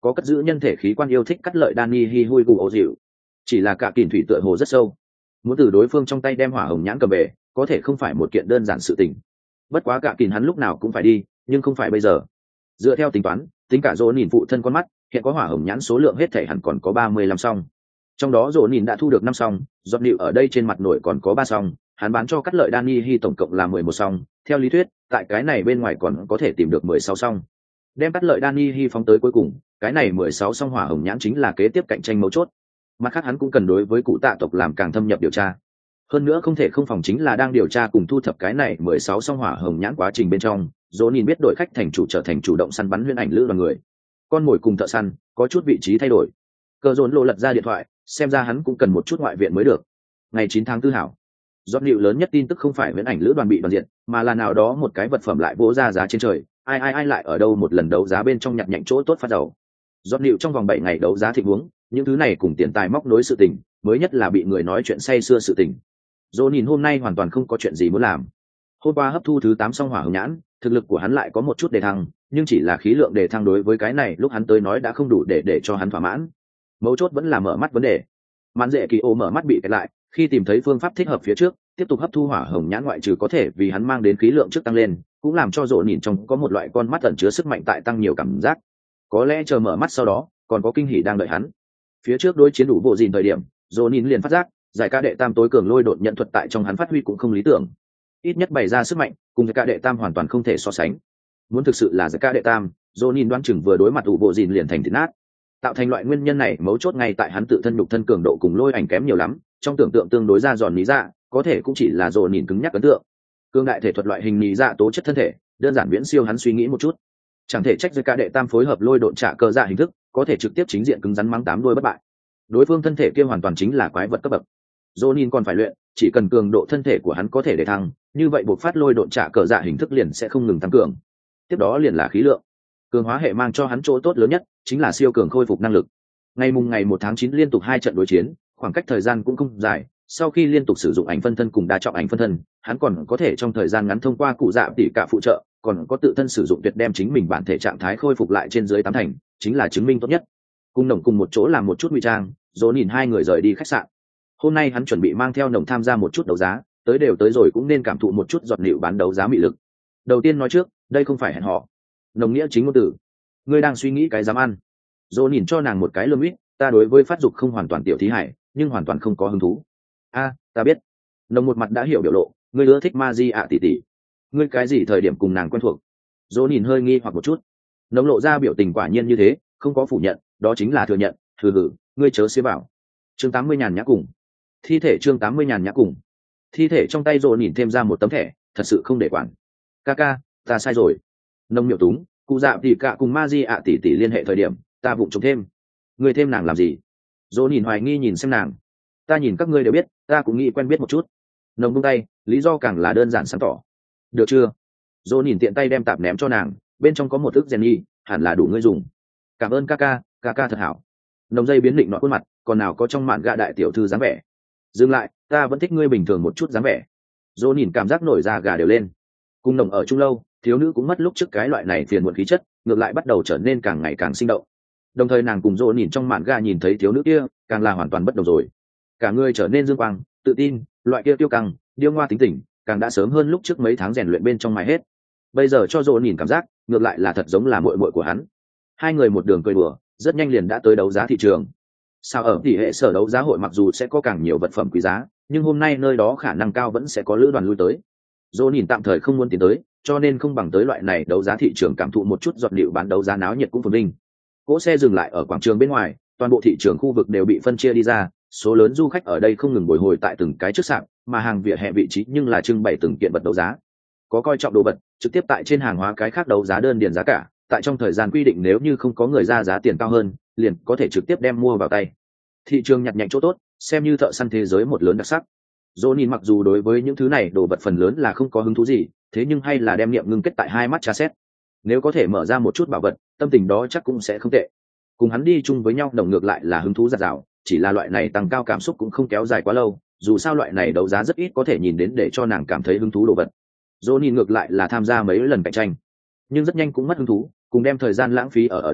có cất giữ nhân thể khí quan yêu thích cắt lợi Danny hi hui gù ổ dịu, chỉ là cả kìm thủy tựa hồ rất sâu, muốn từ đối phương trong tay đem hỏa hồng nhãn cầm về có thể không phải một kiện đơn giản sự tình. Bất quá cả kìm hắn lúc nào cũng phải đi, nhưng không phải bây giờ. Dựa theo tính toán, tính cả dỗ nhìn phụ thân con mắt, hiện có hỏa hồng nhãn số lượng hết thể hẳn còn có ba mươi lăm song, trong đó dỗ nhìn đã thu được năm song, giọt nịu ở đây trên mặt nổi còn có ba song, hắn bán cho cắt lợi Danny hi tổng cộng là mười một song. Theo lý thuyết tại cái này bên ngoài còn có thể tìm được mười sáu song, đem cắt lợi Danny hi phóng tới cuối cùng, cái này mười sáu song hỏa hồng nhãn chính là kế tiếp cạnh tranh mấu chốt. Mặt khác hắn cũng cần đối với cụ tạ tộc làm càng thâm nhập điều tra, hơn nữa không thể không phòng chính là đang điều tra cùng thu thập cái này mười sáu song hỏa hồng nhãn quá trình bên trong, dỗ nhìn biết đội khách thành chủ trở thành chủ động săn bắn huyễn ảnh lữ đoàn người, con mồi cùng thợ săn có chút vị trí thay đổi. Cờ dồn lộ lật ra điện thoại, xem ra hắn cũng cần một chút ngoại viện mới được. Ngày chín tháng tư hảo, giọt nịu lớn nhất tin tức không phải huyễn ảnh lữ đoàn bị đoàn diện, mà là nào đó một cái vật phẩm lại vỗ ra giá trên trời, ai ai ai lại ở đâu một lần đấu giá bên trong nhặt nhạnh chỗ tốt phát giàu. Giọt nịu trong vòng bảy ngày đấu giá thịnh huống, những thứ này cùng tiền tài móc nối sự tình, mới nhất là bị người nói chuyện say xưa sự tình. Dỗ nhìn hôm nay hoàn toàn không có chuyện gì muốn làm. Hôm qua hấp thu thứ tám song hỏa hồng nhãn, thực lực của hắn lại có một chút đề thăng, nhưng chỉ là khí lượng đề thăng đối với cái này lúc hắn tới nói đã không đủ để để cho hắn thỏa mãn. Mấu chốt vẫn là mở mắt vấn đề. Mạn Dệ Kỳ Ô mở mắt bị kẹt lại, khi tìm thấy phương pháp thích hợp phía trước, tiếp tục hấp thu hỏa hồng nhãn ngoại trừ có thể vì hắn mang đến khí lượng trước tăng lên, cũng làm cho Dỗ nhìn trong có một loại con mắt ẩn chứa sức mạnh tại tăng nhiều cảm giác. Có lẽ chờ mở mắt sau đó, còn có kinh hỉ đang đợi hắn. Phía trước đối chiến đủ bộ gìn thời điểm, Dỗ nhìn liền phát giác, giải ca đệ tam tối cường lôi đột nhận thuật tại trong hắn phát huy cũng không lý tưởng, ít nhất bày ra sức mạnh cùng giải ca đệ tam hoàn toàn không thể so sánh. Muốn thực sự là giải ca đệ tam, Dỗ nhìn đoán chừng vừa đối mặt đủ bộ gìn liền thành thịt nát. Tạo thành loại nguyên nhân này mấu chốt ngay tại hắn tự thân nhục thân cường độ cùng lôi ảnh kém nhiều lắm, trong tưởng tượng tương đối ra giòn lý dạ, có thể cũng chỉ là Dỗ nhìn cứng nhắc ấn tượng. Cương đại thể thuật loại hình lý dạ tố chất thân thể, đơn giản viễn siêu hắn suy nghĩ một chút. Chẳng thể trách giải ca đệ tam phối hợp lôi độn trả cơ dạ hình thức, có thể trực tiếp chính diện cứng rắn mắng tám đuôi bất bại. Đối phương thân thể kia hoàn toàn chính là quái vật cấp bậc. Jonin còn phải luyện, chỉ cần cường độ thân thể của hắn có thể để thăng, như vậy buộc phát lôi độn trả cờ dạ hình thức liền sẽ không ngừng tăng cường. Tiếp đó liền là khí lượng. Cường hóa hệ mang cho hắn chỗ tốt lớn nhất chính là siêu cường khôi phục năng lực. Ngày mùng ngày một tháng chín liên tục hai trận đối chiến, khoảng cách thời gian cũng không dài, sau khi liên tục sử dụng ảnh phân thân cùng đa trọng ảnh phân thân, hắn còn có thể trong thời gian ngắn thông qua cụ dạ tỉ cả phụ trợ, còn có tự thân sử dụng tuyệt đem chính mình bản thể trạng thái khôi phục lại trên dưới tám thành, chính là chứng minh tốt nhất. Cùng nồng cùng một chỗ làm một chút ngụy trang, rồi nhìn hai người rời đi khách sạn. Hôm nay hắn chuẩn bị mang theo nồng tham gia một chút đấu giá, tới đều tới rồi cũng nên cảm thụ một chút giọt nịu bán đấu giá mị lực. Đầu tiên nói trước, đây không phải hẹn hò. Nồng nghĩa chính ngôn từ. Ngươi đang suy nghĩ cái dám ăn. Dỗ nhìn cho nàng một cái lơm ít, ta đối với phát dục không hoàn toàn tiểu thí hải, nhưng hoàn toàn không có hứng thú. A, ta biết. Nồng một mặt đã hiểu biểu lộ, ngươi ưa thích ma di ạ tỷ tỷ. Ngươi cái gì thời điểm cùng nàng quen thuộc? Dỗ nhìn hơi nghi hoặc một chút. Nồng lộ ra biểu tình quả nhiên như thế, không có phủ nhận, đó chính là thừa nhận. Hừ hừ, ngươi chớ xía bảo. Chương tám mươi nhàn nhã cùng. Thi thể chương tám mươi nhàn nhã cùng. Thi thể trong tay Dỗ nhìn thêm ra một tấm thẻ, thật sự không để quản. Ca ca, ta sai rồi. Nông miệu túng, cụ dạ tỷ cả cùng ma di ạ tỷ tỷ liên hệ thời điểm, ta vụng trộm thêm. Ngươi thêm nàng làm gì? Dỗ nhìn hoài nghi nhìn xem nàng. Ta nhìn các ngươi đều biết, ta cũng nghĩ quen biết một chút. Nông buông tay, lý do càng là đơn giản sáng tỏ. Được chưa? Dỗ nhìn tiện tay đem tạp ném cho nàng, bên trong có một ức Jenny, hẳn là đủ ngươi dùng. Cảm ơn ca ca, ca ca thật hảo. Nông dây biến định nọ khuôn mặt, còn nào có trong mạn gạ đại tiểu thư dáng vẻ. Dừng lại, ta vẫn thích ngươi bình thường một chút dáng vẻ. Dỗ nhìn cảm giác nổi da gà đều lên. Cùng nồng ở chung lâu, thiếu nữ cũng mất lúc trước cái loại này phiền muộn khí chất, ngược lại bắt đầu trở nên càng ngày càng sinh động. Đồng thời nàng cùng Dỗ nhìn trong mạn gà nhìn thấy thiếu nữ kia, càng là hoàn toàn bất đồng rồi. Cả người trở nên dương quang, tự tin, loại kia tiêu căng, điêu ngoa tính tình, càng đã sớm hơn lúc trước mấy tháng rèn luyện bên trong mài hết. Bây giờ cho Dỗ nhìn cảm giác, ngược lại là thật giống là muội muội của hắn. Hai người một đường cười đùa, rất nhanh liền đã tới đấu giá thị trường. Sao ở tỷ hệ sở đấu giá hội mặc dù sẽ có càng nhiều vật phẩm quý giá, nhưng hôm nay nơi đó khả năng cao vẫn sẽ có lữ đoàn lui tới. Dỗ nhìn tạm thời không muốn tiến tới, cho nên không bằng tới loại này đấu giá thị trường cảm thụ một chút giọt liệu bán đấu giá náo nhiệt cũng phồn vinh. Cỗ xe dừng lại ở quảng trường bên ngoài, toàn bộ thị trường khu vực đều bị phân chia đi ra, số lớn du khách ở đây không ngừng bồi hồi tại từng cái trước sạp, mà hàng vỉa hè vị trí nhưng là trưng bày từng kiện vật đấu giá. Có coi trọng đồ vật, trực tiếp tại trên hàng hóa cái khác đấu giá đơn điền giá cả, tại trong thời gian quy định nếu như không có người ra giá tiền cao hơn, liền có thể trực tiếp đem mua vào tay. Thị trường nhặt nhạnh chỗ tốt, xem như thợ săn thế giới một lớn đặc sắc. Dỗ nhìn mặc dù đối với những thứ này đồ vật phần lớn là không có hứng thú gì, thế nhưng hay là đem niệm ngưng kết tại hai mắt tra xét. Nếu có thể mở ra một chút bảo vật, tâm tình đó chắc cũng sẽ không tệ. Cùng hắn đi chung với nhau đồng ngược lại là hứng thú giạt rào, chỉ là loại này tăng cao cảm xúc cũng không kéo dài quá lâu, dù sao loại này đấu giá rất ít có thể nhìn đến để cho nàng cảm thấy hứng thú đồ vật. Dỗ nhìn ngược lại là tham gia mấy lần cạnh tranh, nhưng rất nhanh cũng mất hứng thú, cùng đem thời gian lãng phí ở ở đây,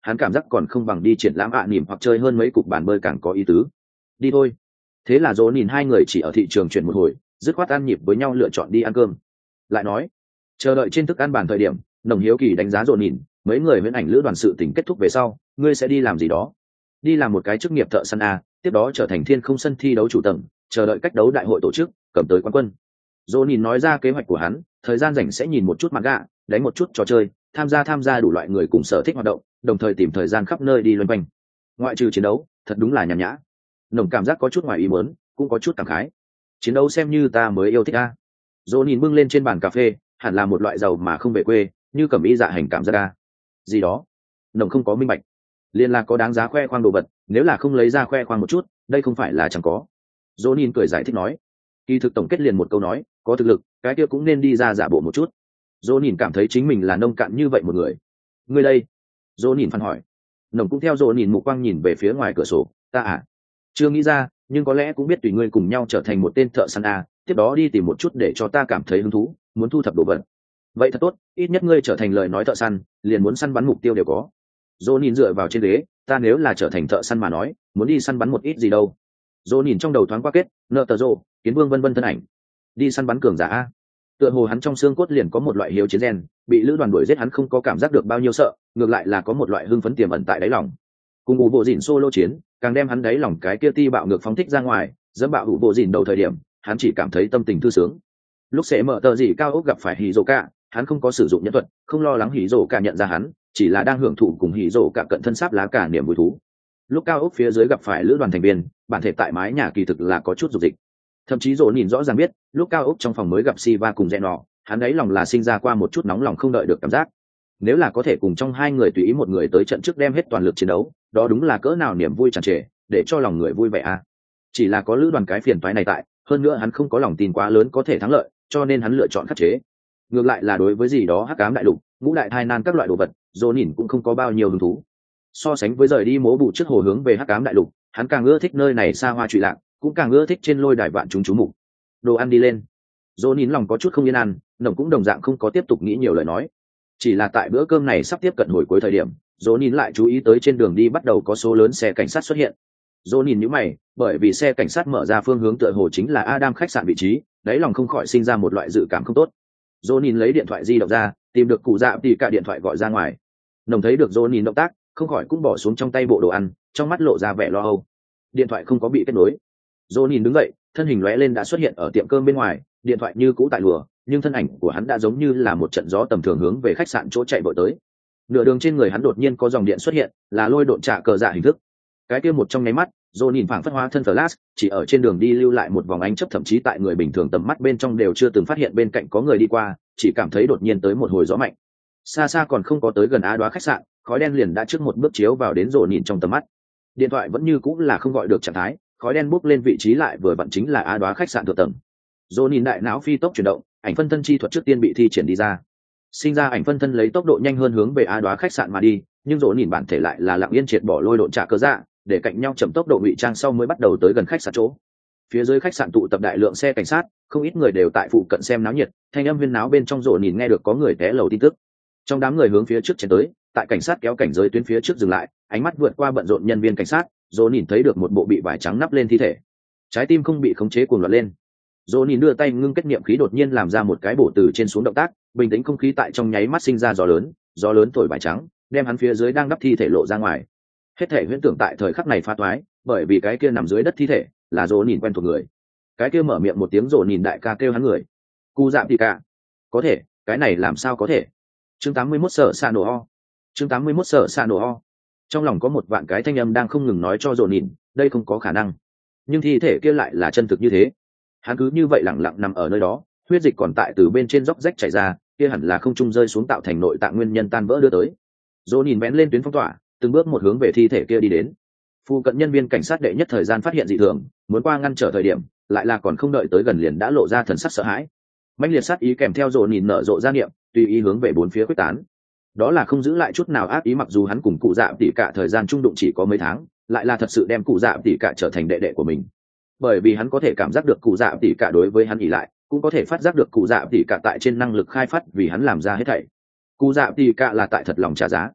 hắn cảm giác còn không bằng đi triển lãm ạ à nỉm hoặc chơi hơn mấy cục bàn bơi càng có ý tứ. Đi thôi. Thế là dỗ nhìn hai người chỉ ở thị trường chuyển một hồi, dứt khoát ăn nhịp với nhau lựa chọn đi ăn cơm. Lại nói, chờ đợi trên thức ăn bàn thời điểm, Nồng hiếu kỳ đánh giá dỗ nhìn, mấy người huyễn ảnh lữ đoàn sự tình kết thúc về sau, ngươi sẽ đi làm gì đó? Đi làm một cái chức nghiệp thợ săn a, tiếp đó trở thành thiên không sân thi đấu chủ tầng, chờ đợi cách đấu đại hội tổ chức, cầm tới quán quân. Dỗ nhìn nói ra kế hoạch của hắn, thời gian rảnh sẽ nhìn một chút manga, đánh một chút trò chơi, tham gia tham gia đủ loại người cùng sở thích hoạt động, đồng thời tìm thời gian khắp nơi đi loanh quanh. Ngoại trừ chiến đấu, thật đúng là nhàn nhã. Nồng cảm giác có chút ngoài ý muốn, cũng có chút cảm khái. Chiến đấu xem như ta mới yêu thích a. Dỗ nhìn bưng lên trên bàn cà phê, hẳn là một loại giàu mà không về quê, như cầm ý dạ hành cảm giác a. Gì đó? Nồng không có minh bạch. Liên là có đáng giá khoe khoang đồ vật, nếu là không lấy ra khoe khoang một chút, đây không phải là chẳng có. Dỗ nhìn cười giải thích nói, kỳ thực tổng kết liền một câu nói, có thực lực, cái kia cũng nên đi ra giả bộ một chút. Dỗ nhìn cảm thấy chính mình là nông cạn như vậy một người. Người đây? Dỗ nhìn phản hỏi. Nồng cũng theo dỗ nhìn mục quang nhìn về phía ngoài cửa sổ, ta à? Chưa nghĩ ra, nhưng có lẽ cũng biết tùy ngươi cùng nhau trở thành một tên thợ săn a, tiếp đó đi tìm một chút để cho ta cảm thấy hứng thú, muốn thu thập đồ vật. Vậy thật tốt, ít nhất ngươi trở thành lời nói thợ săn, liền muốn săn bắn mục tiêu đều có. Dỗ nhìn dựa vào trên ghế, ta nếu là trở thành thợ săn mà nói, muốn đi săn bắn một ít gì đâu. Dỗ nhìn trong đầu thoáng qua kết, nợ tờ rô, kiến vương vân vân thân ảnh. Đi săn bắn cường giả a. Tựa hồ hắn trong xương cốt liền có một loại hiếu chiến gen, bị lữ đoàn đuổi giết hắn không có cảm giác được bao nhiêu sợ, ngược lại là có một loại hưng phấn tiềm ẩn tại đáy lòng. Cùng ủ bộ dỉn solo chiến, càng đem hắn đáy lòng cái kia ti bạo ngược phóng thích ra ngoài, dẫm bạo ủ bộ dỉn đầu thời điểm, hắn chỉ cảm thấy tâm tình thư sướng. Lúc sẽ mở tờ gì cao ốc gặp phải hỉ dỗ cả, hắn không có sử dụng nhân thuật, không lo lắng hỉ dỗ cả nhận ra hắn, chỉ là đang hưởng thụ cùng hỉ dỗ cả cận thân sáp lá cả niềm vui thú. Lúc cao ốc phía dưới gặp phải lữ đoàn thành viên, bản thể tại mái nhà kỳ thực là có chút dục dịch. Thậm chí Dỗ nhìn rõ ràng biết, lúc cao ốc trong phòng mới gặp Siva cùng Rẽ nọ, hắn ấy lòng là sinh ra qua một chút nóng lòng không đợi được cảm giác. Nếu là có thể cùng trong hai người tùy ý một người tới trận trước đem hết toàn lực chiến đấu, đó đúng là cỡ nào niềm vui tràn trề, để cho lòng người vui vẻ à. Chỉ là có lữ đoàn cái phiền toái này tại, hơn nữa hắn không có lòng tin quá lớn có thể thắng lợi, cho nên hắn lựa chọn khắc chế. Ngược lại là đối với gì đó hắc ám đại lục, ngũ đại thai nan các loại đồ vật, Dỗ nhìn cũng không có bao nhiêu hứng thú. So sánh với rời đi mố bụ trước hồ hướng về hắc ám đại lục, hắn càng ưa thích nơi này xa hoa trụy lạc, cũng càng ưa thích trên lôi đài vạn chúng chú mục. Đồ ăn đi lên. Dỗ nín lòng có chút không yên ăn, Nồng cũng đồng dạng không có tiếp tục nghĩ nhiều lời nói. Chỉ là tại bữa cơm này sắp tiếp cận hồi cuối thời điểm, Dỗ nín lại chú ý tới trên đường đi bắt đầu có số lớn xe cảnh sát xuất hiện. Dỗ nín nhíu mày, bởi vì xe cảnh sát mở ra phương hướng tựa hồ chính là Adam khách sạn vị trí, đáy lòng không khỏi sinh ra một loại dự cảm không tốt. Dỗ nín lấy điện thoại di động ra, tìm được cụ dạ thì cả điện thoại gọi ra ngoài. Nồng thấy được Dỗ nín động tác, không khỏi cũng bỏ xuống trong tay bộ đồ ăn, trong mắt lộ ra vẻ lo âu. Điện thoại không có bị kết nối. Dỗ nhìn đứng dậy, thân hình lóe lên đã xuất hiện ở tiệm cơm bên ngoài, điện thoại như cũ tại lùa, nhưng thân ảnh của hắn đã giống như là một trận gió tầm thường hướng về khách sạn chỗ chạy vội tới. Nửa đường trên người hắn đột nhiên có dòng điện xuất hiện, là lôi độn trả cờ dạ hình thức. Cái kia một trong nháy mắt, Dỗ nhìn phảng phất hóa thân Flash, chỉ ở trên đường đi lưu lại một vòng ánh chớp, thậm chí tại người bình thường tầm mắt bên trong đều chưa từng phát hiện bên cạnh có người đi qua, chỉ cảm thấy đột nhiên tới một hồi gió mạnh. Xa xa còn không có tới gần Á Đoá khách sạn, khói đen liền đã trước một bước chiếu vào đến Dỗ nhìn trong tầm mắt. Điện thoại vẫn như cũ là không gọi được trạng thái, khói đen bốc lên vị trí lại vừa vặn chính là Á Đoá khách sạn thượng tầng. Dỗ nhìn đại não phi tốc chuyển động, ảnh phân thân chi thuật trước tiên bị thi triển đi ra. Sinh ra ảnh phân thân lấy tốc độ nhanh hơn hướng về Á Đoá khách sạn mà đi, nhưng Dỗ nhìn bản thể lại là lặng yên triệt bỏ lôi độn trả cơ dạ, để cạnh nhau chậm tốc độ ngụy trang sau mới bắt đầu tới gần khách sạn chỗ. Phía dưới khách sạn tụ tập đại lượng xe cảnh sát, không ít người đều tại phụ cận xem náo nhiệt, thanh âm huyên náo bên trong Dỗ nhìn nghe được có người té lầu tin tức. Trong đám người hướng phía trước chen tới, tại cảnh sát kéo cảnh giới tuyến phía trước dừng lại, ánh mắt vượt qua bận rộn nhân viên cảnh sát, Dỗ nhìn thấy được một bộ bị vải trắng nắp lên thi thể. Trái tim không bị khống chế cuồng loạn lên. Dỗ nhìn đưa tay ngưng kết niệm khí đột nhiên làm ra một cái bổ từ trên xuống động tác, bình tĩnh không khí tại trong nháy mắt sinh ra gió lớn, gió lớn thổi vải trắng, đem hắn phía dưới đang đắp thi thể lộ ra ngoài. Hết thể huyễn tưởng tại thời khắc này phá toái, bởi vì cái kia nằm dưới đất thi thể là Dỗ nhìn quen thuộc người. Cái kia mở miệng một tiếng Dỗ nhìn đại ca kêu hắn người. Cu Dạm thì cả. Có thể, cái này làm sao có thể? Chương tám mươi mốt sợ xa nổ ho. Chương tám mươi mốt sợ xa nổ ho. Trong lòng có một vạn cái thanh âm đang không ngừng nói cho Dỗ nhìn, đây không có khả năng. Nhưng thi thể kia lại là chân thực như thế. Hắn cứ như vậy lặng lặng nằm ở nơi đó, huyết dịch còn tại từ bên trên róc rách chảy ra, kia hẳn là không trung rơi xuống tạo thành nội tạng nguyên nhân tan vỡ đưa tới. Dỗ nhìn vén lên tuyến phong tỏa, từng bước một hướng về thi thể kia đi đến. Phu cận nhân viên cảnh sát đệ nhất thời gian phát hiện dị thường, muốn qua ngăn trở thời điểm, lại là còn không đợi tới gần liền đã lộ ra thần sắc sợ hãi. Mãnh liệt sát ý kèm theo Dỗ nhìn nở rộ ra niệm, tùy ý hướng về bốn phía quyết tán. Đó là không giữ lại chút nào ác ý, mặc dù hắn cùng cụ dạ tỷ cả thời gian trung đụng chỉ có mấy tháng, lại là thật sự đem cụ dạ tỷ cả trở thành đệ đệ của mình. Bởi vì hắn có thể cảm giác được cụ dạ tỷ cả đối với hắn ỷ lại, cũng có thể phát giác được cụ dạ tỷ cả tại trên năng lực khai phát vì hắn làm ra hết thảy. Cụ dạ tỷ cả là tại thật lòng trả giá.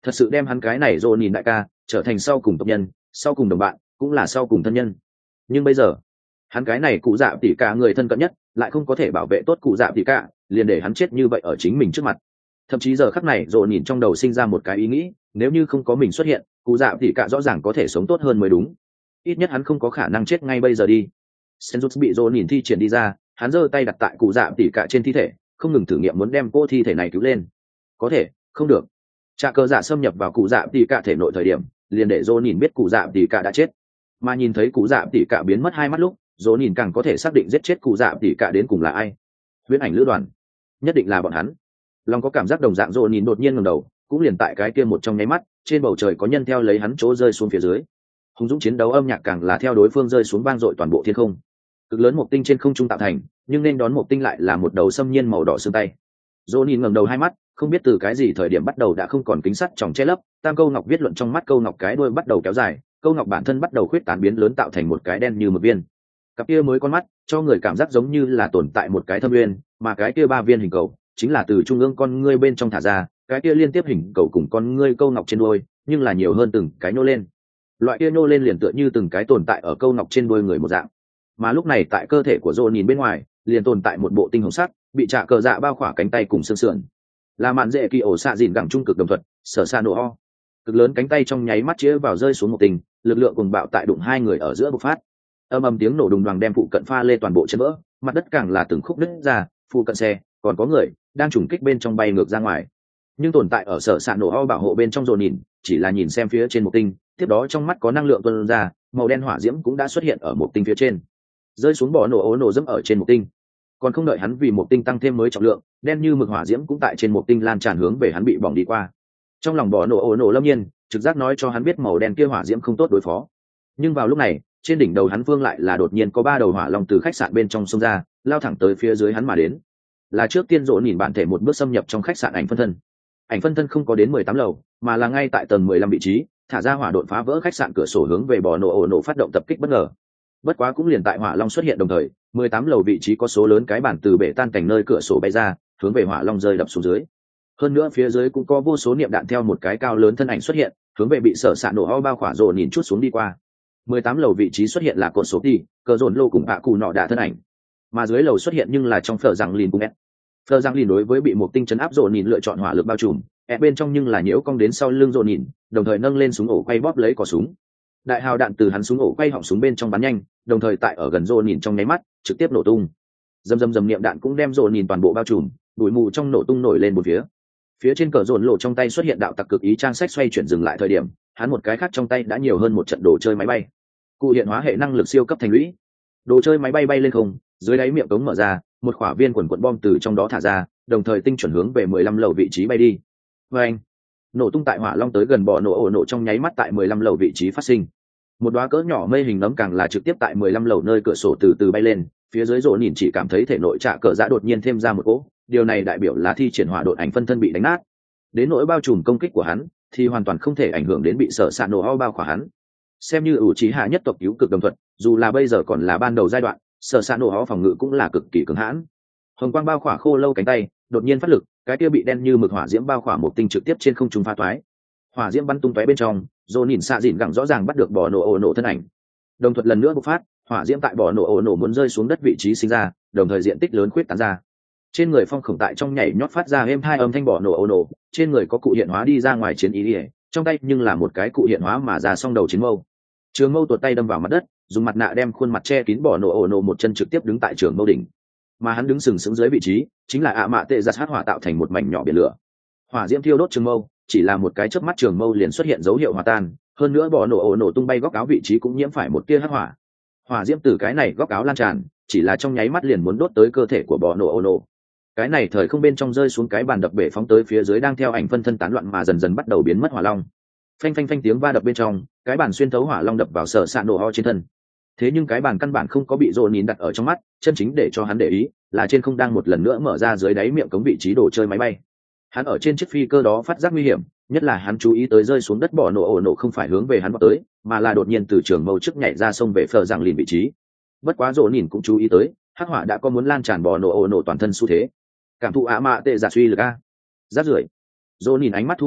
thật sự đem hắn cái này dồn nhìn đại ca trở thành sau cùng tộc nhân, sau cùng đồng bạn, cũng là sau cùng thân nhân. Nhưng bây giờ hắn cái này cụ dạ tỷ cả người thân cận nhất lại không có thể bảo vệ tốt cụ dạ tỷ cả, liền để hắn chết như vậy ở chính mình trước mặt. Thậm chí giờ khắc này dồn nhìn trong đầu sinh ra một cái ý nghĩ, nếu như không có mình xuất hiện, cụ dạ tỷ cả rõ ràng có thể sống tốt hơn mới đúng. Ít nhất hắn không có khả năng chết ngay bây giờ đi. Senjutsu bị dồn nhìn thi triển đi ra, hắn giơ tay đặt tại cụ dạ tỷ cả trên thi thể, không ngừng thử nghiệm muốn đem cô thi thể này cứu lên. Có thể không được. Trạ cơ dạ xâm nhập vào cụ dạ tỷ cả thể nội thời điểm, liền để dồn nhìn biết cụ dạ tỷ cả đã chết. Mà nhìn thấy cụ dạ tỷ cả biến mất hai mắt lúc, dồn nhìn càng có thể xác định giết chết cụ dạ tỷ cả đến cùng là ai. Huyễn ảnh lữ đoàn, nhất định là bọn hắn. Long có cảm giác đồng dạng dồn nhìn đột nhiên ngẩng đầu, cũng liền tại cái kia một trong nháy mắt, trên bầu trời có nhân theo lấy hắn chỗ rơi xuống phía dưới. Hùng dũng chiến đấu âm nhạc càng là theo đối phương rơi xuống vang dội toàn bộ thiên không. Cực lớn một tinh trên không trung tạo thành, nhưng nên đón một tinh lại là một đầu xâm nhiên màu đỏ xương tay. Dồn nhìn ngẩng đầu hai mắt, không biết từ cái gì thời điểm bắt đầu đã không còn kính sắt tròng che lấp, tam câu ngọc viết luận trong mắt câu ngọc cái đuôi bắt đầu kéo dài, câu ngọc bản thân bắt đầu khuyết tán biến lớn tạo thành một cái đen như một viên. Cặp kia mới con mắt cho người cảm giác giống như là tồn tại một cái thâm nguyên, mà cái kia ba viên hình cầu chính là từ trung ương con ngươi bên trong thả ra, cái kia liên tiếp hình cầu cùng con ngươi câu ngọc trên đuôi, nhưng là nhiều hơn từng cái nhô lên. Loại kia nhô lên liền tựa như từng cái tồn tại ở câu ngọc trên đuôi người một dạng. Mà lúc này tại cơ thể của Dồn nhìn bên ngoài, liền tồn tại một bộ tinh hồng sắc, bị trả cờ dạ bao khỏa cánh tay cùng xương sườn. Là mạn dễ kỳ ổ xạ dìn gẳng trung cực đồng thuật, sở sa nổ ho. Cực lớn cánh tay trong nháy mắt chĩa vào rơi xuống một tình, lực lượng cùng bạo tại đụng hai người ở giữa bộc phát. Âm ầm tiếng nổ đùng đoàng đem phụ cận pha lê toàn bộ chân vỡ, mặt đất càng là từng khúc nứt ra, phụ cận xe còn có người đang trùng kích bên trong bay ngược ra ngoài. Nhưng tồn tại ở sở sạn nổ ho bảo hộ bên trong Dồn nhìn, chỉ là nhìn xem phía trên một tinh, tiếp đó trong mắt có năng lượng tuôn ra, màu đen hỏa diễm cũng đã xuất hiện ở một tinh phía trên, rơi xuống bỏ nổ ố nổ dẫm ở trên một tinh. Còn không đợi hắn vì một tinh tăng thêm mới trọng lượng, đen như mực hỏa diễm cũng tại trên một tinh lan tràn hướng về hắn bị bỏng đi qua. Trong lòng bỏ nổ ố nổ lâm nhiên, trực giác nói cho hắn biết màu đen kia hỏa diễm không tốt đối phó. Nhưng vào lúc này, trên đỉnh đầu hắn vương lại là đột nhiên có ba đầu hỏa long từ khách sạn bên trong xông ra, lao thẳng tới phía dưới hắn mà đến. Là trước tiên Dồn nhìn bản thể một bước xâm nhập trong khách sạn ảnh phân thân. Ảnh phân thân không có đến mười tám lầu, mà là ngay tại tầng mười lăm vị trí, thả ra hỏa đột phá vỡ khách sạn cửa sổ hướng về bò nổ ổ nổ phát động tập kích bất ngờ. Bất quá cũng liền tại hỏa long xuất hiện đồng thời, mười tám lầu vị trí có số lớn cái bản từ bể tan cảnh nơi cửa sổ bay ra, hướng về hỏa long rơi đập xuống dưới. Hơn nữa phía dưới cũng có vô số niệm đạn theo một cái cao lớn thân ảnh xuất hiện, hướng về bị sở xạ nổ ho bao khỏa Dồn nhìn chút xuống đi qua. mười tám lầu vị trí xuất hiện là cột số đi, cờ Dồn lô cùng bạ cụ nọ đạ thân ảnh. Mà dưới lầu xuất hiện nhưng là trong phở rằng lìn cùng ép. Phở rằng lìn đối với bị một tinh chấn áp Dồn nhìn lựa chọn hỏa lực bao trùm, ép bên trong nhưng là nhiễu cong đến sau lưng Dồn nhìn, đồng thời nâng lên súng ổ quay bóp lấy cò súng. Đại hào đạn từ hắn súng ổ quay họng súng bên trong bắn nhanh, đồng thời tại ở gần Dồn nhìn trong nháy mắt, trực tiếp nổ tung. Dầm dầm dầm niệm đạn cũng đem Dồn nhìn toàn bộ bao trùm, bụi mù trong nổ tung nổi lên một phía. Phía trên cờ Dồn lộ trong tay xuất hiện đạo tặc cực ý trang sách xoay chuyển dừng lại thời điểm, hắn một cái khác trong tay đã nhiều hơn một trận đồ chơi máy bay. Cụ hiện hóa hệ năng lực siêu cấp thành lũy. Đồ chơi máy bay bay lên không, dưới đáy miệng cống mở ra, một quả viên quần quần bom từ trong đó thả ra, đồng thời tinh chuẩn hướng về mười lăm lầu vị trí bay đi. Và anh, nổ tung tại hỏa long tới gần bò nổ ổ nổ trong nháy mắt tại mười lăm lầu vị trí phát sinh. Một đóa cỡ nhỏ mây hình nấm càng là trực tiếp tại mười lăm lầu nơi cửa sổ từ từ bay lên, phía dưới Dồn nhìn chỉ cảm thấy thể nội trạ cờ dạ đột nhiên thêm ra một cỗ, điều này đại biểu là thi triển hỏa độn ảnh phân thân bị đánh nát. Đến nỗi bao trùm công kích của hắn thì hoàn toàn không thể ảnh hưởng đến bị sở sạn nổ ho bao khỏa hắn. Xem như ủ trí hạ nhất tộc cứu cực đồng thuận, dù là bây giờ còn là ban đầu giai đoạn, sở sạn nổ ho phòng ngự cũng là cực kỳ cứng hãn. Hồng quang bao khỏa khô lâu cánh tay đột nhiên phát lực, cái kia bị đen như mực hỏa diễm bao khỏa một tinh trực tiếp trên không trung pha toái. Hỏa diễm bắn tung tóe bên trong, Dồn nhìn xạ dịn gẳng rõ ràng bắt được bò nổ ổ nổ thân ảnh. Đồng thuật lần nữa bộc phát, hỏa diễm tại bò nổ ổ nổ muốn rơi xuống đất vị trí sinh ra, đồng thời diện tích lớn khuyết tán ra. Trên người phong khổng tại trong nhảy nhót phát ra êm hai âm thanh bò nổ ổ nổ, trên người có cụ hiện hóa đi ra ngoài chiến ý ỉa, trong tay nhưng là một cái cụ hiện hóa mà ra song đầu chiến mâu. Trường mâu tuột tay đâm vào mặt đất, dùng mặt nạ đem khuôn mặt che kín bò nổ ổ nổ một chân trực tiếp đứng tại trường mâu đỉnh. Mà hắn đứng sừng sững dưới vị trí, chính là ạ mạ tệ giặt hát hỏa tạo thành một mảnh nhỏ biển lửa. Hỏa diễm thiêu đốt trường mâu, chỉ là một cái chớp mắt trường mâu liền xuất hiện dấu hiệu hòa tan, hơn nữa bò nổ ổ nổ tung bay góc áo vị trí cũng nhiễm phải một tia hắc hỏa. Hỏa diễm từ cái này góc áo lan tràn, chỉ là trong nháy mắt liền muốn đốt tới cơ thể của bò nổ ổ nổ. Cái này thời không bên trong rơi xuống cái bàn đập bể phóng tới phía dưới đang theo ảnh phân thân tán loạn mà dần dần bắt đầu biến mất hỏa long. Phanh phanh phanh tiếng va đập bên trong, cái bàn xuyên thấu hỏa long đập vào sở sạn nổ ho trên thân. Thế nhưng cái bàn căn bản không có bị Dồn nhìn đặt ở trong mắt, chân chính để cho hắn để ý là trên không đang một lần nữa mở ra dưới đáy miệng cống vị trí đồ chơi máy bay. Hắn ở trên chiếc phi cơ đó phát giác nguy hiểm, nhất là hắn chú ý tới rơi xuống đất bỏ nổ ổ nổ không phải hướng về hắn vào tới, mà là đột nhiên từ trường mâu trước nhảy ra sông về phờ rằng liền vị trí. Bất quá Dồn nhìn cũng chú ý tới, hắc hỏa đã có muốn lan tràn bỏ nổ ổ nổ toàn thân xu thế. Cảm thụ ạ mạ tệ giả suy lực a. Rát rưởi. Dồn nhìn ánh mắt thu hồi,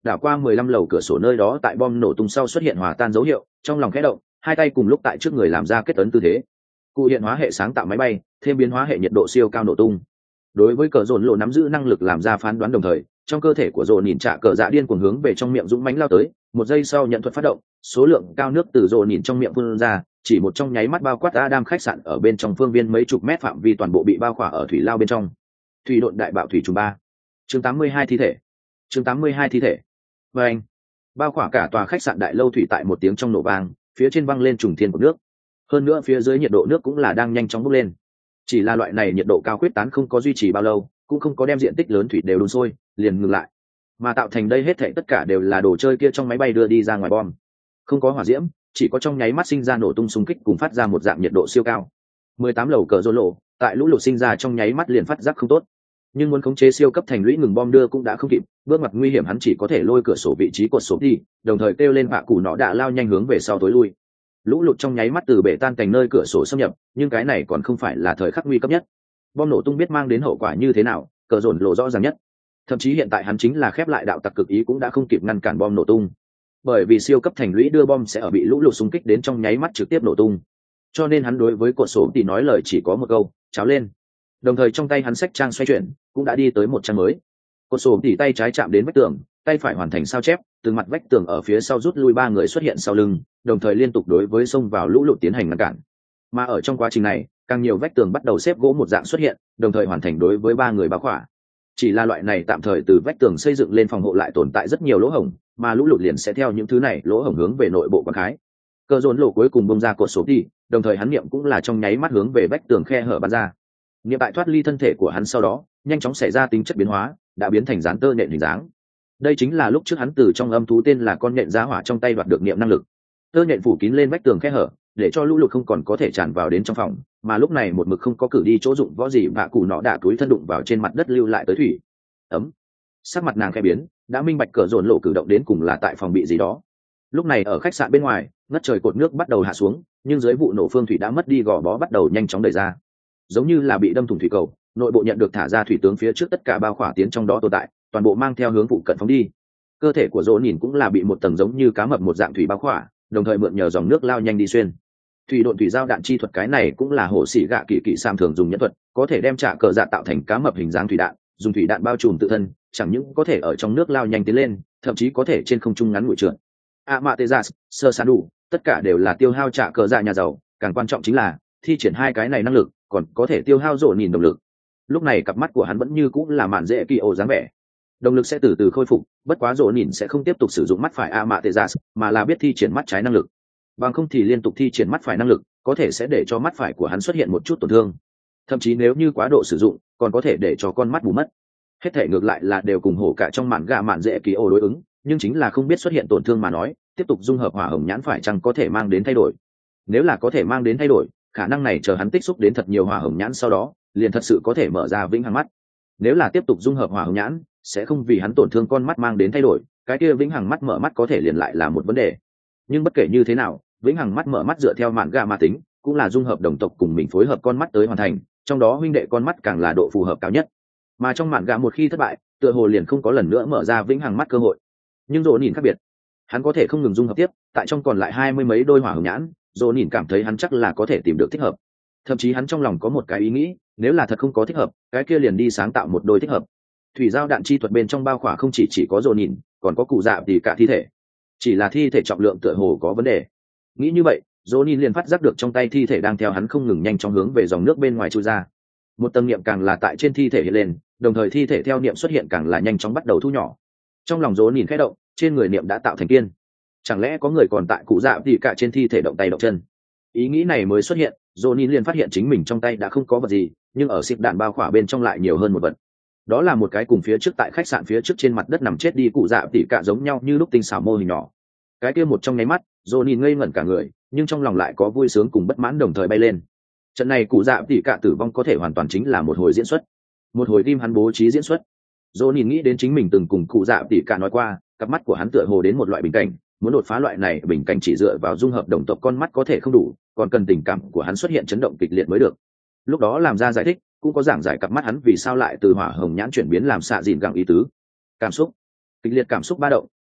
đảo qua mười lăm lầu cửa sổ nơi đó tại bom nổ tung sau xuất hiện hòa tan dấu hiệu, trong lòng khẽ động, hai tay cùng lúc tại trước người làm ra kết ấn tư thế. Cụ hiện hóa hệ sáng tạo máy bay, thêm biến hóa hệ nhiệt độ siêu cao nổ tung. Đối với cờ dồn lộ nắm giữ năng lực làm ra phán đoán đồng thời, trong cơ thể của dồn nhìn trả cờ dạ điên cuồng hướng về trong miệng dũng mãnh lao tới, một giây sau nhận thuật phát động, số lượng cao nước từ dồn nhìn trong miệng phun ra, chỉ một trong nháy mắt bao quát Adam khách sạn ở bên trong phương viên mấy chục mét phạm vi toàn bộ bị bao khỏa ở thủy lao bên trong. Thủy độn đại bạo thủy trùng ba. Chương tám mươi hai thi thể. Chương tám mươi hai thi thể. Và anh, bao khỏa cả tòa khách sạn đại lâu thủy tại một tiếng trong nổ vang, phía trên văng lên trùng thiên của nước. Hơn nữa phía dưới nhiệt độ nước cũng là đang nhanh chóng bốc lên. Chỉ là loại này nhiệt độ cao quyết tán không có duy trì bao lâu, cũng không có đem diện tích lớn thủy đều đun sôi, liền ngừng lại. Mà tạo thành đây hết thảy tất cả đều là đồ chơi kia trong máy bay đưa đi ra ngoài bom. Không có hỏa diễm, chỉ có trong nháy mắt sinh ra nổ tung xung kích cùng phát ra một dạng nhiệt độ siêu cao. mười tám lầu cờ rô lộ, tại lũ lụt sinh ra trong nháy mắt liền phát giác không tốt. Nhưng muốn khống chế siêu cấp thành lũy ngừng bom đưa cũng đã không kịp, bước mặt nguy hiểm hắn chỉ có thể lôi cửa sổ vị trí cột sổ đi, đồng thời kêu lên bạ củ nọ đã lao nhanh hướng về sau tối lui. Lũ lụt trong nháy mắt từ bể tan cành nơi cửa sổ xâm nhập, nhưng cái này còn không phải là thời khắc nguy cấp nhất. Bom nổ tung biết mang đến hậu quả như thế nào, cờ dồn lộ rõ ràng nhất. Thậm chí hiện tại hắn chính là khép lại đạo tặc cực ý cũng đã không kịp ngăn cản bom nổ tung, bởi vì siêu cấp thành lũy đưa bom sẽ ở bị lũ lụt xung kích đến trong nháy mắt trực tiếp nổ tung, cho nên hắn đối với cột sổ thì nói lời chỉ có một câu: cháo lên. Đồng thời trong tay hắn sách trang xoay chuyển, cũng đã đi tới một trang mới. Cột sổ thì tay trái chạm đến vách tường, tay phải hoàn thành sao chép, từ mặt vách tường ở phía sau rút lui ba người xuất hiện sau lưng, đồng thời liên tục đối với xông vào lũ lụt tiến hành ngăn cản. Mà ở trong quá trình này, càng nhiều vách tường bắt đầu xếp gỗ một dạng xuất hiện, đồng thời hoàn thành đối với ba người bao khỏa. Chỉ là loại này tạm thời từ vách tường xây dựng lên phòng hộ lại tồn tại rất nhiều lỗ hổng, mà lũ lụt liền sẽ theo những thứ này lỗ hổng hướng về nội bộ quán khái. Cờ dồn lộ cuối cùng bông ra cột số đi, đồng thời hắn niệm cũng là trong nháy mắt hướng về vách tường khe hở bắn ra. Niệm tại thoát ly thân thể của hắn sau đó, nhanh chóng xảy ra tính chất biến hóa, đã biến thành dán tơ nện hình dáng. Đây chính là lúc trước hắn từ trong âm thú tên là con nện giá hỏa trong tay đoạt được niệm năng lực. Tơ nện phủ kín lên vách tường khe hở, để cho lũ lụt không còn có thể tràn vào đến trong phòng, mà lúc này một mực không có cử đi chỗ dụng võ gì vạ cụ nọ đã túi thân đụng vào trên mặt đất lưu lại tới thủy. Ấm. Sắc mặt nàng khẽ biến, đã minh bạch cờ dồn lộ cử động đến cùng là tại phòng bị gì đó. Lúc này ở khách sạn bên ngoài, ngất trời cột nước bắt đầu hạ xuống, nhưng dưới vụ nổ phương thủy đã mất đi gò bó bắt đầu nhanh chóng đẩy ra, giống như là bị đâm thủng thủy cầu, nội bộ nhận được thả ra thủy tướng phía trước tất cả bao khỏa tiến trong đó tồn tại, toàn bộ mang theo hướng phụ cận phóng đi. Cơ thể của Dỗ nhìn cũng là bị một tầng giống như cá mập một dạng thủy bao khỏa, đồng thời mượn nhờ dòng nước lao nhanh đi xuyên. Thủy độn thủy giao đạn chi thuật cái này cũng là hổ sĩ gạ kỳ kỳ sam thường dùng nhẫn thuật, có thể đem trả cờ dạ tạo thành cá mập hình dáng thủy đạn, dùng thủy đạn bao trùm tự thân, chẳng những có thể ở trong nước lao nhanh tiến lên, thậm chí có thể trên không trung ngắn ngủi trượt. Amatezas, sơ san đủ, tất cả đều là tiêu hao trả cờ dạ nhà giàu, càng quan trọng chính là thi triển hai cái này năng lực, còn có thể tiêu hao Dỗ nhìn động lực. Lúc này cặp mắt của hắn vẫn như cũng là mạn dễ kỳ ổ dáng vẻ, động lực sẽ từ từ khôi phục, bất quá Dỗ nhìn sẽ không tiếp tục sử dụng mắt phải Amatezas, mà là biết thi triển mắt trái năng lực. Bằng không thì liên tục thi triển mắt phải năng lực, có thể sẽ để cho mắt phải của hắn xuất hiện một chút tổn thương. Thậm chí nếu như quá độ sử dụng, còn có thể để cho con mắt mù mất. Hết thể ngược lại là đều cùng hổ cả trong mạn gà mạn dễ kỳ ổ đối ứng, nhưng chính là không biết xuất hiện tổn thương mà nói, tiếp tục dung hợp hỏa hồng nhãn phải chăng có thể mang đến thay đổi. Nếu là có thể mang đến thay đổi, khả năng này chờ hắn tích xúc đến thật nhiều hỏa hồng nhãn sau đó, liền thật sự có thể mở ra vĩnh hằng mắt. Nếu là tiếp tục dung hợp hỏa hồng nhãn, sẽ không vì hắn tổn thương con mắt mang đến thay đổi, cái kia vĩnh hằng mắt mở mắt có thể liền lại là một vấn đề. Nhưng bất kể như thế nào, vĩnh hằng mắt mở mắt dựa theo mạn gà ma tính, cũng là dung hợp đồng tộc cùng mình phối hợp con mắt tới hoàn thành, trong đó huynh đệ con mắt càng là độ phù hợp cao nhất. Mà trong mạn gà một khi thất bại, tựa hồ liền không có lần nữa mở ra vĩnh hằng mắt cơ hội. Nhưng Dỗ nhìn khác biệt, hắn có thể không ngừng dung hợp tiếp, tại trong còn lại hai mươi mấy đôi hỏa hồng nhãn, Dỗ nhìn cảm thấy hắn chắc là có thể tìm được thích hợp. Thậm chí hắn trong lòng có một cái ý nghĩ, nếu là thật không có thích hợp, cái kia liền đi sáng tạo một đôi thích hợp. Thủy giao đạn chi thuật bên trong bao khỏa không chỉ chỉ có Dỗ nhìn, còn có cụ dạ thì cả thi thể. Chỉ là thi thể trọng lượng tựa hồ có vấn đề. Nghĩ như vậy, Dỗ nhìn liền phát giác được trong tay thi thể đang theo hắn không ngừng nhanh chóng hướng về dòng nước bên ngoài trôi ra. Một tầng niệm càng là tại trên thi thể hiện lên, đồng thời thi thể theo niệm xuất hiện càng là nhanh chóng bắt đầu thu nhỏ. Trong lòng Dỗ nhìn khẽ động, trên người niệm đã tạo thành kiên. Chẳng lẽ có người còn tại cụ dạ thì cả trên thi thể động tay động chân? Ý nghĩ này mới xuất hiện, Dỗ nhìn liền phát hiện chính mình trong tay đã không có vật gì, nhưng ở xịp đạn bao khỏa bên trong lại nhiều hơn một vật. Đó là một cái cùng phía trước tại khách sạn phía trước trên mặt đất nằm chết đi cụ dạ thì cả giống nhau như lúc tinh xảo mô hình nhỏ. Cái kia một trong nháy mắt, Dỗ nhìn ngây ngẩn cả người, nhưng trong lòng lại có vui sướng cùng bất mãn đồng thời bay lên. Trận này cụ dạ thì cả tử vong có thể hoàn toàn chính là một hồi diễn xuất, một hồi tim hắn bố trí diễn xuất. Dỗ nhìn nghĩ đến chính mình từng cùng cụ dạ thì cả nói qua, cặp mắt của hắn tựa hồ đến một loại bình cảnh, muốn đột phá loại này bình cảnh chỉ dựa vào dung hợp đồng tộc con mắt có thể không đủ, còn cần tình cảm của hắn xuất hiện chấn động kịch liệt mới được. Lúc đó làm ra giải thích, cũng có giảng giải cặp mắt hắn vì sao lại từ hỏa hồng nhãn chuyển biến làm xạ dìn gẳng ý tứ. Cảm xúc, kịch liệt cảm xúc ba động,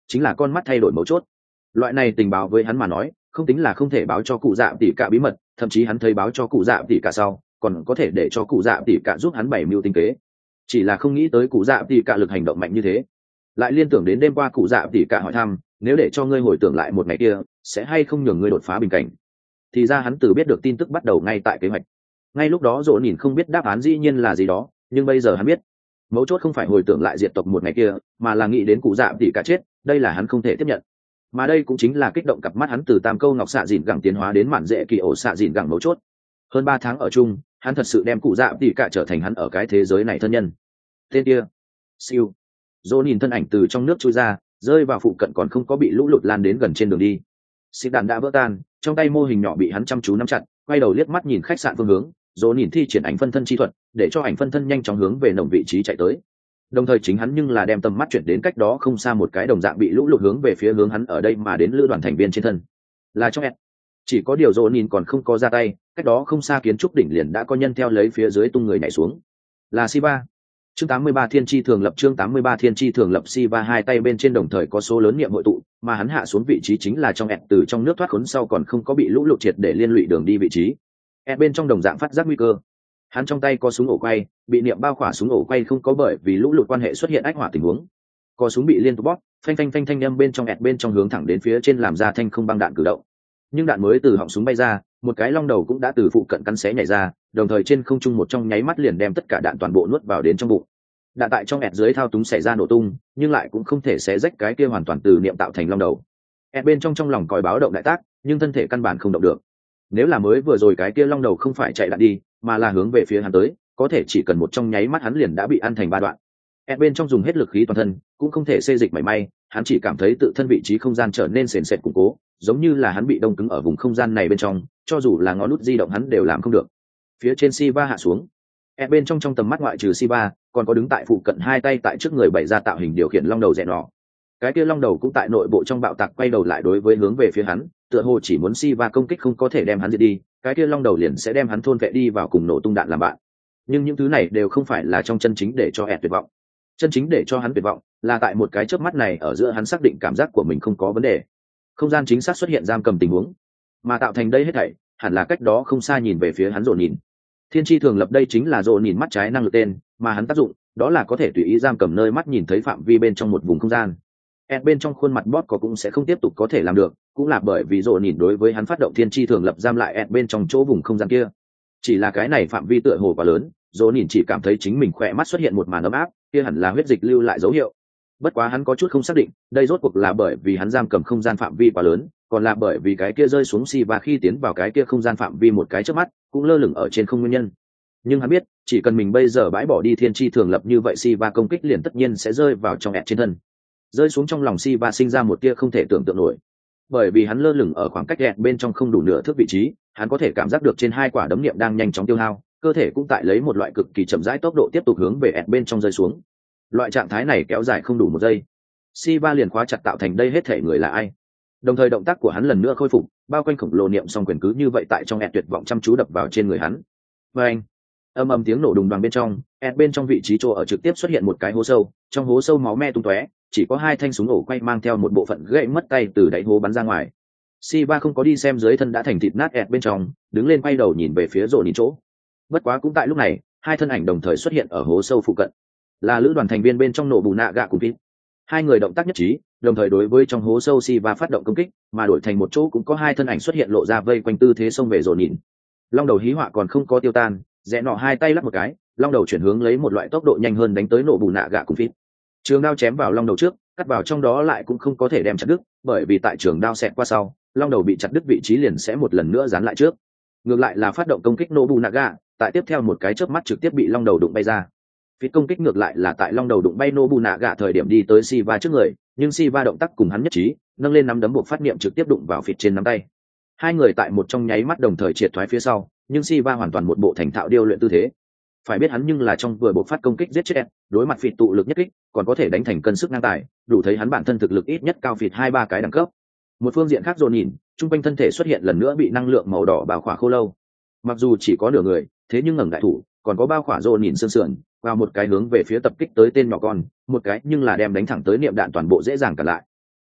chính là con mắt thay đổi mấu chốt. Loại này tình báo với hắn mà nói không tính là không thể báo cho cụ dạ tỷ cả bí mật, thậm chí hắn thấy báo cho cụ dạ tỷ cả sau còn có thể để cho cụ dạ tỷ cả giúp hắn bày mưu tinh kế. Chỉ là không nghĩ tới cụ dạ tỷ cả lực hành động mạnh như thế. Lại liên tưởng đến đêm qua cụ dạ tỷ cả hỏi thăm nếu để cho ngươi hồi tưởng lại một ngày kia sẽ hay không nhường ngươi đột phá bình cảnh, thì ra hắn từ biết được tin tức bắt đầu ngay tại kế hoạch. Ngay lúc đó Dỗ nhìn không biết đáp án dĩ nhiên là gì đó, nhưng bây giờ hắn biết mấu chốt không phải hồi tưởng lại diệt tộc một ngày kia, mà là nghĩ đến cụ dạ tỷ cả chết. Đây là hắn không thể tiếp nhận, mà đây cũng chính là kích động cặp mắt hắn từ tam câu ngọc xạ dìn gẳng tiến hóa đến mạn dễ kỳ ổ xạ dìn gẳng mấu chốt. Hơn ba tháng ở chung, hắn thật sự đem cụ dạ tỷ cả trở thành hắn ở cái thế giới này thân nhân. Tên kia siêu Dỗ nhìn thân ảnh từ trong nước trôi ra, rơi vào phụ cận còn không có bị lũ lụt lan đến gần trên đường đi. Xịt đạn đã vỡ tan, trong tay mô hình nhỏ bị hắn chăm chú nắm chặt, quay đầu liếc mắt nhìn khách sạn phương hướng. Dỗ nhìn thi triển ảnh phân thân chi thuật để cho ảnh phân thân nhanh chóng hướng về nồng vị trí chạy tới, đồng thời chính hắn nhưng là đem tầm mắt chuyển đến cách đó không xa một cái đồng dạng bị lũ lụt hướng về phía hướng hắn ở đây mà đến lữ đoàn thành viên trên thân, là trong ẹt. Chỉ có điều Dỗ nhìn còn không có ra tay, cách đó không xa kiến trúc đỉnh liền đã có nhân theo lấy phía dưới tung người nhảy xuống, là Siva. Chương tám mươi ba Thiên Chi Thường Lập chương tám mươi ba Thiên Chi Thường Lập Siva hai tay bên trên đồng thời có số lớn niệm hội tụ, mà hắn hạ xuống vị trí chính là trong ẹt từ trong nước thoát khốn sau còn không có bị lũ lụt triệt để liên lụy đường đi vị trí. ẹt bên trong đồng dạng phát giác nguy cơ. Hắn trong tay có súng ổ quay, bị niệm bao khỏa súng ổ quay không có bởi vì lũ lụt quan hệ xuất hiện ách hỏa tình huống. Có súng bị liên tục bóp, phanh phanh phanh thanh âm bên trong ẹt bên trong hướng thẳng đến phía trên làm ra thanh không băng đạn cử động. Nhưng đạn mới từ họng súng bay ra, một cái long đầu cũng đã từ phụ cận cắn xé nhảy ra, đồng thời trên không trung một trong nháy mắt liền đem tất cả đạn toàn bộ nuốt vào đến trong bụng. Đạn tại trong ẹt dưới thao túng xảy ra nổ tung, nhưng lại cũng không thể xé rách cái kia hoàn toàn từ niệm tạo thành long đầu. ẹt bên trong trong lòng còi báo động đại tác, nhưng thân thể căn bản không động được. Nếu là mới vừa rồi cái kia long đầu không phải chạy đạn đi, mà là hướng về phía hắn tới, có thể chỉ cần một trong nháy mắt hắn liền đã bị ăn thành ba đoạn. ẹt bên trong dùng hết lực khí toàn thân, cũng không thể xê dịch mảy may, hắn chỉ cảm thấy tự thân vị trí không gian trở nên sền sệt củng cố, giống như là hắn bị đông cứng ở vùng không gian này bên trong, cho dù là ngón nút di động hắn đều làm không được. Phía trên Siva hạ xuống, ẹt bên trong trong tầm mắt ngoại trừ Siva, còn có đứng tại phụ cận hai tay tại trước người bày ra tạo hình điều khiển long đầu rẽ nọ. Cái kia long đầu cũng tại nội bộ trong bạo tạc quay đầu lại đối với hướng về phía hắn, tựa hồ chỉ muốn Siva công kích không có thể đem hắn diệt đi, cái kia long đầu liền sẽ đem hắn thôn vệ đi vào cùng nổ tung đạn làm bạn. Nhưng những thứ này đều không phải là trong chân chính để cho ẹt tuyệt vọng. Chân chính để cho hắn tuyệt vọng là tại một cái chớp mắt này ở giữa hắn xác định cảm giác của mình không có vấn đề. Không gian chính xác xuất hiện giam cầm tình huống, mà tạo thành đây hết thảy hẳn là cách đó không xa nhìn về phía hắn Dỗ nhìn. Thiên Chi Thường Lập đây chính là Dỗ nhìn mắt trái năng lực tên, mà hắn tác dụng đó là có thể tùy ý giam cầm nơi mắt nhìn thấy phạm vi bên trong một vùng không gian. ẹt bên trong khuôn mặt bot có cũng sẽ không tiếp tục có thể làm được, cũng là bởi vì Dỗ nhìn đối với hắn phát động Thiên Chi Thường Lập giam lại ẹt bên trong chỗ vùng không gian kia. Chỉ là cái này phạm vi tựa hồ quá lớn, Dỗ nhìn chỉ cảm thấy chính mình khỏe mắt xuất hiện một màn ấm áp, kia hẳn là huyết dịch lưu lại dấu hiệu. Bất quá hắn có chút không xác định, đây rốt cuộc là bởi vì hắn giam cầm không gian phạm vi quá lớn, còn là bởi vì cái kia rơi xuống Siva khi tiến vào cái kia không gian phạm vi một cái chớp mắt, cũng lơ lửng ở trên không nguyên nhân. Nhưng hắn biết, chỉ cần mình bây giờ bãi bỏ đi Thiên Chi Thường Lập như vậy Siva công kích liền tất nhiên sẽ rơi vào trong ẹt trên thân. Rơi xuống trong lòng Siva sinh ra một tia không thể tưởng tượng nổi. Bởi vì hắn lơ lửng ở khoảng cách ẹt bên trong không đủ nửa thước vị trí, hắn có thể cảm giác được trên hai quả đấm niệm đang nhanh chóng tiêu hao, cơ thể cũng tại lấy một loại cực kỳ chậm rãi tốc độ tiếp tục hướng về ẹt bên trong rơi xuống. Loại trạng thái này kéo dài không đủ một giây, Siva liền khóa chặt tạo thành đây hết thể người là ai. Đồng thời động tác của hắn lần nữa khôi phục, bao quanh khổng lồ niệm song quyền cứ như vậy tại trong ẹt tuyệt vọng chăm chú đập vào trên người hắn. Và anh, âm ầm tiếng nổ đùng đoàng bên trong, ẹt bên trong vị trí chỗ ở trực tiếp xuất hiện một cái hố sâu, trong hố sâu máu me tung tóe, chỉ có hai thanh súng ổ quay mang theo một bộ phận gãy mất tay từ đáy hố bắn ra ngoài. Siva không có đi xem dưới thân đã thành thịt nát ẹt bên trong, đứng lên quay đầu nhìn về phía Dỗ nhìn chỗ. Bất quá cũng tại lúc này, hai thân ảnh đồng thời xuất hiện ở hố sâu phụ cận, là lữ đoàn thành viên bên trong nổ bù nạ gạ cùng Pit. Hai người động tác nhất trí, đồng thời đối với trong hố sâu Siva phát động công kích, mà đổi thành một chỗ cũng có hai thân ảnh xuất hiện lộ ra vây quanh tư thế xông về Dỗ nhìn. Long đầu hí họa còn không có tiêu tan, rẽ nọ hai tay lắp một cái, long đầu chuyển hướng lấy một loại tốc độ nhanh hơn đánh tới nổ bù nạ gạ cùng Pit. Trường đao chém vào long đầu trước, cắt vào trong đó lại cũng không có thể đem chặt đứt, bởi vì tại trường đao xẹt qua sau, long đầu bị chặt đứt vị trí liền sẽ một lần nữa dán lại trước. Ngược lại là phát động công kích nổ bù nạ gạ, tại tiếp theo một cái chớp mắt trực tiếp bị long đầu đụng bay ra. Phía công kích ngược lại là tại long đầu đụng bay nổ bù nạ gạ thời điểm đi tới Siva trước người, nhưng Siva động tác cùng hắn nhất trí, nâng lên nắm đấm buộc phát niệm trực tiếp đụng vào phịt trên nắm tay. Hai người tại một trong nháy mắt đồng thời triệt thoái phía sau, nhưng Siva hoàn toàn một bộ thành thạo điêu luyện tư thế. Phải biết hắn nhưng là trong vừa buộc phát công kích giết chết ẹt, đối mặt phịt tụ lực nhất kích, còn có thể đánh thành cân sức ngang tài, đủ thấy hắn bản thân thực lực ít nhất cao phịt hai ba cái đẳng cấp. Một phương diện khác Dồn nhìn, trung quanh thân thể xuất hiện lần nữa bị năng lượng màu đỏ bao khỏa khô lâu. Mặc dù chỉ có nửa người, thế nhưng ngẩng đại thủ, còn có bao khỏa Dồn nhìn sương sườn, vào một cái hướng về phía tập kích tới tên nhỏ con, một cái nhưng là đem đánh thẳng tới niệm đạn toàn bộ dễ dàng cả lại.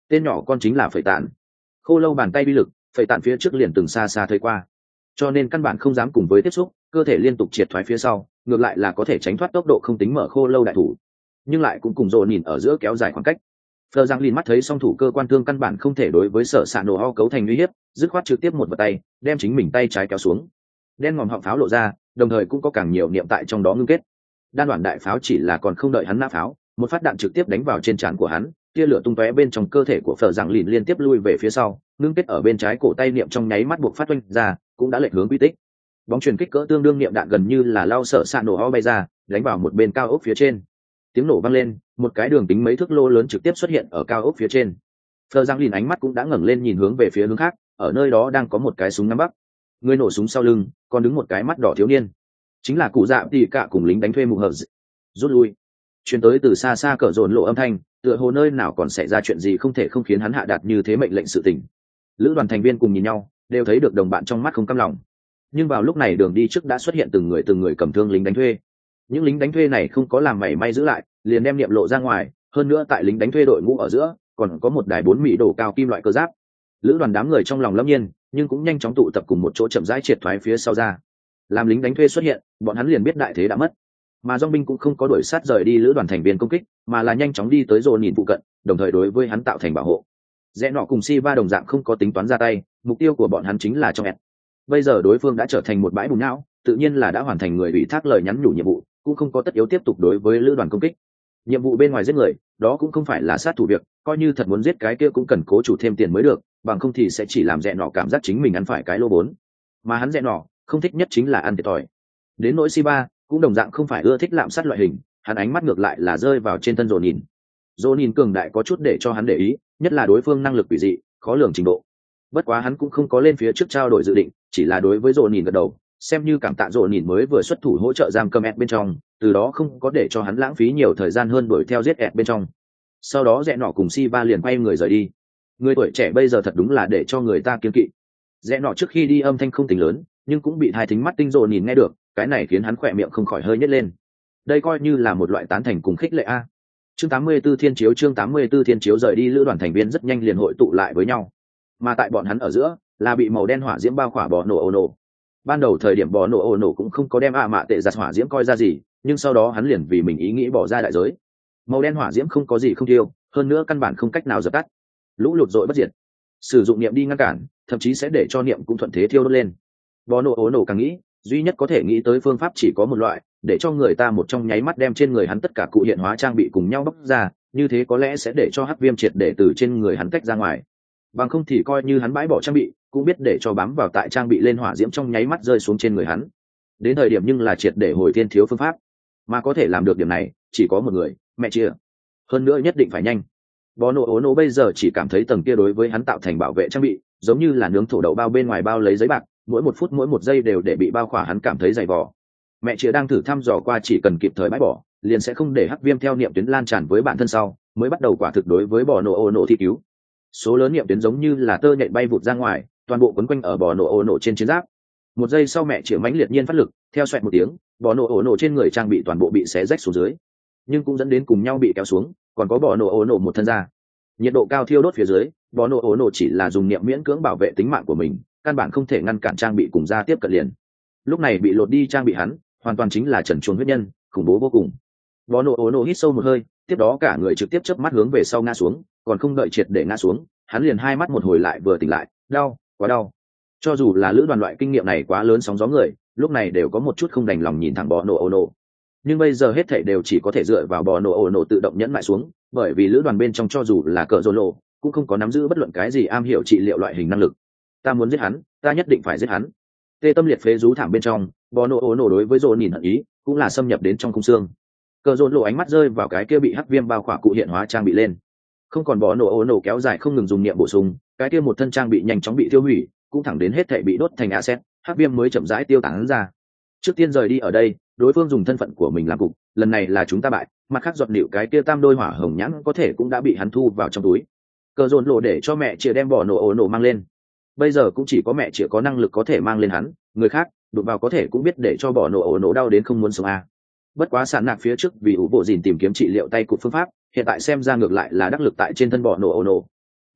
tên nhỏ con chính là phẩy tản. Khô lâu bàn tay bi lực, phẩy tản phía trước liền từng xa xa thấy qua, cho nên căn bản không dám cùng với tiếp xúc, cơ thể liên tục triệt thoái phía sau, ngược lại là có thể tránh thoát tốc độ không tính mở khô lâu đại thủ, nhưng lại cũng cùng rồ nhìn ở giữa kéo dài khoảng cách. Phờ Giang Lin mắt thấy song thủ cơ quan thương căn bản không thể đối với sở sạ nổ ho cấu thành uy hiếp, dứt khoát trực tiếp một vật tay, đem chính mình tay trái kéo xuống. Đen ngòm họng pháo lộ ra, đồng thời cũng có càng nhiều niệm tại trong đó ngưng kết. Đan đoạn đại pháo chỉ là còn không đợi hắn nã pháo, một phát đạn trực tiếp đánh vào trên trán của hắn, tia lửa tung tóe bên trong cơ thể của Phờ Giang Lin liên tiếp lui về phía sau, ngưng kết ở bên trái cổ tay niệm trong nháy mắt buộc phát oanh ra, cũng đã lệch hướng quy tích. Bóng chuyền kích cỡ tương đương niệm đạn gần như là lao sở sạ nổ ho bay ra, đánh vào một bên cao ốc phía trên. Tiếng nổ vang lên, một cái đường kính mấy thước lô lớn trực tiếp xuất hiện ở cao ốc phía trên. Phờ Giang Lin ánh mắt cũng đã ngẩng lên nhìn hướng về phía hướng khác, ở nơi đó đang có một cái súng ngắm bắc. Người nổ súng sau lưng, còn đứng một cái mắt đỏ thiếu niên, chính là cụ dạ tỷ cả cùng lính đánh thuê mù hợp dị. Rút lui. Truyền tới từ xa xa cỡ rồn lộ âm thanh, tựa hồ nơi nào còn xảy ra chuyện gì không thể không khiến hắn hạ đạt như thế mệnh lệnh sự tình. Lữ đoàn thành viên cùng nhìn nhau, đều thấy được đồng bạn trong mắt không cam lòng. Nhưng vào lúc này đường đi trước đã xuất hiện từng người từng người cầm thương lính đánh thuê. Những lính đánh thuê này không có làm mảy may giữ lại, liền đem niệm lộ ra ngoài, hơn nữa tại lính đánh thuê đội ngũ ở giữa còn có một đài bốn mỹ đổ cao kim loại cơ giáp. Lữ đoàn đám người trong lòng lâm nhiên, nhưng cũng nhanh chóng tụ tập cùng một chỗ chậm rãi triệt thoái phía sau ra. Làm lính đánh thuê xuất hiện, bọn hắn liền biết đại thế đã mất. Mà Dong binh cũng không có đuổi sát rời đi lữ đoàn thành viên công kích, mà là nhanh chóng đi tới Dồn nhìn phụ cận, đồng thời đối với hắn tạo thành bảo hộ. Rẽ nọ cùng Si Va đồng dạng không có tính toán ra tay, mục tiêu của bọn hắn chính là trong ẹt. Bây giờ đối phương đã trở thành một bãi bùn nhão, tự nhiên là đã hoàn thành người ủy thác lời nhắn nhủ nhiệm vụ, cũng không có tất yếu tiếp tục đối với lữ đoàn công kích. Nhiệm vụ bên ngoài giết người, đó cũng không phải là sát thủ việc, coi như thật muốn giết cái kia cũng cần cố chủ thêm tiền mới được, bằng không thì sẽ chỉ làm Rẽ nọ cảm giác chính mình ăn phải cái lô bốn. Mà hắn Rẽ nọ không thích nhất chính là ăn thiệt thòi. Đến nỗi Si Va cũng đồng dạng không phải ưa thích lạm sát loại hình, hắn ánh mắt ngược lại là rơi vào trên thân Dồn nhìn. Dồn nhìn cường đại có chút để cho hắn để ý, nhất là đối phương năng lực quỷ dị, khó lường trình độ. Bất quá hắn cũng không có lên phía trước trao đổi dự định, chỉ là đối với Dồn nhìn gật đầu, xem như cảm tạ Dồn nhìn mới vừa xuất thủ hỗ trợ giam cầm ẹt bên trong, từ đó không có để cho hắn lãng phí nhiều thời gian hơn đuổi theo giết ẹt bên trong. Sau đó Rẽ nọ cùng Si Va liền quay người rời đi. Người tuổi trẻ bây giờ thật đúng là để cho người ta kiêng kỵ. Rẽ nọ trước khi đi âm thanh không tính lớn, nhưng cũng bị hai thính mắt tinh Dồn nhìn nghe được, cái này khiến hắn khỏe miệng không khỏi hơi nhếch lên. Đây coi như là một loại tán thành cùng khích lệ a. Chương tám mươi 84 thiên chiếu chương tám mươi 84 thiên chiếu rời đi lữ đoàn thành viên rất nhanh liền hội tụ lại với nhau. Mà tại bọn hắn ở giữa, là bị màu đen hỏa diễm bao khỏa bò nổ ồ nổ. Ban đầu thời điểm bò nổ ồ nổ cũng không có đem ạ mạ tệ giặt hỏa diễm coi ra gì, nhưng sau đó hắn liền vì mình ý nghĩ bỏ ra đại giới. Màu đen hỏa diễm không có gì không tiêu, hơn nữa căn bản không cách nào dập tắt. Lũ lụt dội bất diệt. Sử dụng niệm đi ngăn cản, thậm chí sẽ để cho niệm cũng thuận thế thiêu đốt lên. Bò nổ ồ nổ càng nghĩ, duy nhất có thể nghĩ tới phương pháp chỉ có một loại, để cho người ta một trong nháy mắt đem trên người hắn tất cả cụ hiện hóa trang bị cùng nhau bóc ra, như thế có lẽ sẽ để cho hắc viêm triệt để từ trên người hắn tách ra ngoài. Bằng không thì coi như hắn bãi bỏ trang bị, cũng biết để cho bám vào tại trang bị lên hỏa diễm trong nháy mắt rơi xuống trên người hắn. Đến thời điểm nhưng là triệt để hồi thiên thiếu phương pháp, mà có thể làm được điểm này chỉ có một người, mẹ chia. Hơn nữa nhất định phải nhanh. Bò nổ ố nổ bây giờ chỉ cảm thấy tầng kia đối với hắn tạo thành bảo vệ trang bị, giống như là nướng thổ đậu bao bên ngoài bao lấy giấy bạc, mỗi một phút mỗi một giây đều để bị bao khỏa, hắn cảm thấy dày vò. Mẹ chia đang thử thăm dò qua chỉ cần kịp thời bãi bỏ, liền sẽ không để hắc viêm theo niệm tuyến lan tràn với bản thân sau, mới bắt đầu quả thực đối với bò nổ ồ nổ thi cứu. Số lớn niệm tuyến giống như là tơ nhện bay vụt ra ngoài, toàn bộ quấn quanh ở bò nổ ồ nổ trên chiến giáp. Một giây sau mẹ chia mãnh liệt nhiên phát lực, theo xoẹt một tiếng, bò nổ ồ nổ trên người trang bị toàn bộ bị xé rách xuống dưới, nhưng cũng dẫn đến cùng nhau bị kéo xuống, còn có bò nổ ồ nổ một thân ra. Nhiệt độ cao thiêu đốt phía dưới, bò nổ ồ nổ chỉ là dùng niệm miễn cưỡng bảo vệ tính mạng của mình, căn bản không thể ngăn cản trang bị cùng ra tiếp cận liền. Lúc này bị lột đi trang bị hắn, hoàn toàn chính là trần truồng huyết nhân, khủng bố vô cùng. Bò nổ ồ nổ hít sâu một hơi, tiếp đó cả người trực tiếp chớp mắt hướng về sau ngã xuống, còn không đợi triệt để ngã xuống, hắn liền hai mắt một hồi lại vừa tỉnh lại, đau, quá đau. Cho dù là lữ đoàn loại kinh nghiệm này quá lớn sóng gió người, lúc này đều có một chút không đành lòng nhìn thẳng bò nổ ồ nổ. Nhưng bây giờ hết thảy đều chỉ có thể dựa vào bò nổ ồ nổ tự động nhẫn lại xuống, bởi vì lữ đoàn bên trong cho dù là cờ rô lộ, cũng không có nắm giữ bất luận cái gì am hiểu trị liệu loại hình năng lực. Ta muốn giết hắn, ta nhất định phải giết hắn. Tê tâm liệt phế rú thảm bên trong, bò nổ ồ nổ đối với dồn nhìn hận ý, cũng là xâm nhập đến trong khung xương. Cờ rô lộ ánh mắt rơi vào cái kia bị hắc viêm bao khỏa cụ hiện hóa trang bị lên, không còn bò nổ ồ nổ kéo dài không ngừng dùng niệm bổ sung, cái kia một thân trang bị nhanh chóng bị tiêu hủy, cũng thẳng đến hết thảy bị đốt thành asset, hắc viêm mới chậm rãi tiêu tán ra. Trước tiên rời đi ở đây, đối phương dùng thân phận của mình làm cục, lần này là chúng ta bại, mặt khác giọt nịu cái kia tam đôi hỏa hồng nhãn có thể cũng đã bị hắn thu vào trong túi. Cờ dồn lộ để cho mẹ chĩa đem bỏ nổ ồ nổ mang lên, bây giờ cũng chỉ có mẹ chĩa có năng lực có thể mang lên hắn, người khác đụng vào có thể cũng biết để cho bỏ nổ ồ nổ đau đến không muốn sống a. Bất quá sạn nạc phía trước vì ủ bộ dìn tìm kiếm trị liệu tay cụt phương pháp, hiện tại xem ra ngược lại là đắc lực tại trên thân bỏ nổ ồ nổ.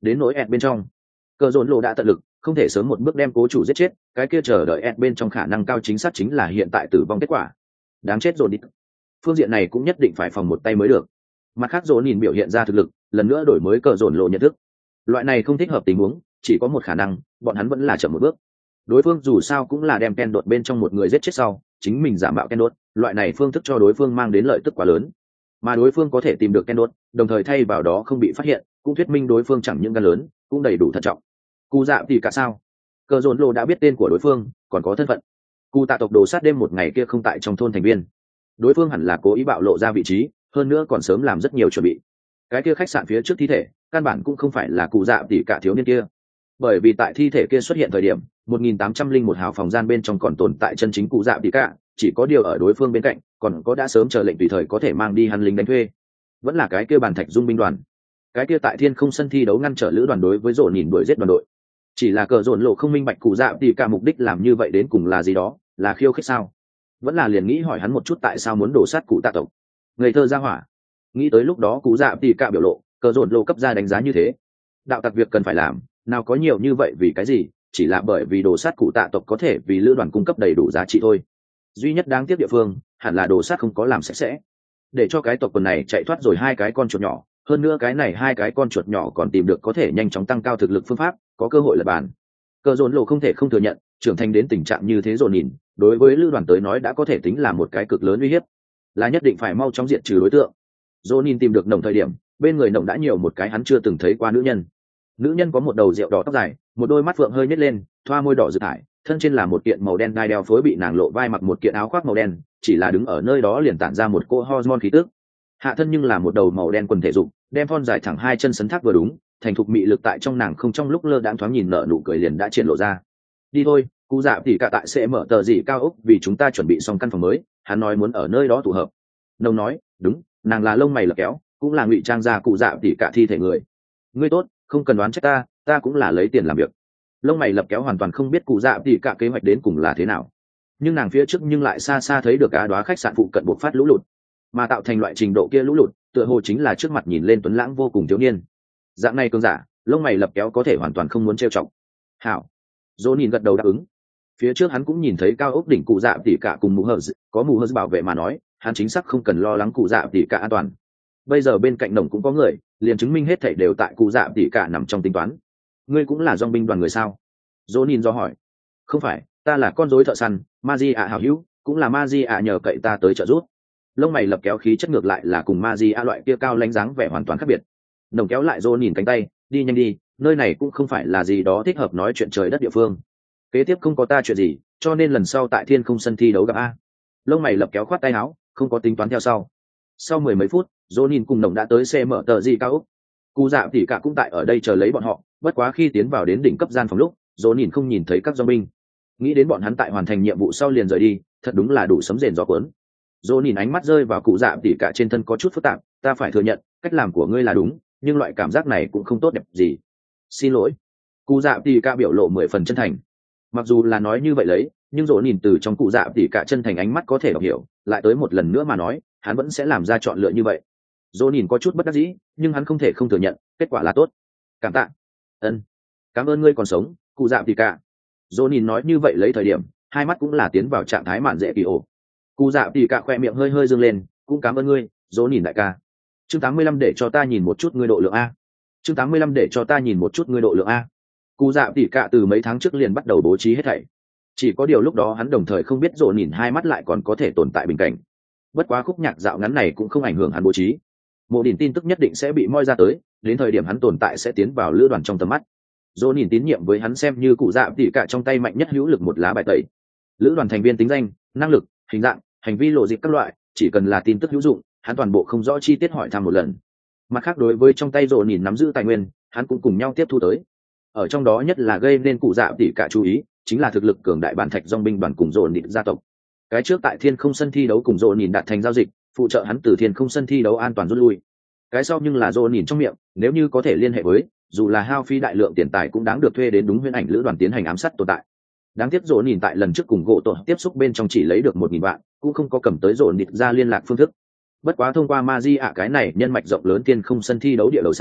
đến nỗi ẹt bên trong, cờ dồn lộ đã tận lực không thể sớm một bước đem cố chủ giết chết, cái kia chờ đợi ẹt bên trong khả năng cao chính xác chính là hiện tại tử vong kết quả. Đáng chết rồi đi, phương diện này cũng nhất định phải phòng một tay mới được. Mặt khác dồn nhìn biểu hiện ra thực lực lần nữa đổi mới cờ dồn lộ nhận thức, loại này không thích hợp tình huống chỉ có một khả năng, bọn hắn vẫn là chậm một bước. Đối phương dù sao cũng là đem Ken đột bên trong một người giết chết sau chính mình giả mạo Ken đột, loại này phương thức cho đối phương mang đến lợi tức quá lớn, mà đối phương có thể tìm được Ken đột đồng thời thay vào đó không bị phát hiện, cũng thuyết minh đối phương chẳng những gan lớn cũng đầy đủ thận trọng. Cụ dạ thì cả sao, cờ dồn lộ đã biết tên của đối phương còn có thân phận. Cụ tạ tộc đồ sát đêm một ngày kia không tại trong thôn thành viên, đối phương hẳn là cố ý bạo lộ ra vị trí, hơn nữa còn sớm làm rất nhiều chuẩn bị. Cái kia khách sạn phía trước thi thể căn bản cũng không phải là cụ dạ tỷ cả thiếu niên kia, bởi vì tại thi thể kia xuất hiện thời điểm một nghìn tám trăm lẻ một hào phòng gian bên trong còn tồn tại chân chính cụ dạ tỷ cả, chỉ có điều ở đối phương bên cạnh còn có đã sớm chờ lệnh tùy thời có thể mang đi hắn lính đánh thuê, vẫn là cái kia bàn thạch dung binh đoàn, cái kia tại thiên không sân thi đấu ngăn trở lữ đoàn đối với dồn nhìn đuổi giết đoàn đội. Chỉ là cờ dồn lộ không minh bạch cụ dạ tỷ cả mục đích làm như vậy đến cùng là gì, đó là khiêu khích sao, vẫn là liền nghĩ hỏi hắn một chút tại sao muốn đổ sát cụ tạ tộc. Ngây thơ ra hỏa, nghĩ tới lúc đó cụ dạ tỷ cả biểu lộ, cờ dồn lộ cấp ra đánh giá như thế. Đạo tặc việc cần phải làm nào có nhiều như vậy, vì cái gì, chỉ là bởi vì đồ sát cụ tạ tộc có thể vì lữ đoàn cung cấp đầy đủ giá trị thôi. Duy nhất đáng tiếc địa phương hẳn là đồ sát không có làm sạch sẽ, để cho cái tộc quần này chạy thoát rồi hai cái con chuột nhỏ, hơn nữa cái này hai cái con chuột nhỏ còn tìm được có thể nhanh chóng tăng cao thực lực phương pháp, có cơ hội lật bàn. Cờ dồn lộ không thể không thừa nhận, trưởng thành đến tình trạng như thế dồn nhìn đối với lữ đoàn tới nói đã có thể tính là một cái cực lớn uy hiếp, là nhất định phải mau chóng diệt trừ đối tượng. Dồn nhìn tìm được nồng thời điểm, bên người nồng đã nhiều một cái hắn chưa từng thấy qua nữ nhân. Nữ nhân có một đầu rượu đỏ tóc dài, một đôi mắt phượng hơi nhếch lên, thoa môi đỏ rực thải, thân trên là một kiện màu đen đai đeo phối bị nàng lộ vai mặc một kiện áo khoác màu đen, chỉ là đứng ở nơi đó liền tản ra một cỗ hormone khí tức. Hạ thân nhưng là một đầu màu đen quần thể dục, đem thon dài thẳng hai chân sấn thác vừa đúng, thành thục mị lực tại trong nàng không trong lúc lơ đãng thoáng nhìn nở nụ cười liền đã triển lộ ra. Đi thôi, cụ dạ thì cả tại sẽ mở tờ gì cao ốc vì chúng ta chuẩn bị xong căn phòng mới, hắn nói muốn ở nơi đó tụ hợp. Nông nói, đúng, nàng là lông mày lật kéo, cũng là ngụy trang ra cụ dạ thì cả thi thể người. Ngươi tốt, không cần đoán trách ta, ta cũng là lấy tiền làm việc. Lông mày lập kéo hoàn toàn không biết cụ dạ thì cả kế hoạch đến cùng là thế nào, nhưng nàng phía trước nhưng lại xa xa thấy được cá đoá khách sạn phụ cận bộc phát lũ lụt, mà tạo thành loại trình độ kia lũ lụt tựa hồ chính là trước mặt nhìn lên tuấn lãng vô cùng thiếu niên. Dạng này cường giả, lông mày lập kéo có thể hoàn toàn không muốn trêu chọc. Hảo, dỗ nhìn gật đầu đáp ứng. Phía trước hắn cũng nhìn thấy cao ốc đỉnh cụ dạ thì cả cùng mù hờ, có mù hờ bảo vệ mà nói, hắn chính xác không cần lo lắng cụ dạ thì cả an toàn. Bây giờ bên cạnh nồng cũng có người, liền chứng minh hết thảy đều tại cụ dạ thì cả nằm trong tính toán. Ngươi cũng là dòng binh đoàn người sao? Dỗ nhìn do hỏi. Không phải, ta là con rối thợ săn, ma di ạ hảo hữu, cũng là ma di ạ nhờ cậy ta tới trợ giúp. Lông mày lập kéo khí chất ngược lại là cùng ma di ạ loại kia cao lãnh dáng vẻ hoàn toàn khác biệt. Nồng kéo lại Dỗ nhìn cánh tay, đi nhanh đi, nơi này cũng không phải là gì đó thích hợp nói chuyện trời đất địa phương. Kế tiếp không có ta chuyện gì, cho nên lần sau tại thiên không sân thi đấu gặp a. Lông mày lập kéo khoát tay áo, không có tính toán theo sau. Sau mười mấy phút, Dỗ nhìn cùng nồng đã tới xe mở tờ gì cao ốc. Cụ dạ thì cả cũng tại ở đây chờ lấy bọn họ, bất quá khi tiến vào đến đỉnh cấp gian phòng lúc, Dỗ nhìn không nhìn thấy các dòng binh. Nghĩ đến bọn hắn tại hoàn thành nhiệm vụ sau liền rời đi, thật đúng là đủ sấm rền gió cuốn. Dỗ nhìn ánh mắt rơi vào cụ dạ thì cả trên thân có chút phức tạp, ta phải thừa nhận, cách làm của ngươi là đúng, nhưng loại cảm giác này cũng không tốt đẹp gì. Xin lỗi. Cụ dạ thì cả biểu lộ mười phần chân thành. Mặc dù là nói như vậy lấy, nhưng Dỗ nhìn từ trong cụ dạ thì cả chân thành ánh mắt có thể đọc hiểu, lại tới một lần nữa mà nói, hắn vẫn sẽ làm ra chọn lựa như vậy. Dỗ nhìn có chút bất đắc dĩ, nhưng hắn không thể không thừa nhận, kết quả là tốt. Cảm tạ. Ân. Cảm ơn ngươi còn sống, cụ dạ thì cả. Dỗ nhìn nói như vậy lấy thời điểm, hai mắt cũng là tiến vào trạng thái mạn dễ kỳ ổ. Cụ dạ thì cả khoe miệng hơi hơi dương lên, cũng cảm ơn ngươi, Dỗ nhìn đại ca. Chương tám mươi lăm để cho ta nhìn một chút ngươi độ lượng a. Chương tám mươi lăm để cho ta nhìn một chút ngươi độ lượng a. Cụ dạ thì cả từ mấy tháng trước liền bắt đầu bố trí hết thảy. Chỉ có điều lúc đó hắn đồng thời không biết Dỗ nhìn hai mắt lại còn có thể tồn tại bình cảnh. Bất quá khúc nhạc dạo ngắn này cũng không ảnh hưởng hắn bố trí. Mộ đỉnh tin tức nhất định sẽ bị moi ra tới, đến thời điểm hắn tồn tại sẽ tiến vào lữ đoàn trong tầm mắt. Dỗ nhìn tín nhiệm với hắn xem như cụ dạ tỉ cả trong tay mạnh nhất hữu lực một lá bài tẩy. Lữ đoàn thành viên tính danh, năng lực, hình dạng, hành vi lộ dịp các loại, chỉ cần là tin tức hữu dụng, hắn toàn bộ không rõ chi tiết hỏi thăm một lần. Mặt khác đối với trong tay Dỗ nhìn nắm giữ tài nguyên, hắn cũng cùng nhau tiếp thu tới. Ở trong đó nhất là gây nên cụ dạ tỉ cả chú ý, chính là thực lực cường đại bản thạch dòng binh đoàn cùng Dỗ nhìn gia tộc. Cái trước tại thiên không sân thi đấu cùng Dỗ nhìn đạt thành giao dịch, phụ trợ hắn từ thiên không sân thi đấu an toàn rút lui. Cái sau nhưng là Dỗ nhìn trong miệng, nếu như có thể liên hệ với, dù là hao phí đại lượng tiền tài cũng đáng được thuê đến đúng huyễn ảnh lữ đoàn tiến hành ám sát tồn tại. Đáng tiếc Dỗ nhìn tại lần trước cùng gỗ tổ tiếp xúc bên trong chỉ lấy được một nghìn vạn, cũng không có cầm tới Dỗ nhìn ra liên lạc phương thức. Bất quá thông qua Magia cái này nhân mạch rộng lớn thiên không sân thi đấu địa đầu xà,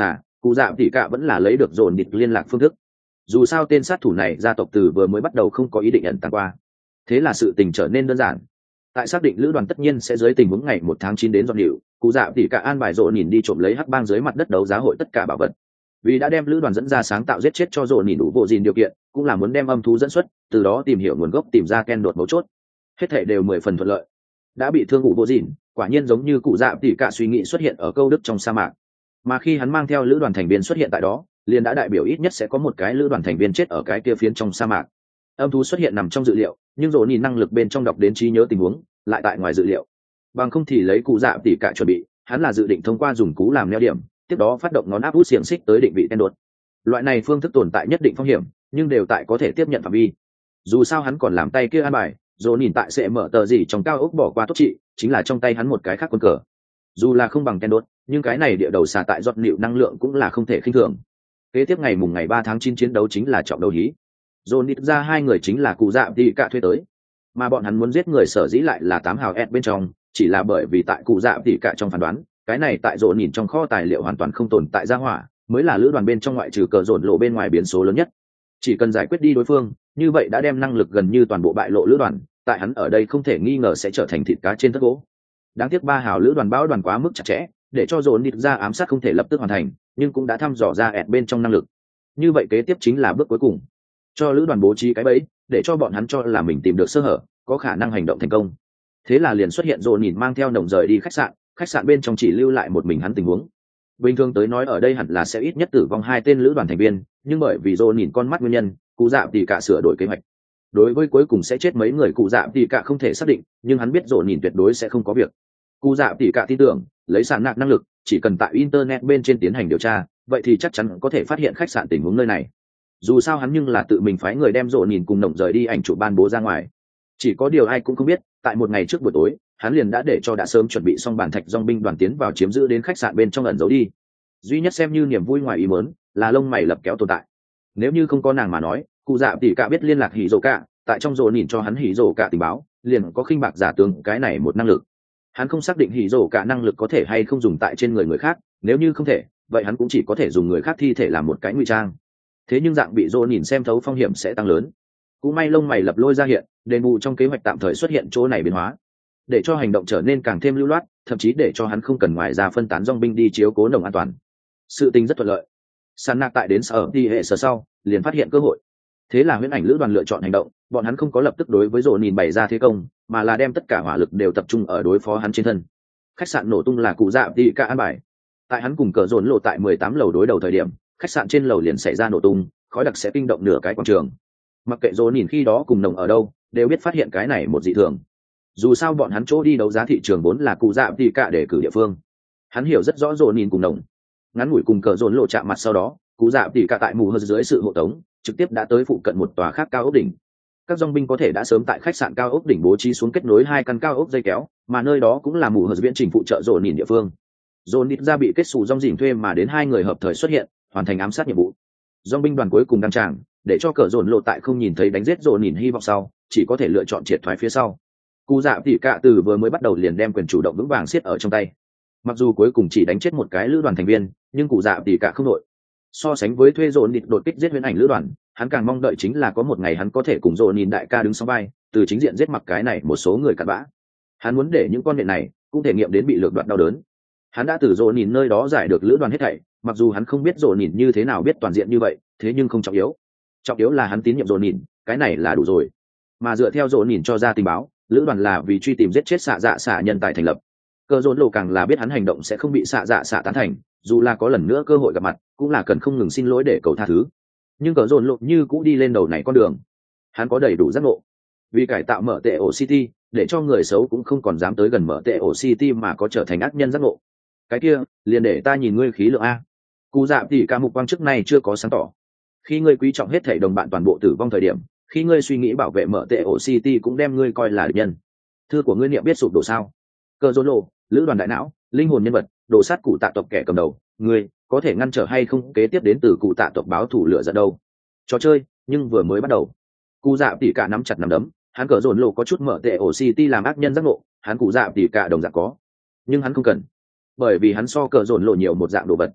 cụ dạ tỉ cả vẫn là lấy được dồn địch liên lạc phương thức. Dù sao tên sát thủ này gia tộc từ vừa mới bắt đầu không có ý định ẩn tàng qua, thế là sự tình trở nên đơn giản. Tại xác định lữ đoàn tất nhiên sẽ dưới tình huống ngày một tháng chín đến dọn hiệu, cụ dạ tỉ cả an bài dồn nhìn đi trộm lấy hắc bang dưới mặt đất đấu giá hội tất cả bảo vật. Vì đã đem lữ đoàn dẫn ra sáng tạo giết chết cho dồn nhìn đủ bộ gìn điều kiện, cũng là muốn đem âm thú dẫn xuất, từ đó tìm hiểu nguồn gốc, tìm ra ken đột mấu chốt. Hết thảy đều mười phần thuận lợi. Đã bị thương ngụ bộ gìn, quả nhiên giống như cụ dạ tỉ cả suy nghĩ xuất hiện ở câu đức trong sa mạc. Mà khi hắn mang theo lữ đoàn thành viên xuất hiện tại đó, liền đã đại biểu ít nhất sẽ có một cái lữ đoàn thành viên chết ở cái kia phiến trong sa mạc. Âm thú xuất hiện nằm trong dự liệu, nhưng dồn nhìn năng lực bên trong đọc đến trí nhớ tình huống lại tại ngoài dự liệu. Bằng không thì lấy cụ dạ tỉ cả chuẩn bị, hắn là dự định thông qua dùng cú làm neo điểm, tiếp đó phát động ngón áp út xiềng xích tới định vị tên đột. Loại này phương thức tồn tại nhất định phong hiểm, nhưng đều tại có thể tiếp nhận phạm vi. Dù sao hắn còn làm tay kia an bài, dồn nhìn tại sẽ mở tờ gì trong cao ốc bỏ qua tốt trị, chính là trong tay hắn một cái khác quân cờ. Dù là không bằng tên đột, nhưng cái này địa đầu xà tại giọt nịu năng lượng cũng là không thể khinh thường. Kế tiếp ngày mùng ngày ba tháng chín chiến đấu chính là trọng đấu hí. Dồn nít ra hai người chính là cụ dạ tỉ cả thuê tới, mà bọn hắn muốn giết người sở dĩ lại là tám hào S bên trong, chỉ là bởi vì tại cụ dạ tỉ cả trong phán đoán, cái này tại dồn nhìn trong kho tài liệu hoàn toàn không tồn tại ra hỏa, mới là lữ đoàn bên trong ngoại trừ cờ dồn lộ bên ngoài biến số lớn nhất. Chỉ cần giải quyết đi đối phương, như vậy đã đem năng lực gần như toàn bộ bại lộ lữ đoàn, tại hắn ở đây không thể nghi ngờ sẽ trở thành thịt cá trên thớt gỗ. Đáng tiếc ba hào lữ đoàn bão đoàn quá mức chặt chẽ, để cho dồn nít ra ám sát không thể lập tức hoàn thành, nhưng cũng đã thăm dò ra ẹt bên trong năng lực. Như vậy kế tiếp chính là bước cuối cùng, cho lữ đoàn bố trí cái bẫy, để cho bọn hắn cho là mình tìm được sơ hở, có khả năng hành động thành công. Thế là liền xuất hiện dồn nhìn mang theo nồng rời đi khách sạn, khách sạn bên trong chỉ lưu lại một mình hắn tình huống. Bình thường tới nói ở đây hẳn là sẽ ít nhất tử vong hai tên lữ đoàn thành viên, nhưng bởi vì dồn nhìn con mắt nguyên nhân, cụ dạ tỉ cả sửa đổi kế hoạch. Đối với cuối cùng sẽ chết mấy người cụ dạ tỉ cả không thể xác định, nhưng hắn biết dồn nhìn tuyệt đối sẽ không có việc. Cụ dạ tỉ cả tin tưởng, lấy sàn nạc năng lực, chỉ cần tại internet bên trên tiến hành điều tra, vậy thì chắc chắn có thể phát hiện khách sạn tình huống nơi này. Dù sao hắn nhưng là tự mình phái người đem dồn nhìn cùng nồng rời đi ảnh chụp ban bố ra ngoài. Chỉ có điều ai cũng không biết, tại một ngày trước buổi tối, hắn liền đã để cho đã sớm chuẩn bị xong bản thạch dòng binh đoàn tiến vào chiếm giữ đến khách sạn bên trong ẩn giấu đi. Duy nhất xem như niềm vui ngoài ý muốn là lông mày lập kéo tồn tại. Nếu như không có nàng mà nói, cụ dạ tỉ cả biết liên lạc hỉ dỗ cả, tại trong dồn nhìn cho hắn hỉ dỗ cả tình báo, liền có khinh bạc giả tướng cái này một năng lực. Hắn không xác định hỉ dỗ cả năng lực có thể hay không dùng tại trên người người khác, nếu như không thể, vậy hắn cũng chỉ có thể dùng người khác thi thể làm một cái ngụy trang. Thế nhưng dạng bị dồn nhìn xem thấu phong hiểm sẽ tăng lớn. Cũng may lông mày lập lôi ra hiện, đền bù trong kế hoạch tạm thời xuất hiện chỗ này biến hóa, để cho hành động trở nên càng thêm lưu loát, thậm chí để cho hắn không cần ngoài ra phân tán dòng binh đi chiếu cố nồng an toàn. Sự tình rất thuận lợi. Sàn nạc tại đến sở đi hệ sở sau, liền phát hiện cơ hội. Thế là huyễn ảnh lữ đoàn lựa chọn hành động, bọn hắn không có lập tức đối với dồn nhìn bày ra thế công, mà là đem tất cả hỏa lực đều tập trung ở đối phó hắn trên thân. Khách sạn nổ tung là cụ dạ tỉ cả an bài. Tại hắn cùng cờ dồn lộ tại mười tám lầu đối đầu thời điểm, khách sạn trên lầu liền xảy ra nổ tung, khói đặc sẽ kinh động nửa cái quảng trường. Mặc kệ dồn nhìn khi đó cùng nồng ở đâu, đều biết phát hiện cái này một dị thường. Dù sao bọn hắn chỗ đi đấu giá thị trường vốn là cụ dạ tỉ cả để cử địa phương, hắn hiểu rất rõ dồn nhìn cùng nồng. Ngắn ngủi cùng cờ dồn lộ chạm mặt sau đó, cụ dạ tỉ cả tại mù hơ dưới sự hộ tống, trực tiếp đã tới phụ cận một tòa khác cao ốc đỉnh. Các dòng binh có thể đã sớm tại khách sạn cao ốc đỉnh bố trí xuống kết nối hai căn cao ốc dây kéo, mà nơi đó cũng là mù hơ viễn trình phụ trợ dồn nhìn địa phương. Dồn nít ra bị kết xù dòng dỉnh thuê mà đến hai người hợp thời xuất hiện, hoàn thành ám sát nhiệm vụ. Dòng binh đoàn cuối cùng đăng tràng, để cho cờ dồn lộ tại không nhìn thấy đánh giết dồn nhìn hy vọng sau, chỉ có thể lựa chọn triệt thoái phía sau. Cụ dạ tỉ cả từ vừa mới bắt đầu liền đem quyền chủ động vững vàng siết ở trong tay. Mặc dù cuối cùng chỉ đánh chết một cái lữ đoàn thành viên, nhưng cụ dạ tỉ cả không đội. So sánh với thuê dồn nít đột kích giết huyễn ảnh lữ đoàn, hắn càng mong đợi chính là có một ngày hắn có thể cùng dồn nhìn đại ca đứng song vai, từ chính diện giết mặc cái này một số người cặn bã. Hắn muốn để những con nhện này cũng thể nghiệm đến bị lược đoạt đau đớn. Hắn đã từ dồn nhìn nơi đó giải được lữ đoàn hết thảy, mặc dù hắn không biết dồn nhìn như thế nào biết toàn diện như vậy, thế nhưng không trọng yếu. Trọng yếu là hắn tín nhiệm dồn nhìn, cái này là đủ rồi. Mà dựa theo dồn nhìn cho ra tình báo, lữ đoàn là vì truy tìm giết chết xạ dạ xạ nhân tài thành lập. Cờ dồn lộ càng là biết hắn hành động sẽ không bị xạ dạ xạ tán thành, dù là có lần nữa cơ hội gặp mặt, cũng là cần không ngừng xin lỗi để cầu tha thứ. Nhưng cờ dồn lộ như cũ đi lên đầu này con đường. Hắn có đầy đủ giác ngộ. Vì cải tạo mở tệ ổ City, để cho người xấu cũng không còn dám tới gần mở tệ ổ City mà có trở thành ác nhân giác ngộ. Cái kia, liền để ta nhìn ngươi khí lượng a. Cụ dạ tỉ cả mục quang trước này chưa có sáng tỏ. Khi ngươi quý trọng hết thảy đồng bạn toàn bộ tử vong thời điểm, khi ngươi suy nghĩ bảo vệ mở tệ ổ City cũng đem ngươi coi là địch nhân. Thư của ngươi niệm biết sụp đổ sao? Cờ dồn lộ, lữ đoàn đại não, linh hồn nhân vật, đồ sát cụ tạ tộc kẻ cầm đầu, ngươi có thể ngăn trở hay không kế tiếp đến từ cụ tạ tộc báo thủ lửa giận đâu? Trò chơi, nhưng vừa mới bắt đầu. Cụ dạ tỉ cả nắm chặt nắm đấm, hắn cờ dồn lộ có chút mở tệ ổ City làm ác nhân giác ngộ, hắn cụ dạ tỉ cả đồng dạng có, nhưng hắn không cần, bởi vì hắn so cờ dồn lộ nhiều một dạng đồ vật.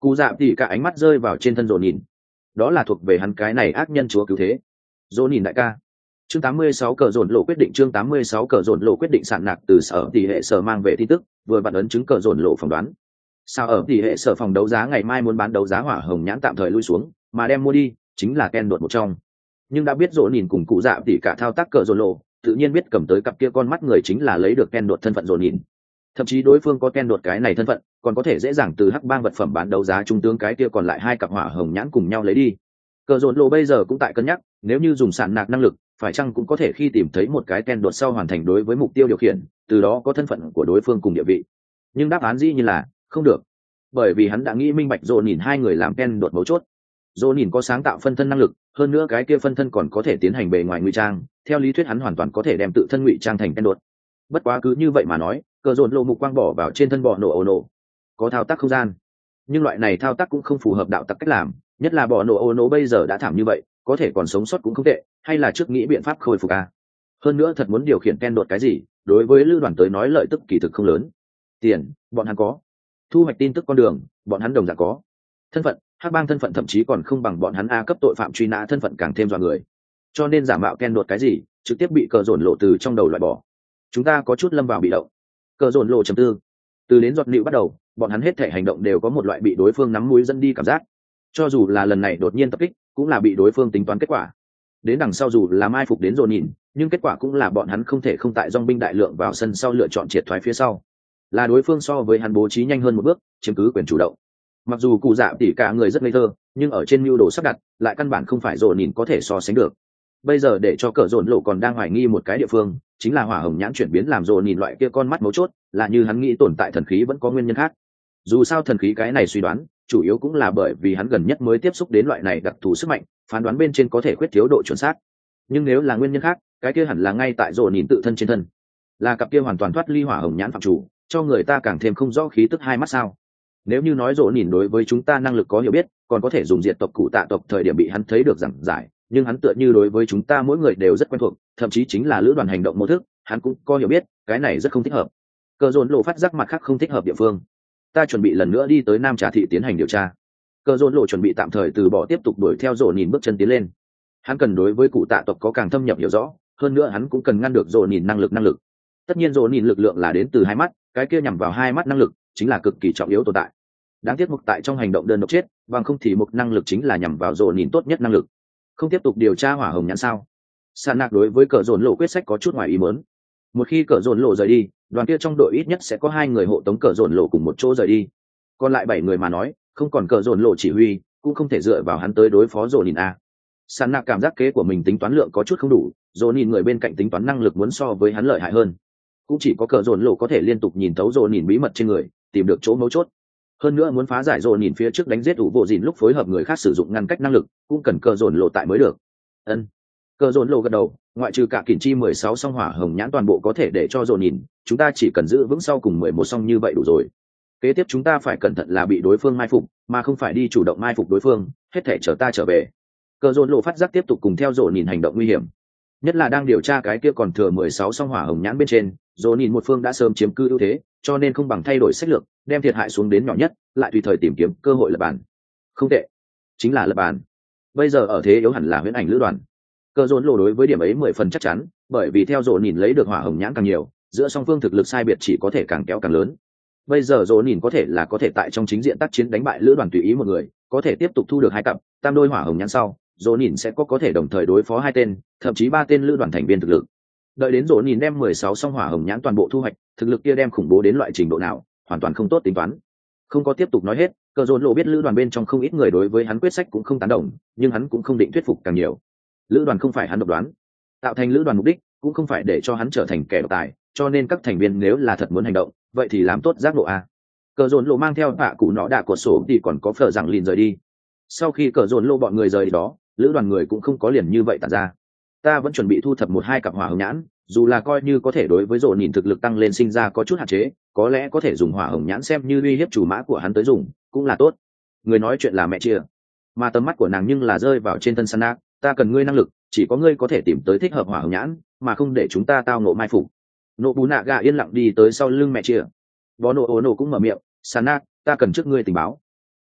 Cụ dạ thì cả ánh mắt rơi vào trên thân rồ nhìn, đó là thuộc về hắn cái này ác nhân chúa cứu thế. Rồ nhìn đại ca. Chương tám mươi sáu cờ dồn lộ quyết định chương tám mươi sáu cờ dồn lộ quyết định sạn nạc từ sở tỷ hệ sở mang về tin tức, vừa vặn ấn chứng cờ dồn lộ phỏng đoán. Sao ở tỷ hệ sở phòng đấu giá ngày mai muốn bán đấu giá hỏa hồng nhãn tạm thời lui xuống, mà đem mua đi chính là Ken đột một trong. Nhưng đã biết rồ nhìn cùng cụ dạ tỷ cả thao tác cờ dồn lộ, tự nhiên biết cầm tới cặp kia con mắt người chính là lấy được Ken đột thân phận rồ nhìn. Thậm chí đối phương có Ken đột cái này thân phận, còn có thể dễ dàng từ hắc bang vật phẩm bán đấu giá trung tướng cái kia còn lại hai cặp hỏa hồng nhãn cùng nhau lấy đi. Cờ dồn lộ bây giờ cũng tại cân nhắc, nếu như dùng sạn nạc năng lực, phải chăng cũng có thể khi tìm thấy một cái Ken đột sau hoàn thành đối với mục tiêu điều khiển, từ đó có thân phận của đối phương cùng địa vị. Nhưng đáp án dĩ nhiên là không được, bởi vì hắn đã nghĩ minh bạch rồ nhìn hai người làm Ken đột mấu chốt. Rồ nhìn có sáng tạo phân thân năng lực, hơn nữa cái kia phân thân còn có thể tiến hành bề ngoài ngụy trang, theo lý thuyết hắn hoàn toàn có thể đem tự thân ngụy trang thành Ken đột. Bất quá cứ như vậy mà nói, cờ dồn lộ mục quang bỏ vào trên thân bọ nổ ồ nổ, có thao tác không gian, nhưng loại này thao tác cũng không phù hợp đạo tặc cách làm, nhất là bọ nổ ồ nổ bây giờ đã thảm như vậy, có thể còn sống sót cũng không tệ, hay là trước nghĩ biện pháp khôi phục a. Hơn nữa thật muốn điều khiển Ken đột cái gì, đối với lữ đoàn tới nói lợi tức kỳ thực không lớn. Tiền bọn hắn có, thu hoạch tin tức con đường bọn hắn đồng dạng có, thân phận hắc bang thân phận thậm chí còn không bằng bọn hắn a cấp tội phạm truy nã thân phận càng thêm dọa người, cho nên giả mạo Ken đột cái gì trực tiếp bị cờ dồn lộ từ trong đầu loại bỏ. Chúng ta có chút lâm vào bị động. Cờ dồn lộ trầm tư, từ đến giọt nịu bắt đầu, bọn hắn hết thể hành động đều có một loại bị đối phương nắm mũi dẫn đi cảm giác, cho dù là lần này đột nhiên tập kích cũng là bị đối phương tính toán kết quả. Đến đằng sau dù là mai phục đến dồn nhìn, nhưng kết quả cũng là bọn hắn không thể không tại dòng binh đại lượng vào sân sau lựa chọn triệt thoái phía sau, là đối phương so với hắn bố trí nhanh hơn một bước, chiếm cứ quyền chủ động. Mặc dù cụ dạ tỉ cả người rất ngây thơ, nhưng ở trên mưu đồ sắp đặt lại căn bản không phải dồn nhìn có thể so sánh được. Bây giờ để cho cờ dồn lộ còn đang hoài nghi một cái địa phương, chính là hỏa hồng nhãn chuyển biến làm dồn nhìn loại kia con mắt mấu chốt, là như hắn nghĩ tồn tại thần khí vẫn có nguyên nhân khác. Dù sao thần khí cái này suy đoán chủ yếu cũng là bởi vì hắn gần nhất mới tiếp xúc đến loại này đặc thù sức mạnh, phán đoán bên trên có thể khuyết thiếu độ chuẩn xác. Nhưng nếu là nguyên nhân khác, cái kia hẳn là ngay tại dồn nhìn tự thân trên thân, là cặp kia hoàn toàn thoát ly hỏa hồng nhãn phạm chủ, cho người ta càng thêm không rõ khí tức hai mắt sao. Nếu như nói dồn nhìn đối với chúng ta năng lực có hiểu biết, còn có thể dùng diệt tộc cụ tạ tộc thời điểm bị hắn thấy được giảng giải, nhưng hắn tựa như đối với chúng ta mỗi người đều rất quen thuộc, thậm chí chính là lữ đoàn hành động mô thức hắn cũng có hiểu biết, cái này rất không thích hợp. Cờ dồn lộ phát giác mặt khác không thích hợp địa phương. Ta chuẩn bị lần nữa đi tới Nam Trà thị tiến hành điều tra. Cờ dồn lộ chuẩn bị tạm thời từ bỏ tiếp tục đuổi theo dồn nhìn bước chân tiến lên. Hắn cần đối với cụ tạ tộc có càng thâm nhập hiểu rõ, hơn nữa hắn cũng cần ngăn được dồn nhìn năng lực năng lực. Tất nhiên dồn nhìn lực lượng là đến từ hai mắt, cái kia nhằm vào hai mắt năng lực chính là cực kỳ trọng yếu tồn tại. Đáng tiếc mục tại trong hành động đơn độc chết, bằng không thì mục năng lực chính là nhằm vào dồn nhìn tốt nhất năng lực. Không tiếp tục điều tra hỏa hồng nhãn sao? Sạn nạc đối với cờ dồn lộ quyết sách có chút ngoài ý muốn. Một khi cờ dồn lộ rời đi, đoàn kia trong đội ít nhất sẽ có hai người hộ tống cờ dồn lộ cùng một chỗ rời đi. Còn lại bảy người mà nói, không còn cờ dồn lộ chỉ huy, cũng không thể dựa vào hắn tới đối phó dồn nhìn a. Sạn nạc cảm giác kế của mình tính toán lượng có chút không đủ, dồn nhìn người bên cạnh tính toán năng lực muốn so với hắn lợi hại hơn. Cũng chỉ có cờ dồn lộ có thể liên tục nhìn thấu dồn nhìn bí mật trên người, tìm được chỗ mấu chốt. Hơn nữa muốn phá giải dồn nhìn phía trước đánh giết ủ bộ dìn lúc phối hợp người khác sử dụng ngăn cách năng lực, cũng cần cờ dồn lộ tại mới được. Ân. Cờ dồn lộ gật đầu, ngoại trừ cả kỷ chi mười sáu song hỏa hồng nhãn toàn bộ có thể để cho dồn nhìn, chúng ta chỉ cần giữ vững sau cùng mười một song như vậy đủ rồi. Kế tiếp chúng ta phải cẩn thận là bị đối phương mai phục, mà không phải đi chủ động mai phục đối phương, hết thể chờ ta trở về. Cờ dồn lộ phát giác tiếp tục cùng theo dồn nhìn hành động nguy hiểm, nhất là đang điều tra cái kia còn thừa mười sáu song hỏa hồng nhãn bên trên, dồn nhìn một phương đã sớm chiếm cư ưu thế, cho nên không bằng thay đổi sách lược, đem thiệt hại xuống đến nhỏ nhất, lại tùy thời tìm kiếm cơ hội lập bàn. Không tệ, chính là lập bàn. Bây giờ ở thế yếu hẳn là huyễn ảnh lữ đoàn. Cờ dồn lộ đối với điểm ấy mười phần chắc chắn, bởi vì theo dồn nhìn lấy được hỏa hồng nhãn càng nhiều, giữa song phương thực lực sai biệt chỉ có thể càng kéo càng lớn. Bây giờ dồn nhìn có thể là có thể tại trong chính diện tác chiến đánh bại lữ đoàn tùy ý một người, có thể tiếp tục thu được hai cặp tam đôi hỏa hồng nhãn sau, dồn nhìn sẽ có có thể đồng thời đối phó hai tên, thậm chí ba tên lữ đoàn thành viên thực lực. Đợi đến dồn nhìn đem mười sáu song hỏa hồng nhãn toàn bộ thu hoạch, thực lực kia đem khủng bố đến loại trình độ nào, hoàn toàn không tốt tính toán. Không có tiếp tục nói hết, cờ dồn lộ biết lữ đoàn bên trong không ít người đối với hắn quyết sách cũng không tán đồng, nhưng hắn cũng không định thuyết phục càng nhiều. Lữ đoàn không phải hắn độc đoán, tạo thành lữ đoàn mục đích cũng không phải để cho hắn trở thành kẻ độc tài, cho nên các thành viên nếu là thật muốn hành động, vậy thì làm tốt giác ngộ a. Cờ dồn lộ mang theo tạ cụ nọ đạ của sổ thì còn có phở rằng lìn rời đi. Sau khi cờ dồn lộ bọn người rời đi đó, lữ đoàn người cũng không có liền như vậy tản ra. Ta vẫn chuẩn bị thu thập một hai cặp hỏa hồng nhãn, dù là coi như có thể đối với dồn nhìn thực lực tăng lên sinh ra có chút hạn chế, có lẽ có thể dùng hỏa hồng nhãn xem như uy hiếp chủ mã của hắn tới dùng, cũng là tốt. Người nói chuyện là mẹ chia, mà tầm mắt của nàng nhưng là rơi vào trên thân Sana. Ta cần ngươi năng lực, chỉ có ngươi có thể tìm tới thích hợp hỏa hồng nhãn, mà không để chúng ta tao ngộ mai phục. Nộ bú nạ gà yên lặng đi tới sau lưng mẹ chia. Bó nộ ố nộ cũng mở miệng, Sana, ta cần trước ngươi tình báo.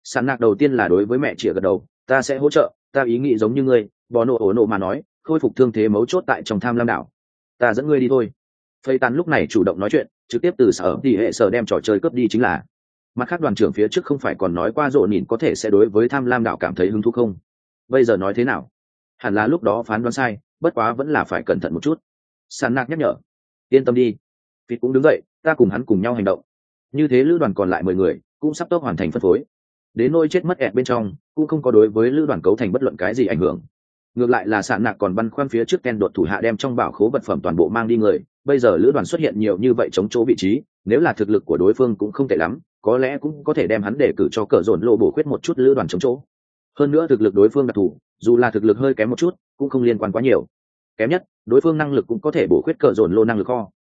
Sàn nạc đầu tiên là đối với mẹ chĩa gật đầu, ta sẽ hỗ trợ, ta ý nghĩ giống như ngươi, bò nổ ổ nổ mà nói, khôi phục thương thế mấu chốt tại trong tham lam đảo. Ta dẫn ngươi đi thôi. Phây tàn lúc này chủ động nói chuyện, trực tiếp từ sở tỷ hệ sở đem trò chơi cướp đi chính là. Mặt khác đoàn trưởng phía trước không phải còn nói qua rộ nhìn có thể sẽ đối với tham lam đảo cảm thấy hứng thú không? Bây giờ nói thế nào? Hẳn là lúc đó phán đoán sai, bất quá vẫn là phải cẩn thận một chút. Sàn nạc nhắc nhở. Yên tâm đi. Phít cũng đứng dậy, ta cùng hắn cùng nhau hành động. Như thế lữ đoàn còn lại mười người, cũng sắp tốc hoàn thành phân phối. Đến nôi chết mất ẹt bên trong, cũng không có đối với lữ đoàn cấu thành bất luận cái gì ảnh hưởng. Ngược lại là sạn nạc còn băn khoăn phía trước Ken đột thủ hạ đem trong bảo khố vật phẩm toàn bộ mang đi người, bây giờ lữ đoàn xuất hiện nhiều như vậy chống chỗ vị trí, nếu là thực lực của đối phương cũng không tệ lắm, có lẽ cũng có thể đem hắn để cử cho cờ dồn lộ bổ khuyết một chút lữ đoàn chống chỗ. Hơn nữa thực lực đối phương đặc thù, dù là thực lực hơi kém một chút, cũng không liên quan quá nhiều. Kém nhất, đối phương năng lực cũng có thể bổ khuyết cờ dồn lô năng lực kho.